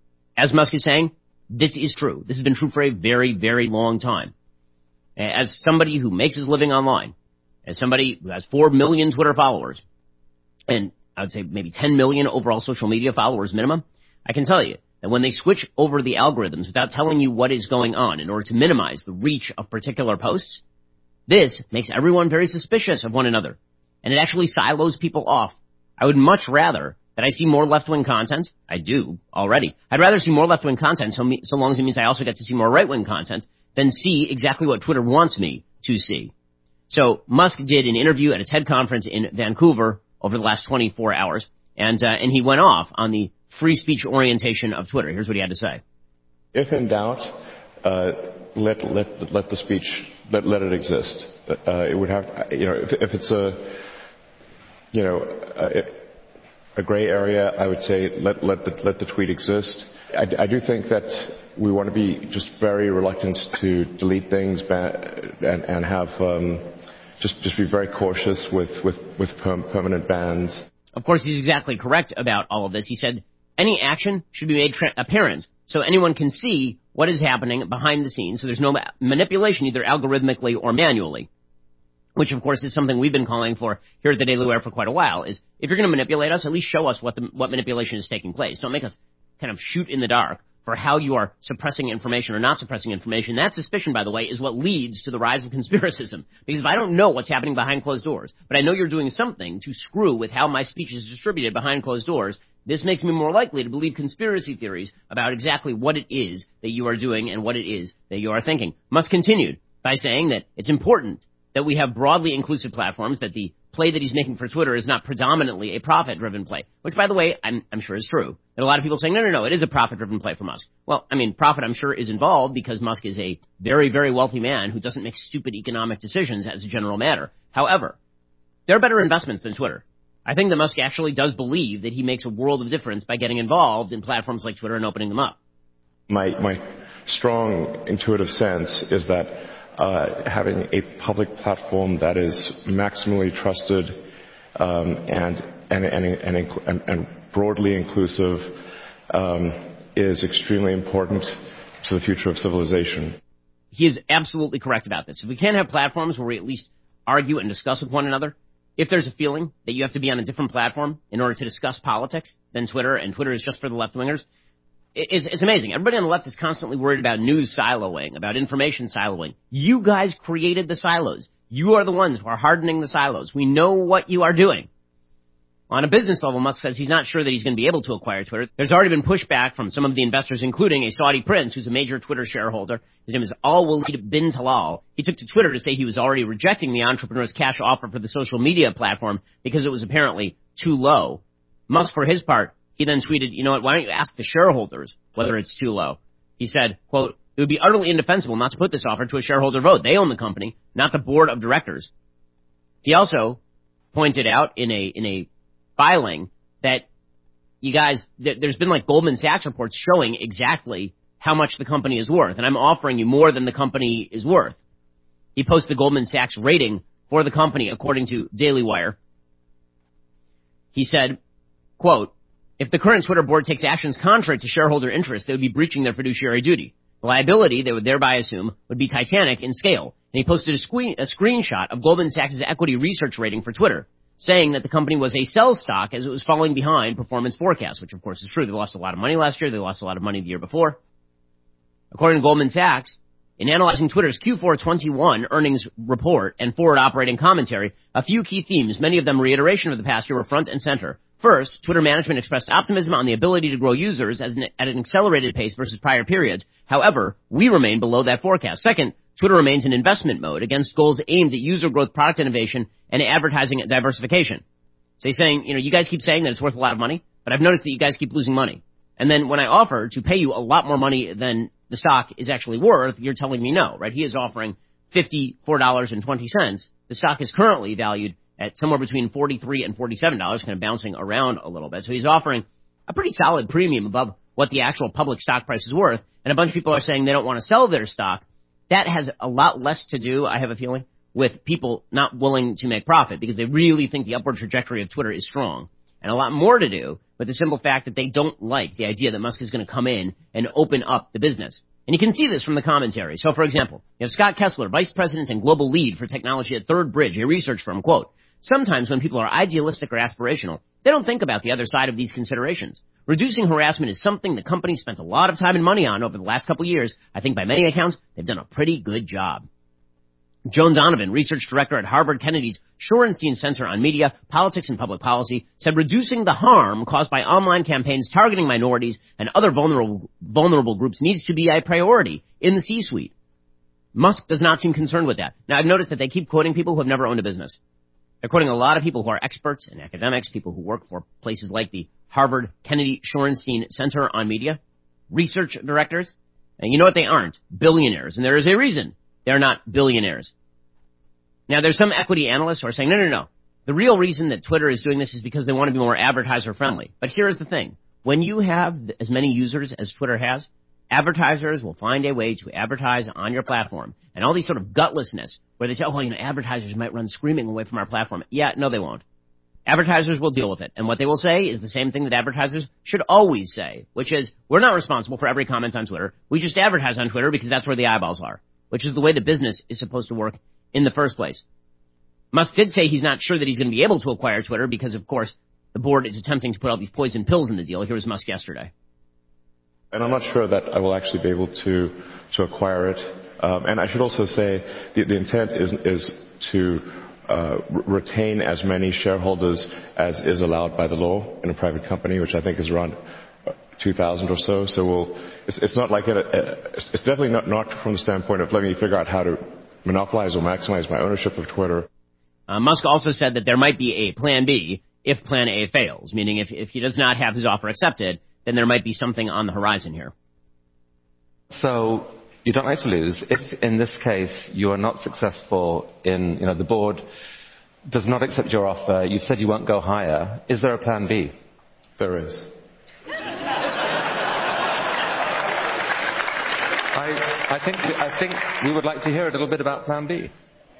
S8: as Musk is saying, this is true. This has been true for a very, very long time. As somebody who makes his living online, as somebody who has four million Twitter followers, and I would say maybe ten million overall social media followers minimum, I can tell you that when they switch over the algorithms without telling you what is going on in order to minimize the reach of particular posts, this makes everyone very suspicious of one another. And it actually silos people off. I would much rather that I see more left-wing content. I do already. I'd rather see more left-wing content so, me, so long as it means I also get to see more right-wing content than see exactly what Twitter wants me to see. So Musk did an interview at a TED conference in Vancouver over the last twenty-four hours, and uh, and he went off on the free speech orientation of Twitter. Here's what he had to say.
S4: If in doubt, uh, let let let the speech let let it exist. Uh, it would have, you know, if, if it's a, you know, a, a gray area, I would say let let the let the tweet exist. I, I do think that we want to be just very reluctant to delete things and and have um, just just be very cautious with with with perm- permanent bans.
S8: Of course, he's exactly correct about all of this. He said any action should be made tra- apparent so anyone can see what is happening behind the scenes, so there's no ma- manipulation either algorithmically or manually, which, of course, is something we've been calling for here at the Daily Wire for quite a while, is if you're going to manipulate us, at least show us what the, what manipulation is taking place. Don't make us kind of shoot in the dark for how you are suppressing information or not suppressing information. That suspicion, by the way, is what leads to the rise of conspiracism. Because if I don't know what's happening behind closed doors, but I know you're doing something to screw with how my speech is distributed behind closed doors, this makes me more likely to believe conspiracy theories about exactly what it is that you are doing and what it is that you are thinking. Musk continued by saying that it's important that we have broadly inclusive platforms, that the play that he's making for Twitter is not predominantly a profit-driven play, which, by the way, I'm, I'm sure is true. There are a lot of people saying, no, no, no, it is a profit-driven play for Musk. Well, I mean, profit, I'm sure, is involved because Musk is a very, very wealthy man who doesn't make stupid economic decisions as a general matter. However, there are better investments than Twitter. I think that Musk actually does believe that he makes a world of difference by getting involved in platforms like Twitter and opening them up.
S4: My, my strong intuitive sense is that Uh, having a public platform that is maximally trusted um, and, and, and, and, and broadly inclusive um, is extremely important to the future of civilization.
S8: He is absolutely correct about this. If we can't have platforms where we at least argue and discuss with one another, if there's a feeling that you have to be on a different platform in order to discuss politics than Twitter, and Twitter is just for the left-wingers, It's, it's amazing. Everybody on the left is constantly worried about news siloing, about information siloing. You guys created the silos. You are the ones who are hardening the silos. We know what you are doing. On a business level, Musk says he's not sure that he's going to be able to acquire Twitter. There's already been pushback from some of the investors, including a Saudi prince who's a major Twitter shareholder. His name is Al-Walid bin Talal. He took to Twitter to say he was already rejecting the entrepreneur's cash offer for the social media platform because it was apparently too low. Musk, for his part, he then tweeted, you know what, why don't you ask the shareholders whether it's too low? He said, quote, it would be utterly indefensible not to put this offer to a shareholder vote. They own the company, not the board of directors. He also pointed out in a in a filing that you guys, there's been like Goldman Sachs reports showing exactly how much the company is worth, and I'm offering you more than the company is worth. He posted the Goldman Sachs rating for the company according to Daily Wire. He said, quote, if the current Twitter board takes actions contrary to shareholder interest, they would be breaching their fiduciary duty. The liability, they would thereby assume, would be titanic in scale. And he posted a, sque- a screenshot of Goldman Sachs' equity research rating for Twitter, saying that the company was a sell stock as it was falling behind performance forecasts, which of course is true. They lost a lot of money last year. They lost a lot of money the year before. According to Goldman Sachs, in analyzing Twitter's Q four twenty-one earnings report and forward operating commentary, a few key themes, many of them reiteration of the past year, were front and center. First, Twitter management expressed optimism on the ability to grow users as an, at an accelerated pace versus prior periods. However, we remain below that forecast. Second, Twitter remains in investment mode against goals aimed at user growth, product innovation, and advertising diversification. So he's saying, you know, you guys keep saying that it's worth a lot of money, but I've noticed that you guys keep losing money. And then when I offer to pay you a lot more money than the stock is actually worth, you're telling me no, right? He is offering fifty-four dollars and twenty cents. The stock is currently valued at somewhere between forty-three dollars and forty-seven dollars, kind of bouncing around a little bit. So he's offering a pretty solid premium above what the actual public stock price is worth. And a bunch of people are saying they don't want to sell their stock. That has a lot less to do, I have a feeling, with people not willing to make profit because they really think the upward trajectory of Twitter is strong. And a lot more to do with the simple fact that they don't like the idea that Musk is going to come in and open up the business. And you can see this from the commentary. So, for example, you have Scott Kessler, Vice President and Global Lead for Technology at Third Bridge, a research firm, quote, sometimes when people are idealistic or aspirational, they don't think about the other side of these considerations. Reducing harassment is something the company spent a lot of time and money on over the last couple of years. I think by many accounts, they've done a pretty good job. Joan Donovan, research director at Harvard Kennedy's Shorenstein Center on Media, Politics and Public Policy, said reducing the harm caused by online campaigns targeting minorities and other vulnerable, vulnerable groups needs to be a priority in the C-suite. Musk does not seem concerned with that. Now, I've noticed that they keep quoting people who have never owned a business. They're quoting a lot of people who are experts and academics, people who work for places like the Harvard Kennedy Shorenstein Center on Media, research directors, and you know what they aren't? Billionaires. And there is a reason they're not billionaires. Now, there's some equity analysts who are saying, no, no, no. The real reason that Twitter is doing this is because they want to be more advertiser-friendly. But here's the thing. When you have as many users as Twitter has, advertisers will find a way to advertise on your platform. And all these sort of gutlessness where they say, oh, well, you know, advertisers might run screaming away from our platform. Yeah, no, they won't. Advertisers will deal with it. And what they will say is the same thing that advertisers should always say, which is, we're not responsible for every comment on Twitter. We just advertise on Twitter because that's where the eyeballs are, which is the way the business is supposed to work in the first place. Musk did say he's not sure that he's going to be able to acquire Twitter because, of course, the board is attempting to put all these poison pills in the deal. Here was Musk yesterday.
S4: And I'm not sure that I will actually be able to to acquire it. Um, and I should also say the, the intent is is to uh, retain as many shareholders as is allowed by the law in a private company, which I think is around two thousand or so. So we'll, it's, it's not like it, it's definitely not, not from the standpoint of let me figure out how to monopolize or maximize my ownership of Twitter.
S8: Uh, Musk also said that there might be a plan B if plan A fails, meaning if, if he does not have his offer accepted, then there might be something on the horizon here.
S5: So you don't like to lose. If, in this case, you are not successful in, you know, the board does not accept your offer, you've said you won't go higher, is there a plan B?
S4: There is.
S5: I, I think I think we would like to hear a little bit about plan B.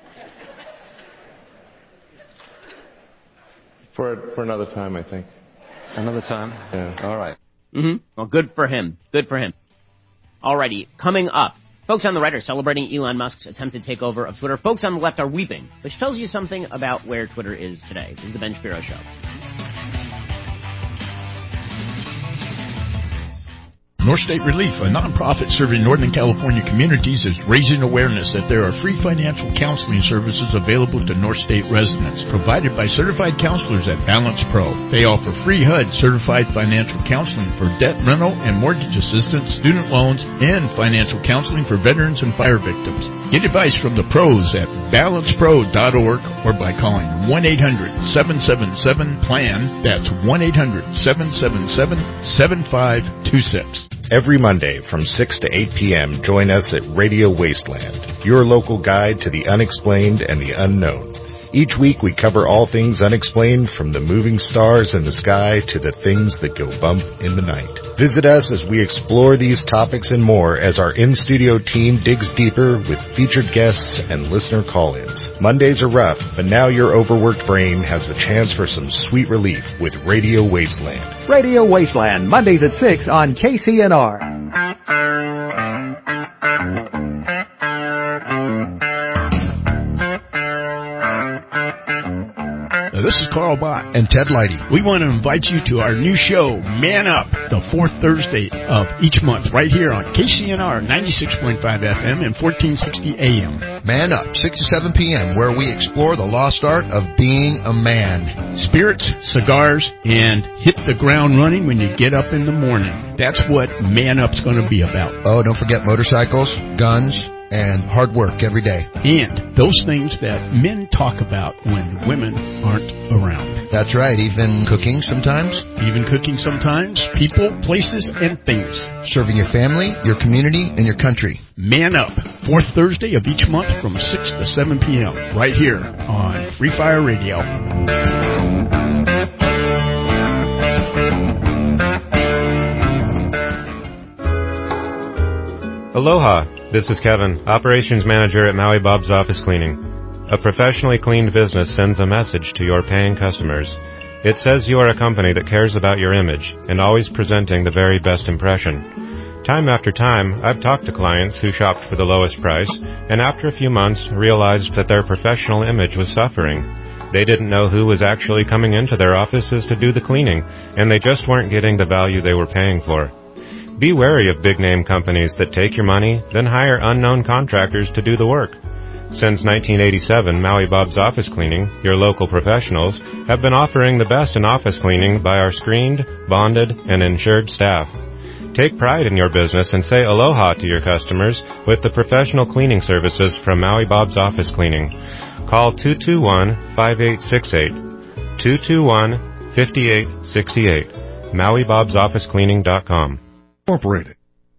S4: For, for another time, I think.
S5: Another time?
S4: Yeah.
S5: All right.
S8: Mm-hmm. Well, good for him. Good for him. Alrighty, coming up. Folks on the right are celebrating Elon Musk's attempted takeover of Twitter. Folks on the left are weeping, which tells you something about where Twitter is today. This is the Ben Shapiro Show.
S6: North State Relief, a nonprofit serving Northern California communities, is raising awareness that there are free financial counseling services available to North State residents, provided by certified counselors at Balance Pro. They offer free H U D certified financial counseling for debt rental and mortgage assistance, student loans, and financial counseling for veterans and fire victims. Get advice from the pros at balance pro dot org or by calling one eight hundred seven seven seven PLAN. That's one eight hundred seven seven seven seven five two six.
S22: Every Monday from six to eight p.m., join us at Radio Wasteland, your local guide to the unexplained and the unknown. Each week we cover all things unexplained, from the moving stars in the sky to the things that go bump in the night. Visit us as we explore these topics and more as our in-studio team digs deeper with featured guests and listener call-ins. Mondays are rough, but now your overworked brain has the chance for some sweet relief with Radio Wasteland.
S7: Radio Wasteland, Mondays at six on K C N R.
S6: This is Carl Bott
S1: and Ted Leidy.
S6: We want to invite you to our new show, Man Up, the fourth Thursday of each month, right here on K C N R ninety-six point five F M and fourteen sixty A M.
S1: Man Up, six to seven p.m., where we explore the lost art of being a man.
S6: Spirits, cigars, and hit the ground running when you get up in the morning. That's what Man Up's going to be about.
S1: Oh, don't forget motorcycles, guns, and hard work every day.
S6: And those things that men talk about when women aren't around.
S1: That's right, even cooking sometimes.
S6: Even cooking sometimes. People, places, and things.
S1: Serving your family, your community, and your country.
S6: Man Up, fourth Thursday of each month from six to seven p.m. right here on Free Fire Radio.
S11: Aloha, this is Kevin, Operations Manager at Maui Bob's Office Cleaning. A professionally cleaned business sends a message to your paying customers. It says you are a company that cares about your image and always presenting the very best impression. Time after time, I've talked to clients who shopped for the lowest price and after a few months realized that their professional image was suffering. They didn't know who was actually coming into their offices to do the cleaning, and they just weren't getting the value they were paying for. Be wary of big-name companies that take your money, then hire unknown contractors to do the work. Since nineteen eighty-seven, Maui Bob's Office Cleaning, your local professionals, have been offering the best in office cleaning by our screened, bonded, and insured staff. Take pride in your business and say aloha to your customers with the professional cleaning services from Maui Bob's Office Cleaning. Call two two one, five eight six eight, two two one, five eight six eight, maui bobs office cleaning dot com.
S26: Incorporated.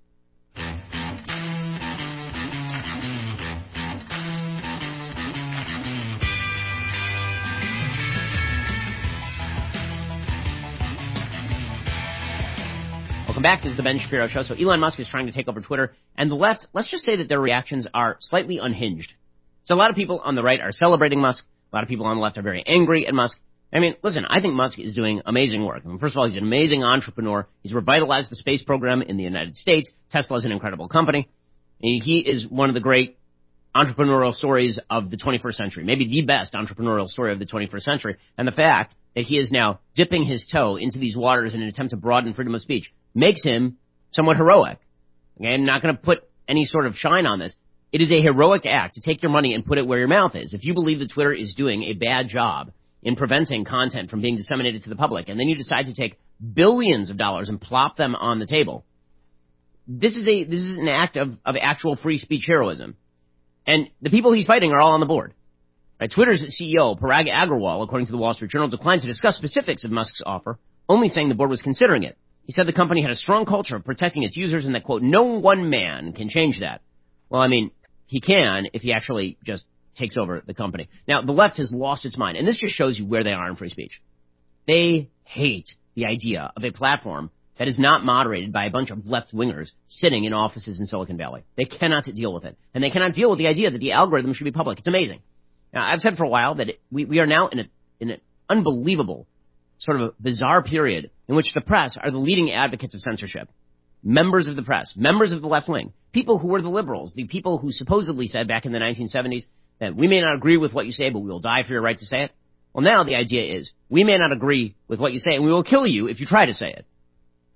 S8: Welcome back. This is the Ben Shapiro Show. So Elon Musk is trying to take over Twitter, and the left, let's just say that their reactions are slightly unhinged. So a lot of people on the right are celebrating Musk. A lot of people on the left are very angry at Musk. I mean, listen, I think Musk is doing amazing work. I mean, first of all, he's an amazing entrepreneur. He's revitalized the space program in the United States. Tesla is an incredible company. He is one of the great entrepreneurial stories of the twenty-first century, maybe the best entrepreneurial story of the twenty-first century. And the fact that he is now dipping his toe into these waters in an attempt to broaden freedom of speech makes him somewhat heroic. Okay, I'm not going to put any sort of shine on this. It is a heroic act to take your money and put it where your mouth is. If you believe that Twitter is doing a bad job in preventing content from being disseminated to the public, and then you decide to take billions of dollars and plop them on the table, this is a this is an act of, of actual free speech heroism. And the people he's fighting are all on the board. Right? Twitter's C E O, Parag Agrawal, according to the Wall Street Journal, declined to discuss specifics of Musk's offer, only saying the board was considering it. He said the company had a strong culture of protecting its users and that, quote, no one man can change that. Well, I mean, he can if he actually just takes over the company. Now, the left has lost its mind, and this just shows you where they are in free speech. They hate the idea of a platform that is not moderated by a bunch of left-wingers sitting in offices in Silicon Valley. They cannot deal with it, and they cannot deal with the idea that the algorithm should be public. It's amazing. Now, I've said for a while that it, we, we are now in, a, in an unbelievable sort of a bizarre period in which the press are the leading advocates of censorship. Members of the press, members of the left wing, people who were the liberals, the people who supposedly said back in the nineteen seventies that we may not agree with what you say, but we will die for your right to say it. Well, now the idea is we may not agree with what you say, and we will kill you if you try to say it.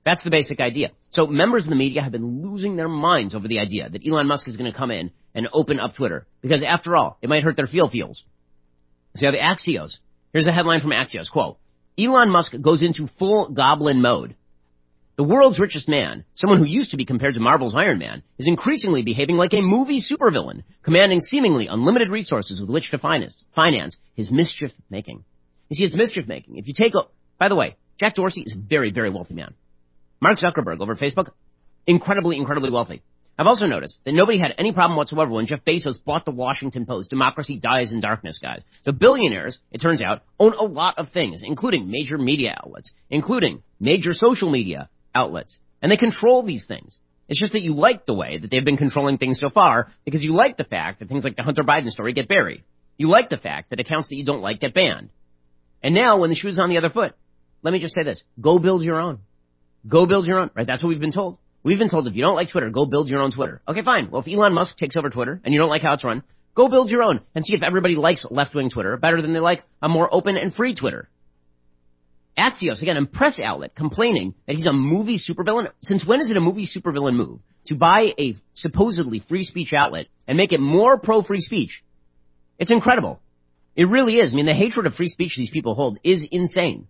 S8: That's the basic idea. So members of the media have been losing their minds over the idea that Elon Musk is going to come in and open up Twitter. Because after all, it might hurt their feel-feels. So you have Axios. Here's a headline from Axios. Quote, Elon Musk goes into full goblin mode. The world's richest man, someone who used to be compared to Marvel's Iron Man, is increasingly behaving like a movie supervillain, commanding seemingly unlimited resources with which to finance, finance his mischief-making. You see, it's mischief-making. If you take a... By the way, Jack Dorsey is a very, very wealthy man. Mark Zuckerberg over at Facebook, incredibly, incredibly wealthy. I've also noticed that nobody had any problem whatsoever when Jeff Bezos bought the Washington Post. Democracy dies in darkness, guys. So billionaires, it turns out, own a lot of things, including major media outlets, including major social media outlets. And they control these things. It's just that you like the way that they've been controlling things so far because you like the fact that things like the Hunter Biden story get buried. You like the fact that accounts that you don't like get banned. And now, when the shoe's on the other foot, let me just say this. Go build your own. Go build your own, right? That's what we've been told. We've been told if you don't like Twitter, go build your own Twitter. Okay, fine. Well, if Elon Musk takes over Twitter and you don't like how it's run, go build your own and see if everybody likes left-wing Twitter better than they like a more open and free Twitter. Axios, again, a press outlet, complaining that he's a movie supervillain. Since when is it a movie supervillain move to buy a supposedly free speech outlet and make it more pro-free speech? It's incredible. It really is. I mean, the hatred of free speech these people hold is insane.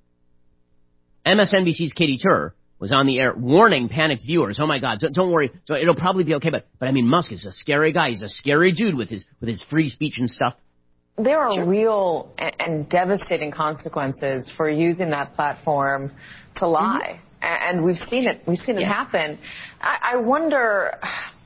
S8: M S N B C's Katie Tur was on the air warning panicked viewers. Oh my God, don't, don't worry. So it'll probably be okay. But, but I mean, Musk is a scary guy. He's a scary dude with his, with his free speech and stuff.
S10: There are
S8: Sure.
S10: real and, and devastating consequences for using that platform to lie. Mm-hmm. And we've seen it. We've seen it yeah. happen. I, I wonder,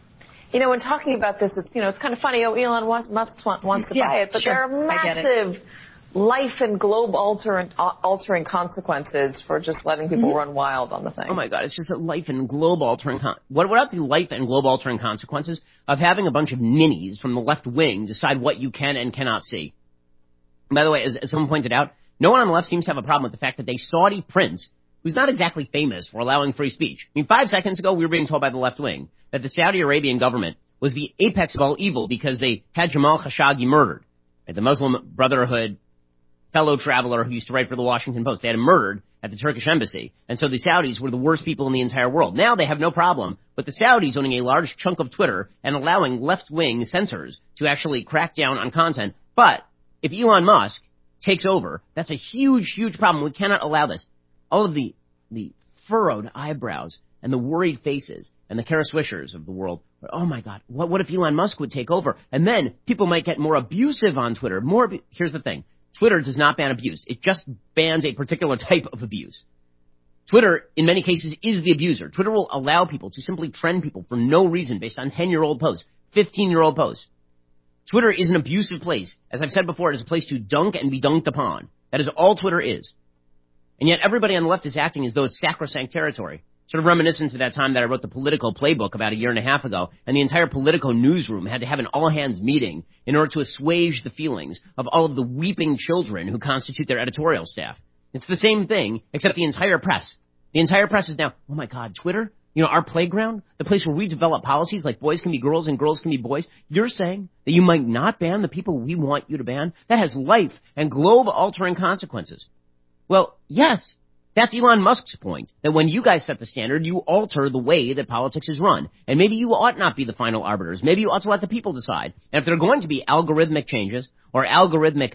S10: you know, when talking about this, it's, you know, it's kind of funny. Oh, Elon Musk wants, wants to
S8: yeah,
S10: buy it, but
S8: sure.
S10: there are
S8: I get
S10: massive
S8: it.
S10: life and globe altering, altering consequences for just letting people mm-hmm. run wild on the thing.
S8: Oh my God, it's just a life and globe altering. Con- what, what about the life and globe altering consequences of having a bunch of ninnies from the left wing decide what you can and cannot see? And by the way, as, as someone pointed out, no one on the left seems to have a problem with the fact that a Saudi prince, who's not exactly famous for allowing free speech. I mean, five seconds ago, we were being told by the left wing that the Saudi Arabian government was the apex of all evil because they had Jamal Khashoggi murdered. Right? The Muslim Brotherhood fellow traveler who used to write for the Washington Post. They had him murdered at the Turkish embassy. And so the Saudis were the worst people in the entire world. Now they have no problem with the Saudis owning a large chunk of Twitter and allowing left-wing censors to actually crack down on content. But if Elon Musk takes over, that's a huge, huge problem. We cannot allow this. All of the, the furrowed eyebrows and the worried faces and the Kara Swishers of the world. Oh my God, what, what if Elon Musk would take over? And then people might get more abusive on Twitter. More. Abu- Here's the thing. Twitter does not ban abuse. It just bans a particular type of abuse. Twitter, in many cases, is the abuser. Twitter will allow people to simply trend people for no reason based on ten-year-old posts, fifteen-year-old posts. Twitter is an abusive place. As I've said before, it is a place to dunk and be dunked upon. That is all Twitter is. And yet everybody on the left is acting as though it's sacrosanct territory. Sort of reminiscent to that time that I wrote the Politico playbook about a year and a half ago, and the entire Politico newsroom had to have an all-hands meeting in order to assuage the feelings of all of the weeping children who constitute their editorial staff. It's the same thing, except the entire press. The entire press is now, oh my God, Twitter? You know, our playground? The place where we develop policies like boys can be girls and girls can be boys? You're saying that you might not ban the people we want you to ban? That has life and globe-altering consequences. Well, yes. That's Elon Musk's point, that when you guys set the standard, you alter the way that politics is run. And maybe you ought not be the final arbiters. Maybe you ought to let the people decide. And if there are going to be algorithmic changes or algorithmic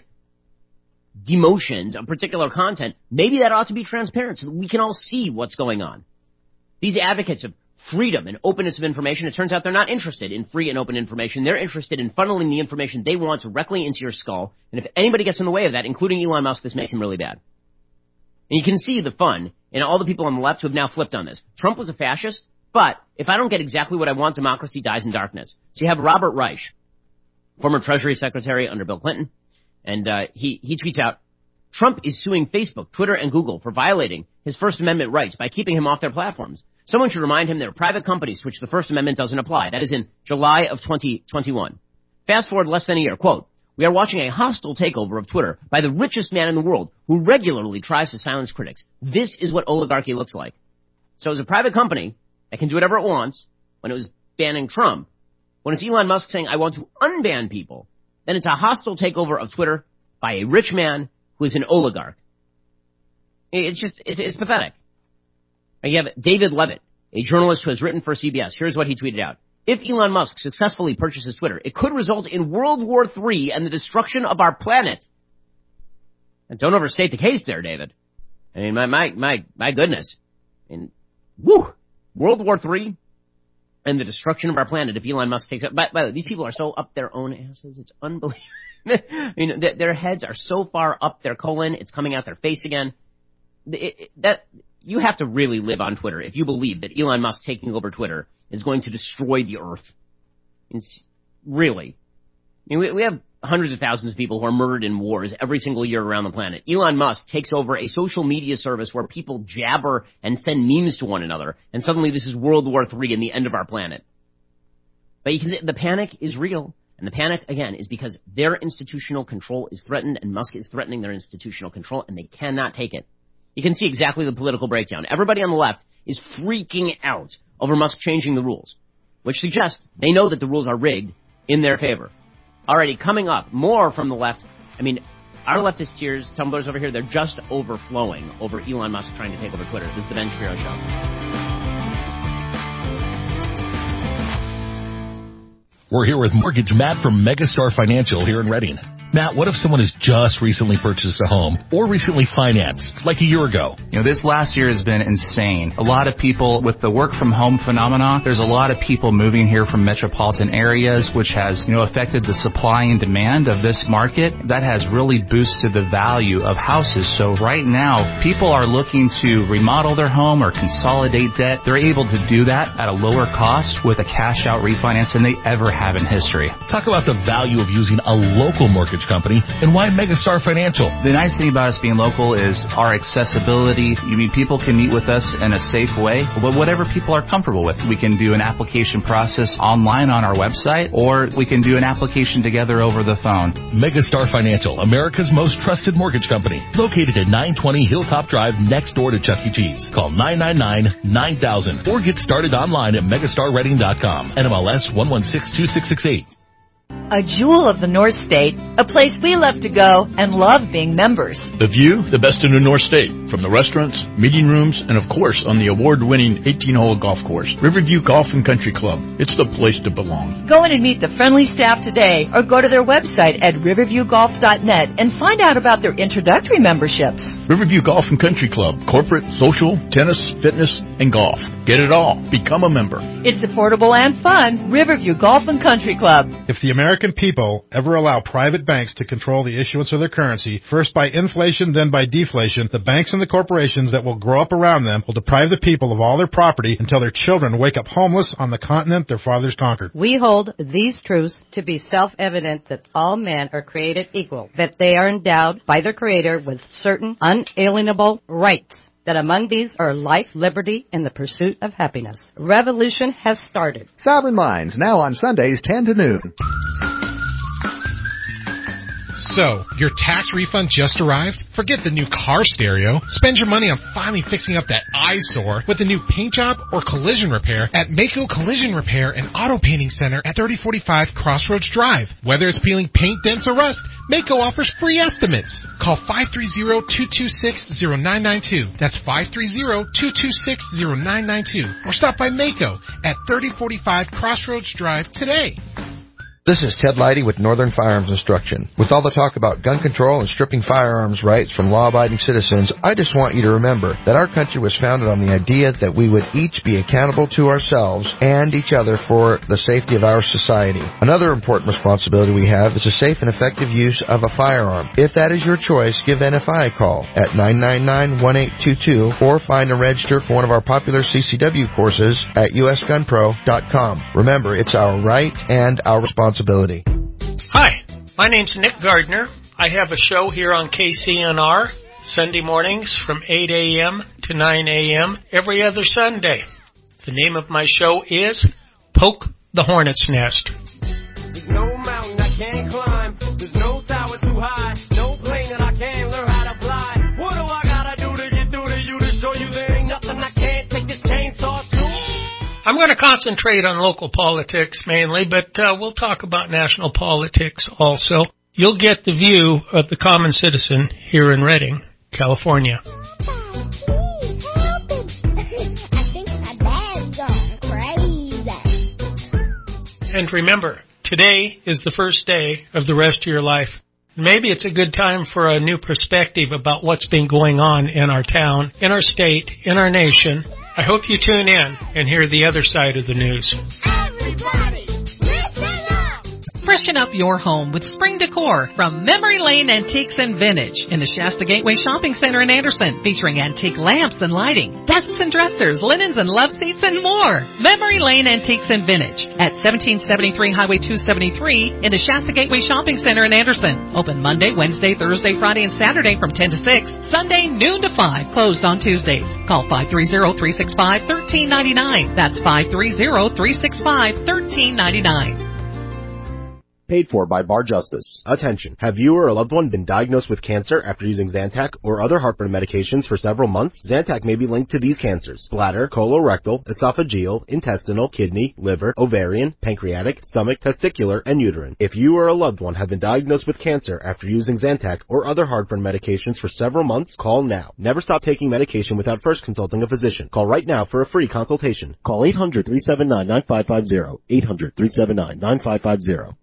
S8: demotions of particular content, maybe that ought to be transparent so that we can all see what's going on. These advocates of freedom and openness of information, it turns out they're not interested in free and open information. They're interested in funneling the information they want directly into your skull. And if anybody gets in the way of that, including Elon Musk, this makes him really bad. And you can see the fun in all the people on the left who have now flipped on this. Trump was a fascist, but if I don't get exactly what I want, democracy dies in darkness. So you have Robert Reich, former Treasury Secretary under Bill Clinton, and uh, he, he tweets out, Trump is suing Facebook, Twitter, and Google for violating his First Amendment rights by keeping him off their platforms. Someone should remind him they're private companies to which the First Amendment doesn't apply. That is in July of twenty twenty-one. Fast forward less than a year, quote, we are watching a hostile takeover of Twitter by the richest man in the world who regularly tries to silence critics. This is what oligarchy looks like. So as a private company that can do whatever it wants, when it was banning Trump, when it's Elon Musk saying, I want to unban people, then it's a hostile takeover of Twitter by a rich man who is an oligarch. It's just, it's, it's pathetic. You have David Levitt, a journalist who has written for C B S. Here's what he tweeted out. If Elon Musk successfully purchases Twitter, it could result in World War Three and the destruction of our planet. And don't overstate the case there, David. I mean, my, my, my, my goodness. I mean, woo! World War Three and the destruction of our planet if Elon Musk takes it. By, by the way, these people are so up their own asses. It's unbelievable. I mean, th- their heads are so far up their colon, it's coming out their face again. It, it, that you have to really live on Twitter if you believe that Elon Musk taking over Twitter is going to destroy the Earth. It's really. I mean, we, we have hundreds of thousands of people who are murdered in wars every single year around the planet. Elon Musk takes over a social media service where people jabber and send memes to one another, and suddenly this is World War Three and the end of our planet. But you can see the panic is real. And the panic, again, is because their institutional control is threatened, and Musk is threatening their institutional control, and they cannot take it. You can see exactly the political breakdown. Everybody on the left is freaking out over Musk changing the rules, which suggests they know that the rules are rigged in their favor. Alrighty, coming up, more from the left. I mean, our leftist cheers, tumblers over here, they're just overflowing over Elon Musk trying to take over Twitter. This is the Ben Shapiro Show.
S3: We're here with Mortgage Matt from Megastar Financial here in Reading. Matt, what if someone has just recently purchased a home or recently financed, like a year ago?
S15: You know, this last year has been insane. A lot of people, with the work from home phenomenon, there's a lot of people moving here from metropolitan areas, which has, you know, affected the supply and demand of this market. That has really boosted the value of houses. So right now, people are looking to remodel their home or consolidate debt. They're able to do that at a lower cost with a cash out refinance than they ever have in history.
S3: Talk about the value of using a local mortgage company and why Megastar Financial.
S15: The nice thing about us being local is our accessibility. You mean people can meet with us in a safe way, but whatever people are comfortable with. We can do an application process online on our website, or we can do an application together over the phone.
S3: Megastar Financial, America's most trusted mortgage company, located at nine twenty Hilltop Drive next door to Chuck E. Cheese. Call nine nine nine, nine thousand or get started online at megastar reading dot com. N M L S one one six two six six eight.
S19: A jewel of the North State, a place we love to go and love being members.
S6: The view, the best in the North State, from the restaurants, meeting rooms, and of course on the award-winning eighteen-hole golf course, Riverview Golf and Country Club. It's the place to belong.
S19: Go in and meet the friendly staff today, or go to their website at riverview golf dot net and find out about their introductory memberships.
S6: Riverview Golf and Country Club, corporate, social, tennis, fitness, and golf. Get it all. Become a member.
S19: It's affordable and fun. Riverview Golf and Country Club.
S20: If the American people ever allow private banks to control the issuance of their currency, first by inflation, then by deflation, the banks and the corporations that will grow up around them will deprive the people of all their property until their children wake up homeless on the continent their fathers conquered.
S23: We hold these truths to be self-evident that all men are created equal, that they are endowed by their Creator with certain unalienable rights, that among these are life, liberty, and the pursuit of happiness. Revolution has started.
S7: Sovereign Minds, now on Sundays, ten to noon.
S24: So, your tax refund just arrived? Forget the new car stereo. Spend your money on finally fixing up that eyesore with a new paint job or collision repair at Mako Collision Repair and Auto Painting Center at thirty forty-five Crossroads Drive. Whether it's peeling paint, dents, or rust, Mako offers free estimates. Call five three zero, two two six, zero nine nine two. That's five three zero, two two six, zero nine nine two. Or stop by Mako at thirty forty-five Crossroads Drive today.
S13: This is Ted Leidy with Northern Firearms Instruction. With all the talk about gun control and stripping firearms rights from law-abiding citizens, I just want you to remember that our country was founded on the idea that we would each be accountable to ourselves and each other for the safety of our society. Another important responsibility we have is the safe and effective use of a firearm. If that is your choice, give N F I a call at nine nine nine, one eight two two or find and register for one of our popular C C W courses at U S gun pro dot com. Remember, it's our right and our responsibility.
S27: Hi, my name's Nick Gardner. I have a show here on K C N R Sunday mornings from eight a.m. to nine a.m. every other Sunday. The name of my show is Poke the Hornet's Nest.
S28: There's no mountain I can't climb. There's no tower too high. No plane that I can't learn how to fly. What do I gotta do to get through to you to show you there ain't nothing I can't take this chainsaw to?
S27: I'm going to concentrate on local politics mainly, but uh, we'll talk about national politics also. You'll get the view of the common citizen here in Redding, California. And remember, today is the first day of the rest of your life. Maybe it's a good time for a new perspective about what's been going on in our town, in our state, in our nation. I hope you tune in and hear the other side of the news.
S18: Everybody, listen up! Freshen up your home with spring decor from Memory Lane Antiques and Vintage in the Shasta Gateway Shopping Center in Anderson, featuring antique lamps and lighting, desks and dressers, linens and love seats, and more. Memory Lane Antiques and Vintage at seventeen seventy-three Highway two seventy-three in the Shasta Gateway Shopping Center in Anderson. Open Monday, Wednesday, Thursday, Friday, and Saturday from ten to six. Sunday, noon to five. Closed on Tuesdays. Call five three zero, three six five, one three nine nine. That's five three zero, three six five, one three nine nine.
S2: Paid for by Bar Justice. Attention. Have you or a loved one been diagnosed with cancer after using Zantac or other heartburn medications for several months? Zantac may be linked to these cancers: bladder, colorectal, esophageal, intestinal, kidney, liver, ovarian, pancreatic, stomach, testicular, and uterine. If you or a loved one have been diagnosed with cancer after using Zantac or other heartburn medications for several months, call now. Never stop taking medication without first consulting a physician. Call right now for a free consultation. Call eight hundred, three seven nine, nine five five zero. eight hundred, three seven nine, nine five five zero.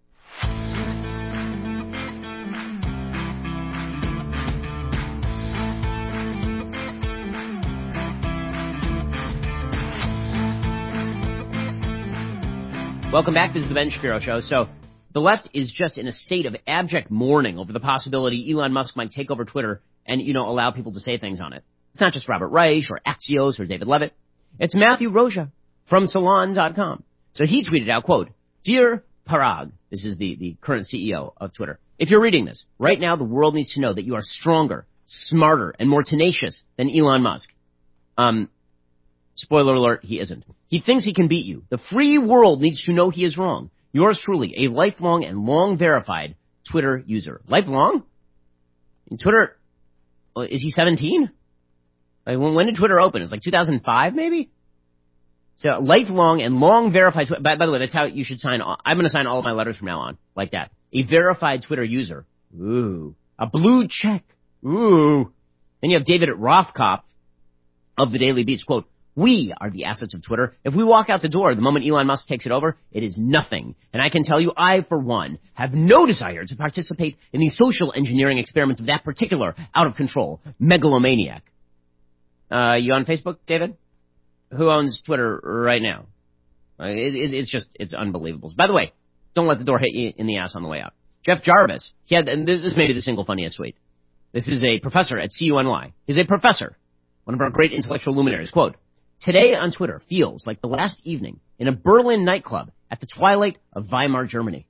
S8: Welcome back. This is the Ben Shapiro Show. So the left is just in a state of abject mourning over the possibility Elon Musk might take over Twitter and, you know, allow people to say things on it. It's not just Robert Reich or Axios or David Levitt. It's Matthew Rocha from Salon dot com. So he tweeted out, quote, "Dear Parag," this is the, the current C E O of Twitter, "if you're reading this, right now the world needs to know that you are stronger, smarter, and more tenacious than Elon Musk." Um, spoiler alert, he isn't. He thinks he can beat you. The free world needs to know he is wrong. Yours truly, a lifelong and long verified Twitter user. Lifelong? In Twitter, is he seventeen? Like, when, when did Twitter open? It's like two thousand five, maybe? So, lifelong and long verified, tw- by, by the way, that's how you should sign, all, I'm going to sign all of my letters from now on, like that. A verified Twitter user. Ooh. A blue check. Ooh. Then you have David Rothkopf of the Daily Beast, quote, "We are the assets of Twitter. If we walk out the door the moment Elon Musk takes it over, it is nothing. And I can tell you, I, for one, have no desire to participate in the social engineering experiment of that particular out-of-control megalomaniac." Uh, you on Facebook, David? Who owns Twitter right now? It, it, it's just, it's unbelievable. By the way, don't let the door hit you in the ass on the way out. Jeff Jarvis, he had, and this may be the single funniest tweet. This is a professor at C U N Y. He's a professor, one of our great intellectual luminaries. Quote, "Today on Twitter feels like the last evening in a Berlin nightclub at the twilight of Weimar, Germany."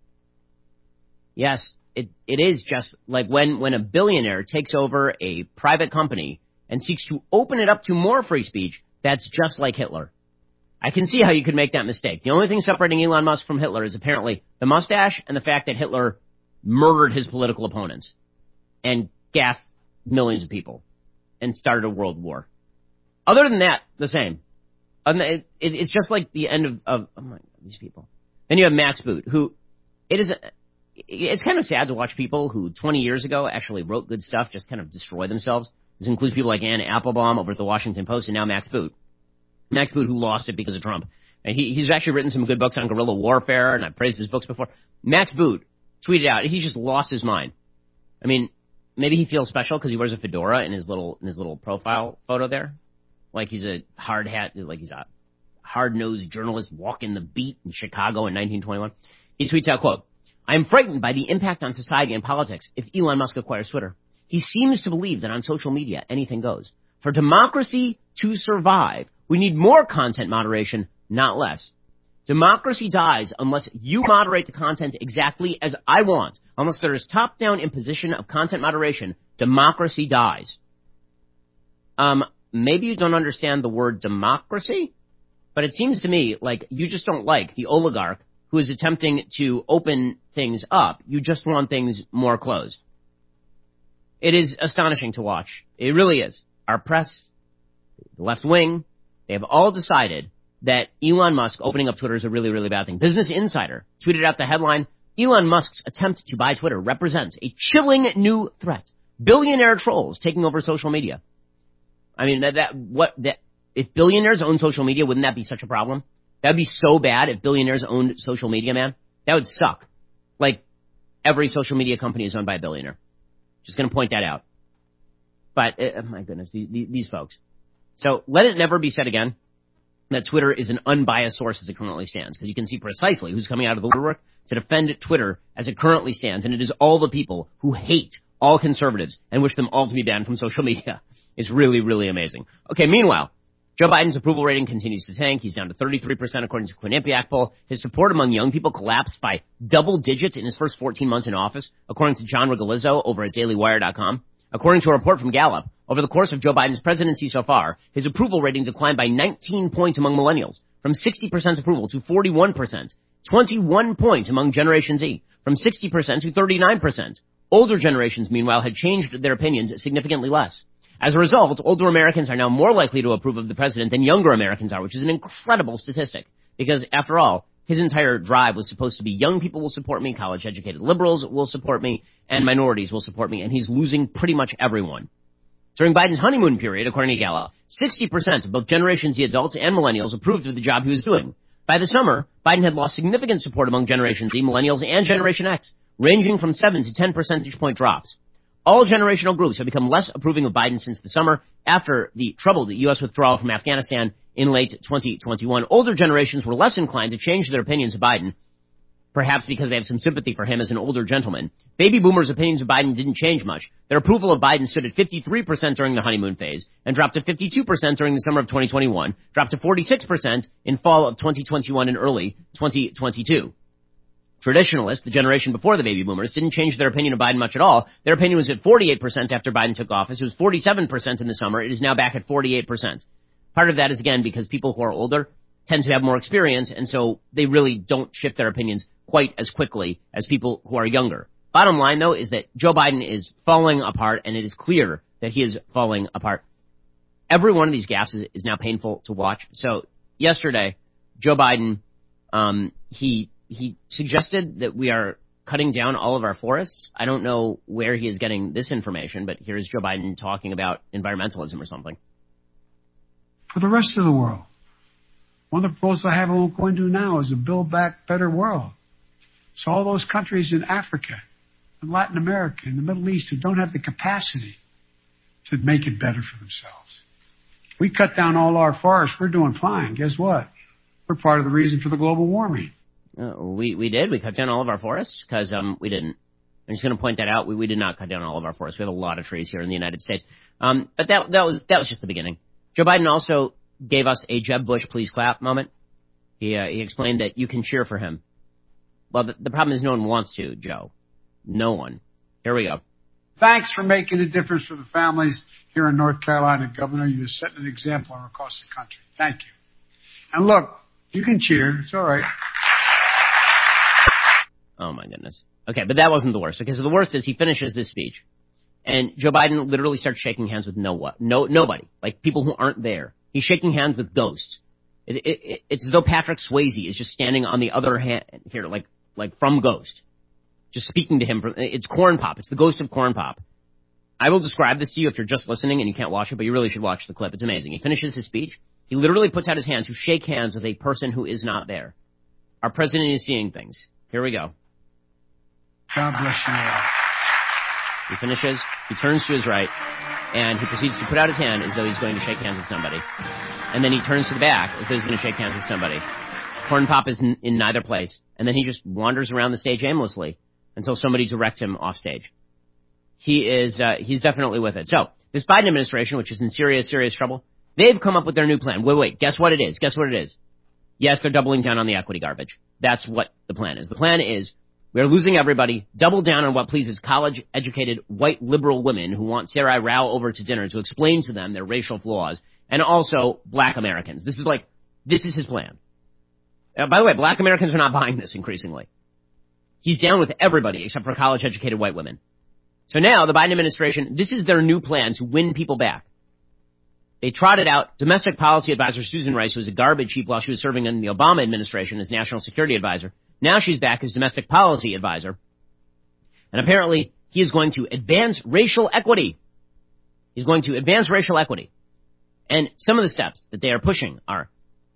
S8: Yes, it, it is just like when, when a billionaire takes over a private company and seeks to open it up to more free speech. That's just like Hitler. I can see how you could make that mistake. The only thing separating Elon Musk from Hitler is apparently the mustache and the fact that Hitler murdered his political opponents and gassed millions of people and started a world war. Other than that, the same. It, it, it's just like the end of, of oh my God, these people. Then you have Max Boot, who it is. A, it's kind of sad to watch people who twenty years ago actually wrote good stuff just kind of destroy themselves. This includes people like Ann Applebaum over at the Washington Post, and now Max Boot. Max Boot, who lost it because of Trump. And he, he's actually written some good books on guerrilla warfare, and I've praised his books before. Max Boot tweeted out, he's just lost his mind. I mean, maybe he feels special because he wears a fedora in his little in his little profile photo there. Like he's a hard hat, like he's a hard-nosed journalist walking the beat in Chicago in nineteen twenty-one. He tweets out, quote, "I am frightened by the impact on society and politics if Elon Musk acquires Twitter. He seems to believe that on social media, anything goes. For democracy to survive, we need more content moderation, not less. Democracy dies unless you moderate the content exactly as I want. Unless there is top-down imposition of content moderation, democracy dies." Um, maybe you don't understand the word democracy, but it seems to me like you just don't like the oligarch who is attempting to open things up. You just want things more closed. It is astonishing to watch. It really is. Our press, the left wing, they have all decided that Elon Musk opening up Twitter is a really, really bad thing. Business Insider tweeted out the headline, "Elon Musk's attempt to buy Twitter represents a chilling new threat. Billionaire trolls taking over social media." I mean, that, that what that if billionaires own social media, wouldn't that be such a problem? That would be so bad if billionaires owned social media, man. That would suck. Like, every social media company is owned by a billionaire. Just going to point that out. But, uh, my goodness, these, these folks. So, let it never be said again that Twitter is an unbiased source as it currently stands, because you can see precisely who's coming out of the woodwork to defend Twitter as it currently stands, and it is all the people who hate all conservatives and wish them all to be banned from social media. It's really, really amazing. Okay, meanwhile, Joe Biden's approval rating continues to tank. He's down to thirty-three percent according to Quinnipiac poll. His support among young people collapsed by double digits in his first fourteen months in office, according to John Regalizzo over at Daily Wire dot com. According to a report from Gallup, over the course of Joe Biden's presidency so far, his approval rating declined by nineteen points among millennials, from sixty percent approval to forty-one percent, twenty-one points among Generation Z, from sixty percent to thirty-nine percent. Older generations, meanwhile, had changed their opinions significantly less. As a result, older Americans are now more likely to approve of the president than younger Americans are, which is an incredible statistic. Because, after all, his entire drive was supposed to be young people will support me, college-educated liberals will support me, and minorities will support me, and he's losing pretty much everyone. During Biden's honeymoon period, according to Gallup, sixty percent of both Generation Z adults and millennials approved of the job he was doing. By the summer, Biden had lost significant support among Generation Z, millennials, and Generation X, ranging from seven to ten percentage point drops. All generational groups have become less approving of Biden since the summer after the troubled U S withdrawal from Afghanistan in late twenty twenty-one. Older generations were less inclined to change their opinions of Biden, perhaps because they have some sympathy for him as an older gentleman. Baby boomers' opinions of Biden didn't change much. Their approval of Biden stood at fifty-three percent during the honeymoon phase and dropped to fifty-two percent during the summer of twenty twenty-one, dropped to forty-six percent in fall of twenty twenty-one and early twenty twenty-two. Traditionalists, the generation before the baby boomers, didn't change their opinion of Biden much at all. Their opinion was at forty-eight percent after Biden took office. It was forty-seven percent in the summer. It is now back at forty-eight percent. Part of that is, again, because people who are older tend to have more experience, and so they really don't shift their opinions quite as quickly as people who are younger. Bottom line, though, is that Joe Biden is falling apart, and it is clear that he is falling apart. Every one of these gaffes is, is now painful to watch. So yesterday, Joe Biden, um, he... He suggested that we are cutting down all of our forests. I don't know where he is getting this information, but here's Joe Biden talking about environmentalism or something.
S4: For the rest of the world, one of the proposals I have I won't go into now is a Build Back Better world. So all those countries in Africa, and Latin America, and the Middle East who don't have the capacity to make it better for themselves. We cut down all our forests, we're doing fine. Guess what? We're part of the reason for the global warming.
S8: Uh, we we did. We cut down all of our forests because um we didn't. I'm just going to point that out. We we did not cut down all of our forests. We have a lot of trees here in the United States. Um, but that that was that was just the beginning. Joe Biden also gave us a Jeb Bush please clap moment. He uh, he explained that you can cheer for him. Well, the, the problem is no one wants to, Joe. No one. Here we go.
S4: Thanks for making a difference for the families here in North Carolina, Governor. You're setting an example across the country. Thank you. And look, you can cheer. It's all right.
S8: Oh, my goodness. Okay, but that wasn't the worst. Okay, so the worst is he finishes this speech, and Joe Biden literally starts shaking hands with no what, no nobody, like people who aren't there. He's shaking hands with ghosts. It, it, it, it's as though Patrick Swayze is just standing on the other hand here, like like from Ghost, just speaking to him. From, it's Corn Pop. It's the ghost of Corn Pop. I will describe this to you if you're just listening and you can't watch it, but you really should watch the clip. It's amazing. He finishes his speech. He literally puts out his hand to shake hands with a person who is not there. Our president is seeing things. Here we go.
S4: God bless you all.
S8: He finishes, he turns to his right, and he proceeds to put out his hand as though he's going to shake hands with somebody. And then he turns to the back as though he's going to shake hands with somebody. Corn Pop is in, in neither place. And then he just wanders around the stage aimlessly until somebody directs him off stage. He is, uh, he's definitely with it. So, this Biden administration, which is in serious, serious trouble, they've come up with their new plan. Wait, wait, guess what it is? Guess what it is? Yes, they're doubling down on the equity garbage. That's what the plan is. The plan is, we are losing everybody, double down on what pleases college-educated white liberal women who want Sarai Rao over to dinner to explain to them their racial flaws, and also black Americans. This is like, this is his plan. Uh, by the way, black Americans are not buying this increasingly. He's down with everybody except for college-educated white women. So now, the Biden administration, this is their new plan to win people back. They trotted out domestic policy advisor Susan Rice, who was a garbage heap while she was serving in the Obama administration as national security advisor. Now she's back as domestic policy advisor. And apparently, he is going to advance racial equity. He's going to advance racial equity. And some of the steps that they are pushing are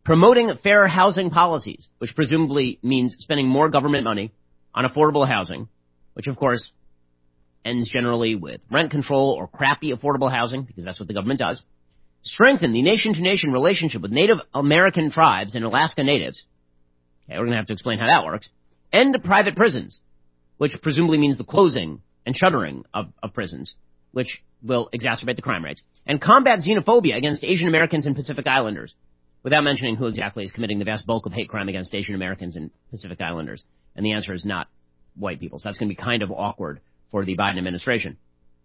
S8: promoting fair housing policies, which presumably means spending more government money on affordable housing, which of course ends generally with rent control or crappy affordable housing, because that's what the government does. Strengthen the nation-to-nation relationship with Native American tribes and Alaska Natives. Okay, we're going to have to explain how that works. End private prisons, which presumably means the closing and shuttering of, of prisons, which will exacerbate the crime rates. And combat xenophobia against Asian Americans and Pacific Islanders, without mentioning who exactly is committing the vast bulk of hate crime against Asian Americans and Pacific Islanders. And the answer is not white people. So that's going to be kind of awkward for the Biden administration.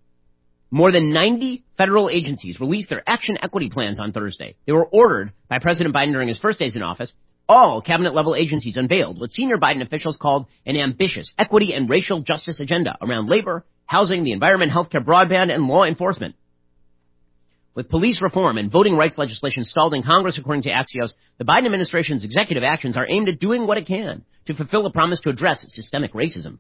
S8: More than ninety federal agencies released their action equity plans on Thursday. They were ordered by President Biden during his first days in office. All cabinet-level agencies unveiled what senior Biden officials called an ambitious equity and racial justice agenda around labor, housing, the environment, healthcare, broadband, and law enforcement. With police reform and voting rights legislation stalled in Congress, according to Axios, the Biden administration's executive actions are aimed at doing what it can to fulfill a promise to address systemic racism.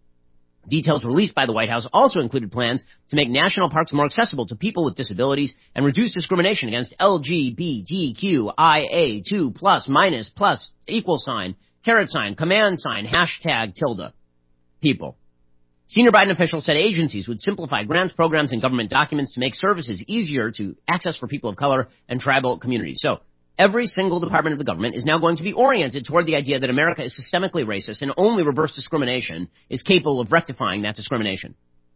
S8: Details released by the White House also included plans to make national parks more accessible to people with disabilities and reduce discrimination against L G B T Q I A two plus minus plus equal sign, caret sign, command sign, hashtag tilde people. Senior Biden officials said agencies would simplify grants, programs, and government documents to make services easier to access for people of color and tribal communities. So every single department of the government is now going to be oriented toward the idea that America is systemically racist and only reverse discrimination is capable of rectifying that discrimination.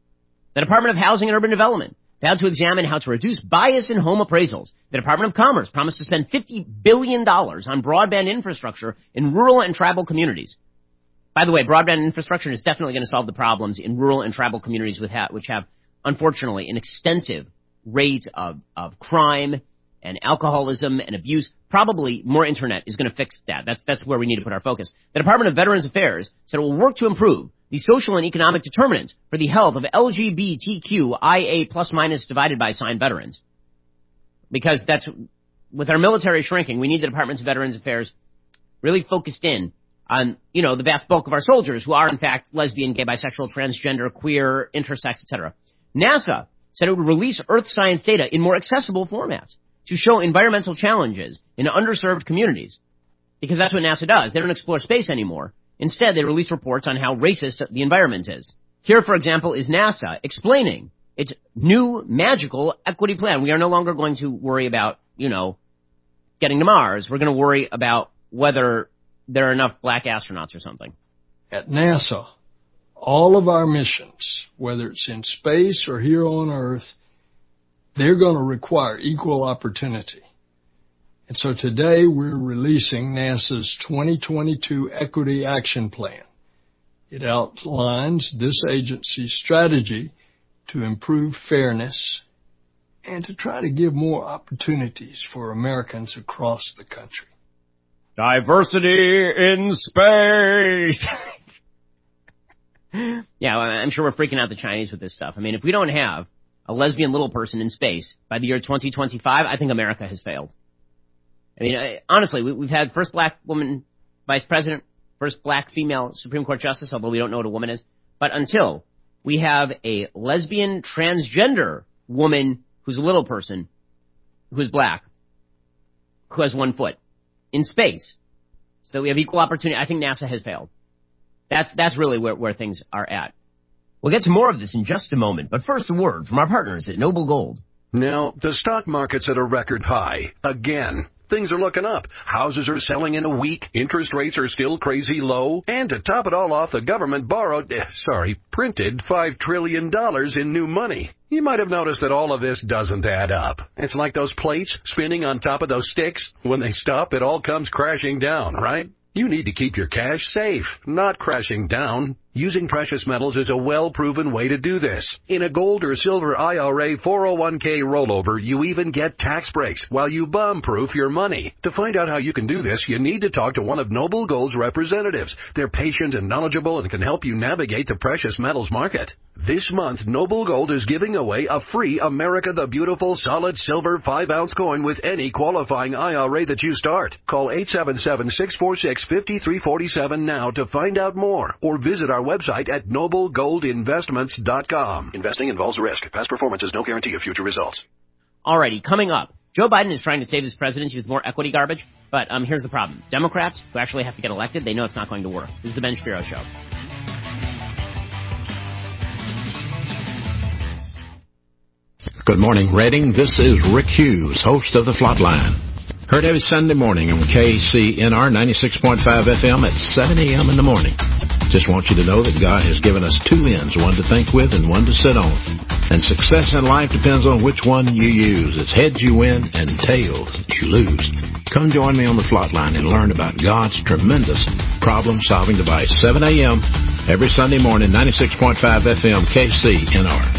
S8: The Department of Housing and Urban Development vowed to examine how to reduce bias in home appraisals. The Department of Commerce promised to spend fifty billion dollars on broadband infrastructure in rural and tribal communities. By the way, broadband infrastructure is definitely going to solve the problems in rural and tribal communities with ha- which have, unfortunately, an extensive rate of, of crime and alcoholism and abuse. Probably more internet is going to fix that. That's, that's where we need to put our focus. The Department of Veterans Affairs said it will work to improve the social and economic determinants for the health of L G B T Q I A plus minus divided by sign veterans. Because that's, with our military shrinking, we need the Department of Veterans Affairs really focused in on, you know, the vast bulk of our soldiers who are, in fact, lesbian, gay, bisexual, transgender, queer, intersex, et cetera. NASA said it would release Earth science data in more accessible formats to show environmental challenges in underserved communities. Because that's what NASA does. They don't explore space anymore. Instead, they release reports on how racist the environment is. Here, for example, is NASA explaining its new magical equity plan. We are no longer going to worry about, you know, getting to Mars. We're going to worry about whether there are enough black astronauts or something.
S5: At NASA, all of our missions, whether it's in space or here on Earth, they're going to require equal opportunity. And so today we're releasing NASA's twenty twenty-two Equity Action Plan. It outlines this agency's strategy to improve fairness and to try to give more opportunities for Americans across the country.
S8: Diversity in space. Yeah, I'm sure we're freaking out the Chinese with this stuff. I mean, if we don't have a lesbian little person in space by the year twenty twenty-five, I think America has failed. I mean, I, honestly, we, we've had first black woman vice president, first black female Supreme Court justice, although we don't know what a woman is. But until we have a lesbian transgender woman who's a little person, who's black, who has one foot in space, so we have equal opportunity, I think NASA has failed. That's that's really where, where things are at. We'll get to more of this in just a moment, but first a word from our partners at Noble Gold.
S9: Now, the stock market's at a record high. Again. Things are looking up. Houses are selling in a week. Interest rates are still crazy low. And to top it all off, the government borrowed, eh, sorry, printed five trillion dollars in new money. You might have noticed that all of this doesn't add up. It's like those plates spinning on top of those sticks. When they stop, it all comes crashing down, right? You need to keep your cash safe, not crashing down. Using precious metals is a well-proven way to do this. In a gold or silver I R A four oh one k rollover, you even get tax breaks while you bomb-proof your money. To find out how you can do this, you need to talk to one of Noble Gold's representatives. They're patient and knowledgeable and can help you navigate the precious metals market. This month, Noble Gold is giving away a free America the Beautiful solid silver five ounce coin with any qualifying I R A that you start. Call eight seven seven, six four six, five three four seven now to find out more, or visit our website at noble gold investments dot com. Investing involves risk. Past performance is no guarantee of future results.
S8: Alrighty, coming up, Joe Biden is trying to save his presidency with more equity garbage. But um, here's the problem. Democrats who actually have to get elected, they know it's not going to work. This is the Ben Shapiro Show.
S1: Good morning, Reading. This is Rick Hughes, host of The Flatline. Heard every Sunday morning on K C N R ninety-six point five F M at seven a.m. in the morning. Just want you to know that God has given us two ends, one to think with and one to sit on. And success in life depends on which one you use. It's heads you win and tails you lose. Come join me on The Flatline and learn about God's tremendous problem-solving device. seven a.m. every Sunday morning, ninety-six point five F M, K C N R.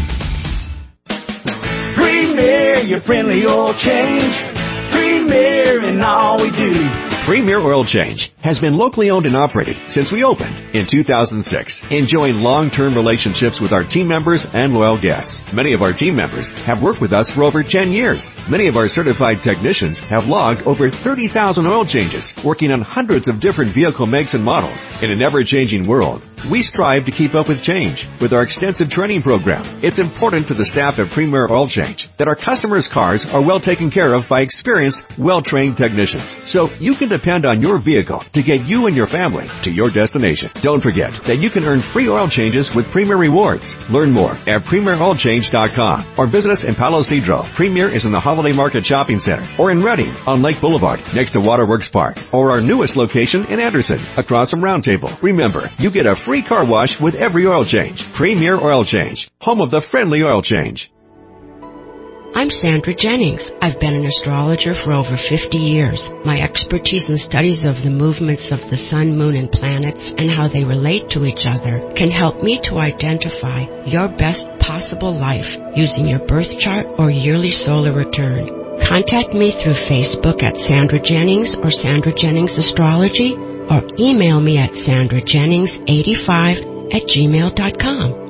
S12: Premier, your friendly oil change. Premier in all we do.
S14: Premier Oil Change has been locally owned and operated since we opened in two thousand six, enjoying long-term relationships with our team members and loyal guests. Many of our team members have worked with us for over ten years. Many of our certified technicians have logged over thirty thousand oil changes, working on hundreds of different vehicle makes and models. In an ever-changing world, we strive to keep up with change with our extensive training program. It's important to the staff at Premier Oil Change that our customers' cars are well taken care of by experienced, well-trained technicians. So you can depend on your vehicle to get you and your family to your destination. Don't forget that you can earn free oil changes with Premier Rewards. Learn more at premier oil change dot com or visit us in Palo Cedro. Premier is in the Holiday Market Shopping Center or in Reading on Lake Boulevard next to Waterworks Park or our newest location in Anderson across from Round Table. Remember, you get a free car wash with every oil change. Premier Oil Change, home of the friendly oil change.
S16: I'm Sandra Jennings. I've been an astrologer for over fifty years. My expertise in studies of the movements of the sun, moon, and planets and how they relate to each other can help me to identify your best possible life using your birth chart or yearly solar return. Contact me through Facebook at Sandra Jennings or Sandra Jennings Astrology or email me at sandra jennings eighty-five at gmail dot com.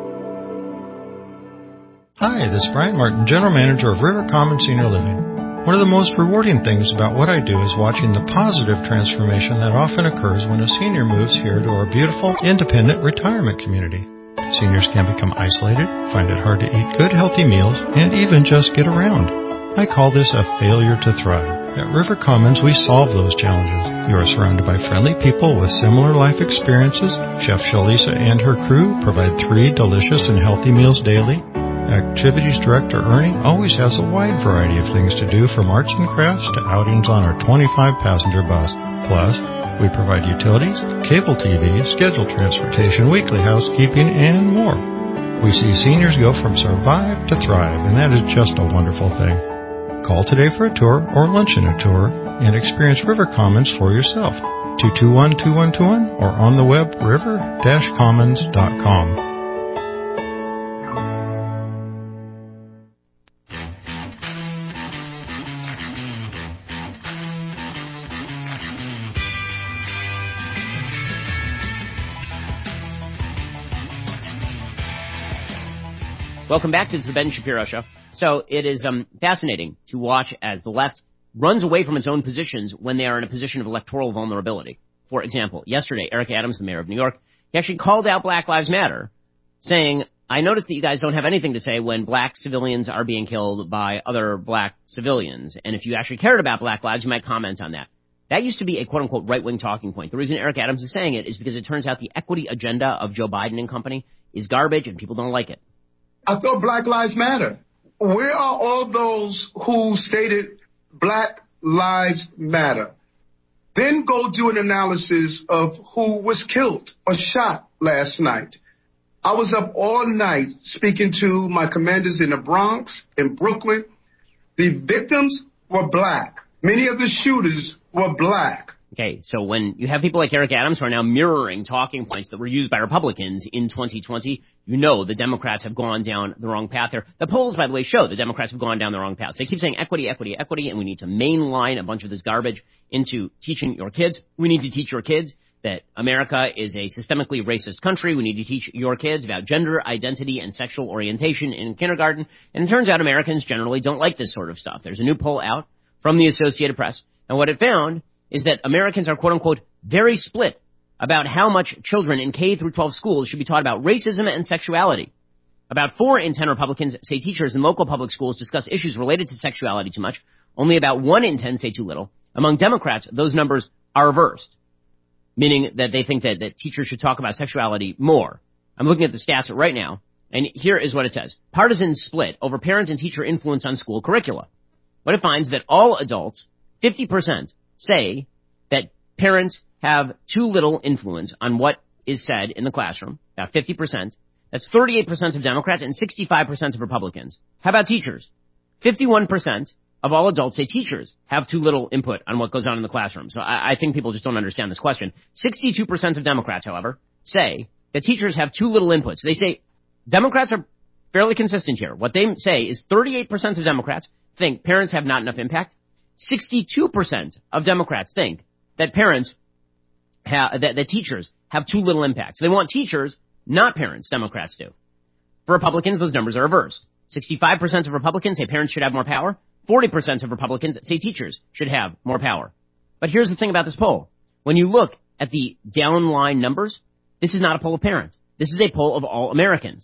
S17: Hi, this is Brian Martin, General Manager of River Commons Senior Living. One of the most rewarding things about what I do is watching the positive transformation that often occurs when a senior moves here to our beautiful, independent retirement community. Seniors can become isolated, find it hard to eat good, healthy meals, and even just get around. I call this a failure to thrive. At River Commons, we solve those challenges. You are surrounded by friendly people with similar life experiences. Chef Shalisa and her crew provide three delicious and healthy meals daily. Activities Director Ernie always has a wide variety of things to do, from arts and crafts to outings on our twenty-five passenger bus. Plus, we provide utilities, cable T V, scheduled transportation, weekly housekeeping, and more. We see seniors go from survive to thrive, and that is just a wonderful thing. Call today for a tour or lunch in a tour and experience River Commons for yourself. two two one, two one two one or on the web river dash commons dot com.
S8: Welcome back to the Ben Shapiro Show. So it is um, fascinating to watch as the left runs away from its own positions when they are in a position of electoral vulnerability. For example, yesterday, Eric Adams, the mayor of New York, he actually called out Black Lives Matter, saying, I noticed that you guys don't have anything to say when black civilians are being killed by other black civilians. And if you actually cared about black lives, you might comment on that. That used to be a quote-unquote right-wing talking point. The reason Eric Adams is saying it is because it turns out the equity agenda of Joe Biden and company is garbage and people don't like it.
S21: I thought Black Lives Matter. Where are all those who stated Black Lives Matter? Then go do an analysis of who was killed or shot last night. I was up all night speaking to my commanders in the Bronx, in Brooklyn. The victims were black. Many of the shooters were black.
S8: Okay, so when you have people like Eric Adams who are now mirroring talking points that were used by Republicans in twenty twenty, you know the Democrats have gone down the wrong path there. The polls, by the way, show the Democrats have gone down the wrong path. They keep saying equity, equity, equity, and we need to mainline a bunch of this garbage into teaching your kids. We need to teach your kids that America is a systemically racist country. We need to teach your kids about gender identity and sexual orientation in kindergarten. And it turns out Americans generally don't like this sort of stuff. There's a new poll out from the Associated Press, and what it found is that Americans are, quote-unquote, very split about how much children in K through twelve schools should be taught about racism and sexuality. About four in ten Republicans say teachers in local public schools discuss issues related to sexuality too much. Only about one in ten say too little. Among Democrats, those numbers are reversed, meaning that they think that, that teachers should talk about sexuality more. I'm looking at the stats right now, and here is what it says. Partisan split over parent and teacher influence on school curricula. What it finds that all adults, fifty percent, say that parents have too little influence on what is said in the classroom, about fifty percent. That's thirty-eight percent of Democrats and sixty-five percent of Republicans. How about teachers? fifty-one percent of all adults say teachers have too little input on what goes on in the classroom. So I, I think people just don't understand this question. sixty-two percent of Democrats, however, say that teachers have too little input. So they say Democrats are fairly consistent here. What they say is thirty-eight percent of Democrats think parents have not enough impact. sixty-two percent of Democrats think that parents have, that, that teachers have too little impact. So they want teachers, not parents, Democrats do. For Republicans, those numbers are reversed. sixty-five percent of Republicans say parents should have more power. forty percent of Republicans say teachers should have more power. But here's the thing about this poll. When you look at the downline numbers, this is not a poll of parents. This is a poll of all Americans.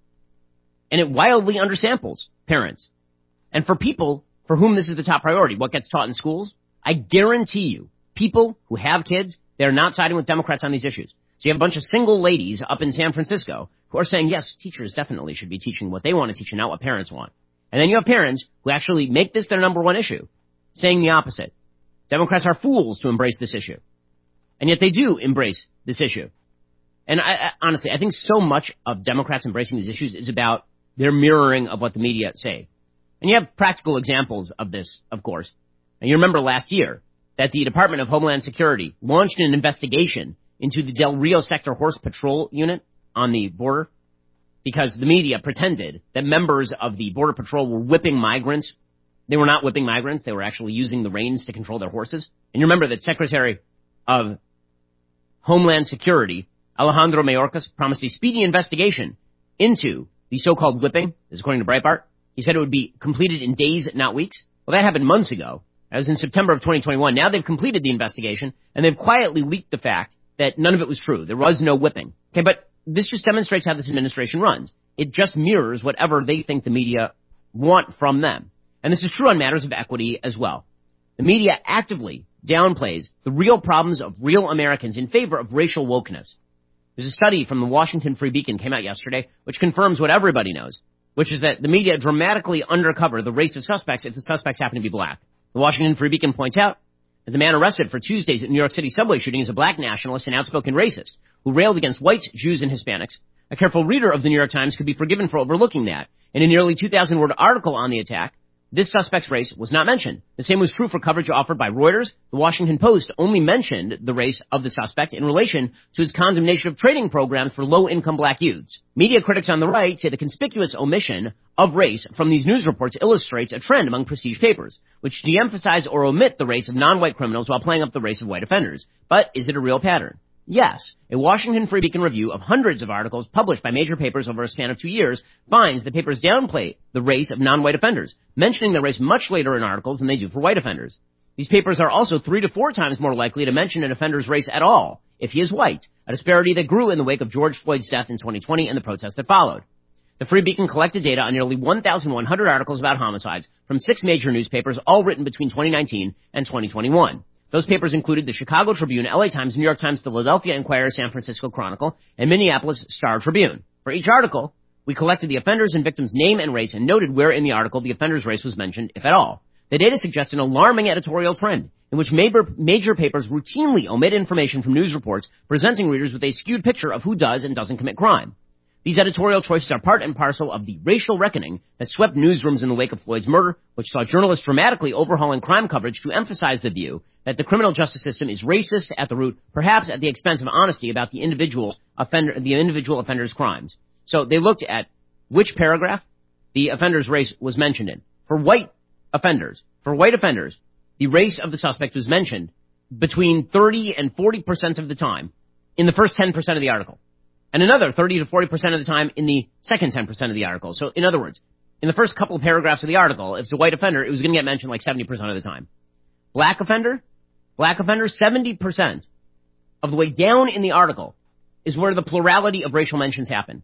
S8: And it wildly undersamples parents. And for people for whom this is the top priority, what gets taught in schools, I guarantee you, people who have kids, they're not siding with Democrats on these issues. So you have a bunch of single ladies up in San Francisco who are saying, yes, teachers definitely should be teaching what they want to teach and not what parents want. And then you have parents who actually make this their number one issue, saying the opposite. Democrats are fools to embrace this issue. And yet they do embrace this issue. And I, I, honestly, I think so much of Democrats embracing these issues is about their mirroring of what the media say. And you have practical examples of this, of course. And you remember last year that the Department of Homeland Security launched an investigation into the Del Rio Sector Horse Patrol Unit on the border because the media pretended that members of the Border Patrol were whipping migrants. They were not whipping migrants. They were actually using the reins to control their horses. And you remember that Secretary of Homeland Security, Alejandro Mayorkas, promised a speedy investigation into the so-called whipping, this is according to Breitbart. He said it would be completed in days, not weeks. Well, that happened months ago. That was in September of twenty twenty-one. Now they've completed the investigation, and they've quietly leaked the fact that none of it was true. There was no whipping. Okay, but this just demonstrates how this administration runs. It just mirrors whatever they think the media want from them. And this is true on matters of equity as well. The media actively downplays the real problems of real Americans in favor of racial wokeness. There's a study from the Washington Free Beacon came out yesterday, which confirms what everybody knows, which is that the media dramatically undercover the race of suspects if the suspects happen to be black. The Washington Free Beacon points out that the man arrested for Tuesday's New York City subway shooting is a black nationalist and outspoken racist who railed against whites, Jews, and Hispanics. A careful reader of the New York Times could be forgiven for overlooking that. In a nearly two thousand word article on the attack, this suspect's race was not mentioned. The same was true for coverage offered by Reuters. The Washington Post only mentioned the race of the suspect in relation to his condemnation of training programs for low-income black youths. Media critics on the right say the conspicuous omission of race from these news reports illustrates a trend among prestige papers, which de-emphasize or omit the race of non-white criminals while playing up the race of white offenders. But is it a real pattern? Yes. A Washington Free Beacon review of hundreds of articles published by major papers over a span of two years finds that papers downplay the race of non-white offenders, mentioning their race much later in articles than they do for white offenders. These papers are also three to four times more likely to mention an offender's race at all if he is white, a disparity that grew in the wake of George Floyd's death in twenty twenty and the protests that followed. The Free Beacon collected data on nearly one thousand one hundred articles about homicides from six major newspapers, all written between twenty nineteen and twenty twenty-one. Those papers included the Chicago Tribune, L A Times, New York Times, Philadelphia Inquirer, San Francisco Chronicle, and Minneapolis Star Tribune. For each article, we collected the offender's and victim's name and race and noted where in the article the offender's race was mentioned, if at all. The data suggests an alarming editorial trend in which major, major papers routinely omit information from news reports, presenting readers with a skewed picture of who does and doesn't commit crime. These editorial choices are part and parcel of the racial reckoning that swept newsrooms in the wake of Floyd's murder, which saw journalists dramatically overhauling crime coverage to emphasize the view that the criminal justice system is racist at the root, perhaps at the expense of honesty about the individual offender, the individual offender's crimes. So they looked at which paragraph the offender's race was mentioned in. For white offenders, for white offenders, the race of the suspect was mentioned between thirty and forty percent of the time in the first ten percent of the article, and another thirty to forty percent of the time in the second ten percent of the article. So in other words, in the first couple of paragraphs of the article, if it's a white offender, it was going to get mentioned like seventy percent of the time. Black offender, black offender, seventy percent of the way down in the article is where the plurality of racial mentions happen.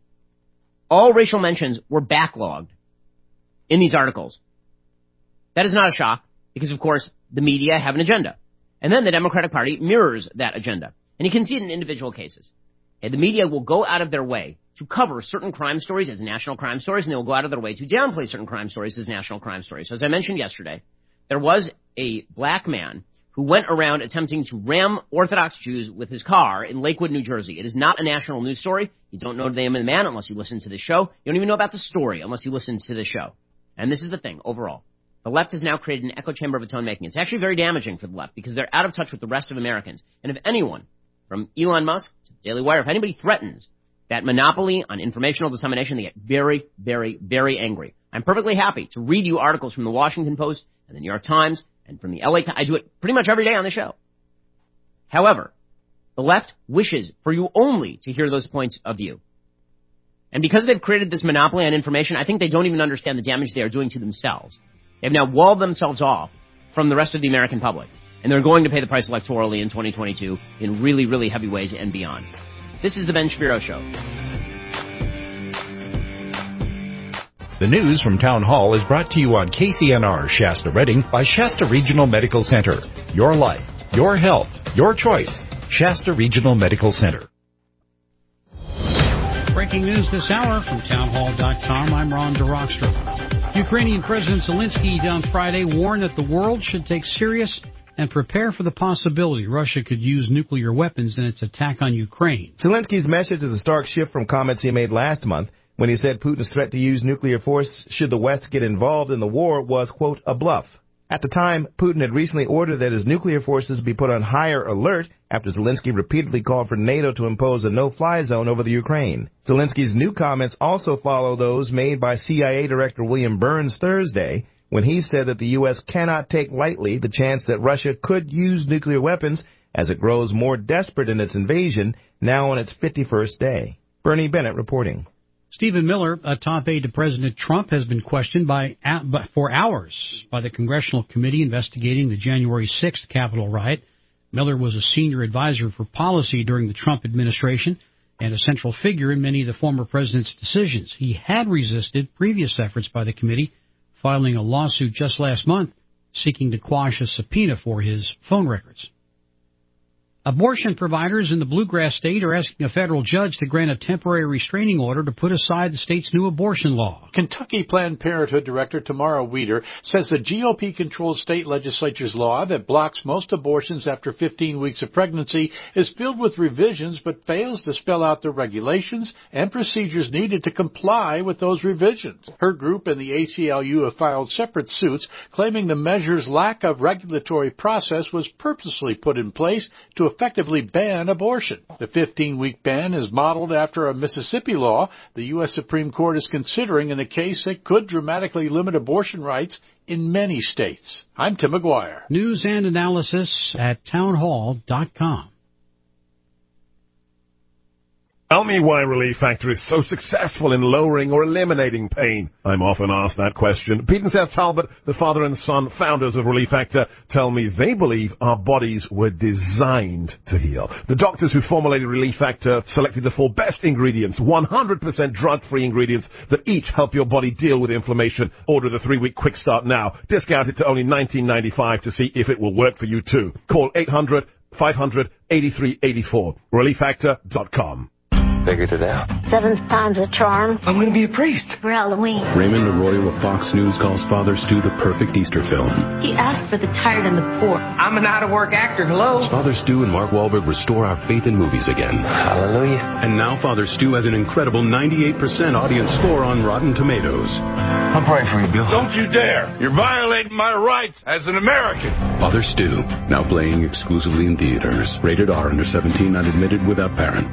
S8: All racial mentions were backlogged in these articles. That is not a shock, because of course, the media have an agenda. And then the Democratic Party mirrors that agenda. And you can see it in individual cases. Okay, the media will go out of their way to cover certain crime stories as national crime stories, and they will go out of their way to downplay certain crime stories as national crime stories. So as I mentioned yesterday, there was a black man who went around attempting to ram Orthodox Jews with his car in Lakewood, New Jersey. It is not a national news story. You don't know the name of the man unless you listen to the show. You don't even know about the story unless you listen to the show. And this is the thing, overall. The left has now created an echo chamber of its own making. It's actually very damaging for the left because they're out of touch with the rest of Americans. And if anyone, from Elon Musk to Daily Wire, if anybody threatens that monopoly on informational dissemination, they get very, very, very angry. I'm perfectly happy to read you articles from the Washington Post and the New York Times and from the L A Times. I do it pretty much every day on the show. However, the left wishes for you only to hear those points of view. And because they've created this monopoly on information, I think they don't even understand the damage they are doing to themselves. They've now walled themselves off from the rest of the American public. And they're going to pay the price electorally in twenty twenty-two in really, really heavy ways and beyond. This is The Ben Shapiro Show.
S3: The news from Town Hall is brought to you on K C N R Shasta Redding by Shasta Regional Medical Center. Your life, your health, your choice. Shasta Regional Medical Center.
S6: Breaking news this hour from townhall dot com. I'm Ron DeRockstra. Ukrainian President Zelensky on Friday warned that the world should take serious and prepare for the possibility Russia could use nuclear weapons in its attack on Ukraine.
S10: Zelensky's message is a stark shift from comments he made last month when he said Putin's threat to use nuclear force should the West get involved in the war was, quote, a bluff. At the time, Putin had recently ordered that his nuclear forces be put on higher alert after Zelensky repeatedly called for NATO to impose a no-fly zone over the Ukraine. Zelensky's new comments also follow those made by C I A Director William Burns Thursday, when he said that the U S cannot take lightly the chance that Russia could use nuclear weapons as it grows more desperate in its invasion, now on its fifty-first day. Bernie Bennett reporting.
S6: Stephen Miller, a top aide to President Trump, has been questioned by for hours by the Congressional Committee investigating the January sixth Capitol riot. Miller was a senior advisor for policy during the Trump administration and a central figure in many of the former president's decisions. He had resisted previous efforts by the committee, filing a lawsuit just last month seeking to quash a subpoena for his phone records. Abortion providers in the Bluegrass State are asking a federal judge to grant a temporary restraining order to put aside the state's new abortion law.
S11: Kentucky Planned Parenthood Director Tamara Weeder says the G O P-controlled state legislature's law that blocks most abortions after fifteen weeks of pregnancy is filled with revisions but fails to spell out the regulations and procedures needed to comply with those revisions. Her group and the A C L U have filed separate suits claiming the measure's lack of regulatory process was purposely put in place to effectively ban abortion. The fifteen-week ban is modeled after a Mississippi law the U S Supreme Court is considering in a case that could dramatically limit abortion rights in many states. I'm Tim McGuire.
S6: News and analysis at townhall dot com.
S15: Tell me why Relief Factor is so successful in lowering or eliminating pain. I'm often asked that question. Pete and Seth Talbot, the father and son founders of Relief Factor, tell me they believe our bodies were designed to heal. The doctors who formulated Relief Factor selected the four best ingredients, one hundred percent drug-free ingredients that each help your body deal with inflammation. Order the three-week quick start now. Discount it to only nineteen ninety-five to see if it will work for you too. Call eight hundred, five hundred, eighty-three eighty-four. relief factor dot com.
S22: Figured it out. Seventh time's a charm.
S15: I'm going to be a priest.
S22: For Halloween.
S25: Raymond Arroyo of Fox News calls Father Stu the perfect Easter film.
S22: He asked for the tired and the poor.
S25: I'm an out-of-work actor. Hello. Father Stu and Mark Wahlberg restore our faith in movies again.
S22: Hallelujah.
S25: And now Father Stu has an incredible ninety-eight percent audience score on Rotten Tomatoes.
S22: I'm praying for you, Bill.
S15: Don't you dare. You're violating my rights as an American.
S25: Father Stu, now playing exclusively in theaters. Rated R, under seventeen, not admitted without parent.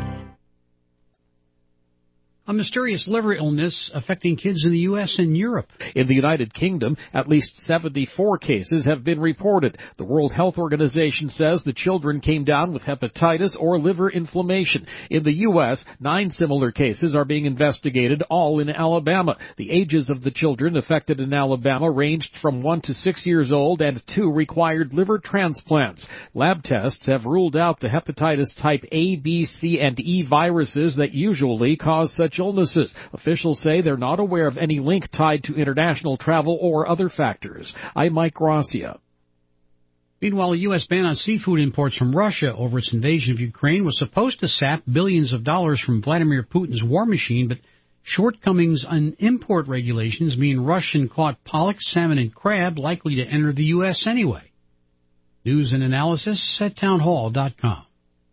S6: A mysterious liver illness affecting kids in the U S and Europe.
S26: In the United Kingdom, at least seventy-four cases have been reported. The World Health Organization says the children came down with hepatitis or liver inflammation. In the U S, nine similar cases are being investigated, all in Alabama. The ages of the children affected in Alabama ranged from one to six years old, and two required liver transplants. Lab tests have ruled out the hepatitis type A, B, C, and E viruses that usually cause such illnesses. Officials say they're not aware of any link tied to international travel or other factors. I'm Mike Gracia.
S6: Meanwhile, a U S ban on seafood imports from Russia over its invasion of Ukraine was supposed to sap billions of dollars from Vladimir Putin's war machine, but shortcomings on import regulations mean Russian-caught pollock, salmon, and crab likely to enter the U S anyway. News and analysis at townhall dot com.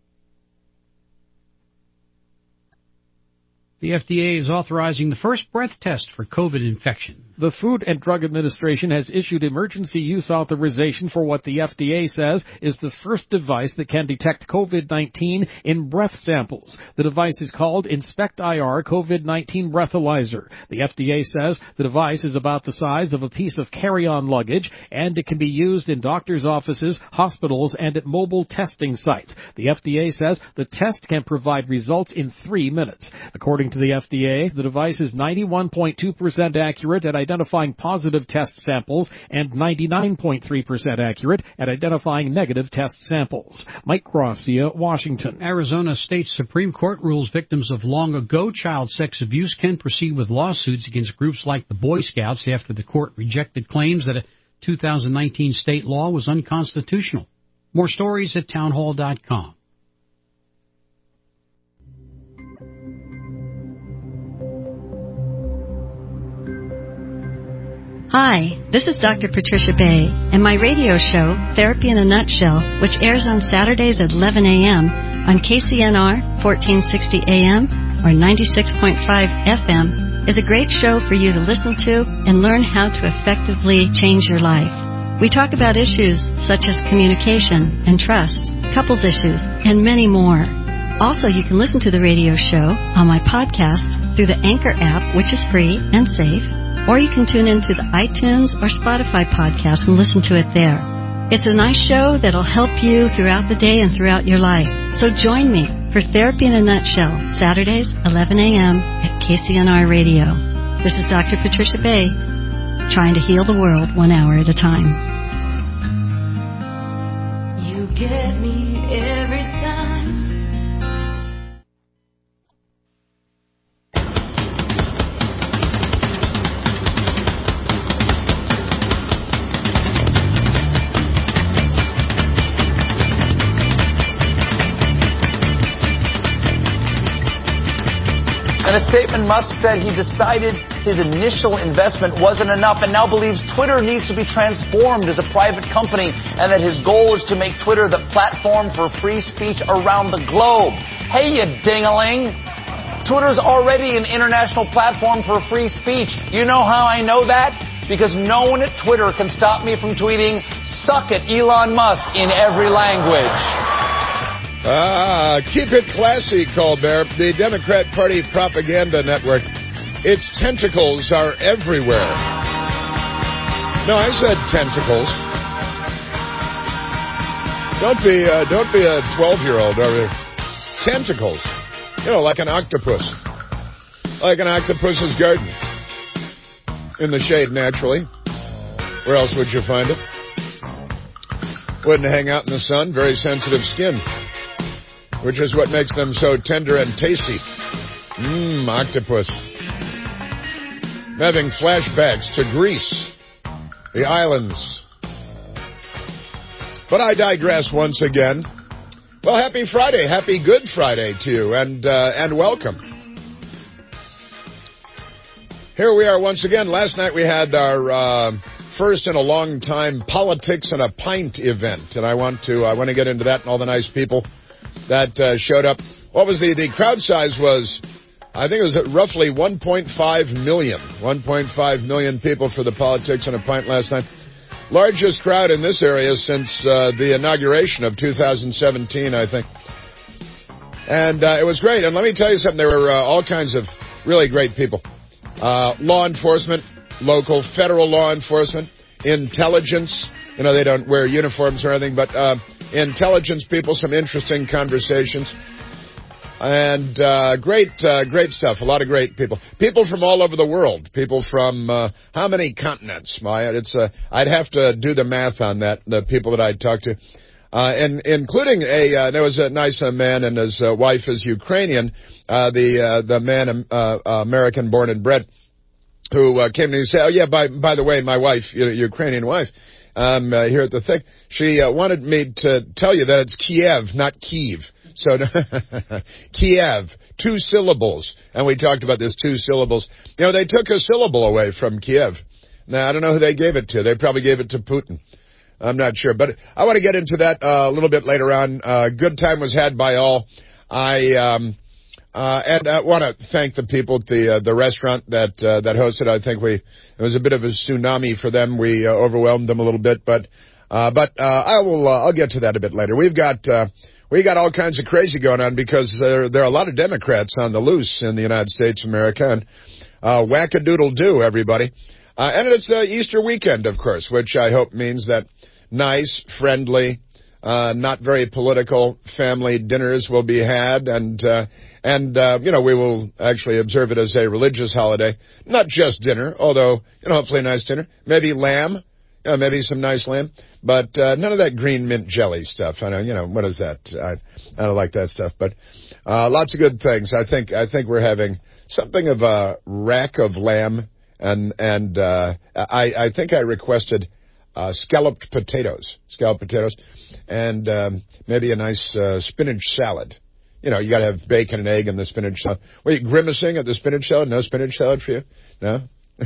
S6: The F D A is authorizing the first breath test for COVID infection.
S26: The Food and Drug Administration has issued emergency use authorization for what the F D A says is the first device that can detect COVID nineteen in breath samples. The device is called Inspect I R COVID nineteen Breathalyzer. The F D A says the device is about the size of a piece of carry-on luggage, and it can be used in doctors' offices, hospitals, and at mobile testing sites. The F D A says the test can provide results in three minutes. According to the F D A, the device is ninety-one point two percent accurate at identifying positive test samples and ninety-nine point three percent accurate at identifying negative test samples. Mike Gracia, Washington.
S6: Arizona State Supreme Court rules victims of long-ago child sex abuse can proceed with lawsuits against groups like the Boy Scouts after the court rejected claims that a two thousand nineteen state law was unconstitutional. More stories at townhall dot com.
S7: Hi, this is Doctor Patricia Bay, and my radio show, Therapy in a Nutshell, which airs on Saturdays at eleven a.m. on K C N R fourteen sixty A M or ninety-six point five F M, is a great show for you to listen to and learn how to effectively change your life. We talk about issues such as communication and trust, couples issues, and many more. Also, you can listen to the radio show on my podcast through the Anchor app, which is free and safe, or you can tune into the iTunes or Spotify podcast and listen to it there. It's a nice show that'll help you throughout the day and throughout your life. So join me for Therapy in a Nutshell, Saturdays, eleven a.m. at K C N R Radio. This is Doctor Patricia Bay, trying to heal the world one hour at a time.
S12: You get me every time.
S13: In a statement, Musk said he decided his initial investment wasn't enough and now believes Twitter needs to be transformed as a private company and that his goal is to make Twitter the platform for free speech around the globe. Hey, you ding-a-ling! Twitter's already an international platform for free speech. You know how I know that? Because no one at Twitter can stop me from tweeting, "Suck it, Elon Musk," in every language.
S19: Ah, keep it classy, Colbert. The Democrat Party propaganda network. Its tentacles are everywhere. No, I said tentacles. Don't be, uh, don't be a twelve-year-old. Or tentacles. You know, like an octopus. Like an octopus's garden. In the shade, naturally. Where else would you find it? Wouldn't hang out in the sun. Very sensitive skin. Which is what makes them so tender and tasty. Mmm, octopus. I'm having flashbacks to Greece, the islands. But I digress once again. Well, happy Friday, happy Good Friday to you, and uh, and welcome. Here we are once again. Last night we had our uh, first in a long time Politics and a Pint event, and I want to I want to get into that and all the nice people that uh, showed up. What was the, the crowd size was, I think it was roughly one point five million. one point five million people for the Politics and a Pint last night. Largest crowd in this area since uh, the inauguration of two thousand seventeen, I think. And uh, it was great. And let me tell you something, there were uh, all kinds of really great people. Uh, law enforcement, local, federal law enforcement, intelligence. You know, they don't wear uniforms or anything, but uh, intelligence people, some interesting conversations. And uh, great, uh, great stuff. A lot of great people. People from all over the world. People from uh, how many continents? My, it's uh, I'd have to do the math on that. The people that I'd talked to, uh, and including a uh, there was a nice uh, man and his uh, wife is Ukrainian. Uh, the uh, the man uh, American born and bred, who uh, came to me and said, "Oh yeah, by by the way, my wife, you know, Ukrainian wife." um, uh, here at the thing. She uh, wanted me to tell you that it's Kiev, not Kyiv. So Kiev, two syllables. And we talked about this two syllables. You know, they took a syllable away from Kiev. Now, I don't know who they gave it to. They probably gave it to Putin. I'm not sure. But I want to get into that uh, a little bit later on. Uh, good time was had by all. I um, uh, and I want to thank the people at the uh, the restaurant that uh, that hosted. I think we it was a bit of a tsunami for them. We uh, overwhelmed them a little bit, but uh, but uh, I will uh, I'll get to that a bit later. We've got uh, we got all kinds of crazy going on because there there are a lot of Democrats on the loose in the United States of America, and uh, whack-a-doodle do, everybody. Uh, and it's uh, Easter weekend, of course, which I hope means that nice, friendly, uh, not very political family dinners will be had, and uh, and uh, you know, we will actually observe it as a religious holiday, not just dinner, although you know, hopefully a nice dinner, maybe lamb, you know, maybe some nice lamb, but uh, none of that green mint jelly stuff. I know, you know, what is that? I, I don't like that stuff, but uh, lots of good things. I think I think we're having something of a rack of lamb, and and uh, I I think I requested. Uh, scalloped potatoes, scalloped potatoes, and um, maybe a nice uh, spinach salad. You know, you got to have bacon and egg in the spinach salad. Were you grimacing at the spinach salad? No spinach salad for you? No?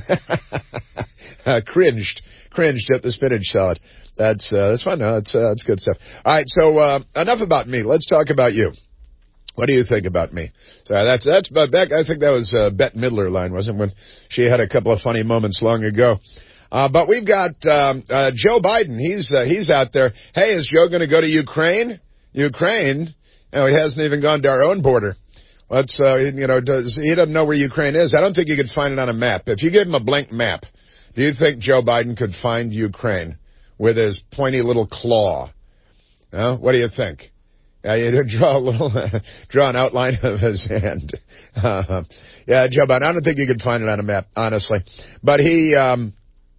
S19: uh, cringed, cringed at the spinach salad. That's uh, that's fun. No, that's uh, that's good stuff. All right, so uh, enough about me. Let's talk about you. What do you think about me? So that's that's about back. I think that was uh, Bette Midler line, wasn't it, when she had a couple of funny moments long ago. Uh, but we've got um, uh, Joe Biden. He's uh, he's out there. Hey, is Joe going to go to Ukraine? Ukraine? You know, he hasn't even gone to our own border. Let's uh, you know, does, he doesn't know where Ukraine is. I don't think you could find it on a map. If you gave him a blank map, do you think Joe Biden could find Ukraine with his pointy little claw? No? What do you think? Yeah, you draw a little, draw an outline of his hand. Uh, yeah, Joe Biden. I don't think you could find it on a map, honestly. But he. Um,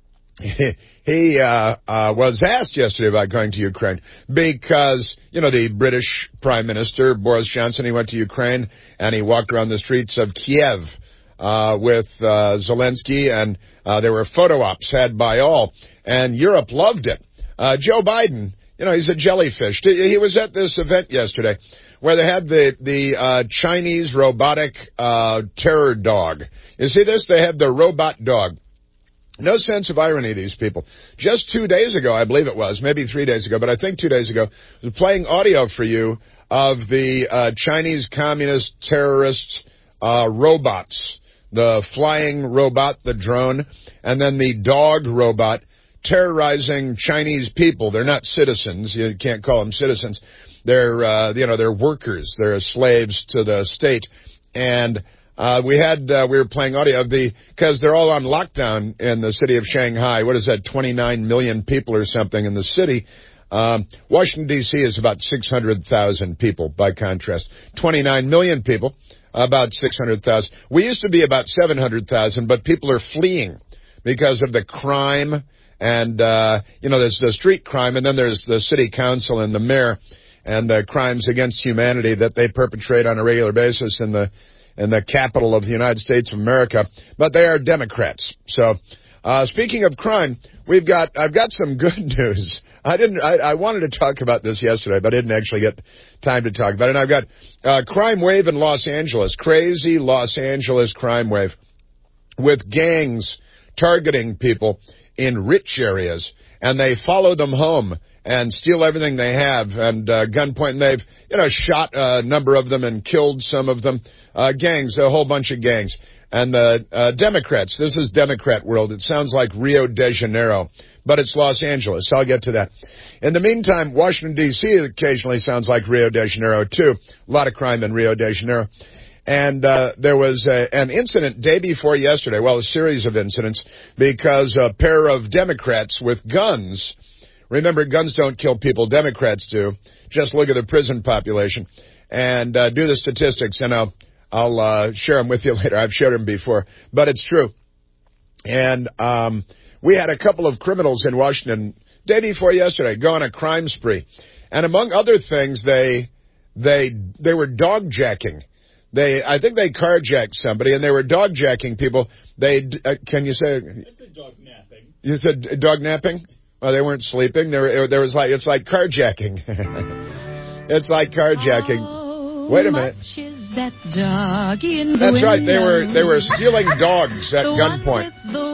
S19: He uh, uh, was asked yesterday about going to Ukraine because, you know, the British Prime Minister, Boris Johnson, he went to Ukraine and he walked around the streets of Kiev uh, with uh, Zelensky, and uh, there were photo ops had by all, and Europe loved it. Uh, Joe Biden, you know, he's a jellyfish. He was at this event yesterday where they had the, the uh, Chinese robotic uh, terror dog. You see this? They have the robot dog. No sense of irony, these people. Just two days ago, I believe it was, maybe three days ago, but I think two days ago, I was playing audio for you of the uh, Chinese communist terrorist uh, robots, the flying robot, the drone, and then the dog robot terrorizing Chinese people. They're not citizens. You can't call them citizens. They're, uh, you know, they're workers. They're slaves to the state. And Uh, we had, uh, we were playing audio of the, cause they're all on lockdown in the city of Shanghai. What is that? twenty-nine million people or something in the city. Um, Washington D C is about six hundred thousand people by contrast. twenty-nine million people, about six hundred thousand. We used to be about seven hundred thousand, but people are fleeing because of the crime and, uh, you know, there's the street crime, and then there's the city council and the mayor and the crimes against humanity that they perpetrate on a regular basis in the in the capital of the United States of America, but they are Democrats. So, uh, speaking of crime, we've got, I've got some good news. I didn't, I, I wanted to talk about this yesterday, but I didn't actually get time to talk about it. And I've got, uh, crime wave in Los Angeles, crazy Los Angeles crime wave with gangs targeting people in rich areas, and they follow them home and steal everything they have, and uh, gunpoint, and they've, you know, shot a number of them and killed some of them. Uh, gangs, a whole bunch of gangs. And the uh, Democrats, this is Democrat world. It sounds like Rio de Janeiro, but it's Los Angeles. I'll get to that. In the meantime, Washington, D C occasionally sounds like Rio de Janeiro, too. A lot of crime in Rio de Janeiro. And uh, there was a, an incident day before yesterday, well, a series of incidents, because a pair of Democrats with guns. Remember, guns don't kill people. Democrats do. Just look at the prison population and uh, do the statistics, and I'll, I'll uh, share them with you later. I've shared them before, but it's true. And um, we had a couple of criminals in Washington day before yesterday go on a crime spree. And among other things, they they they were dog jacking. They I think they carjacked somebody, and they were dog jacking people. They uh, can you say?
S2: It's a dog napping.
S19: You said dog napping? Well, they weren't sleeping. There, there was like it's like carjacking. It's like carjacking. Wait a minute.
S2: That doggy in the
S19: That's right. They
S2: window.
S19: were they were stealing dogs at
S2: The
S19: gunpoint.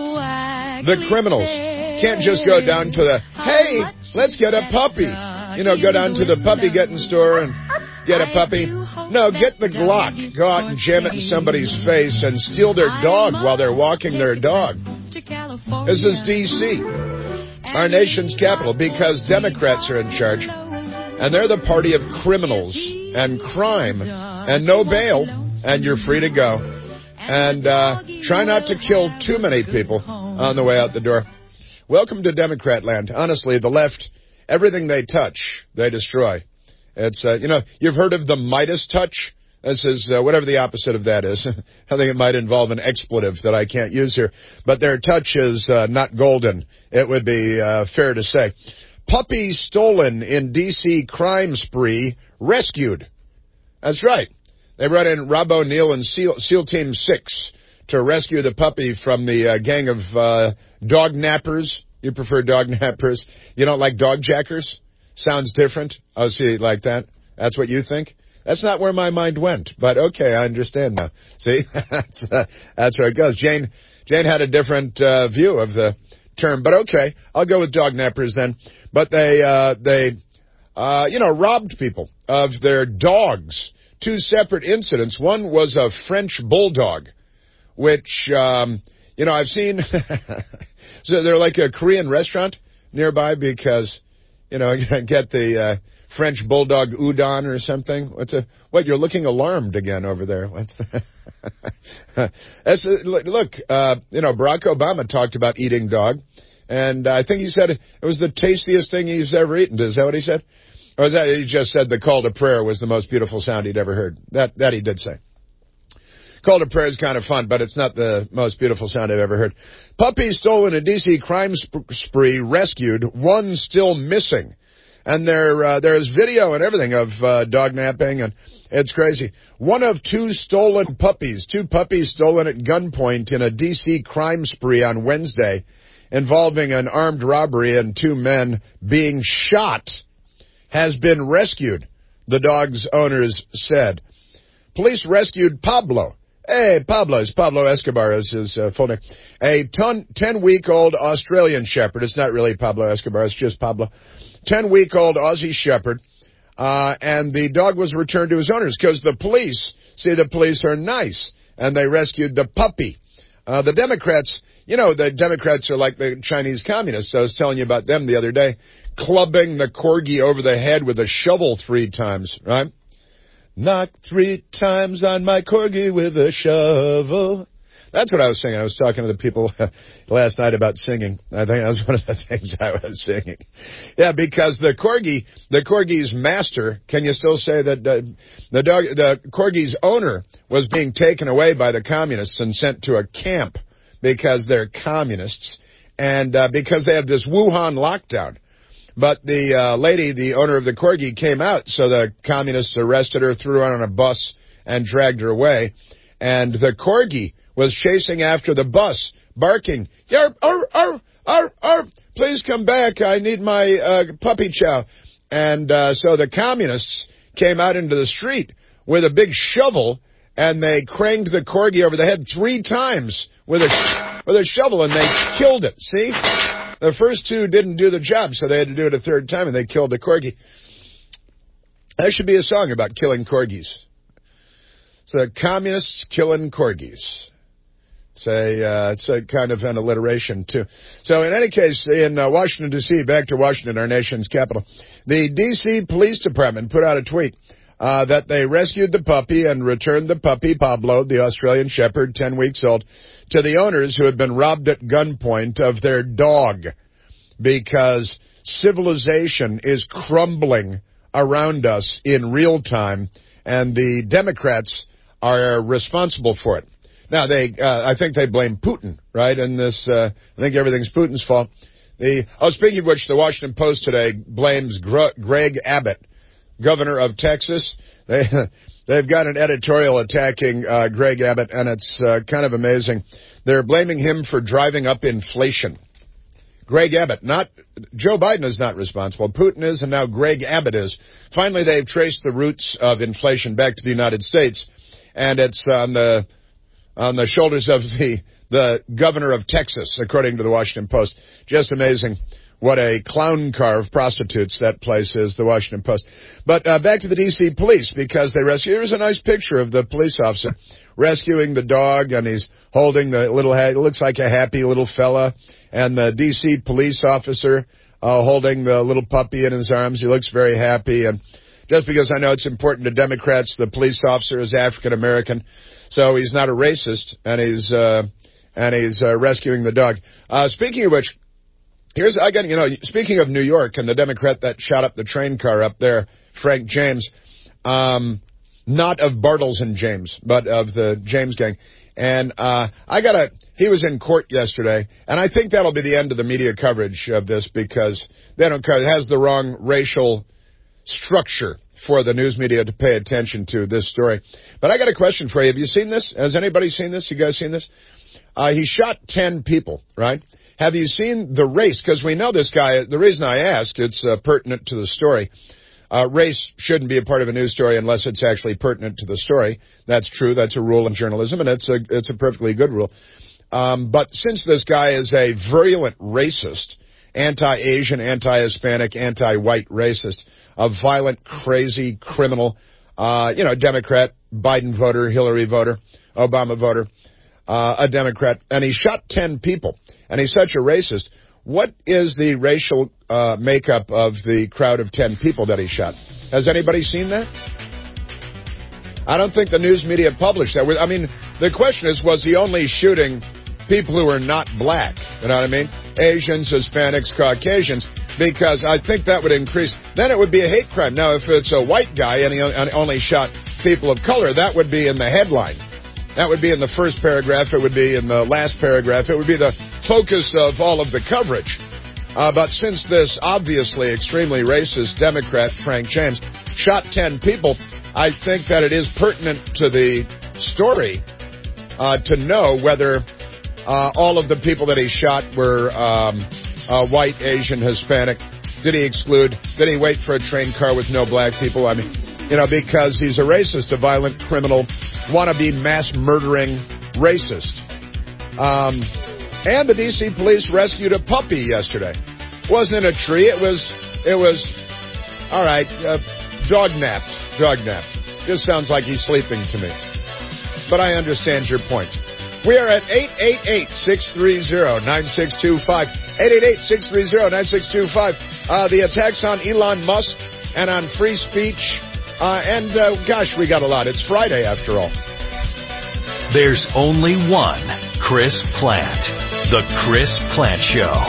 S2: The,
S19: The criminals can't just go down to the, hey, let's get a puppy. You know, go down to the puppy getting store and get a puppy. No, get the Glock. Go out and jam it in somebody's face and steal their dog while they're walking their dog. This is D C, our nation's capital, because Democrats are in charge. And they're the party of criminals and crime and no bail, and you're free to go. And uh, try not to kill too many people on the way out the door. Welcome to Democrat land. Honestly, the left, everything they touch, they destroy. It's, uh, you know, you've heard of the Midas touch? This is uh, whatever the opposite of that is. I think it might involve an expletive that I can't use here. But their touch is uh, not golden, it would be uh, fair to say. Puppy stolen in D C crime spree rescued. That's right. They brought in Rob O'Neill and SEAL, SEAL Team six to rescue the puppy from the uh, gang of uh, dog nappers. You prefer dog nappers? You don't like dog jackers? Sounds different. Oh, see, like that? That's what you think? That's not where my mind went, but okay, I understand now. See, that's, uh, that's where it goes. Jane, Jane had a different uh, view of the term, but okay, I'll go with dog nappers then. But they, uh, they, uh, you know, robbed people of their dogs. Two separate incidents. One was a French bulldog, which, um, you know, I've seen. So they're like a Korean restaurant nearby because, you know, get the uh, French bulldog udon or something. What's a, what, you're looking alarmed again over there. What's that? That's, look, uh, you know, Barack Obama talked about eating dog. And I think he said it was the tastiest thing he's ever eaten. Is that what he said? Or is that he just said the call to prayer was the most beautiful sound he'd ever heard? That that he did say. Call to prayer is kind of fun, but it's not the most beautiful sound I've ever heard. Puppy stolen in D C crime spree rescued, one still missing. And there uh, there's video and everything of uh, dog napping, and it's crazy. One of two stolen puppies, two puppies stolen at gunpoint in a D C crime spree on Wednesday, involving an armed robbery and two men being shot, has been rescued, the dog's owners said. Police rescued Pablo. Hey, Pablo, it's Pablo Escobar is his uh, full name. A ten-week-old Australian Shepherd. It's not really Pablo Escobar, it's just Pablo. ten-week-old Aussie Shepherd. Uh, and the dog was returned to his owners because the police, see, the police are nice, and they rescued the puppy. Uh, the Democrats, you know, the Democrats are like the Chinese communists. I was telling you about them the other day, clubbing the corgi over the head with a shovel three times, right? Knock three times on my corgi with a shovel. That's what I was singing. I was talking to the people last night about singing. I think that was one of the things I was singing. Yeah, because the corgi, the corgi's master, can you still say that the, the dog, the corgi's owner was being taken away by the communists and sent to a camp because they're communists and uh, because they have this Wuhan lockdown. But the uh, lady, the owner of the corgi, came out, so the communists arrested her, threw her on a bus, and dragged her away. And the corgi was chasing after the bus, barking, "Yarp, arr, arr, arr, arr, please come back, I need my uh, puppy chow." And uh, so the communists came out into the street with a big shovel, and they craned the corgi over the head three times with a, with a shovel, and they killed it, see? The first two didn't do the job, so they had to do it a third time, and they killed the corgi. That should be a song about killing corgis. So communists killing corgis. It's a, uh, it's a kind of an alliteration, too. So in any case, in uh, Washington, D C, back to Washington, our nation's capital, the D C Police Department put out a tweet uh, that they rescued the puppy and returned the puppy, Pablo, the Australian Shepherd, ten weeks old, to the owners who had been robbed at gunpoint of their dog because civilization is crumbling around us in real time, and the Democrats are responsible for it. Now, they, uh, I think they blame Putin, right? And this, uh, I think everything's Putin's fault. The, oh, speaking of which, the Washington Post today blames Gr- Greg Abbott, governor of Texas. They, they've got an editorial attacking uh, Greg Abbott, and it's uh, kind of amazing. They're blaming him for driving up inflation. Greg Abbott. Not Joe Biden is not responsible. Putin is, and now Greg Abbott is. Finally, they've traced the roots of inflation back to the United States, and it's on the on the shoulders of the the governor of Texas, according to the Washington Post. Just amazing what a clown car of prostitutes that place is, the Washington Post. But uh, back to the D C police, because they rescue. Here's a nice picture of the police officer rescuing the dog, and he's holding the little, it looks like a happy little fella, and the D C police officer uh, holding the little puppy in his arms. He looks very happy, and just because I know it's important to Democrats, the police officer is African American, so he's not a racist, and he's uh, and he's uh, rescuing the dog. Uh, speaking of which, here's I got you know speaking of New York and the Democrat that shot up the train car up there, Frank James, um, not of Bartles and James, but of the James gang. And uh, I got a he was in court yesterday, and I think that'll be the end of the media coverage of this because they don't it has the wrong racial structure for the news media to pay attention to this story. But I got a question for you. Have you seen this? Has anybody seen this? You guys seen this? Uh, he shot ten people, right? Have you seen the race? Because we know this guy. The reason I ask, it's uh, pertinent to the story. Uh, race shouldn't be a part of a news story unless it's actually pertinent to the story. That's true. That's a rule in journalism, and it's a it's a perfectly good rule. Um, but since this guy is a virulent racist, anti-Asian, anti-Hispanic, anti-white racist, a violent, crazy criminal, uh, you know, Democrat, Biden voter, Hillary voter, Obama voter, uh, a Democrat, and he shot ten people, and he's such a racist. What is the racial uh, makeup of the crowd of ten people that he shot? Has anybody seen that? I don't think the news media published that. I mean, the question is, was he only shooting people who are not black? You know what I mean? Asians, Hispanics, Caucasians, because I think that would increase. Then it would be a hate crime. Now, if it's a white guy and he only shot people of color, that would be in the headline. That would be in the first paragraph. It would be in the last paragraph. It would be the focus of all of the coverage. Uh, but since this obviously extremely racist Democrat, Frank James, shot ten people, I think that it is pertinent to the story uh, to know whether uh, all of the people that he shot were um, uh, white, Asian, Hispanic. Did he exclude? Did he wait for a train car with no black people? I mean, you know, because he's a racist, a violent criminal, wannabe mass murdering racist. Um, and the D C police rescued a puppy yesterday. Wasn't in a tree. It was, it was, all right, uh, dog napped, dog napped. Just sounds like he's sleeping to me. But I understand your point. We are at eight eight eight, six three zero, nine six two five. eight eight eight, six three zero, nine six two five. Uh, the attacks on Elon Musk and on free speech. Uh, and, uh, gosh, we got a lot. It's Friday, after all.
S4: There's only one Chris Plante. The Chris Plante Show.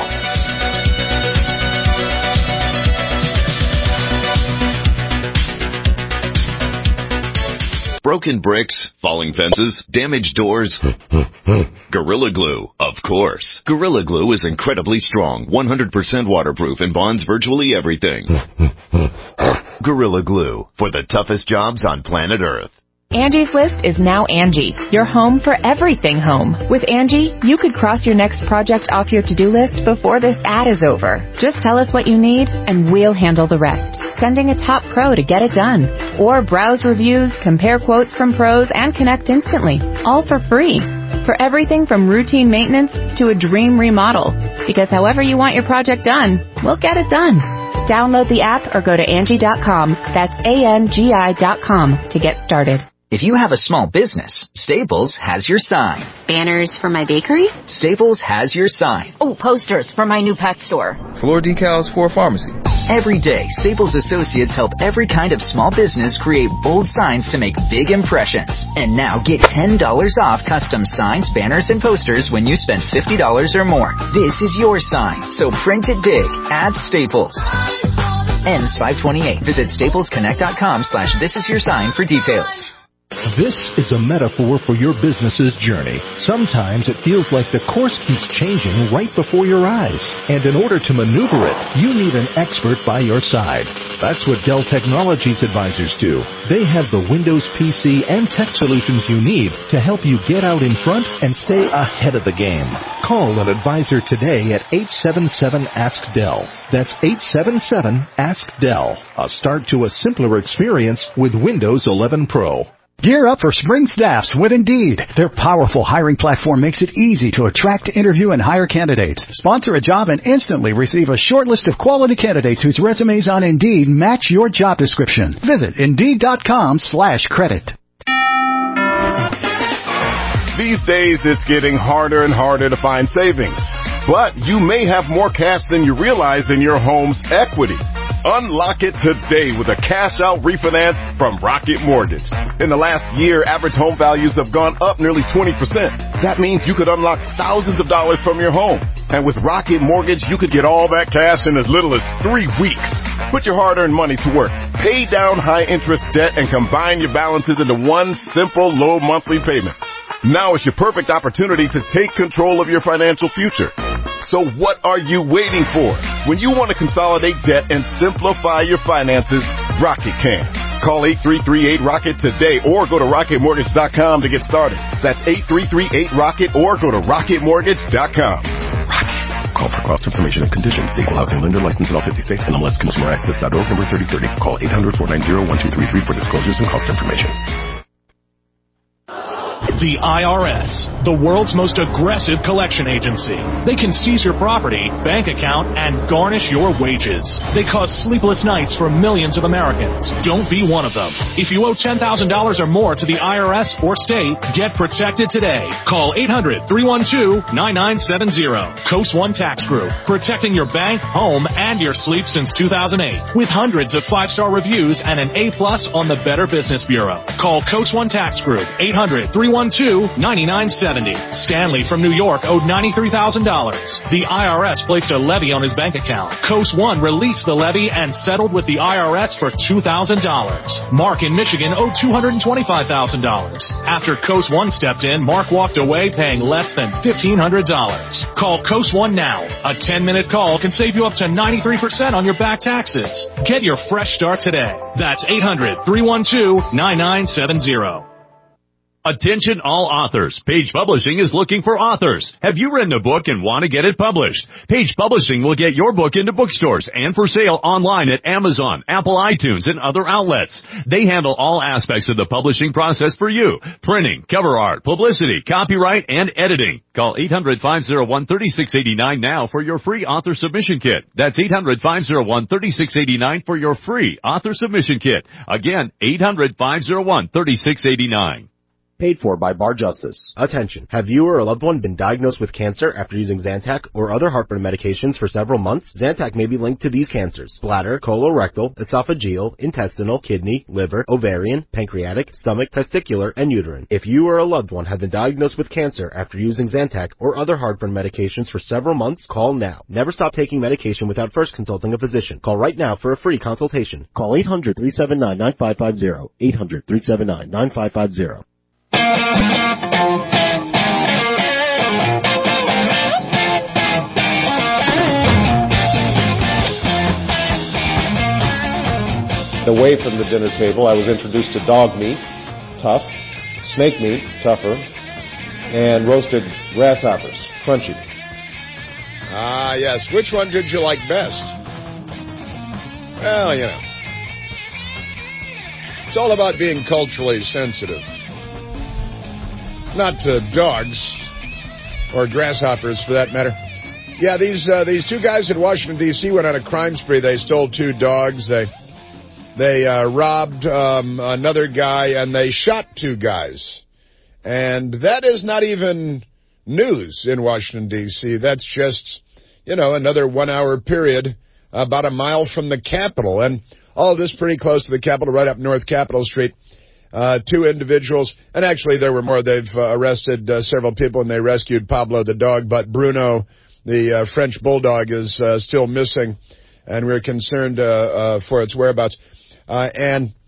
S5: Broken bricks, falling fences, damaged doors. Gorilla Glue, of course. Gorilla Glue is incredibly strong, one hundred percent waterproof, and bonds virtually everything. Gorilla Glue, for the toughest jobs on planet Earth.
S18: Angie's List is now Angie, your home for everything home. With Angie, you could cross your next project off your to-do list before this ad is over. Just tell us what you need, and we'll handle the rest. Sending a top pro to get it done. Or browse reviews, compare quotes from pros, and connect instantly. All for free. For everything from routine maintenance to a dream remodel. Because however you want your project done, we'll get it done. Download the app or go to Angie dot com. That's A N G I dot com to get started.
S20: If you have a small business, Staples has your sign.
S18: Banners for my bakery?
S20: Staples has your sign.
S18: Oh, posters for my new pet store.
S23: Floor decals for a pharmacy.
S20: Every day, Staples associates help every kind of small business create bold signs to make big impressions. And now get ten dollars off custom signs, banners, and posters when you spend fifty dollars or more. This is your sign, so print it big at Staples. Ends five twenty-eight. Visit staples connect dot com slash this is your sign for details.
S3: This is a metaphor for your business's journey. Sometimes it feels like the course keeps changing right before your eyes. And in order to maneuver it, you need an expert by your side. That's what Dell Technologies advisors do. They have the Windows P C and tech solutions you need to help you get out in front and stay ahead of the game. Call an advisor today at eight seven seven, ask Dell. That's eight seven seven, ask Dell. A start to a simpler experience with Windows eleven Pro.
S1: Gear up for spring staffs with Indeed. Their powerful hiring platform makes it easy to attract, interview, and hire candidates. Sponsor a job and instantly receive a short list of quality candidates whose resumes on Indeed match your job description. Visit Indeed.com slash credit.
S9: These days, it's getting harder and harder to find savings. But you may have more cash than you realize in your home's equity. Unlock it today with a cash-out refinance from Rocket Mortgage. In the last year, average home values have gone up nearly twenty percent. That means you could unlock thousands of dollars from your home. And with Rocket Mortgage, you could get all that cash in as little as three weeks. Put your hard-earned money to work. Pay down high-interest debt and combine your balances into one simple, low monthly payment. Now is your perfect opportunity to take control of your financial future. So what are you waiting for? When you want to consolidate debt and simplify your finances, Rocket can. Call eight three three, eight, ROCKET today or go to rocket mortgage dot com to get started. That's eight three three, eight, ROCKET or go to rocket mortgage dot com. Rocket. Call for cost information and conditions. Equal housing lender license in all fifty states. N M L S consumer access dot org number thirty thirty. Call eight hundred, four nine zero, one two three three for disclosures and cost information.
S14: The I R S, the world's most aggressive collection agency. They can seize your property, bank account, and garnish your wages. They cause sleepless nights for millions of Americans. Don't be one of them. If you owe ten thousand dollars or more to the I R S or state, get protected today. Call eight hundred, three one two, nine nine seven zero. Coast One Tax Group, protecting your bank, home, and your sleep since two thousand eight. With hundreds of five-star reviews and an A plus on the Better Business Bureau. Call Coast One Tax Group, eight hundred, three one two, nine nine seven zero. Stanley from New York owed ninety-three thousand dollars. The I R S placed a levy on his bank account. Coast One released the levy and settled with the I R S for two thousand dollars. Mark in Michigan owed two hundred twenty-five thousand dollars. After Coast One stepped in, Mark walked away paying less than fifteen hundred dollars. Call Coast One now. A ten-minute call can save you up to ninety-three percent on your back taxes. Get your fresh start today. That's eight hundred, three one two, nine nine seven zero.
S16: Attention all authors. Page Publishing is looking for authors. Have you written a book and want to get it published? Page Publishing will get your book into bookstores and for sale online at Amazon, Apple iTunes, and other outlets. They handle all aspects of the publishing process for you. Printing, cover art, publicity, copyright, and editing. Call eight hundred, five oh one, three six eight nine now for your free author submission kit. That's eight hundred, five oh one, three six eight nine for your free author submission kit. Again, eight hundred, five oh one, three six eight nine.
S17: Paid for by Bar Justice. Attention. Have you or a loved one been diagnosed with cancer after using Zantac or other heartburn medications for several months? Zantac may be linked to these cancers: bladder, colorectal, esophageal, intestinal, kidney, liver, ovarian, pancreatic, stomach, testicular, and uterine. If you or a loved one have been diagnosed with cancer after using Zantac or other heartburn medications for several months, call now. Never stop taking medication without first consulting a physician. Call right now for a free consultation. Call eight hundred, three seven nine, nine five five zero. eight hundred, three seven nine, nine five five zero.
S24: Away from the dinner table, I was introduced to dog meat, tough, snake meat, tougher, and roasted grasshoppers, crunchy.
S19: Ah, yes. Which one did you like best? Well, you know, it's all about being culturally sensitive. Not to dogs, or grasshoppers for that matter. Yeah, these uh, these two guys in Washington, D C went on a crime spree. They stole two dogs. They they uh, robbed um, another guy, and they shot two guys. And that is not even news in Washington, D C That's just, you know, another one-hour period about a mile from the Capitol. And all of this pretty close to the Capitol, right up North Capitol Street. Uh, two individuals, and actually there were more. They've uh, arrested uh, several people, and they rescued Pablo the dog, but Bruno, the uh, French bulldog, is uh, still missing, and we're concerned uh, uh, for its whereabouts. Uh, and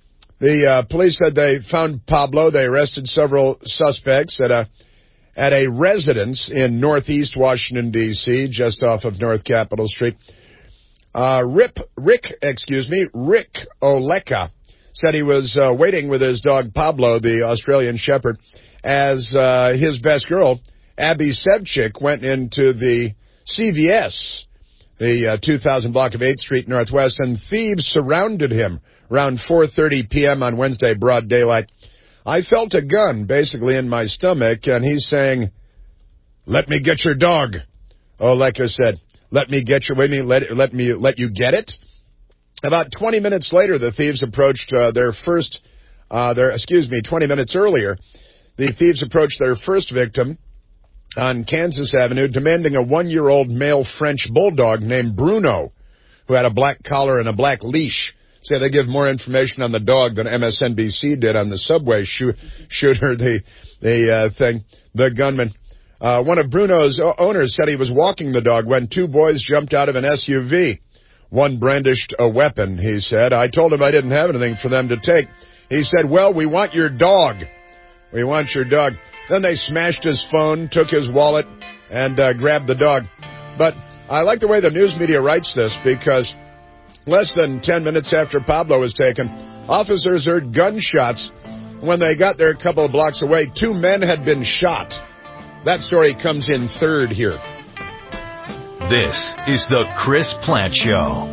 S19: The uh, police said they found Pablo. They arrested several suspects at a at a residence in northeast Washington, D C, just off of North Capitol Street. Uh, Rip, Rick, excuse me, Rick Oleka said he was uh, waiting with his dog Pablo, the Australian Shepherd, as uh, his best girl, Abby Sevchik, went into the C V S, the uh, two thousand block of eighth Street Northwest, and thieves surrounded him around four thirty p.m. on Wednesday, broad daylight. I felt a gun basically in my stomach, and he's saying, "Let me get your dog." Oleka said, "Let me get your, wait, me, let, let me let you get it." About twenty minutes later, the thieves approached uh, their first, uh, their excuse me, twenty minutes earlier, the thieves approached their first victim on Kansas Avenue, demanding a one-year-old male French bulldog named Bruno, who had a black collar and a black leash. Say they give more information on the dog than M S N B C did on the subway shoot, shooter, the the uh, thing, the gunman. Uh, one of Bruno's owners said he was walking the dog when two boys jumped out of an S U V. One brandished a weapon, he said. I told him I didn't have anything for them to take. He said, "Well, we want your dog. We want your dog." Then they smashed his phone, took his wallet, and uh, grabbed the dog. But I like the way the news media writes this, because less than ten minutes after Pablo was taken, officers heard gunshots. When they got there a couple of blocks away, two men had been shot. That story comes in third here.
S4: This is the Chris Plant Show.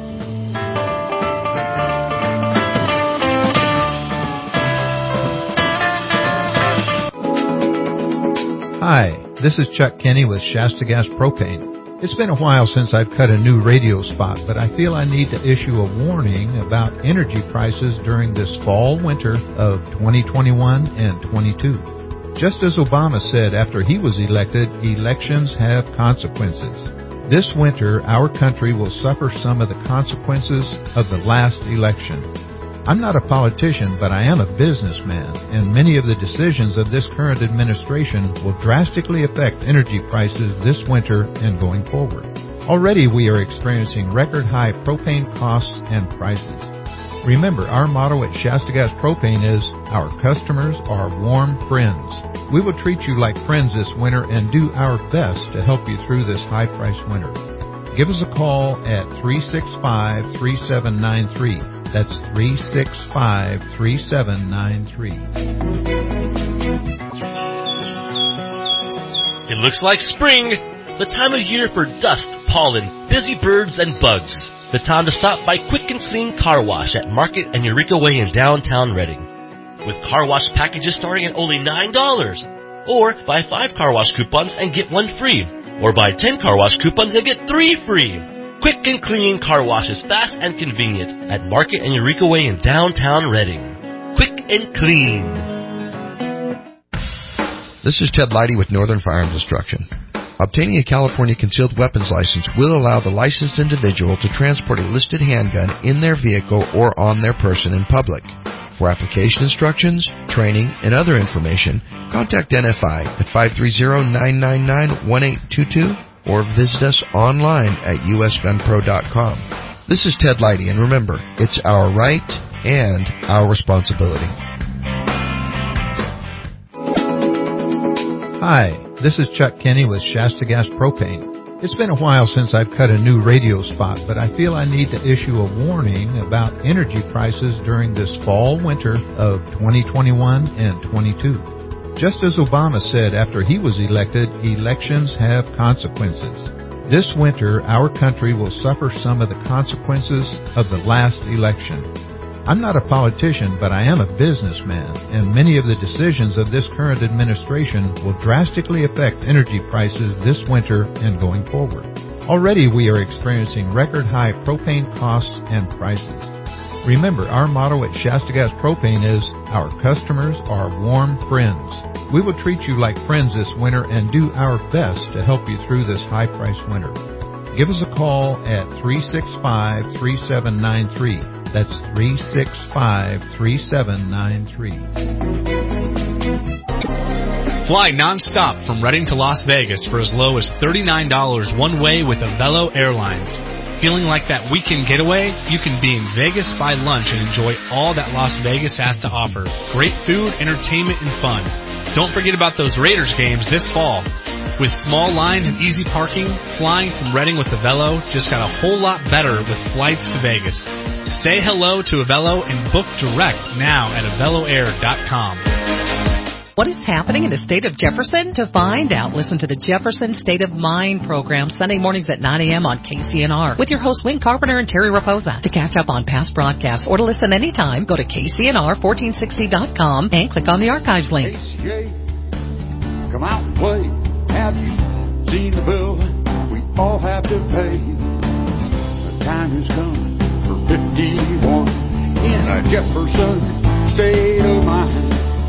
S8: Hi, this is Chuck Kenny with Shasta Gas Propane. It's been a while since I've cut a new radio spot, but I feel I need to issue a warning about energy prices during this fall-winter of twenty twenty-one and twenty-two. Just as Obama said after he was elected, elections have consequences. This winter, our country will suffer some of the consequences of the last election. I'm not a politician, but I am a businessman, and many of the decisions of this current administration will drastically affect energy prices this winter and going forward. Already we are experiencing record-high propane costs and prices. Remember, our motto at Shasta Gas Propane is, "Our customers are warm friends." We will treat you like friends this winter and do our best to help you through this high-priced winter. Give us a call at three six five, three seven nine three. That's three six five, three seven nine three.
S10: It looks like spring, the time of year for dust, pollen, busy birds, and bugs. The time to stop by Quick and Clean Car Wash at Market and Eureka Way in downtown Reading. With car wash packages starting at only nine dollars. Or buy five car wash coupons and get one free. Or buy ten car wash coupons and get three free. Quick and Clean Car Wash is fast and convenient at Market and Eureka Way in downtown Reading. Quick and Clean.
S11: This is Ted Leidy with Northern Firearms Instruction. Obtaining a California concealed weapons license will allow the licensed individual to transport a listed handgun in their vehicle or on their person in public. For application instructions, training, and other information, contact N F I at five three zero, nine nine nine, one eight two two or visit us online at U S gun pro dot com. This is Ted Leidy, and remember, it's our right and our responsibility.
S8: Hi, this is Chuck Kenny with Shasta Gas Propane. It's been a while since I've cut a new radio spot, but I feel I need to issue a warning about energy prices during this fall-winter of twenty twenty-one and twenty-two. Just as Obama said after he was elected, elections have consequences. This winter, our country will suffer some of the consequences of the last election. I'm not a politician, but I am a businessman, and many of the decisions of this current administration will drastically affect energy prices this winter and going forward. Already we are experiencing record-high propane costs and prices. Remember, our motto at Shasta Gas Propane is, "Our customers are warm friends." We will treat you like friends this winter and do our best to help you through this high-priced winter. Give us a call at three six five, three seven nine three. That's three six five, three seven nine three.
S15: Fly non-stop from Reading to Las Vegas for as low as thirty-nine dollars one way with Avelo Airlines. Feeling like that weekend getaway? You can be in Vegas by lunch and enjoy all that Las Vegas has to offer. Great food, entertainment, and fun. Don't forget about those Raiders games this fall. With small lines and easy parking, flying from Redding with Avelo just got a whole lot better with flights to Vegas. Say hello to Avelo and book direct now at avelo air dot com.
S6: What is happening in the state of Jefferson? To find out, listen to the Jefferson State of Mind program Sunday mornings at nine a.m. on K C N R with your hosts Wayne Carpenter and Terry Raposa. To catch up on past broadcasts or to listen anytime, go to K C N R fourteen sixty dot com and click on the archives link.
S7: A C A, come out and play. Have you seen the bill we all have to pay? The time has come for fifty-one in a Jefferson State of Mind.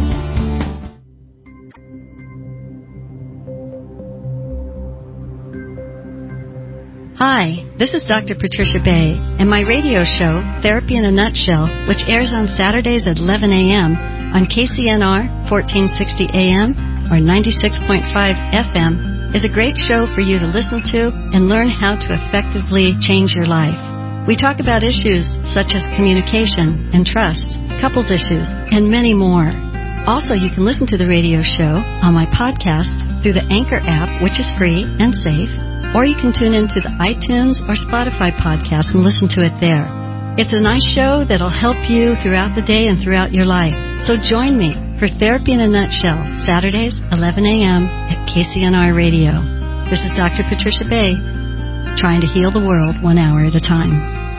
S21: Hi, this is Doctor Patricia Bay, and my radio show, Therapy in a Nutshell, which airs on Saturdays at eleven a.m. on K C N R fourteen sixty A M or ninety-six point five F M, is a great show for you to listen to and learn how to effectively change your life. We talk about issues such as communication and trust, couples issues, and many more. Also, you can listen to the radio show on my podcast through the Anchor app, which is free and safe, or you can tune into the iTunes or Spotify podcast and listen to it there. It's a nice show that'll help you throughout the day and throughout your life. So join me for Therapy in a Nutshell, Saturdays, eleven a.m. at K C N R Radio. This is Doctor Patricia Bay, trying to heal the world one hour at a time.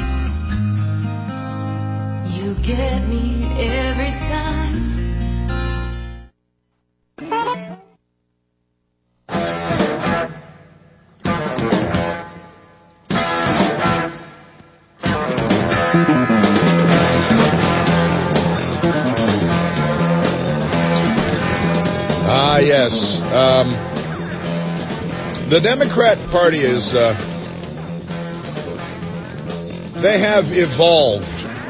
S2: You get me every time.
S19: Ah, yes. Um, the Democrat Party is, uh, they have evolved.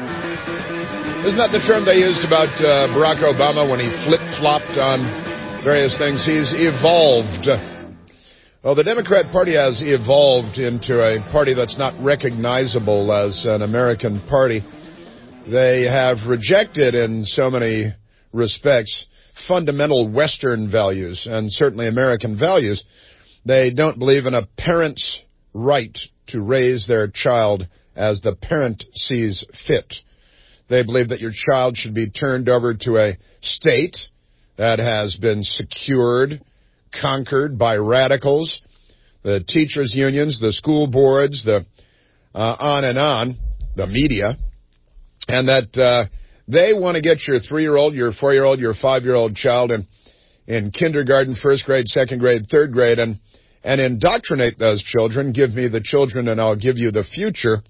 S19: Isn't that the term they used about uh, Barack Obama when he flip-flopped on various things? He's evolved. Well, the Democrat Party has evolved into a party that's not recognizable as an American party. They have rejected, in so many respects, fundamental Western values and certainly American values. They don't believe in a parent's right to raise their child as the parent sees fit. They believe that your child should be turned over to a state that has been secured, conquered by radicals, the teachers' unions, the school boards, the uh, on and on, the media, and that uh, they want to get your three-year-old, your four-year-old, your five-year-old child in, in kindergarten, first grade, second grade, third grade, and, and indoctrinate those children, give me the children and I'll give you the future,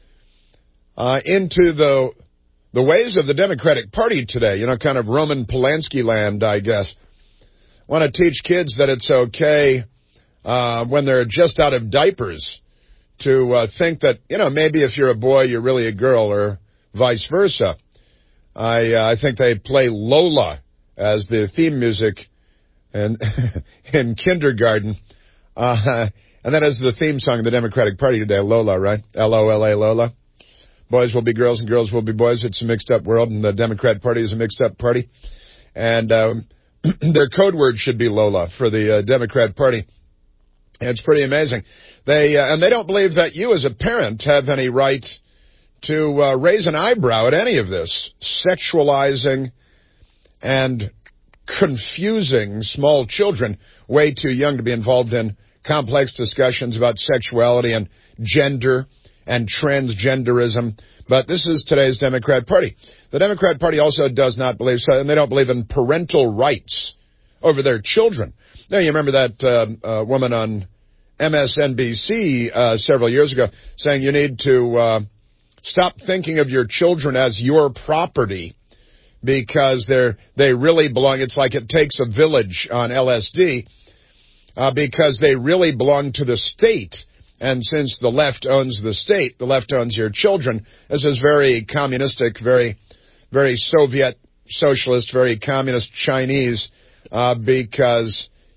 S19: uh, into the the ways of the Democratic Party today, you know, kind of Roman Polanski land, I guess. Want to teach kids that it's okay uh, when they're just out of diapers to uh, think that, you know, maybe if you're a boy, you're really a girl, or vice versa. I uh, I think they play Lola as the theme music in, in kindergarten. Uh, and that is the theme song of the Democratic Party today, Lola, right? L O L A, Lola. Boys will be girls and girls will be boys. It's a mixed-up world, and the Democrat Party is a mixed-up party. And um, their code word should be Lola for the uh, Democrat Party. And it's pretty amazing. They uh, and they don't believe that you as a parent have any right to uh, raise an eyebrow at any of this, sexualizing and confusing small children way too young to be involved in complex discussions about sexuality and gender and transgenderism. But this is today's Democrat Party. The Democrat Party also does not believe, so, and they don't believe in parental rights over their children. Now, you remember that uh, uh, woman on M S N B C uh, several years ago saying you need to uh, stop thinking of your children as your property because they're they really belong. It's like It Takes a Village on L S D uh, because they really belong to the state. And since the left owns the state, the left owns your children. This is very communistic, very, very Soviet socialist, very communist Chinese, uh, because,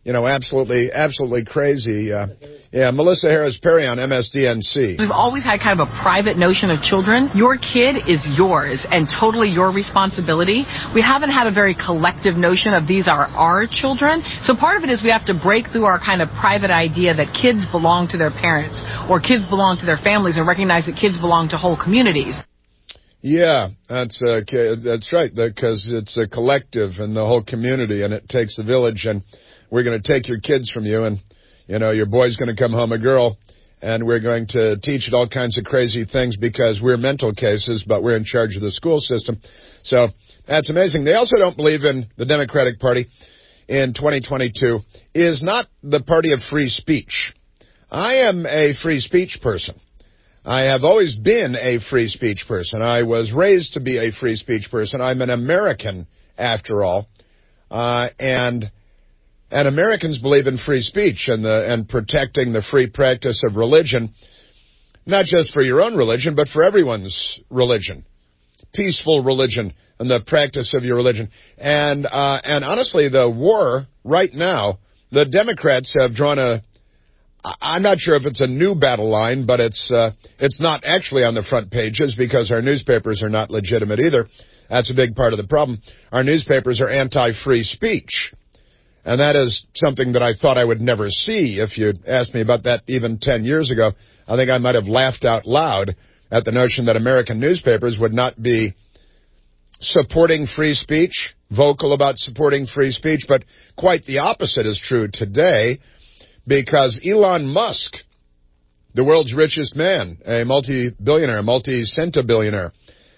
S19: you know, absolutely, absolutely crazy. Uh, yeah, Melissa Harris Perry on M S D N C.
S5: We've always had kind of a private notion of children. Your kid is yours and totally your responsibility. We haven't had a very collective notion of these are our children. So part of it is we have to break through our kind of private idea that kids belong to their parents or kids belong to their families and recognize that kids belong to whole communities.
S19: Yeah, that's uh, that's right, because it's a collective and the whole community, and it takes a village, and we're going to take your kids from you, and, you know, your boy's going to come home a girl, and we're going to teach it all kinds of crazy things because we're mental cases, but we're in charge of the school system. So that's amazing. They also don't believe in the Democratic Party in twenty twenty-two is not the party of free speech. I am a free speech person. I have always been a free speech person. I was raised to be a free speech person. I'm an American, after all. Uh, and and Americans believe in free speech and the and protecting the free practice of religion, not just for your own religion, but for everyone's religion, peaceful religion, and the practice of your religion. And uh, and honestly, the war right now, the Democrats have drawn a, I'm not sure if it's a new battle line, but it's uh, it's not actually on the front pages because our newspapers are not legitimate either. That's a big part of the problem. Our newspapers are anti-free speech. And that is something that I thought I would never see. If you asked me about that even ten years ago, I think I might have laughed out loud at the notion that American newspapers would not be supporting free speech, vocal about supporting free speech. But quite the opposite is true today, because Elon Musk, the world's richest man, a multi-billionaire, multi-centibillionaire,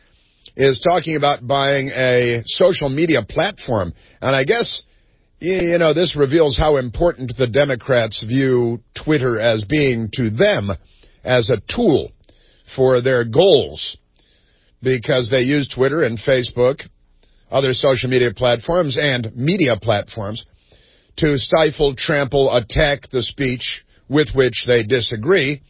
S19: is talking about buying a social media platform. And I guess, you know, this reveals how important the Democrats view Twitter as being to them as a tool for their goals, because they use Twitter and Facebook, other social media platforms, and media platforms to stifle, trample, attack the speech with which they disagree,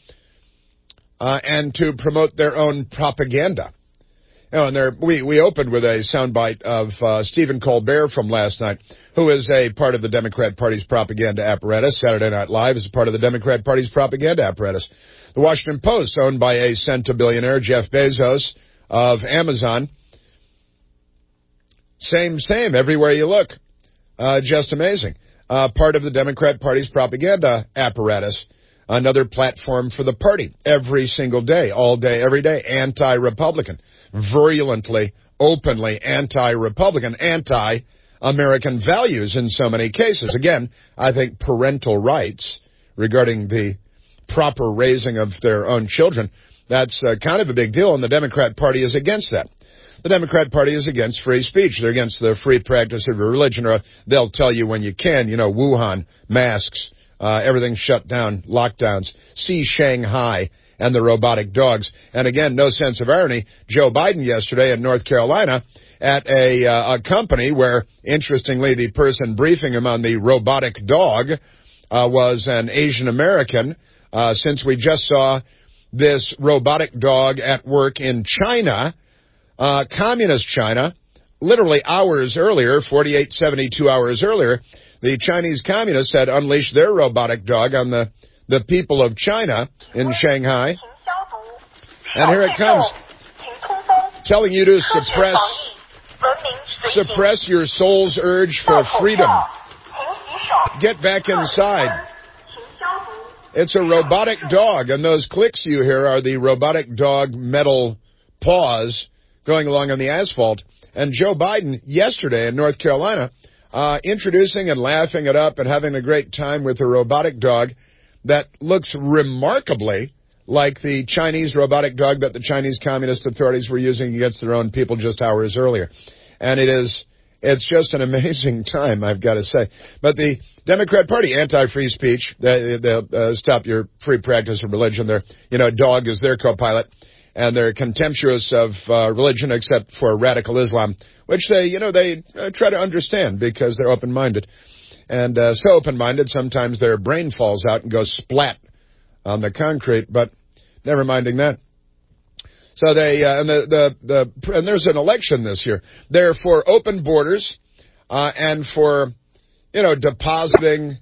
S19: uh, and to promote their own propaganda. You know, and there, we, we opened with a soundbite of uh, Stephen Colbert from last night, who is a part of the Democrat Party's propaganda apparatus. Saturday Night Live is a part of the Democrat Party's propaganda apparatus. The Washington Post, owned by a centibillionaire, Jeff Bezos, of Amazon. Same, same, everywhere you look. Uh, just amazing. Uh, part of the Democrat Party's propaganda apparatus. Another platform for the party every single day, all day, every day, anti-Republican. Virulently, openly anti-Republican, anti-American values in so many cases. Again, I think parental rights regarding the proper raising of their own children, that's uh, kind of a big deal, and the Democrat Party is against that. The Democrat Party is against free speech. They're against the free practice of your religion, or they'll tell you when you can, you know, Wuhan, masks, uh, everything's shut down, lockdowns, see Shanghai, and the robotic dogs. And again, no sense of irony, Joe Biden yesterday in North Carolina at a, uh, a company where, interestingly, the person briefing him on the robotic dog uh, was an Asian American, uh, since we just saw this robotic dog at work in China, uh, communist China, literally hours earlier, forty-eight, seventy-two hours earlier, the Chinese communists had unleashed their robotic dog on the the people of China in Shanghai. And here it comes, telling you to suppress suppress your soul's urge for freedom. Get back inside. It's a robotic dog, and those clicks you hear are the robotic dog metal paws going along on the asphalt. And Joe Biden yesterday in North Carolina uh, introducing and laughing it up and having a great time with a robotic dog that looks remarkably like the Chinese robotic dog that the Chinese communist authorities were using against their own people just hours earlier. And it is, it's just an amazing time, I've got to say. But the Democrat Party, anti-free speech, they, they'll uh, stop your free practice of religion. They're, you know, dog is their co-pilot. And they're contemptuous of uh, religion except for radical Islam, which they, you know, they uh, try to understand because they're open-minded. And uh, so open-minded, sometimes their brain falls out and goes splat on the concrete, but never minding that. So they, uh, and the, the, the, and there's an election this year. They're for open borders, uh, and for, you know, depositing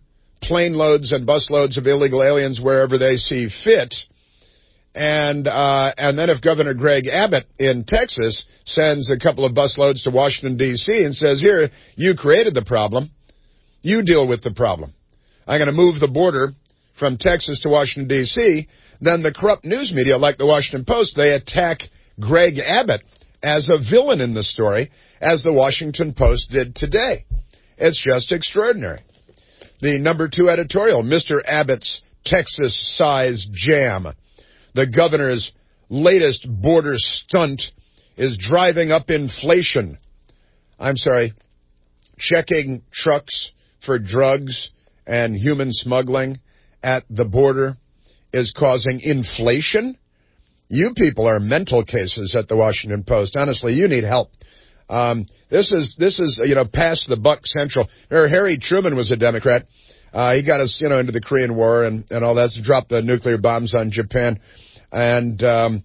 S19: plane loads and bus loads of illegal aliens wherever they see fit. And uh, and then if Governor Greg Abbott in Texas sends a couple of busloads to Washington, D C and says, here, you created the problem, you deal with the problem. I'm going to move the border from Texas to Washington, D C, then the corrupt news media like the Washington Post, they attack Greg Abbott as a villain in the story, as the Washington Post did today. It's just extraordinary. The number two editorial, Mister Abbott's Texas-size jam. The governor's latest border stunt is driving up inflation. I'm sorry, checking trucks for drugs and human smuggling at the border is causing inflation? You people are mental cases at the Washington Post. Honestly, you need help. Um, this is, this is, you know, past the buck central. Remember, Harry Truman was a Democrat. Uh, he got us, you know, into the Korean War and, and all that, to drop the nuclear bombs on Japan. And, um,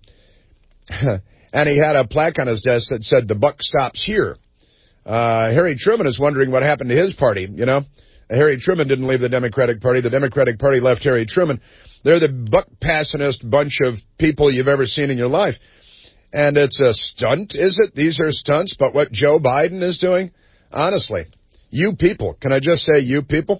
S19: and he had a plaque on his desk that said, the buck stops here. Uh, Harry Truman is wondering what happened to his party, you know. Harry Truman didn't leave the Democratic Party. The Democratic Party left Harry Truman. They're the buck-passionist bunch of people you've ever seen in your life. And it's a stunt, is it? These are stunts, but what Joe Biden is doing? Honestly, you people. Can I just say you people?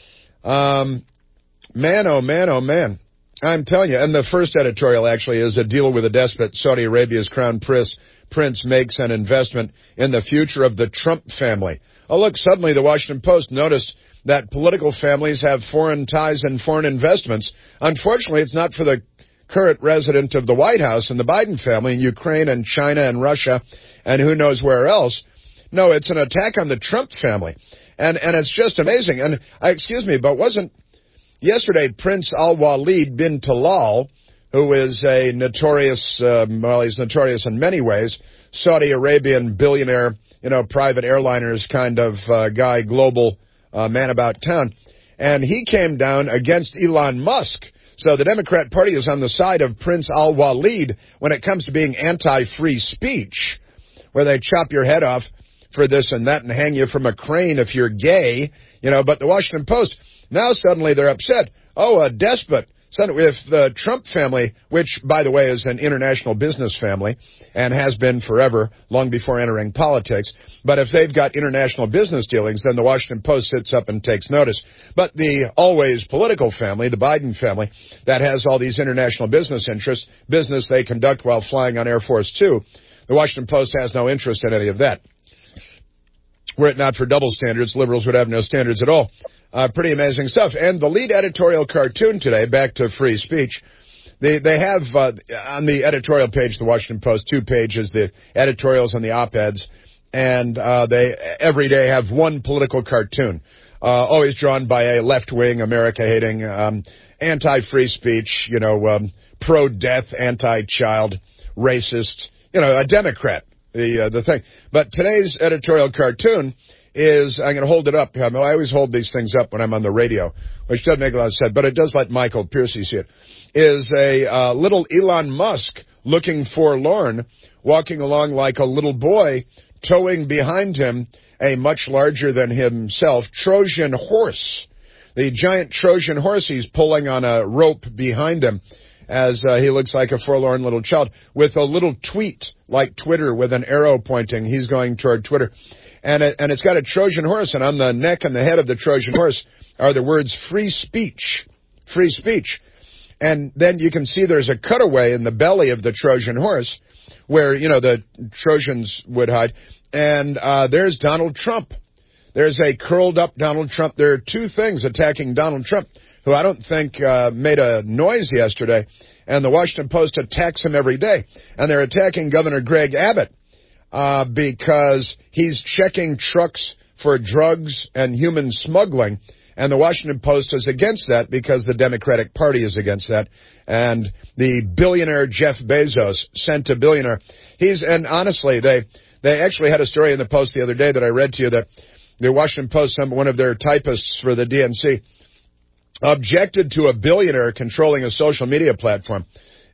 S19: Um, man, oh, man, oh, man. I'm telling you, and the first editorial actually is a deal with a despot. Saudi Arabia's crown prince, prince makes an investment in the future of the Trump family. Oh, look, suddenly the Washington Post noticed that political families have foreign ties and foreign investments. Unfortunately, it's not for the current resident of the White House and the Biden family in Ukraine and China and Russia and who knows where else. No, it's an attack on the Trump family. And and it's just amazing. And, uh, excuse me, but wasn't yesterday Prince Al-Walid bin Talal, who is a notorious, um, well, he's notorious in many ways, Saudi Arabian billionaire, you know, private airliners kind of uh, guy, global uh, man about town. And he came down against Elon Musk. So the Democrat Party is on the side of Prince Al-Walid when it comes to being anti-free speech, where they chop your head off for this and that and hang you from a crane if you're gay, you know. But the Washington Post, now suddenly they're upset. Oh, a despot. So if the Trump family, which, by the way, is an international business family and has been forever, long before entering politics, but if they've got international business dealings, then the Washington Post sits up and takes notice. But the always political family, the Biden family, that has all these international business interests, business they conduct while flying on Air Force Two, the Washington Post has no interest in any of that. Were it not for double standards, liberals would have no standards at all. Uh, pretty amazing stuff. And the lead editorial cartoon today, back to free speech, they, they have uh, on the editorial page of the Washington Post, two pages, the editorials and the op-eds, and uh, they every day have one political cartoon, uh, always drawn by a left-wing, America-hating, um, anti-free speech, you know, um, pro-death, anti-child, racist, you know, a Democrat, the uh, the thing. But today's editorial cartoon is, I'm going to hold it up. I always hold these things up when I'm on the radio, which doesn't make a lot of sense, but it does let Michael Piercy see it, is a uh, little Elon Musk looking forlorn, walking along like a little boy, towing behind him a much larger than himself Trojan horse. The giant Trojan horse he's pulling on a rope behind him as uh, he looks like a forlorn little child with a little tweet like Twitter with an arrow pointing. He's going toward Twitter. And, it, and it's got a Trojan horse, and on the neck and the head of the Trojan horse are the words free speech, free speech. And then you can see there's a cutaway in the belly of the Trojan horse where, you know, the Trojans would hide. And uh, there's Donald Trump. There's a curled up Donald Trump. There are two things attacking Donald Trump, who I don't think uh, made a noise yesterday. And the Washington Post attacks him every day. And they're attacking Governor Greg Abbott uh, because he's checking trucks for drugs and human smuggling. And the Washington Post is against that because the Democratic Party is against that. And the billionaire Jeff Bezos, sent a billionaire. He's, and honestly, they, they actually had a story in the Post the other day that I read to you that the Washington Post, one of their typists for the D N C, objected to a billionaire controlling a social media platform.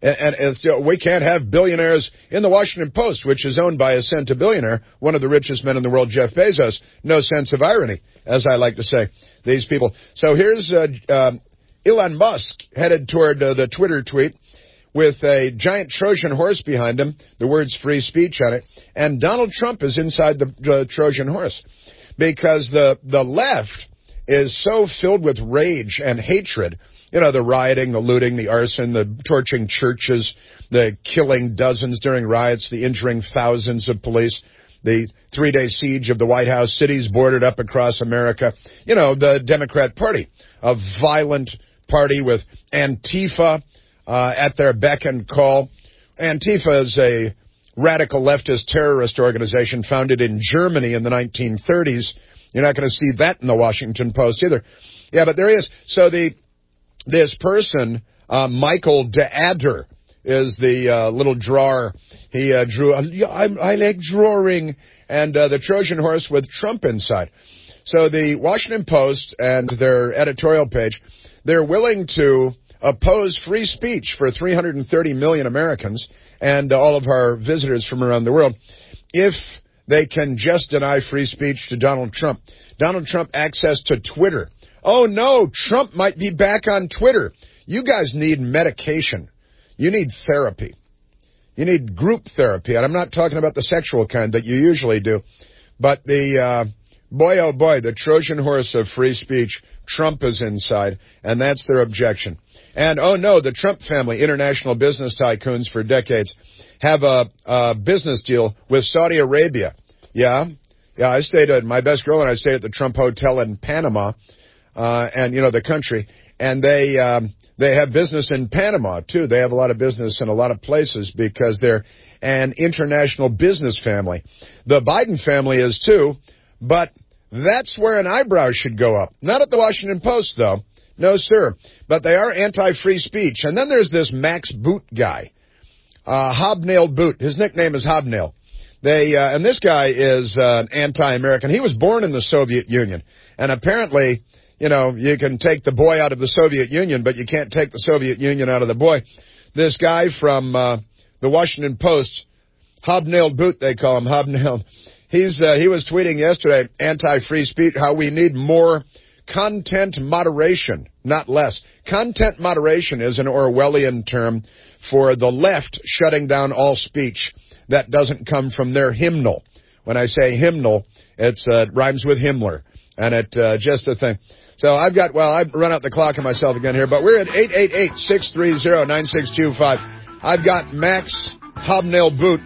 S19: And, and it's, you know, we can't have billionaires in the Washington Post, which is owned by a centibillionaire, one of the richest men in the world, Jeff Bezos. No sense of irony, as I like to say, these people. So here's uh, uh, Elon Musk headed toward uh, the Twitter tweet with a giant Trojan horse behind him, the words free speech on it, and Donald Trump is inside the uh, Trojan horse because the the left is so filled with rage and hatred. You know, the rioting, the looting, the arson, the torching churches, the killing dozens during riots, the injuring thousands of police, the three-day siege of the White House, cities boarded up across America. You know, the Democrat Party, a violent party with Antifa uh, at their beck and call. Antifa is a radical leftist terrorist organization founded in Germany in the nineteen thirties. You're not going to see that in the Washington Post either. Yeah, but there he is. So the this person, uh, Michael DeAdder, is the uh, little drawer. He uh, drew, I, I like drawing, and uh, the Trojan horse with Trump inside. So the Washington Post and their editorial page, they're willing to oppose free speech for three hundred thirty million Americans and uh, all of our visitors from around the world if they can just deny free speech to Donald Trump. Donald Trump access to Twitter. Oh, no, Trump might be back on Twitter. You guys need medication. You need therapy. You need group therapy. And I'm not talking about the sexual kind that you usually do. But the, uh, boy, oh boy, the Trojan horse of free speech, Trump is inside, and that's their objection. And, oh, no, the Trump family, international business tycoons for decades, have a, a business deal with Saudi Arabia. Yeah, yeah, I stayed at, my best girl and I stayed at the Trump Hotel in Panama. Uh, and, you know, the country, and they, um, they have business in Panama, too. They have a lot of business in a lot of places because they're an international business family. The Biden family is, too, but that's where an eyebrow should go up. Not at the Washington Post, though. No, sir. But they are anti-free speech. And then there's this Max Boot guy, uh, Hobnail Boot. His nickname is Hobnail. They, uh, and this guy is uh, an anti-American. He was born in the Soviet Union, and apparently, you know, you can take the boy out of the Soviet Union, but you can't take the Soviet Union out of the boy. This guy from uh, the Washington Post, Hobnailed Boot, they call him, Hobnailed. He's uh, he was tweeting yesterday, anti-free speech, how we need more content moderation, not less. Content moderation is an Orwellian term for the left shutting down all speech that doesn't come from their hymnal. When I say hymnal, it's uh, it rhymes with Himmler, and it uh, just a thing. So I've got, well, I've run out the clock on myself again here, but we're at eight eight eight, six three zero, nine six two five. I've got Max Hobnail Boot,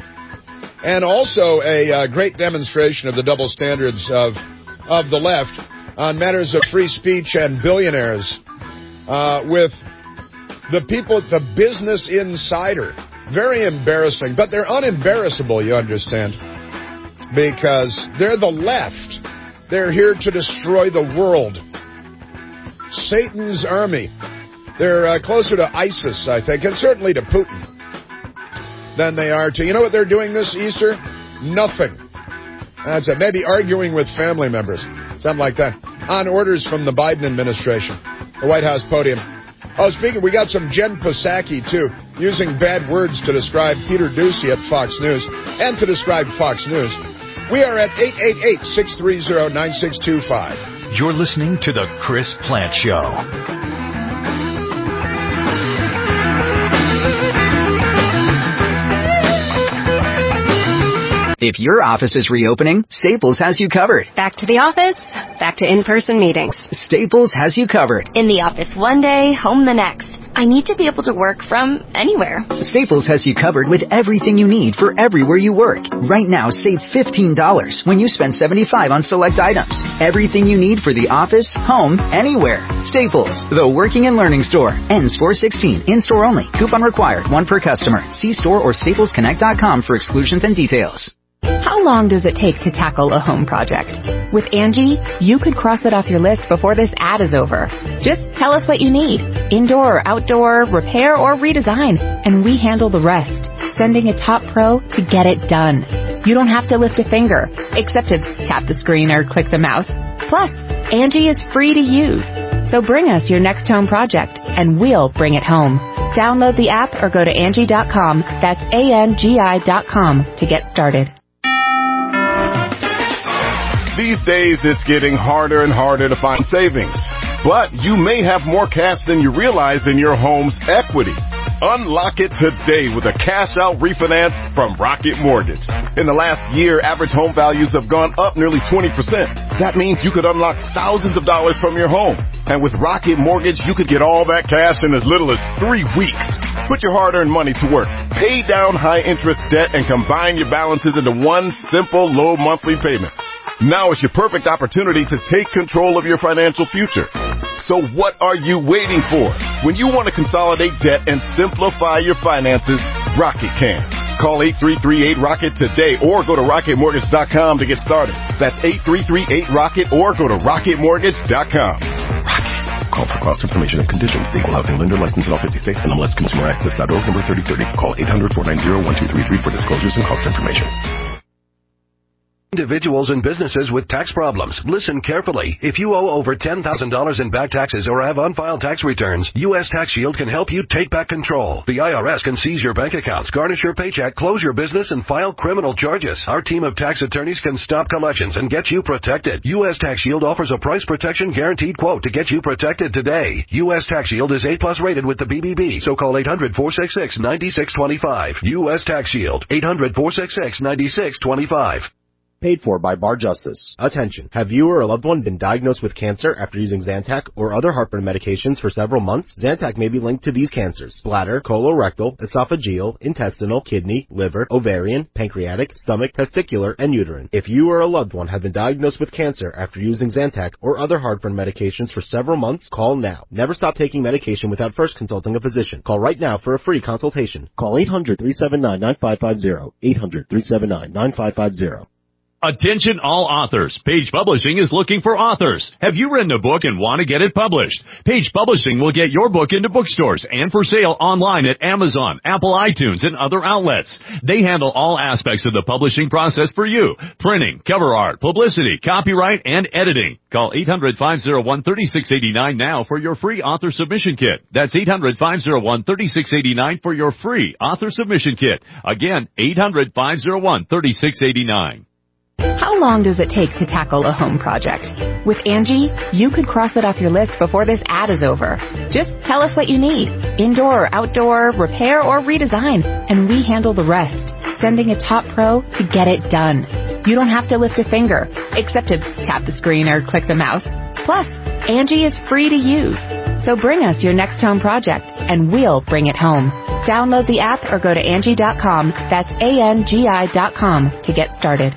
S19: and also a uh, great demonstration of the double standards of of the left on matters of free speech and billionaires uh, with the people at the Business Insider. Very embarrassing, but they're unembarrassable, you understand, because they're the left. They're here to destroy the world. Satan's army. They're uh, closer to ISIS, I think, and certainly to Putin than they are to, you know what they're doing this Easter? Nothing. That's it. Maybe arguing with family members. Something like that. On orders from the Biden administration. The White House podium. Oh, speaking, we got some Jen Psaki, too, using bad words to describe Peter Doocy at Fox News and to describe Fox News. We are at eight eight eight, six three zero, nine six two five.
S4: You're listening to The Chris Plant Show.
S20: If your office is reopening, Staples has you covered.
S12: Back to the office, back to in-person meetings.
S20: Staples has you covered.
S12: In the office one day, home the next. I need to be able to work from anywhere.
S20: Staples has you covered with everything you need for everywhere you work. Right now, save fifteen dollars when you spend seventy-five dollars on select items. Everything you need for the office, home, anywhere. Staples, the working and learning store. Ends four sixteen. In-store only. Coupon required. One per customer. See store or staples connect dot com for exclusions and details.
S13: How long does it take to tackle a home project? With Angie, you could cross it off your list before this ad is over. Just tell us what you need. Indoor or outdoor, repair or redesign. And we handle the rest. Sending a top pro to get it done. You don't have to lift a finger, except to tap the screen or click the mouse. Plus, Angie is free to use. So bring us your next home project, and we'll bring it home. Download the app or go to Angie dot com. That's A N G I dot com to get started.
S9: These days, it's getting harder and harder to find savings. But you may have more cash than you realize in your home's equity. Unlock it today with a cash-out refinance from Rocket Mortgage. In the last year, average home values have gone up nearly twenty percent. That means you could unlock thousands of dollars from your home. And with Rocket Mortgage, you could get all that cash in as little as three weeks. Put your hard-earned money to work. Pay down high-interest debt and combine your balances into one simple, low monthly payment. Now is your perfect opportunity to take control of your financial future. So what are you waiting for? When you want to consolidate debt and simplify your finances, Rocket can. Call eight three three eight ROCKET today or go to rocket mortgage dot com to get started. That's eight three three eight ROCKET or go to rocket mortgage dot com. Rocket. Call for cost information and conditions. The Equal Housing Lender licensed in all fifty states and M L S Consumer Access dot org number thirty thirty. Call eight hundred four nine zero one two three three for disclosures and cost information.
S3: Individuals and businesses with tax problems. Listen carefully. If you owe over ten thousand dollars in back taxes or have unfiled tax returns, U S Tax Shield can help you take back control. The I R S can seize your bank accounts, garnish your paycheck, close your business, and file criminal charges. Our team of tax attorneys can stop collections and get you protected. U S Tax Shield offers a price protection guaranteed quote to get you protected today. U S Tax Shield is A plus rated with the B B B, so call eight hundred four six six nine six two five. U S Tax Shield, eight hundred four six six nine six two five.
S17: Paid for by Bar Justice. Attention. Have you or a loved one been diagnosed with cancer after using Zantac or other heartburn medications for several months? Zantac may be linked to these cancers: bladder, colorectal, esophageal, intestinal, kidney, liver, ovarian, pancreatic, stomach, testicular, and uterine. If you or a loved one have been diagnosed with cancer after using Zantac or other heartburn medications for several months, call now. Never stop taking medication without first consulting a physician. Call right now for a free consultation. Call eight hundred three seven nine nine five five zero. eight hundred three seven nine nine five five zero.
S16: Attention all authors. Page Publishing is looking for authors. Have you written a book and want to get it published? Page Publishing will get your book into bookstores and for sale online at Amazon, Apple iTunes, and other outlets. They handle all aspects of the publishing process for you: printing, cover art, publicity, copyright, and editing. Call eight hundred five oh one three six eight nine now for your free author submission kit. That's eight hundred five oh one three six eight nine for your free author submission kit. Again, eight hundred five oh one three six eight nine.
S13: How long does it take to tackle a home project? With Angie, you could cross it off your list before this ad is over. Just tell us what you need: indoor or outdoor, repair or redesign, and we handle the rest, sending a top pro to get it done. You don't have to lift a finger, except to tap the screen or click the mouse. Plus, Angie is free to use. So bring us your next home project, and we'll bring it home. Download the app or go to Angie dot com. That's A N G I dot com to get started.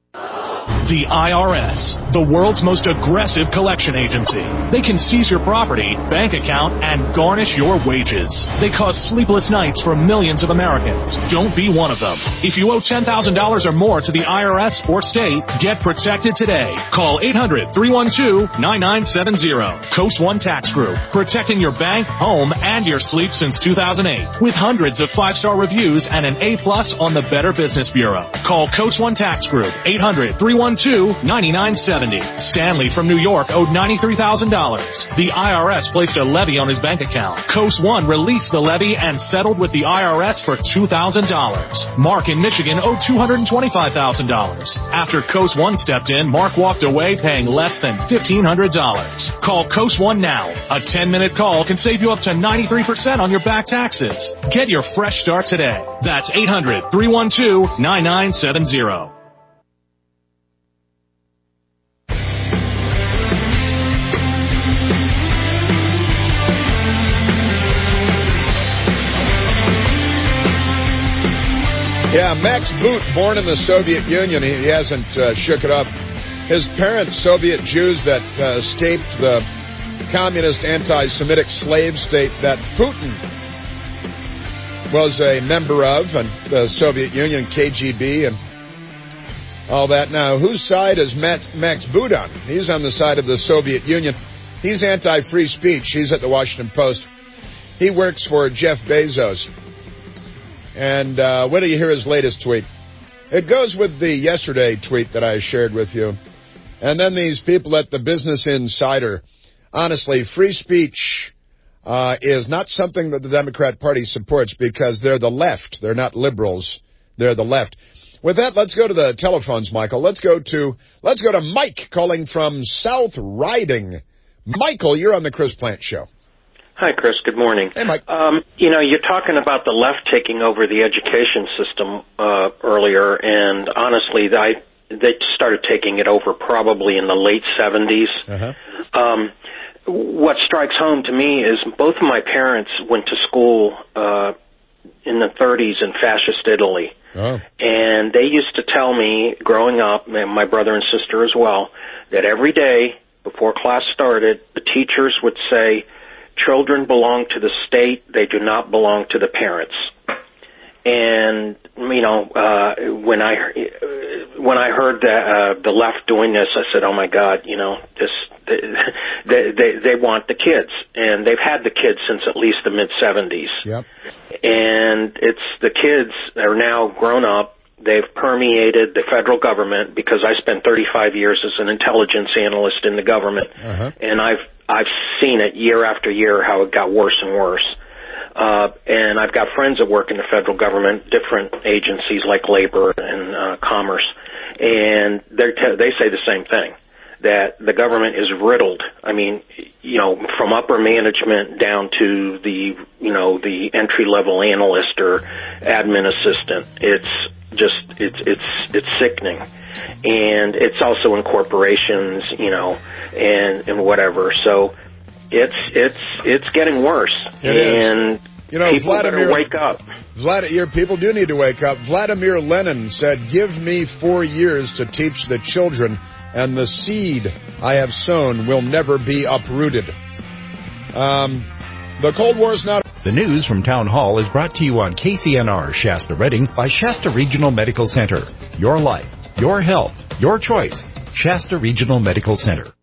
S14: The I R S, the world's most aggressive collection agency. They can seize your property, bank account, and garnish your wages. They cause sleepless nights for millions of Americans. Don't be one of them. If you owe ten thousand dollars or more to the I R S or state, get protected today. Call eight hundred three one two nine nine seven zero. Coast One Tax Group, protecting your bank, home, and your sleep since two thousand eight. With hundreds of five-star reviews and an A plus on the Better Business Bureau. Call Coast One Tax Group, eight hundred three one two nine nine seven zero. Stanley from New York owed ninety-three thousand dollars. The I R S placed a levy on his bank account. Coast One released the levy and settled with the I R S for two thousand dollars. Mark in Michigan owed two hundred twenty-five thousand dollars. After Coast One stepped in, Mark walked away paying less than fifteen hundred dollars. Call Coast One now. A ten-minute call can save you up to ninety-three percent on your back taxes. Get your fresh start today. That's eight hundred three one two nine nine seven zero.
S19: Yeah, Max Boot, born in the Soviet Union, he, he hasn't uh, shook it up. His parents, Soviet Jews that uh, escaped the communist anti-Semitic slave state that Putin was a member of, and the Soviet Union, K G B, and all that. Now, whose side is Max, Max Boot on? He's on the side of the Soviet Union. He's anti-free speech. He's at the Washington Post. He works for Jeff Bezos. And uh, wait till you hear his latest tweet. It goes with the yesterday tweet that I shared with you. And then these people at the Business Insider. Honestly, free speech, uh, is not something that the Democrat Party supports because they're the left. They're not liberals. They're the left. With that, let's go to the telephones, Michael. Let's go to let's go to Mike calling from South Riding. Michael, you're on the Chris Plant Show.
S1: Hi, Chris. Good morning.
S19: Hey, Mike.
S1: Um, you know, you're talking about the left taking over the education system uh, earlier, and honestly, I, they started taking it over probably in the late seventies.
S19: Uh-huh.
S1: Um, what strikes home to me is both of my parents went to school uh, in the thirties in fascist Italy.
S19: Oh.
S1: And they used to tell me, growing up, and my brother and sister as well, that every day before class started, the teachers would say, children belong to the state, they do not belong to the parents. And, you know, uh, when I, when I heard that, uh, the left doing this, I said, oh my God, you know, this, they, they, they want the kids. And they've had the kids since at least the mid seventies.
S19: Yep.
S1: And it's, the kids are now grown up. They've permeated the federal government because I spent thirty-five years as an intelligence analyst in the government.
S19: Uh-huh.
S1: And I've, I've seen it year after year how it got worse and worse. Uh, and I've got friends that work in the federal government, different agencies like labor and uh, commerce, and they te- they say the same thing, that the government is riddled. I mean, you know, from upper management down to the, you know, the entry-level analyst or admin assistant. It's just, it's, it's, it's sickening. And it's also in corporations, you know, and, and whatever. So it's, it's, it's getting worse.
S19: It
S1: and
S19: is. You know,
S1: people
S19: Vladimir,
S1: better wake up.
S19: Vladimir, people do need to wake up. Vladimir Lenin said, give me four years to teach the children, and the seed I have sown will never be uprooted. Um, the Cold War's not...
S18: The news from Town Hall is brought to you on K C N R Shasta Redding by Shasta Regional Medical Center. Your life, your health, your choice. Shasta Regional Medical Center.